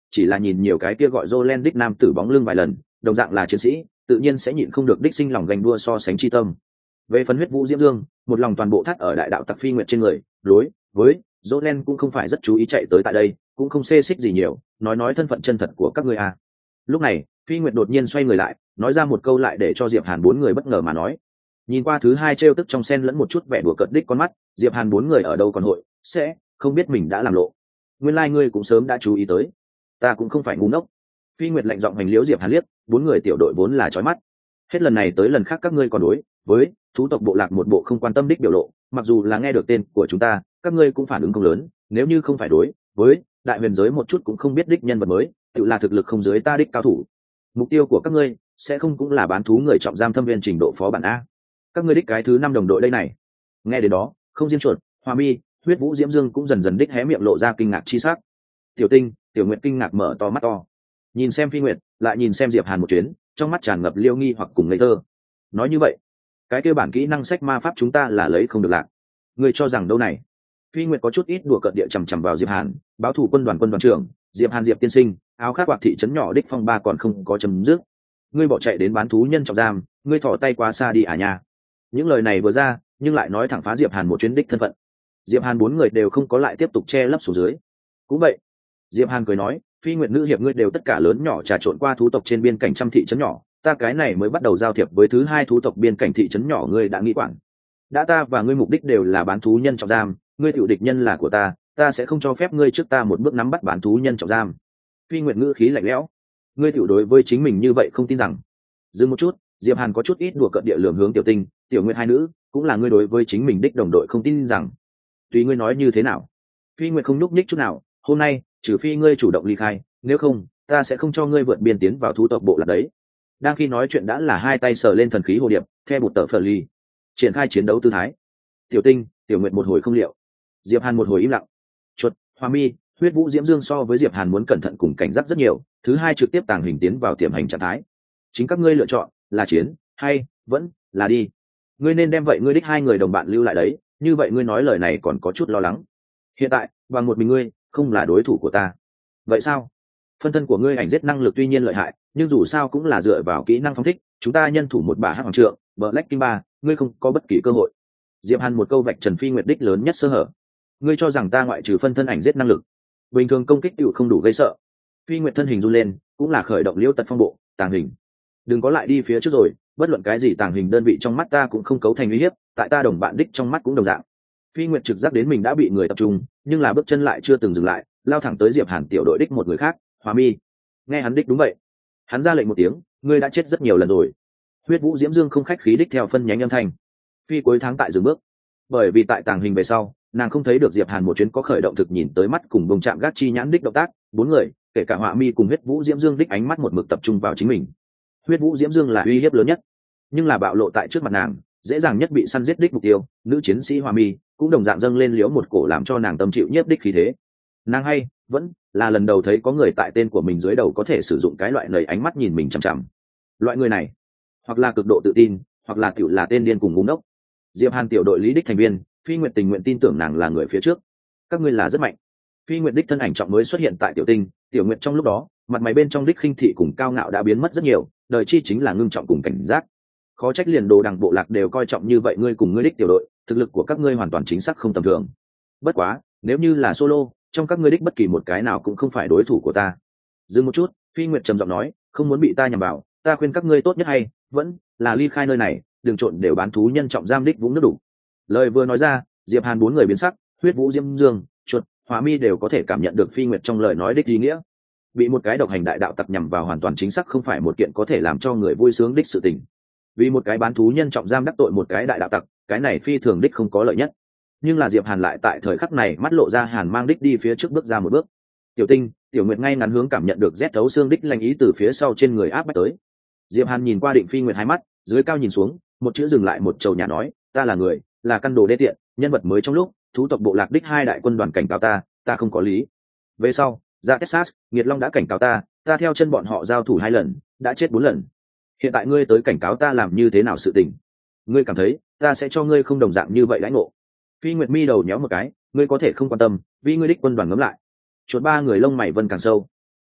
chỉ là nhìn nhiều cái kia gọi Jolen đích nam tử bóng lưng vài lần, đồng dạng là chiến sĩ, tự nhiên sẽ nhịn không được đích sinh lòng ganh đua so sánh chi tâm. Về phần huyết vũ diễm dương, một lòng toàn bộ thắt ở đại đạo tặc phi nguyệt trên người, đối với Jolen cũng không phải rất chú ý chạy tới tại đây, cũng không xê xích gì nhiều, nói nói thân phận chân thật của các ngươi à. Lúc này, phi nguyệt đột nhiên xoay người lại, nói ra một câu lại để cho Diệp Hàn bốn người bất ngờ mà nói. Nhìn qua thứ hai trêu tức trong sen lẫn một chút vẻ đùa cợt đích con mắt, Diệp Hàn bốn người ở đâu còn hội sẽ không biết mình đã làm lộ. Nguyên lai like ngươi cũng sớm đã chú ý tới, ta cũng không phải ngu ngốc. Phi nguyệt lạnh giọng hành liễu Diệp Hàn liếc, bốn người tiểu đội vốn là chói mắt, hết lần này tới lần khác các ngươi còn đối với thú tộc bộ lạc một bộ không quan tâm đích biểu lộ, mặc dù là nghe được tên của chúng ta, các ngươi cũng phản ứng không lớn, nếu như không phải đối với đại huyền giới một chút cũng không biết đích nhân vật mới, tự là thực lực không dưới ta đích cao thủ. Mục tiêu của các ngươi sẽ không cũng là bán thú người trọng giam thâm viên trình độ phó bản a. Các ngươi đích cái thứ năm đồng đội đây này. Nghe đến đó, không riêng chuột, Hoa Mi, huyết vũ diễm dương cũng dần dần đích hé miệng lộ ra kinh ngạc chi sắc. Tiểu Tinh, Tiểu Nguyệt kinh ngạc mở to mắt to, nhìn xem Phi Nguyệt, lại nhìn xem Diệp Hàn một chuyến, trong mắt tràn ngập liêu nghi hoặc cùng ngây thơ. Nói như vậy, cái kia bản kỹ năng sách ma pháp chúng ta là lấy không được lạc. Ngươi cho rằng đâu này? Phi Nguyệt có chút ít đùa cợt địa trầm trầm vào Diệp Hàn, báo thủ quân đoàn quân đoàn trưởng, Diệp Hàn Diệp tiên sinh, áo khác quạt thị trấn nhỏ đích phong ba còn không có chấm dứt. Ngươi bỏ chạy đến bán thú nhân trọng giam, ngươi thò tay quá xa đi à nha. Những lời này vừa ra, nhưng lại nói thẳng phá Diệp Hàn một chuyến đích thân phận. Diệp Hàn bốn người đều không có lại tiếp tục che lấp xuống dưới. Cũng vậy, Diệp Hàn cười nói, Phi Nguyệt nữ hiệp ngươi đều tất cả lớn nhỏ trà trộn qua thú tộc trên biên cảnh trăm thị trấn nhỏ, ta cái này mới bắt đầu giao thiệp với thứ hai thú tộc biên cảnh thị trấn nhỏ ngươi đã nghĩ quản. Đã ta và ngươi mục đích đều là bán thú nhân trọng giam, ngươi tiểu địch nhân là của ta, ta sẽ không cho phép ngươi trước ta một bước nắm bắt bán thú nhân trọng giam. Phi Nguyệt ngữ khí lạnh lẽo, ngươi tiểu đối với chính mình như vậy không tin rằng. Dừng một chút, Diệp Hàn có chút ít đùa cợt địa lường hướng Tiểu Tinh, Tiểu Nguyệt hai nữ, cũng là ngươi đối với chính mình đích đồng đội không tin rằng. Tùy ngươi nói như thế nào. Phi Nguyệt không nhúc nhích chút nào, hôm nay, trừ phi ngươi chủ động ly khai, nếu không, ta sẽ không cho ngươi vượt biên tiến vào thú tộc bộ lạc đấy. Đang khi nói chuyện đã là hai tay sờ lên thần khí hồ điệp, theo bụt tờ phở ly, triển khai chiến đấu tư thái. Tiểu Tinh, Tiểu Nguyệt một hồi không liệu, Diệp Hàn một hồi im lặng. Chuột, Hoa Mi, huyết vũ diễm dương so với Diệp Hàn muốn cẩn thận cùng cảnh giác rất nhiều, thứ hai trực tiếp tàng hình tiến vào tiềm hành trạng thái. Chính các ngươi lựa chọn, là chiến hay vẫn là đi. Ngươi nên đem vậy ngươi đích hai người đồng bạn lưu lại đấy, như vậy ngươi nói lời này còn có chút lo lắng. Hiện tại, bằng một mình ngươi, không là đối thủ của ta. Vậy sao? Phân thân của ngươi ảnh giết năng lực tuy nhiên lợi hại, nhưng dù sao cũng là dựa vào kỹ năng phóng thích, chúng ta nhân thủ một bả hắc hoàng trượng, Black Kim ba, ngươi không có bất kỳ cơ hội. Diệp Hàn một câu vạch trần Phi Nguyệt đích lớn nhất sơ hở. Ngươi cho rằng ta ngoại trừ phân thân ảnh giết năng lực, bình thường công kích tiểu không đủ gây sợ. Phi Nguyệt thân hình run lên, cũng là khởi động liễu tật phong bộ, tàng hình. Đừng có lại đi phía trước rồi, bất luận cái gì tàng hình đơn vị trong mắt ta cũng không cấu thành uy hiếp, tại ta đồng bạn đích trong mắt cũng đồng dạng. Phi Nguyệt trực giác đến mình đã bị người tập trung, nhưng là bước chân lại chưa từng dừng lại, lao thẳng tới Diệp Hàn tiểu đội đích một người khác, Hoa Mi. Nghe hắn đích đúng vậy, hắn ra lệnh một tiếng, ngươi đã chết rất nhiều lần rồi. Huyết vũ diễm dương không khách khí đích theo phân nhánh âm thanh. Phi cuối tháng tại dừng bước, bởi vì tại tàng hình về sau, nàng không thấy được Diệp Hàn một chuyến có khởi động thực nhìn tới mắt cùng bông chạm gác chi nhãn đích động tác, bốn người, kể cả Hoa Mi cùng huyết vũ diễm dương đích ánh mắt một mực tập trung vào chính mình. Huyết vũ diễm dương là uy hiếp lớn nhất, nhưng là bạo lộ tại trước mặt nàng, dễ dàng nhất bị săn giết đích mục tiêu, nữ chiến sĩ Hoa Mi cũng đồng dạng dâng lên liếu một cổ làm cho nàng tâm chịu nhất đích khí thế. Nàng hay vẫn là lần đầu thấy có người tại tên của mình dưới đầu có thể sử dụng cái loại lời ánh mắt nhìn mình chằm chằm. Loại người này, hoặc là cực độ tự tin, hoặc là tiểu là tên điên cùng ngu ngốc. Diệp Hàn tiểu đội lý đích thành viên, Phi Nguyệt tình nguyện tin tưởng nàng là người phía trước. Các ngươi là rất mạnh. Phi Nguyệt đích thân ảnh trọng mới xuất hiện tại Tiểu Tinh, Tiểu Nguyệt trong lúc đó, mặt mày bên trong đích khinh thị cùng cao ngạo đã biến mất rất nhiều, đời chi chính là ngưng trọng cùng cảnh giác. Khó trách liền đồ đằng bộ lạc đều coi trọng như vậy, ngươi cùng ngươi đích tiểu đội, thực lực của các ngươi hoàn toàn chính xác không tầm thường. Bất quá, nếu như là solo, trong các ngươi đích bất kỳ một cái nào cũng không phải đối thủ của ta. Dừng một chút, Phi Nguyệt trầm giọng nói, không muốn bị ta nhầm vào, ta khuyên các ngươi tốt nhất hay vẫn là ly khai nơi này, đừng trộn đều bán thú nhân trọng giam đích vũng nước đủ. Lời vừa nói ra, Diệp Hàn bốn người biến sắc, huyết vũ diễm dương, chuột, Hoa Mi đều có thể cảm nhận được Phi Nguyệt trong lời nói đích ý nghĩa. Bị một cái độc hành đại đạo tặc nhằm vào hoàn toàn chính xác không phải một kiện có thể làm cho người vui sướng đích sự tình. Vì một cái bán thú nhân trọng giam đắc tội một cái đại đạo tặc, cái này phi thường đích không có lợi nhất. Nhưng là Diệp Hàn lại tại thời khắc này mắt lộ ra hàn mang đích đi phía trước bước ra một bước. Tiểu Tinh, Tiểu Nguyệt ngay ngắn hướng cảm nhận được rét thấu xương đích lanh ý từ phía sau trên người áp bách tới. Diệp Hàn nhìn qua Định Phi Nguyệt hai mắt, dưới cao nhìn xuống, một chữ dừng lại một trầu nhà nói, ta là người, là căn đồ đê tiện, nhân vật mới trong lúc, thú tộc bộ lạc đích hai đại quân đoàn cảnh cáo ta, ta không có lý. Về sau, Ra Texas, Nghiệt Long đã cảnh cáo ta, ta theo chân bọn họ giao thủ hai lần, đã chết bốn lần. Hiện tại ngươi tới cảnh cáo ta làm như thế nào sự tình? Ngươi cảm thấy ta sẽ cho ngươi không đồng dạng như vậy đãi ngộ? Phi Nguyệt mi đầu nhéo một cái, ngươi có thể không quan tâm, vì ngươi đích quân đoàn ngấm lại. Chuột ba người lông mày vân càng sâu.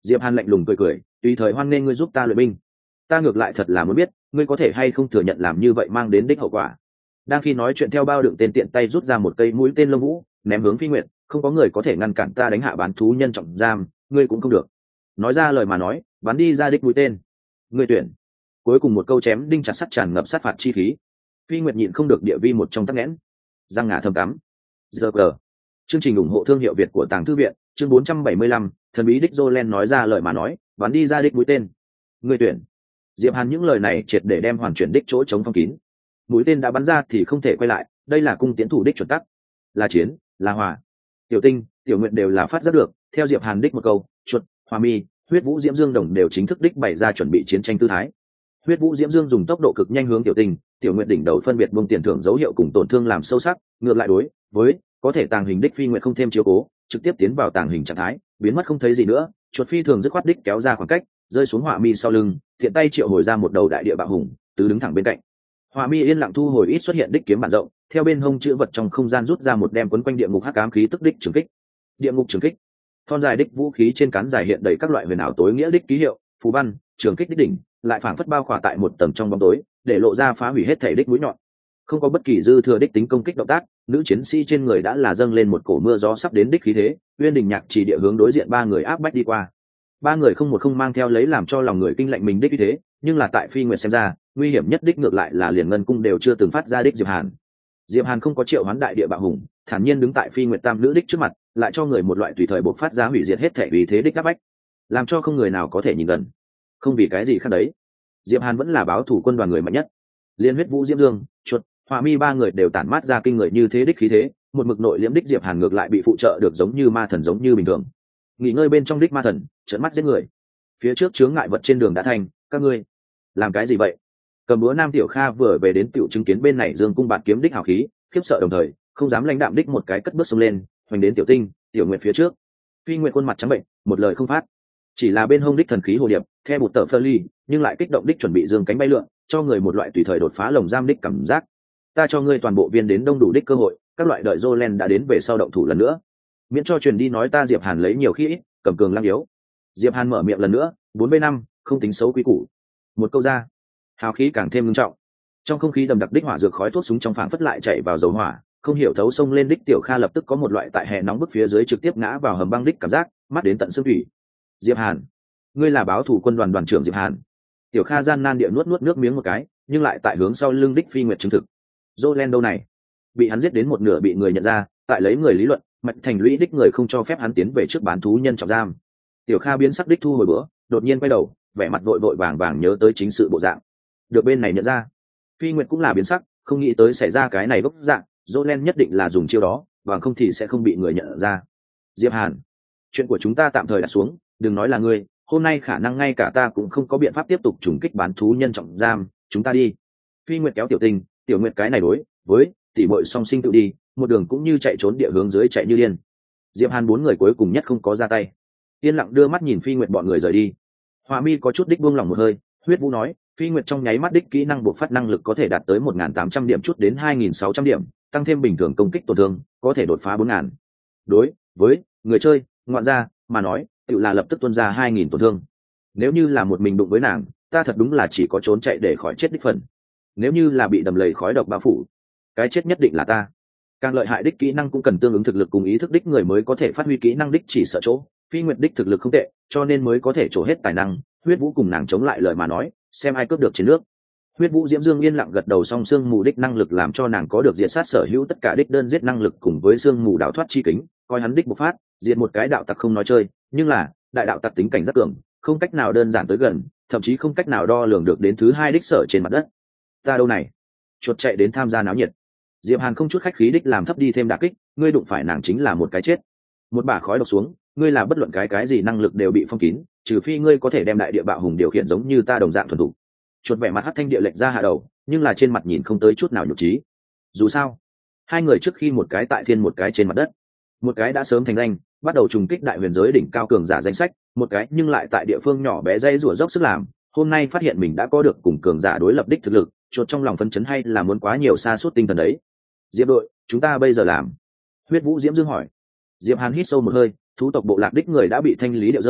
Diệp Hàn lạnh lùng cười cười, tùy thời hoan nghênh ngươi giúp ta luyện binh. Ta ngược lại thật là muốn biết, ngươi có thể hay không thừa nhận làm như vậy mang đến đích hậu quả. Đang khi nói chuyện, theo bao đựng tên tiện tay rút ra một cây mũi tên lông vũ, ném hướng Phi Nguyệt. Không có người có thể ngăn cản ta đánh hạ bán thú nhân trọng giam, ngươi cũng không được. Nói ra lời mà nói, bắn đi ra đích mũi tên. Ngươi tuyển. Cuối cùng một câu chém đinh chặt sắt tràn ngập sát phạt chi khí. Phi Nguyệt nhịn không được địa vi một trong tắc nghẽn, răng ngà thâm cắm. Giờ chương trình ủng hộ thương hiệu Việt của Tàng Thư Viện, chương bốn trăm bảy mươi lăm, thần bí đích Jolen nói ra lời mà nói, bắn đi ra đích mũi tên. Ngươi tuyển. Diệp Hàn những lời này triệt để đem hoàn chuyển đích chỗ chống phong kín. Mũi tên đã bắn ra thì không thể quay lại, đây là cung tiến thủ đích chuẩn tắc, là chiến, là hòa. Tiểu Tinh, Tiểu Nguyệt đều là phát giác được, theo Diệp Hàn đích một câu, chuột, Hoa Mi, Huyết Vũ Diễm Dương đồng đều chính thức đích bày ra chuẩn bị chiến tranh tư thái. Huyết Vũ Diễm Dương dùng tốc độ cực nhanh hướng Tiểu Tinh, Tiểu Nguyệt đỉnh đầu phân biệt buông tiền thưởng dấu hiệu cùng tổn thương làm sâu sắc, ngược lại đối với có thể tàng hình đích Phi Nguyệt không thêm chiếu cố, trực tiếp tiến vào tàng hình trạng thái, biến mất không thấy gì nữa. Chuột phi thường dứt khoát đích kéo ra khoảng cách, rơi xuống Họa Mi sau lưng, thiện tay triệu hồi ra một đầu đại địa bạo hùng, tứ đứng thẳng bên cạnh. Họa Mi yên lặng thu hồi ít xuất hiện đích kiếm bản rộng, theo bên hông chữ vật trong không gian rút ra một đem quấn quanh địa ngục hắc ám khí tức đích trường kích. Địa ngục trường kích, thon dài đích vũ khí trên cán dài hiện đầy các loại huyền ảo tối nghĩa đích ký hiệu, phù văn, trường kích đích đỉnh, lại phảng phất bao khỏa tại một tầng trong bóng tối, để lộ ra phá hủy hết thể đích mũi nhọn. Không có bất kỳ dư thừa đích tính công kích động tác, nữ chiến sĩ trên người đã là dâng lên một cổ mưa gió sắp đến đích khí thế, uyên đình nhạc chỉ địa hướng đối diện ba người áp bách đi qua. Ba người không một không mang theo lấy làm cho lòng người kinh lạnh mình đích như thế, nhưng là tại Phi Nguyệt xem ra, nguy hiểm nhất đích ngược lại là liền ngân cung đều chưa từng phát ra đích Diệp Hàn. Diệp Hàn không có triệu hoán đại địa bạo hùng, thản nhiên đứng tại Phi Nguyệt tam nữ đích trước mặt, lại cho người một loại tùy thời bộc phát ra hủy diệt hết thể vì thế đích áp bách, làm cho không người nào có thể nhìn gần. Không vì cái gì khác đấy, Diệp Hàn vẫn là báo thủ quân đoàn người mạnh nhất. Liên Huyết Vũ Diễm Dương, chuột, Họa Mi ba người đều tản mát ra kinh người như thế đích khí thế, một mực nội liễm đích Diệp Hàn ngược lại bị phụ trợ được giống như ma thần giống như bình thường. Nghỉ ngơi bên trong đích ma thần, trợn mắt giết người. Phía trước chướng ngại vật trên đường đã thành, các ngươi làm cái gì vậy? Cầm búa Nam Tiểu Kha vừa về đến tiểu chứng kiến bên này Dương cung bạt kiếm đích hào khí, khiếp sợ đồng thời, không dám lãnh đạm đích một cái cất bước xông lên, hoành đến Tiểu Tinh, Tiểu Nguyệt phía trước. Phi Nguyệt khuôn mặt trắng bệnh, một lời không phát. Chỉ là bên hông đích thần khí hồ điệp, theo một tờ phơ ly, nhưng lại kích động đích chuẩn bị dương cánh bay lượn, cho người một loại tùy thời đột phá lồng giam đích cảm giác. Ta cho ngươi toàn bộ viên đến đông đủ đích cơ hội, các loại đợi Jolen đã đến về sau động thủ lần nữa. Miễn cho truyền đi nói ta Diệp Hàn lấy nhiều khi ít, cầm cường lăng yếu. Diệp Hàn mở miệng lần nữa, bốn b năm, không tính xấu quý củ. Một câu ra, hào khí càng thêm nghiêm trọng. Trong không khí đầm đặc đích hỏa dược khói thuốc súng trong phảng phất lại chạy vào dầu hỏa, không hiểu thấu sông lên đích Tiểu Kha lập tức có một loại tại hè nóng bức phía dưới trực tiếp ngã vào hầm băng đích cảm giác, mắt đến tận xương thủy. Diệp Hàn, ngươi là báo thủ quân đoàn đoàn trưởng Diệp Hàn. Tiểu Kha gian nan địa nuốt nuốt nước miếng một cái, nhưng lại tại hướng sau lưng đích Phi Nguyệt chứng thực. Jolen đâu này? Bị hắn giết đến một nửa bị người nhận ra, tại lấy người lý luận, mạch thành lũy đích người không cho phép hắn tiến về trước bán thú nhân trọng giam. Tiểu Kha biến sắc đích thu hồi bữa, đột nhiên quay đầu, vẻ mặt vội vội vàng vàng nhớ tới chính sự bộ dạng. Được bên này nhận ra. Phi Nguyệt cũng là biến sắc, không nghĩ tới xảy ra cái này gốc dạng, Jolen nhất định là dùng chiêu đó, bằng không thì sẽ không bị người nhận ra. Diệp Hàn, chuyện của chúng ta tạm thời đặt xuống, đừng nói là ngươi, hôm nay khả năng ngay cả ta cũng không có biện pháp tiếp tục trùng kích bán thú nhân trọng giam, chúng ta đi. Phi Nguyệt kéo Tiểu Tinh, Tiểu Nguyệt cái này đối với tỷ muội song sinh tự đi, một đường cũng như chạy trốn địa hướng dưới chạy như điên. Diệp Hàn bốn người cuối cùng nhất không có ra tay, yên lặng đưa mắt nhìn Phi Nguyệt bọn người rời đi. Họa Mi có chút đích buông lòng một hơi, Huyết Vũ nói, Phi Nguyệt trong nháy mắt đích kỹ năng bộc phát năng lực có thể đạt tới một nghìn tám trăm điểm chút đến hai nghìn sáu trăm điểm, tăng thêm bình thường công kích tổn thương, có thể đột phá bốn nghìn. Đối với người chơi, ngoạn gia mà nói, tự là lập tức tuôn ra hai nghìn tổn thương. Nếu như là một mình đụng với nàng, ta thật đúng là chỉ có trốn chạy để khỏi chết đích phần. Nếu như là bị đầm lầy khói độc bao phủ, cái chết nhất định là ta. Càng lợi hại đích kỹ năng cũng cần tương ứng thực lực cùng ý thức đích người mới có thể phát huy kỹ năng đích chỉ sợ chỗ. Phi Nguyệt đích thực lực không tệ, cho nên mới có thể trổ hết tài năng. Huyết Vũ cùng nàng chống lại lời mà nói, xem ai cướp được trên nước. Huyết Vũ Diễm Dương yên lặng gật đầu, song xương mù đích năng lực làm cho nàng có được diệt sát sở hữu tất cả đích đơn giết năng lực cùng với xương mù đảo thoát chi kính, coi hắn đích bộc phát, diệt một cái đạo tặc không nói chơi, nhưng là đại đạo tặc tính cảnh rất cường, không cách nào đơn giản tới gần, thậm chí không cách nào đo lường được đến thứ hai đích sở trên mặt đất. Ta đâu này? Chuột chạy đến tham gia náo nhiệt. Diệp Hàn không chút khách khí đích làm thấp đi thêm đả kích, ngươi đụng phải nàng chính là một cái chết. Một bả khói độc xuống, ngươi là bất luận cái cái gì năng lực đều bị phong kín, trừ phi ngươi có thể đem đại địa bạo hùng điều khiển giống như ta đồng dạng thuần thủ. Chuột vẻ mặt hất thanh địa lệch ra hạ đầu, nhưng là trên mặt nhìn không tới chút nào nhục trí. Dù sao, hai người trước khi một cái tại thiên một cái trên mặt đất, một cái đã sớm thành danh, bắt đầu trùng kích đại huyền giới đỉnh cao cường giả danh sách, một cái nhưng lại tại địa phương nhỏ bé dây rủa dốc sức làm, hôm nay phát hiện mình đã có được cùng cường giả đối lập đích thực lực, chuột trong lòng phấn chấn hay là muốn quá nhiều xa suốt tinh thần đấy. Diệp đội, chúng ta bây giờ làm? Huyết Vũ Diễm Dương hỏi. Diệp Hàn hít sâu một hơi, thú tộc bộ lạc đích người đã bị thanh lý điệu rơi,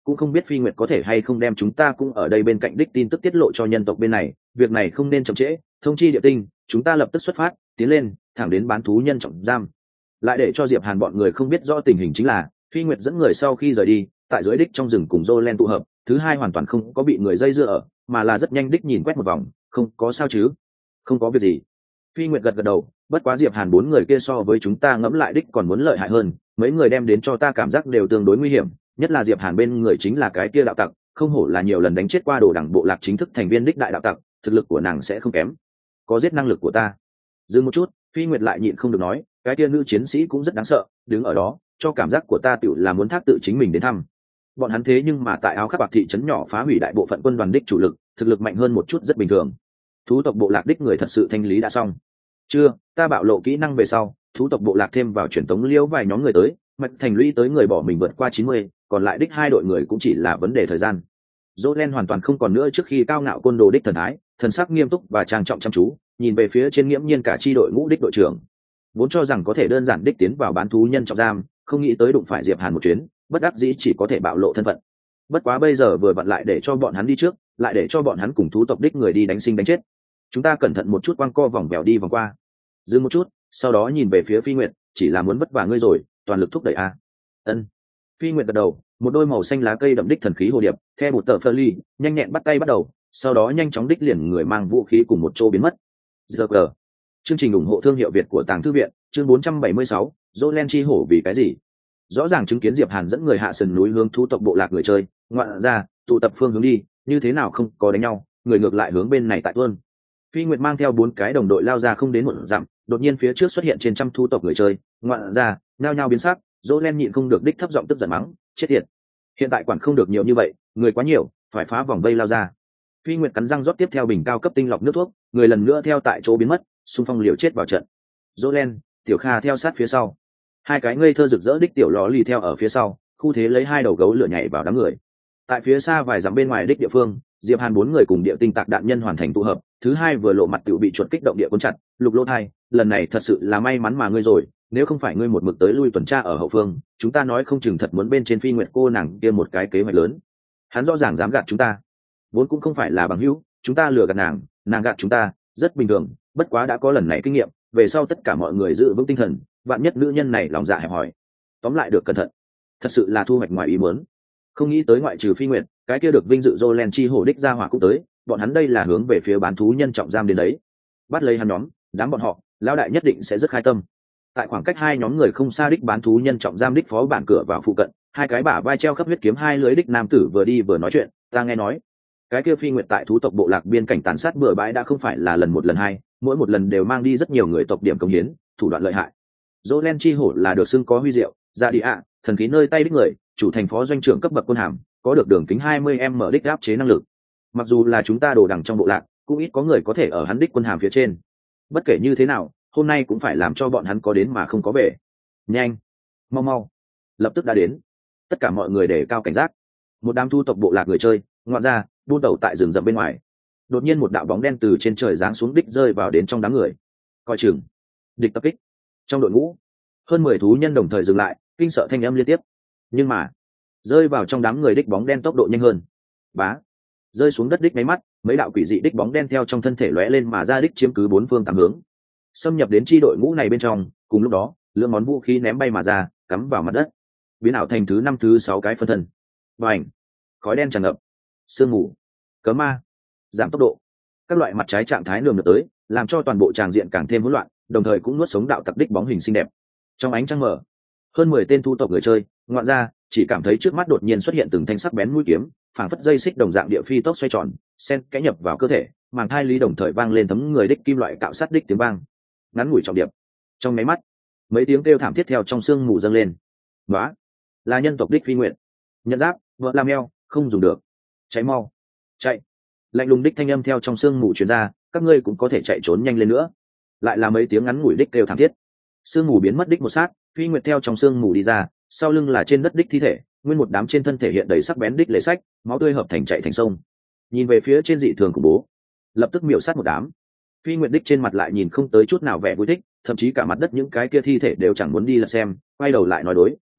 cũng không biết Phi Nguyệt có thể hay không đem chúng ta cũng ở đây bên cạnh đích tin tức tiết lộ cho nhân tộc bên này, việc này không nên chậm trễ, thông chi địa tinh, chúng ta lập tức xuất phát, tiến lên, thẳng đến bán thú nhân trọng giam. Lại để cho Diệp Hàn bọn người không biết rõ tình hình chính là, Phi Nguyệt dẫn người sau khi rời đi, tại dưới đích trong rừng cùng Jolen tụ hợp, thứ hai hoàn toàn không có bị người dây dưa ở, mà là rất nhanh đích nhìn quét một vòng, không có sao chứ? Không có việc gì. Phi Nguyệt gật gật đầu, bất quá Diệp Hàn bốn người kia so với chúng ta ngẫm lại đích còn muốn lợi hại hơn, mấy người đem đến cho ta cảm giác đều tương đối nguy hiểm, nhất là Diệp Hàn bên người chính là cái kia đạo tặc, không hổ là nhiều lần đánh chết qua đồ đẳng bộ lạc chính thức thành viên đích đại đạo tặc, thực lực của nàng sẽ không kém. Có giết năng lực của ta. Dừng một chút, Phi Nguyệt lại nhịn không được nói, cái kia nữ chiến sĩ cũng rất đáng sợ, đứng ở đó, cho cảm giác của ta tựu là muốn thác tự chính mình đến thăm. Bọn hắn thế nhưng mà tại áo khắc bạc thị trấn nhỏ phá hủy đại bộ phận quân đoàn đích chủ lực, thực lực mạnh hơn một chút rất bình thường. Thú tộc bộ lạc đích người thật sự thanh lý đã xong. Chưa, ta bạo lộ kỹ năng về sau, thú tộc bộ lạc thêm vào truyền tống liễu vài nhóm người tới, mạch thành lũy tới người bỏ mình vượt qua chín mươi, còn lại đích hai đội người cũng chỉ là vấn đề thời gian. Jolen hoàn toàn không còn nữa trước khi cao ngạo côn đồ đích thần thái, thần sắc nghiêm túc và trang trọng chăm chú, nhìn về phía trên nghiễm nhiên cả chi đội ngũ đích đội trưởng. Vốn cho rằng có thể đơn giản đích tiến vào bán thú nhân trọng giam, không nghĩ tới đụng phải Diệp Hàn một chuyến, bất đắc dĩ chỉ có thể bạo lộ thân phận. Bất quá bây giờ vừa vặn lại để cho bọn hắn đi trước, lại để cho bọn hắn cùng thú tộc đích người đi đánh sinh đánh chết. Chúng ta cẩn thận một chút quăng co vòng bèo đi vòng qua. Dừng một chút, sau đó nhìn về phía Phi Nguyệt, chỉ là muốn vất vả ngươi rồi, toàn lực thúc đẩy a. Ân. Phi Nguyệt gật đầu, một đôi màu xanh lá cây đậm đích thần khí hồ điệp, theo một tờ phơ ly, nhanh nhẹn bắt tay bắt đầu, sau đó nhanh chóng đích liền người mang vũ khí cùng một chỗ biến mất. Giờ chương trình ủng hộ thương hiệu Việt của Tàng Thư viện, chương bốn trăm bảy mươi sáu, Jolen chi hổ vì cái gì? Rõ ràng chứng kiến Diệp Hàn dẫn người hạ sườn núi hướng thú tộc bộ lạc người chơi, ngoạn ra, tụ tập phương hướng đi, như thế nào không có đánh nhau, người ngược lại hướng bên này tại tuôn. Phi Nguyệt mang theo bốn cái đồng đội lao ra không đến một dặm, đột nhiên phía trước xuất hiện trên trăm thú tộc người chơi, ngoạn ra, nhao nhao biến sắc, Jolen nhịn không được đích thấp giọng tức giận mắng, chết tiệt. Hiện tại quản không được nhiều như vậy, người quá nhiều, phải phá vòng vây lao ra. Phi Nguyệt cắn răng rót tiếp theo bình cao cấp tinh lọc nước thuốc, người lần nữa theo tại chỗ biến mất, xung phong liều chết vào trận. Jolen, Tiểu Kha theo sát phía sau. Hai cái ngây thơ rực rỡ đích tiểu lò lì theo ở phía sau, khu thế lấy hai đầu gấu lửa nhảy vào đám người. Tại phía xa vài dặm bên ngoài đích địa phương, Diệp Hàn bốn người cùng địa tinh tạc đạn nhân hoàn thành tụ hợp, thứ hai vừa lộ mặt tiểu bị chuột kích động địa cuốn chặt, lục lô thai, lần này thật sự là may mắn mà ngươi rồi, nếu không phải ngươi một mực tới lui tuần tra ở hậu phương, chúng ta nói không chừng thật muốn bên trên Phi Nguyệt cô nàng kia một cái kế hoạch lớn. Hắn rõ ràng dám gạt chúng ta, vốn cũng không phải là bằng hữu, chúng ta lừa gạt nàng, nàng gạt chúng ta, rất bình thường, bất quá đã có lần này kinh nghiệm, về sau tất cả mọi người giữ vững tinh thần, vạn nhất nữ nhân này lòng dạ hẹp hòi, tóm lại được cẩn thận. Thật sự là thu hoạch ngoài ý muốn. Không nghĩ tới ngoại trừ Phi Nguyệt, cái kia được vinh dự Jolen chi hổ đích ra hỏa cũng tới, bọn hắn đây là hướng về phía bán thú nhân trọng giam đến đấy. Bắt lấy hắn nhóm, đám bọn họ, lão đại nhất định sẽ rất khai tâm. Tại khoảng cách hai nhóm người không xa đích bán thú nhân trọng giam đích phó bản cửa vào phụ cận, hai cái bả vai treo khắp huyết kiếm hai lưới đích nam tử vừa đi vừa nói chuyện, ta nghe nói, cái kia Phi Nguyệt tại thú tộc bộ lạc biên cảnh tàn sát bừa bãi đã không phải là lần một lần hai, mỗi một lần đều mang đi rất nhiều người tộc điểm công hiến, thủ đoạn lợi hại. Jolen chi hổ là được xưng có huy diệu, ra đi ạ, thần khí nơi tay đích người, chủ thành phó doanh trưởng cấp bậc quân hàm, có được đường kính hai mươi m đích áp chế năng lực. Mặc dù là chúng ta đồ đằng trong bộ lạc, cũng ít có người có thể ở hắn đích quân hàm phía trên. Bất kể như thế nào, hôm nay cũng phải làm cho bọn hắn có đến mà không có về. Nhanh, mau mau, lập tức đã đến. Tất cả mọi người để cao cảnh giác. Một đám thu tộc bộ lạc người chơi, ngoạn ra, buôn đầu tại rừng rậm bên ngoài. Đột nhiên một đạo bóng đen từ trên trời giáng xuống đích rơi vào đến trong đám người. Coi chừng, địch tập kích. Trong đội ngũ, hơn mười thú nhân đồng thời dừng lại, kinh sợ thanh âm liên tiếp. Nhưng mà, rơi vào trong đám người đích bóng đen tốc độ nhanh hơn. Bá, rơi xuống đất đích mấy mắt, mấy đạo quỷ dị đích bóng đen theo trong thân thể lóe lên mà ra đích chiếm cứ bốn phương tám hướng, xâm nhập đến chi đội ngũ này bên trong. Cùng lúc đó, lượng món vũ khí ném bay mà ra, cắm vào mặt đất, biến ảo thành thứ năm thứ sáu cái phân thân. Bành, khói đen tràn ngập, sương mù, cấm ma, giảm tốc độ, các loại mặt trái trạng thái nườm được tới, làm cho toàn bộ tràng diện càng thêm hỗn loạn, đồng thời cũng nuốt sống đạo tặc đích bóng hình xinh đẹp. Trong ánh trăng mở, hơn mười tên thu tộc người chơi, ngoạn ra, chỉ cảm thấy trước mắt đột nhiên xuất hiện từng thanh sắc bén mũi kiếm, phảng phất dây xích đồng dạng địa phi tốc xoay tròn, sen kẽ nhập vào cơ thể, màng thai lý đồng thời vang lên thấm người đích kim loại cạo sát đích tiếng vang, ngắn ngủi trọng điệp. Trong máy mắt, mấy tiếng kêu thảm thiết theo trong sương mù dâng lên. Đó là nhân tộc đích Phi Nguyệt. Nhận giáp, vợ làm eo, không dùng được. Cháy mau, chạy. Lạnh lùng đích thanh âm theo trong sương mù truyền ra, các ngươi cũng có thể chạy trốn nhanh lên nữa. Lại là mấy tiếng ngắn ngủi đích kêu thảm thiết. Sương mù biến mất đích một sát, Phi Nguyệt theo trong sương mù đi ra, sau lưng là trên đất đích thi thể, nguyên một đám trên thân thể hiện đầy sắc bén đích lệ sách, máu tươi hợp thành chạy thành sông. Nhìn về phía trên dị thường khủng bố, lập tức miểu sát một đám. Phi Nguyệt đích trên mặt lại nhìn không tới chút nào vẻ vui thích, thậm chí cả mặt đất những cái kia thi thể đều chẳng muốn đi là xem, quay đầu lại nói đối với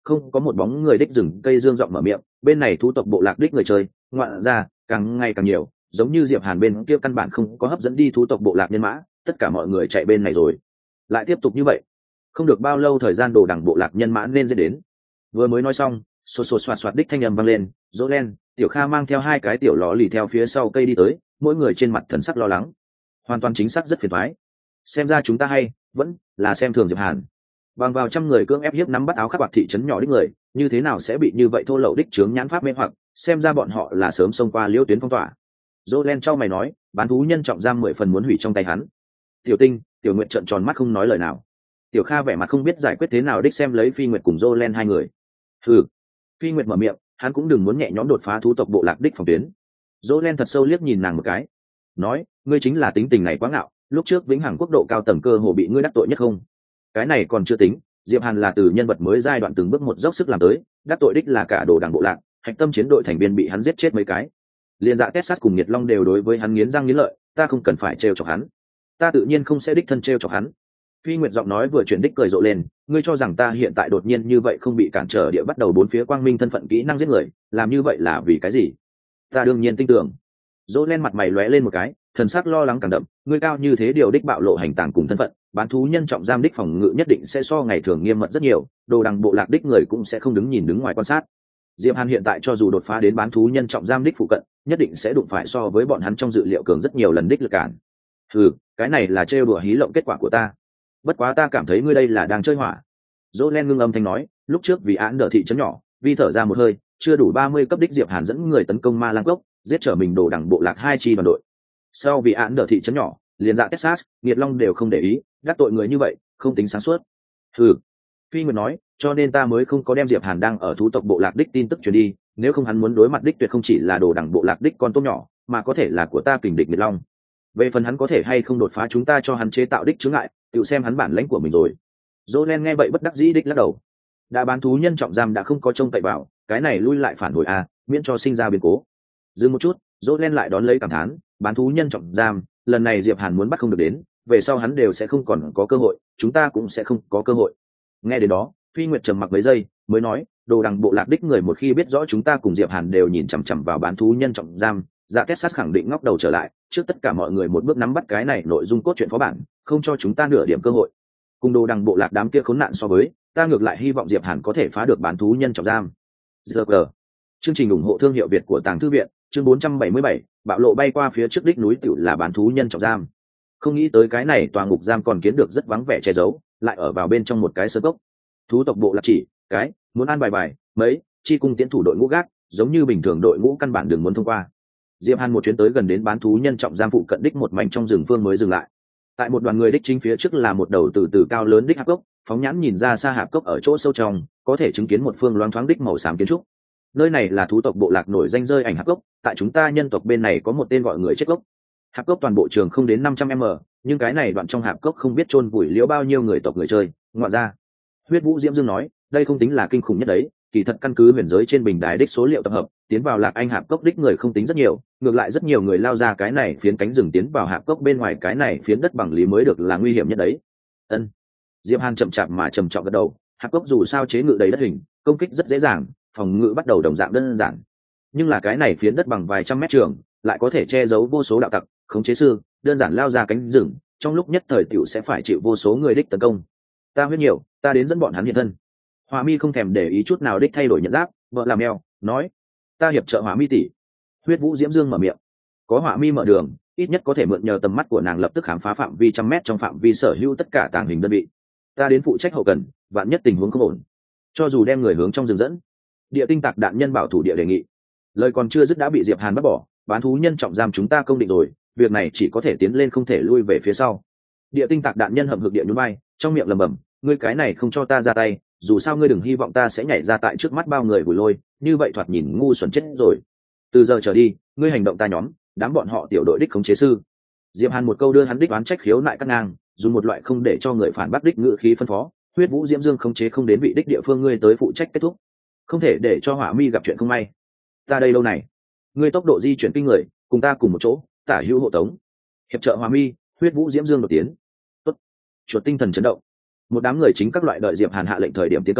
không có một bóng người đích rừng cây dương giọng mở miệng, bên này thú tộc bộ lạc đích người chơi ngoạn ra càng ngày càng nhiều, giống như Diệp Hàn bên kia căn bản không có hấp dẫn đi thú tộc bộ lạc nhân mã, tất cả mọi người chạy bên này rồi. Lại tiếp tục như vậy, không được bao lâu thời gian đồ đằng bộ lạc nhân mã nên sẽ đến. Vừa mới nói xong, sột sột soạt soạt đích thanh âm vang lên, Jolen, Tiểu Kha mang theo hai cái tiểu lọ lì theo phía sau cây đi tới, mỗi người trên mặt thần sắc lo lắng. Hoàn toàn chính xác rất phiền toái. Xem ra chúng ta hay vẫn là xem thường Diệp Hàn. Bằng vào trăm người cưỡng ép hiếp nắm bắt áo khắc bạc thị trấn nhỏ đích người, như thế nào sẽ bị như vậy thô lậu đích chướng nhãn pháp mê hoặc, xem ra bọn họ là sớm xông qua liêu tuyến phong tỏa. Jolen trao mày nói, bán thú nhân trọng giam mười phần muốn hủy trong tay hắn. Tiểu Tinh, Tiểu Nguyệt trợn tròn mắt không nói lời nào. Tiểu Kha vẻ mặt không biết giải quyết thế nào đích xem lấy Phi Nguyệt cùng Jolen hai người. Hừ. Phi Nguyệt mở miệng, hắn cũng đừng muốn nhẹ nhõm đột phá thú tộc bộ lạc đích phòng tuyến. Jolen thật sâu liếc nhìn nàng một cái, nói, ngươi chính là tính tình này quá ngạo, lúc trước vĩnh hằng quốc độ cao tầng cơ hồ bị ngươi đắc tội nhất không? Cái này còn chưa tính, Diệp Hàn là từ nhân vật mới giai đoạn từng bước một dốc sức làm tới, đắc tội đích là cả đồ đảng bộ lạc, hạch tâm chiến đội thành viên bị hắn giết chết mấy cái. Liên dạ Texas cùng Nhiệt Long đều đối với hắn nghiến răng nghiến lợi, ta không cần phải trêu chọc hắn, ta tự nhiên không sẽ đích thân trêu chọc hắn. Phi Nguyệt giọng nói vừa chuyển đích cười rộ lên, ngươi cho rằng ta hiện tại đột nhiên như vậy không bị cản trở địa bắt đầu bốn phía quang minh thân phận kỹ năng giết người, làm như vậy là vì cái gì? Ta đương nhiên tin tưởng. Dỗ lên mặt mày lóe lên một cái, thần sắc lo lắng càng đậm, ngươi cao như thế điều đích bạo lộ hành tàng cùng thân phận, bán thú nhân trọng giam đích phòng ngự nhất định sẽ so ngày thường nghiêm mật rất nhiều, đồ đằng bộ lạc đích người cũng sẽ không đứng nhìn đứng ngoài quan sát. Diệp Hàn hiện tại cho dù đột phá đến bán thú nhân trọng giam đích phụ cận, nhất định sẽ đụng phải so với bọn hắn trong dự liệu cường rất nhiều lần đích lực cản. Ừ, cái này là trêu đùa hí lộng kết quả của ta. Bất quá ta cảm thấy ngươi đây là đang chơi hỏa. Dỗ len ngưng âm thanh nói, lúc trước vì án đỡ thị trấn nhỏ, vi thở ra một hơi, chưa đủ ba mươi cấp đích Diệp Hàn dẫn người tấn công ma lang gốc, giết trở mình đồ đẳng bộ lạc hai chi đoàn đội. Sau vì án đỡ thị trấn nhỏ, liền dạ Texas, Nhiệt Long đều không để ý, đắc tội người như vậy, không tính sáng suốt. Ừ, Phi Nguyệt nói, cho nên ta mới không có đem Diệp Hàn đang ở thú tộc bộ lạc đích tin tức truyền đi, nếu không hắn muốn đối mặt đích tuyệt không chỉ là đồ đẳng bộ lạc đích con tôm nhỏ, mà có thể là của ta kình địch Nhiệt Long. Về phần hắn có thể hay không đột phá chúng ta cho hắn chế tạo đích chướng ngại, tự xem hắn bản lãnh của mình rồi. Jolen nghe vậy bất đắc dĩ đích lắc đầu. Đã bán thú nhân trọng giam đã không có trông cậy vào, cái này lui lại phản hồi à, miễn cho sinh ra biến cố. Dừng một chút, Jolen lại đón lấy cảm thán, bán thú nhân trọng giam, lần này Diệp Hàn muốn bắt không được đến, về sau hắn đều sẽ không còn có cơ hội, chúng ta cũng sẽ không có cơ hội. Nghe đến đó, Phi Nguyệt trầm mặc mấy giây, mới nói, đồ đằng bộ lạc đích người một khi biết rõ chúng ta cùng Diệp Hàn đều nhìn chằm chằm vào bán thú nhân trọng giam, dạ Texas khẳng định ngóc đầu trở lại, trước tất cả mọi người một bước nắm bắt cái này nội dung cốt truyện phó bản, không cho chúng ta nửa điểm cơ hội. Cùng đồ đằng bộ lạc đám kia khốn nạn so với, ta ngược lại hy vọng Diệp Hàn có thể phá được bán thú nhân trọng giam. giê giê. Chương trình ủng hộ thương hiệu Việt của Tàng Thư viện, chương bốn trăm bảy mươi bảy, bạo lộ bay qua phía trước đích núi tiểu là bán thú nhân trọng giam. Không nghĩ tới cái này tòa ngục giam còn kiến được rất vắng vẻ che giấu, lại ở vào bên trong một cái sơ cốc. Thú tộc bộ lạc chỉ, cái, muốn an bài bài, mấy, chi cung tiến thủ đội ngũ gác, giống như bình thường đội ngũ căn bản đường muốn thông qua. Diệp Hàn một chuyến tới gần đến bán thú nhân trọng giam phụ cận đích một mảnh trong rừng phương mới dừng lại. Tại một đoàn người đích chính phía trước là một đầu từ từ cao lớn đích hạp cốc, phóng nhãn nhìn ra xa hạp cốc ở chỗ sâu trong, có thể chứng kiến một phương loáng thoáng đích màu xám kiến trúc. Nơi này là thú tộc bộ lạc nổi danh rơi ảnh hạp cốc, tại chúng ta nhân tộc bên này có một tên gọi người chết cốc. Hạp cốc toàn bộ trường không đến năm trăm mét, nhưng cái này đoạn trong hạp cốc không biết chôn vùi liễu bao nhiêu người tộc người chơi, ngoại ra. Huyết Vũ Diễm Dương nói, đây không tính là kinh khủng nhất đấy, kỳ thật căn cứ huyền giới trên bình đài đích số liệu tập hợp, tiến vào lạc anh hạp cốc đích người không tính rất nhiều, ngược lại rất nhiều người lao ra cái này phiến cánh rừng tiến vào hạp cốc bên ngoài cái này phiến đất bằng lý mới được là nguy hiểm nhất đấy. Ân. Diệp Hàn chậm chạp mà trầm trọng gật đầu, hạp cốc dù sao chế ngự đầy đất hình, công kích rất dễ dàng, phòng ngự bắt đầu đồng dạng đơn giản. Nhưng là cái này phiến đất bằng vài trăm mét trường, lại có thể che giấu vô số đạo tặc, khống chế sư, đơn giản lao ra cánh rừng, trong lúc nhất thời tiểu sẽ phải chịu vô số người đích tấn công. Ta huyết nhiều, ta đến dẫn bọn hắn hiện thân. Hỏa Mi không thèm để ý chút nào đích thay đổi nhận giáp, vợ làm eo, nói, ta hiệp trợ Hỏa Mi tỷ. Huyết Vũ Diễm Dương mở miệng, có Hỏa Mi mở đường, ít nhất có thể mượn nhờ tầm mắt của nàng lập tức khám phá phạm vi trăm mét trong phạm vi sở hữu tất cả tàng hình đơn vị. Ta đến phụ trách hậu cần, vạn nhất tình huống không ổn, cho dù đem người hướng trong rừng dẫn. Địa tinh tạc đạn nhân bảo thủ địa đề nghị. Lời còn chưa dứt đã bị Diệp Hàn bắt bỏ, bán thú nhân trọng giam chúng ta công định rồi, việc này chỉ có thể tiến lên không thể lui về phía sau. Địa tinh tạc đạn nhân hậm hực địa nhún vai, trong miệng lẩm bẩm, ngươi cái này không cho ta ra tay, dù sao ngươi đừng hy vọng ta sẽ nhảy ra tại trước mắt bao người vùi lôi, như vậy thoạt nhìn ngu xuẩn chết rồi. Từ giờ trở đi, ngươi hành động ta nhóm, đám bọn họ tiểu đội đích khống chế sư. Diệp Hàn một câu đưa hắn đích oán trách khiếu nại cắt ngang, dùng một loại không để cho người phản bác đích ngữ khí phân phó, Huyết Vũ Diễm Dương khống chế không đến vị đích địa phương ngươi tới phụ trách kết thúc, không thể để cho Hỏa Mi gặp chuyện không may. Ta đây lâu này, ngươi tốc độ di chuyển kinh người, cùng ta cùng một chỗ, tả hữu hộ tống, hiệp trợ Hỏa Mi. Huyết Vũ Diễm Dương đột tiến. Tốt. Chuột tinh thần chấn động. Một đám người chính các loại đợi Diệp Hàn hạ lệnh thời điểm tiến công,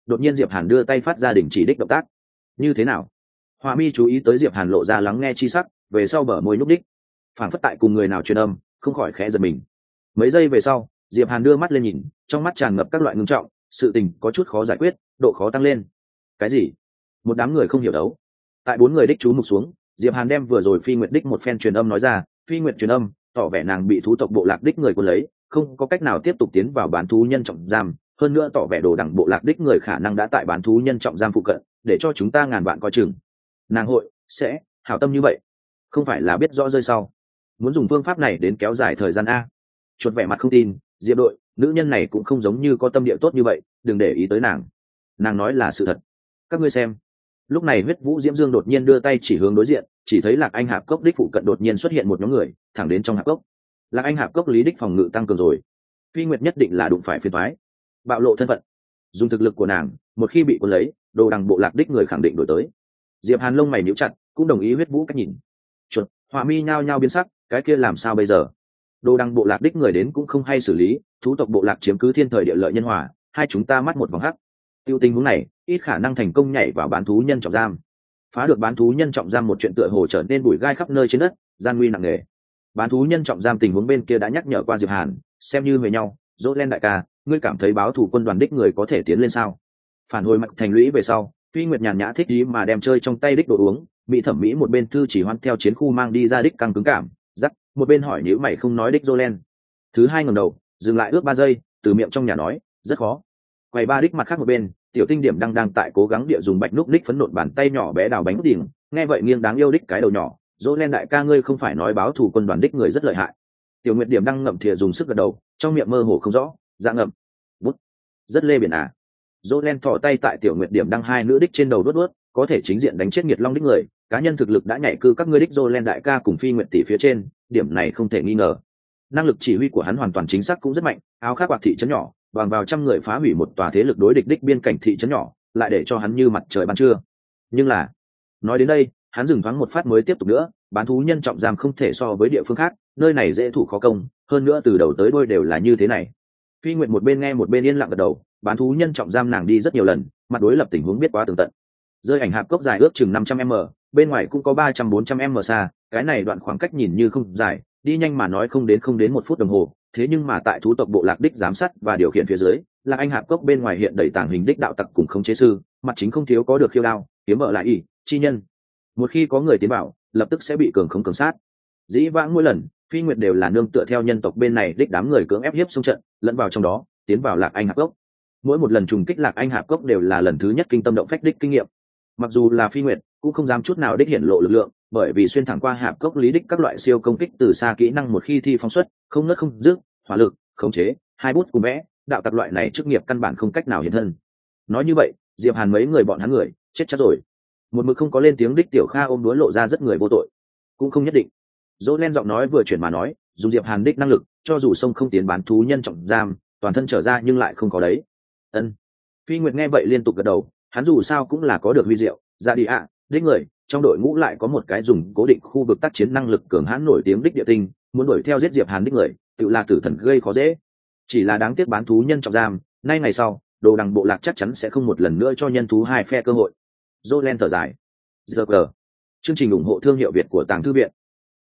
đột nhiên diệp hàn đưa tay phát ra đình chỉ đích động tác. Như thế nào? Họa mi chú ý tới diệp hàn lộ ra lắng nghe chi sắc, về sau bờ môi núp đích, phản phất tại cùng người nào truyền âm, không khỏi khẽ giật mình. Mấy giây về sau, diệp hàn đưa mắt lên nhìn, trong mắt tràn ngập các loại ngưng trọng, sự tình có chút khó giải quyết, độ khó tăng lên. Cái gì? Một đám người không hiểu đấu. Tại bốn người đích chú mục xuống, diệp hàn đem vừa rồi phi nguyệt đích một phen truyền âm nói ra. Phi nguyệt truyền âm tỏ vẻ nàng bị thú tộc bộ lạc đích người cuốn lấy, không có cách nào tiếp tục tiến vào bán thú nhân trọng giam, hơn nữa tỏ vẻ đồ đẳng bộ lạc đích người khả năng đã tại bán thú nhân trọng giam phụ cận, để cho chúng ta ngàn vạn coi chừng. Nàng hội sẽ hảo tâm như vậy, không phải là biết rõ rơi sau, muốn dùng phương pháp này đến kéo dài thời gian a. Chuột vẻ mặt không tin. Diệp đội, nữ nhân này cũng không giống như có tâm địa tốt như vậy, đừng để ý tới nàng, nàng nói là sự thật. Các ngươi xem. Lúc này huyết vũ diễm dương đột nhiên đưa tay chỉ hướng đối diện, chỉ thấy lạc anh hạp cốc đích phụ cận đột nhiên xuất hiện một nhóm người, thẳng đến trong hạp cốc. Lạc anh hạp cốc lý đích phòng ngự tăng cường rồi, phi nguyệt nhất định là đụng phải phiền toái, bạo lộ thân phận. Dùng thực lực của nàng, một khi bị cuốn lấy, đồ đằng bộ lạc đích người khẳng định đổi tới. Diệp hàn lông mày nhíu chặt, cũng đồng ý huyết vũ cách nhìn. Chuột họa mi nhao nhao biến sắc, cái kia làm sao bây giờ? Đồ đằng bộ lạc đích người đến cũng không hay xử lý, thú tộc bộ lạc chiếm cứ thiên thời địa lợi nhân hòa, hai chúng ta mắt một vòng hắc. Tiêu tình huống này, ít khả năng thành công nhảy vào bán thú nhân trọng giam. Phá được bán thú nhân trọng giam một chuyện tựa hồ trở nên bụi gai khắp nơi trên đất, gian nguy nặng nề. Bán thú nhân trọng giam tình huống bên kia đã nhắc nhở qua Diệp Hàn, xem như về nhau. Dỗ lên đại ca, ngươi cảm thấy báo thủ quân đoàn đích người có thể tiến lên sao? Phản hồi mặt thành lũy về sau, phi nguyệt nhàn nhã thích ý mà đem chơi trong tay đích đồ uống, bị thẩm mỹ một bên thư chỉ hoan theo chiến khu mang đi ra đích căng cứng cảm, dắt một bên hỏi nếu mày không nói đích Jolen. Thứ hai ngẩng đầu, dừng lại ước ba giây, từ miệng trong nhà nói, rất khó. Quầy ba đích mặt khác một bên, tiểu tinh điểm đang đang tại cố gắng địa dùng bạch núc đích phấn nộn bàn tay nhỏ bé đào bánh đỉnh, nghe vậy nghiêng đáng yêu đích cái đầu nhỏ, Jolen đại ca ngươi không phải nói báo thủ quân đoàn đích người rất lợi hại? Tiểu nguyệt điểm đang ngậm thìa dùng sức gật đầu, trong miệng mơ hồ không rõ, dạ ngậm, bút, rất lê biển à. Jolen thò tay tại tiểu nguyệt điểm đang hai nữ đích trên đầu đuốt đuốt, có thể chính diện đánh chết nghiệt long đích người, cá nhân thực lực đã nhảy cư các ngươi đích Jolen đại ca cùng phi nguyệt tỷ phía trên, điểm này không thể nghi ngờ. Năng lực chỉ huy của hắn hoàn toàn chính xác cũng rất mạnh, áo khác quạt thị trấn nhỏ, bằng vào trăm người phá hủy một tòa thế lực đối địch đích biên cảnh thị trấn nhỏ, lại để cho hắn như mặt trời ban trưa. Nhưng là, nói đến đây, hắn dừng thoáng một phát mới tiếp tục nữa, bán thú nhân trọng giam không thể so với địa phương khác, nơi này dễ thủ khó công, hơn nữa từ đầu tới đuôi đều là như thế này. Phi Nguyệt một bên nghe một bên yên lặng gật đầu, bán thú nhân trọng giam nàng đi rất nhiều lần, mặt đối lập tình huống biết quá tường tận. Rơi ảnh hạp cốc dài ước chừng năm trăm mét, bên ngoài cũng có ba trăm bốn trăm mét xa, cái này đoạn khoảng cách nhìn như không dài, đi nhanh mà nói không đến không đến một phút đồng hồ, thế nhưng mà tại thú tộc bộ lạc đích giám sát và điều khiển phía dưới, là anh hạp cốc bên ngoài hiện đầy tàng hình đích đạo tặc cùng không chế sư, mặt chính không thiếu có được khiêu đao, kiếm mở lại ỷ, chi nhân. Một khi có người tiến vào, lập tức sẽ bị cường không cường sát. Dĩ vãng mỗi lần, Phi Nguyệt đều là nương tựa theo nhân tộc bên này đích đám người cưỡng ép hiếp xung trận, lẫn vào trong đó, tiến vào lạc anh hạp cốc. Mỗi một lần trùng kích lạc anh hạp cốc đều là lần thứ nhất kinh tâm động phách đích kinh nghiệm. Mặc dù là Phi Nguyệt, cũng không dám chút nào đích hiển lộ lực lượng, bởi vì xuyên thẳng qua hạp cốc lý đích các loại siêu công kích từ xa kỹ năng một khi thi phóng xuất, không nứt không rước, hỏa lực, khống chế, hai bút cùng vẽ, đạo tặc loại này chức nghiệp căn bản không cách nào hiện thân. Nói như vậy, Diệp Hàn mấy người bọn hắn người, chết chắc rồi. Một mực không có lên tiếng đích tiểu Kha ôm đuối lộ ra rất người vô tội. Cũng không nhất định. Dỗ len giọng nói vừa chuyển mà nói, dùng Diệp Hàn đích năng lực, cho dù sông không tiến bán thú nhân trọng giam, toàn thân trở ra nhưng lại không có đấy. Ân. Phi Nguyệt nghe vậy liên tục gật đầu, hắn dù sao cũng là có được huy diệu, ra đi ạ, đích người, trong đội ngũ lại có một cái dùng cố định khu vực tác chiến năng lực cường hãn nổi tiếng đích địa tinh, muốn đuổi theo giết Diệp Hàn đích người, tự là tử thần gây khó dễ. Chỉ là đáng tiếc bán thú nhân trọng giam, nay ngày sau, đồ đằng bộ lạc chắc chắn sẽ không một lần nữa cho nhân thú hai phe cơ hội. Jolen thở dài. giê giê. Chương trình ủng hộ thương hiệu Việt của Tàng Thư Viện.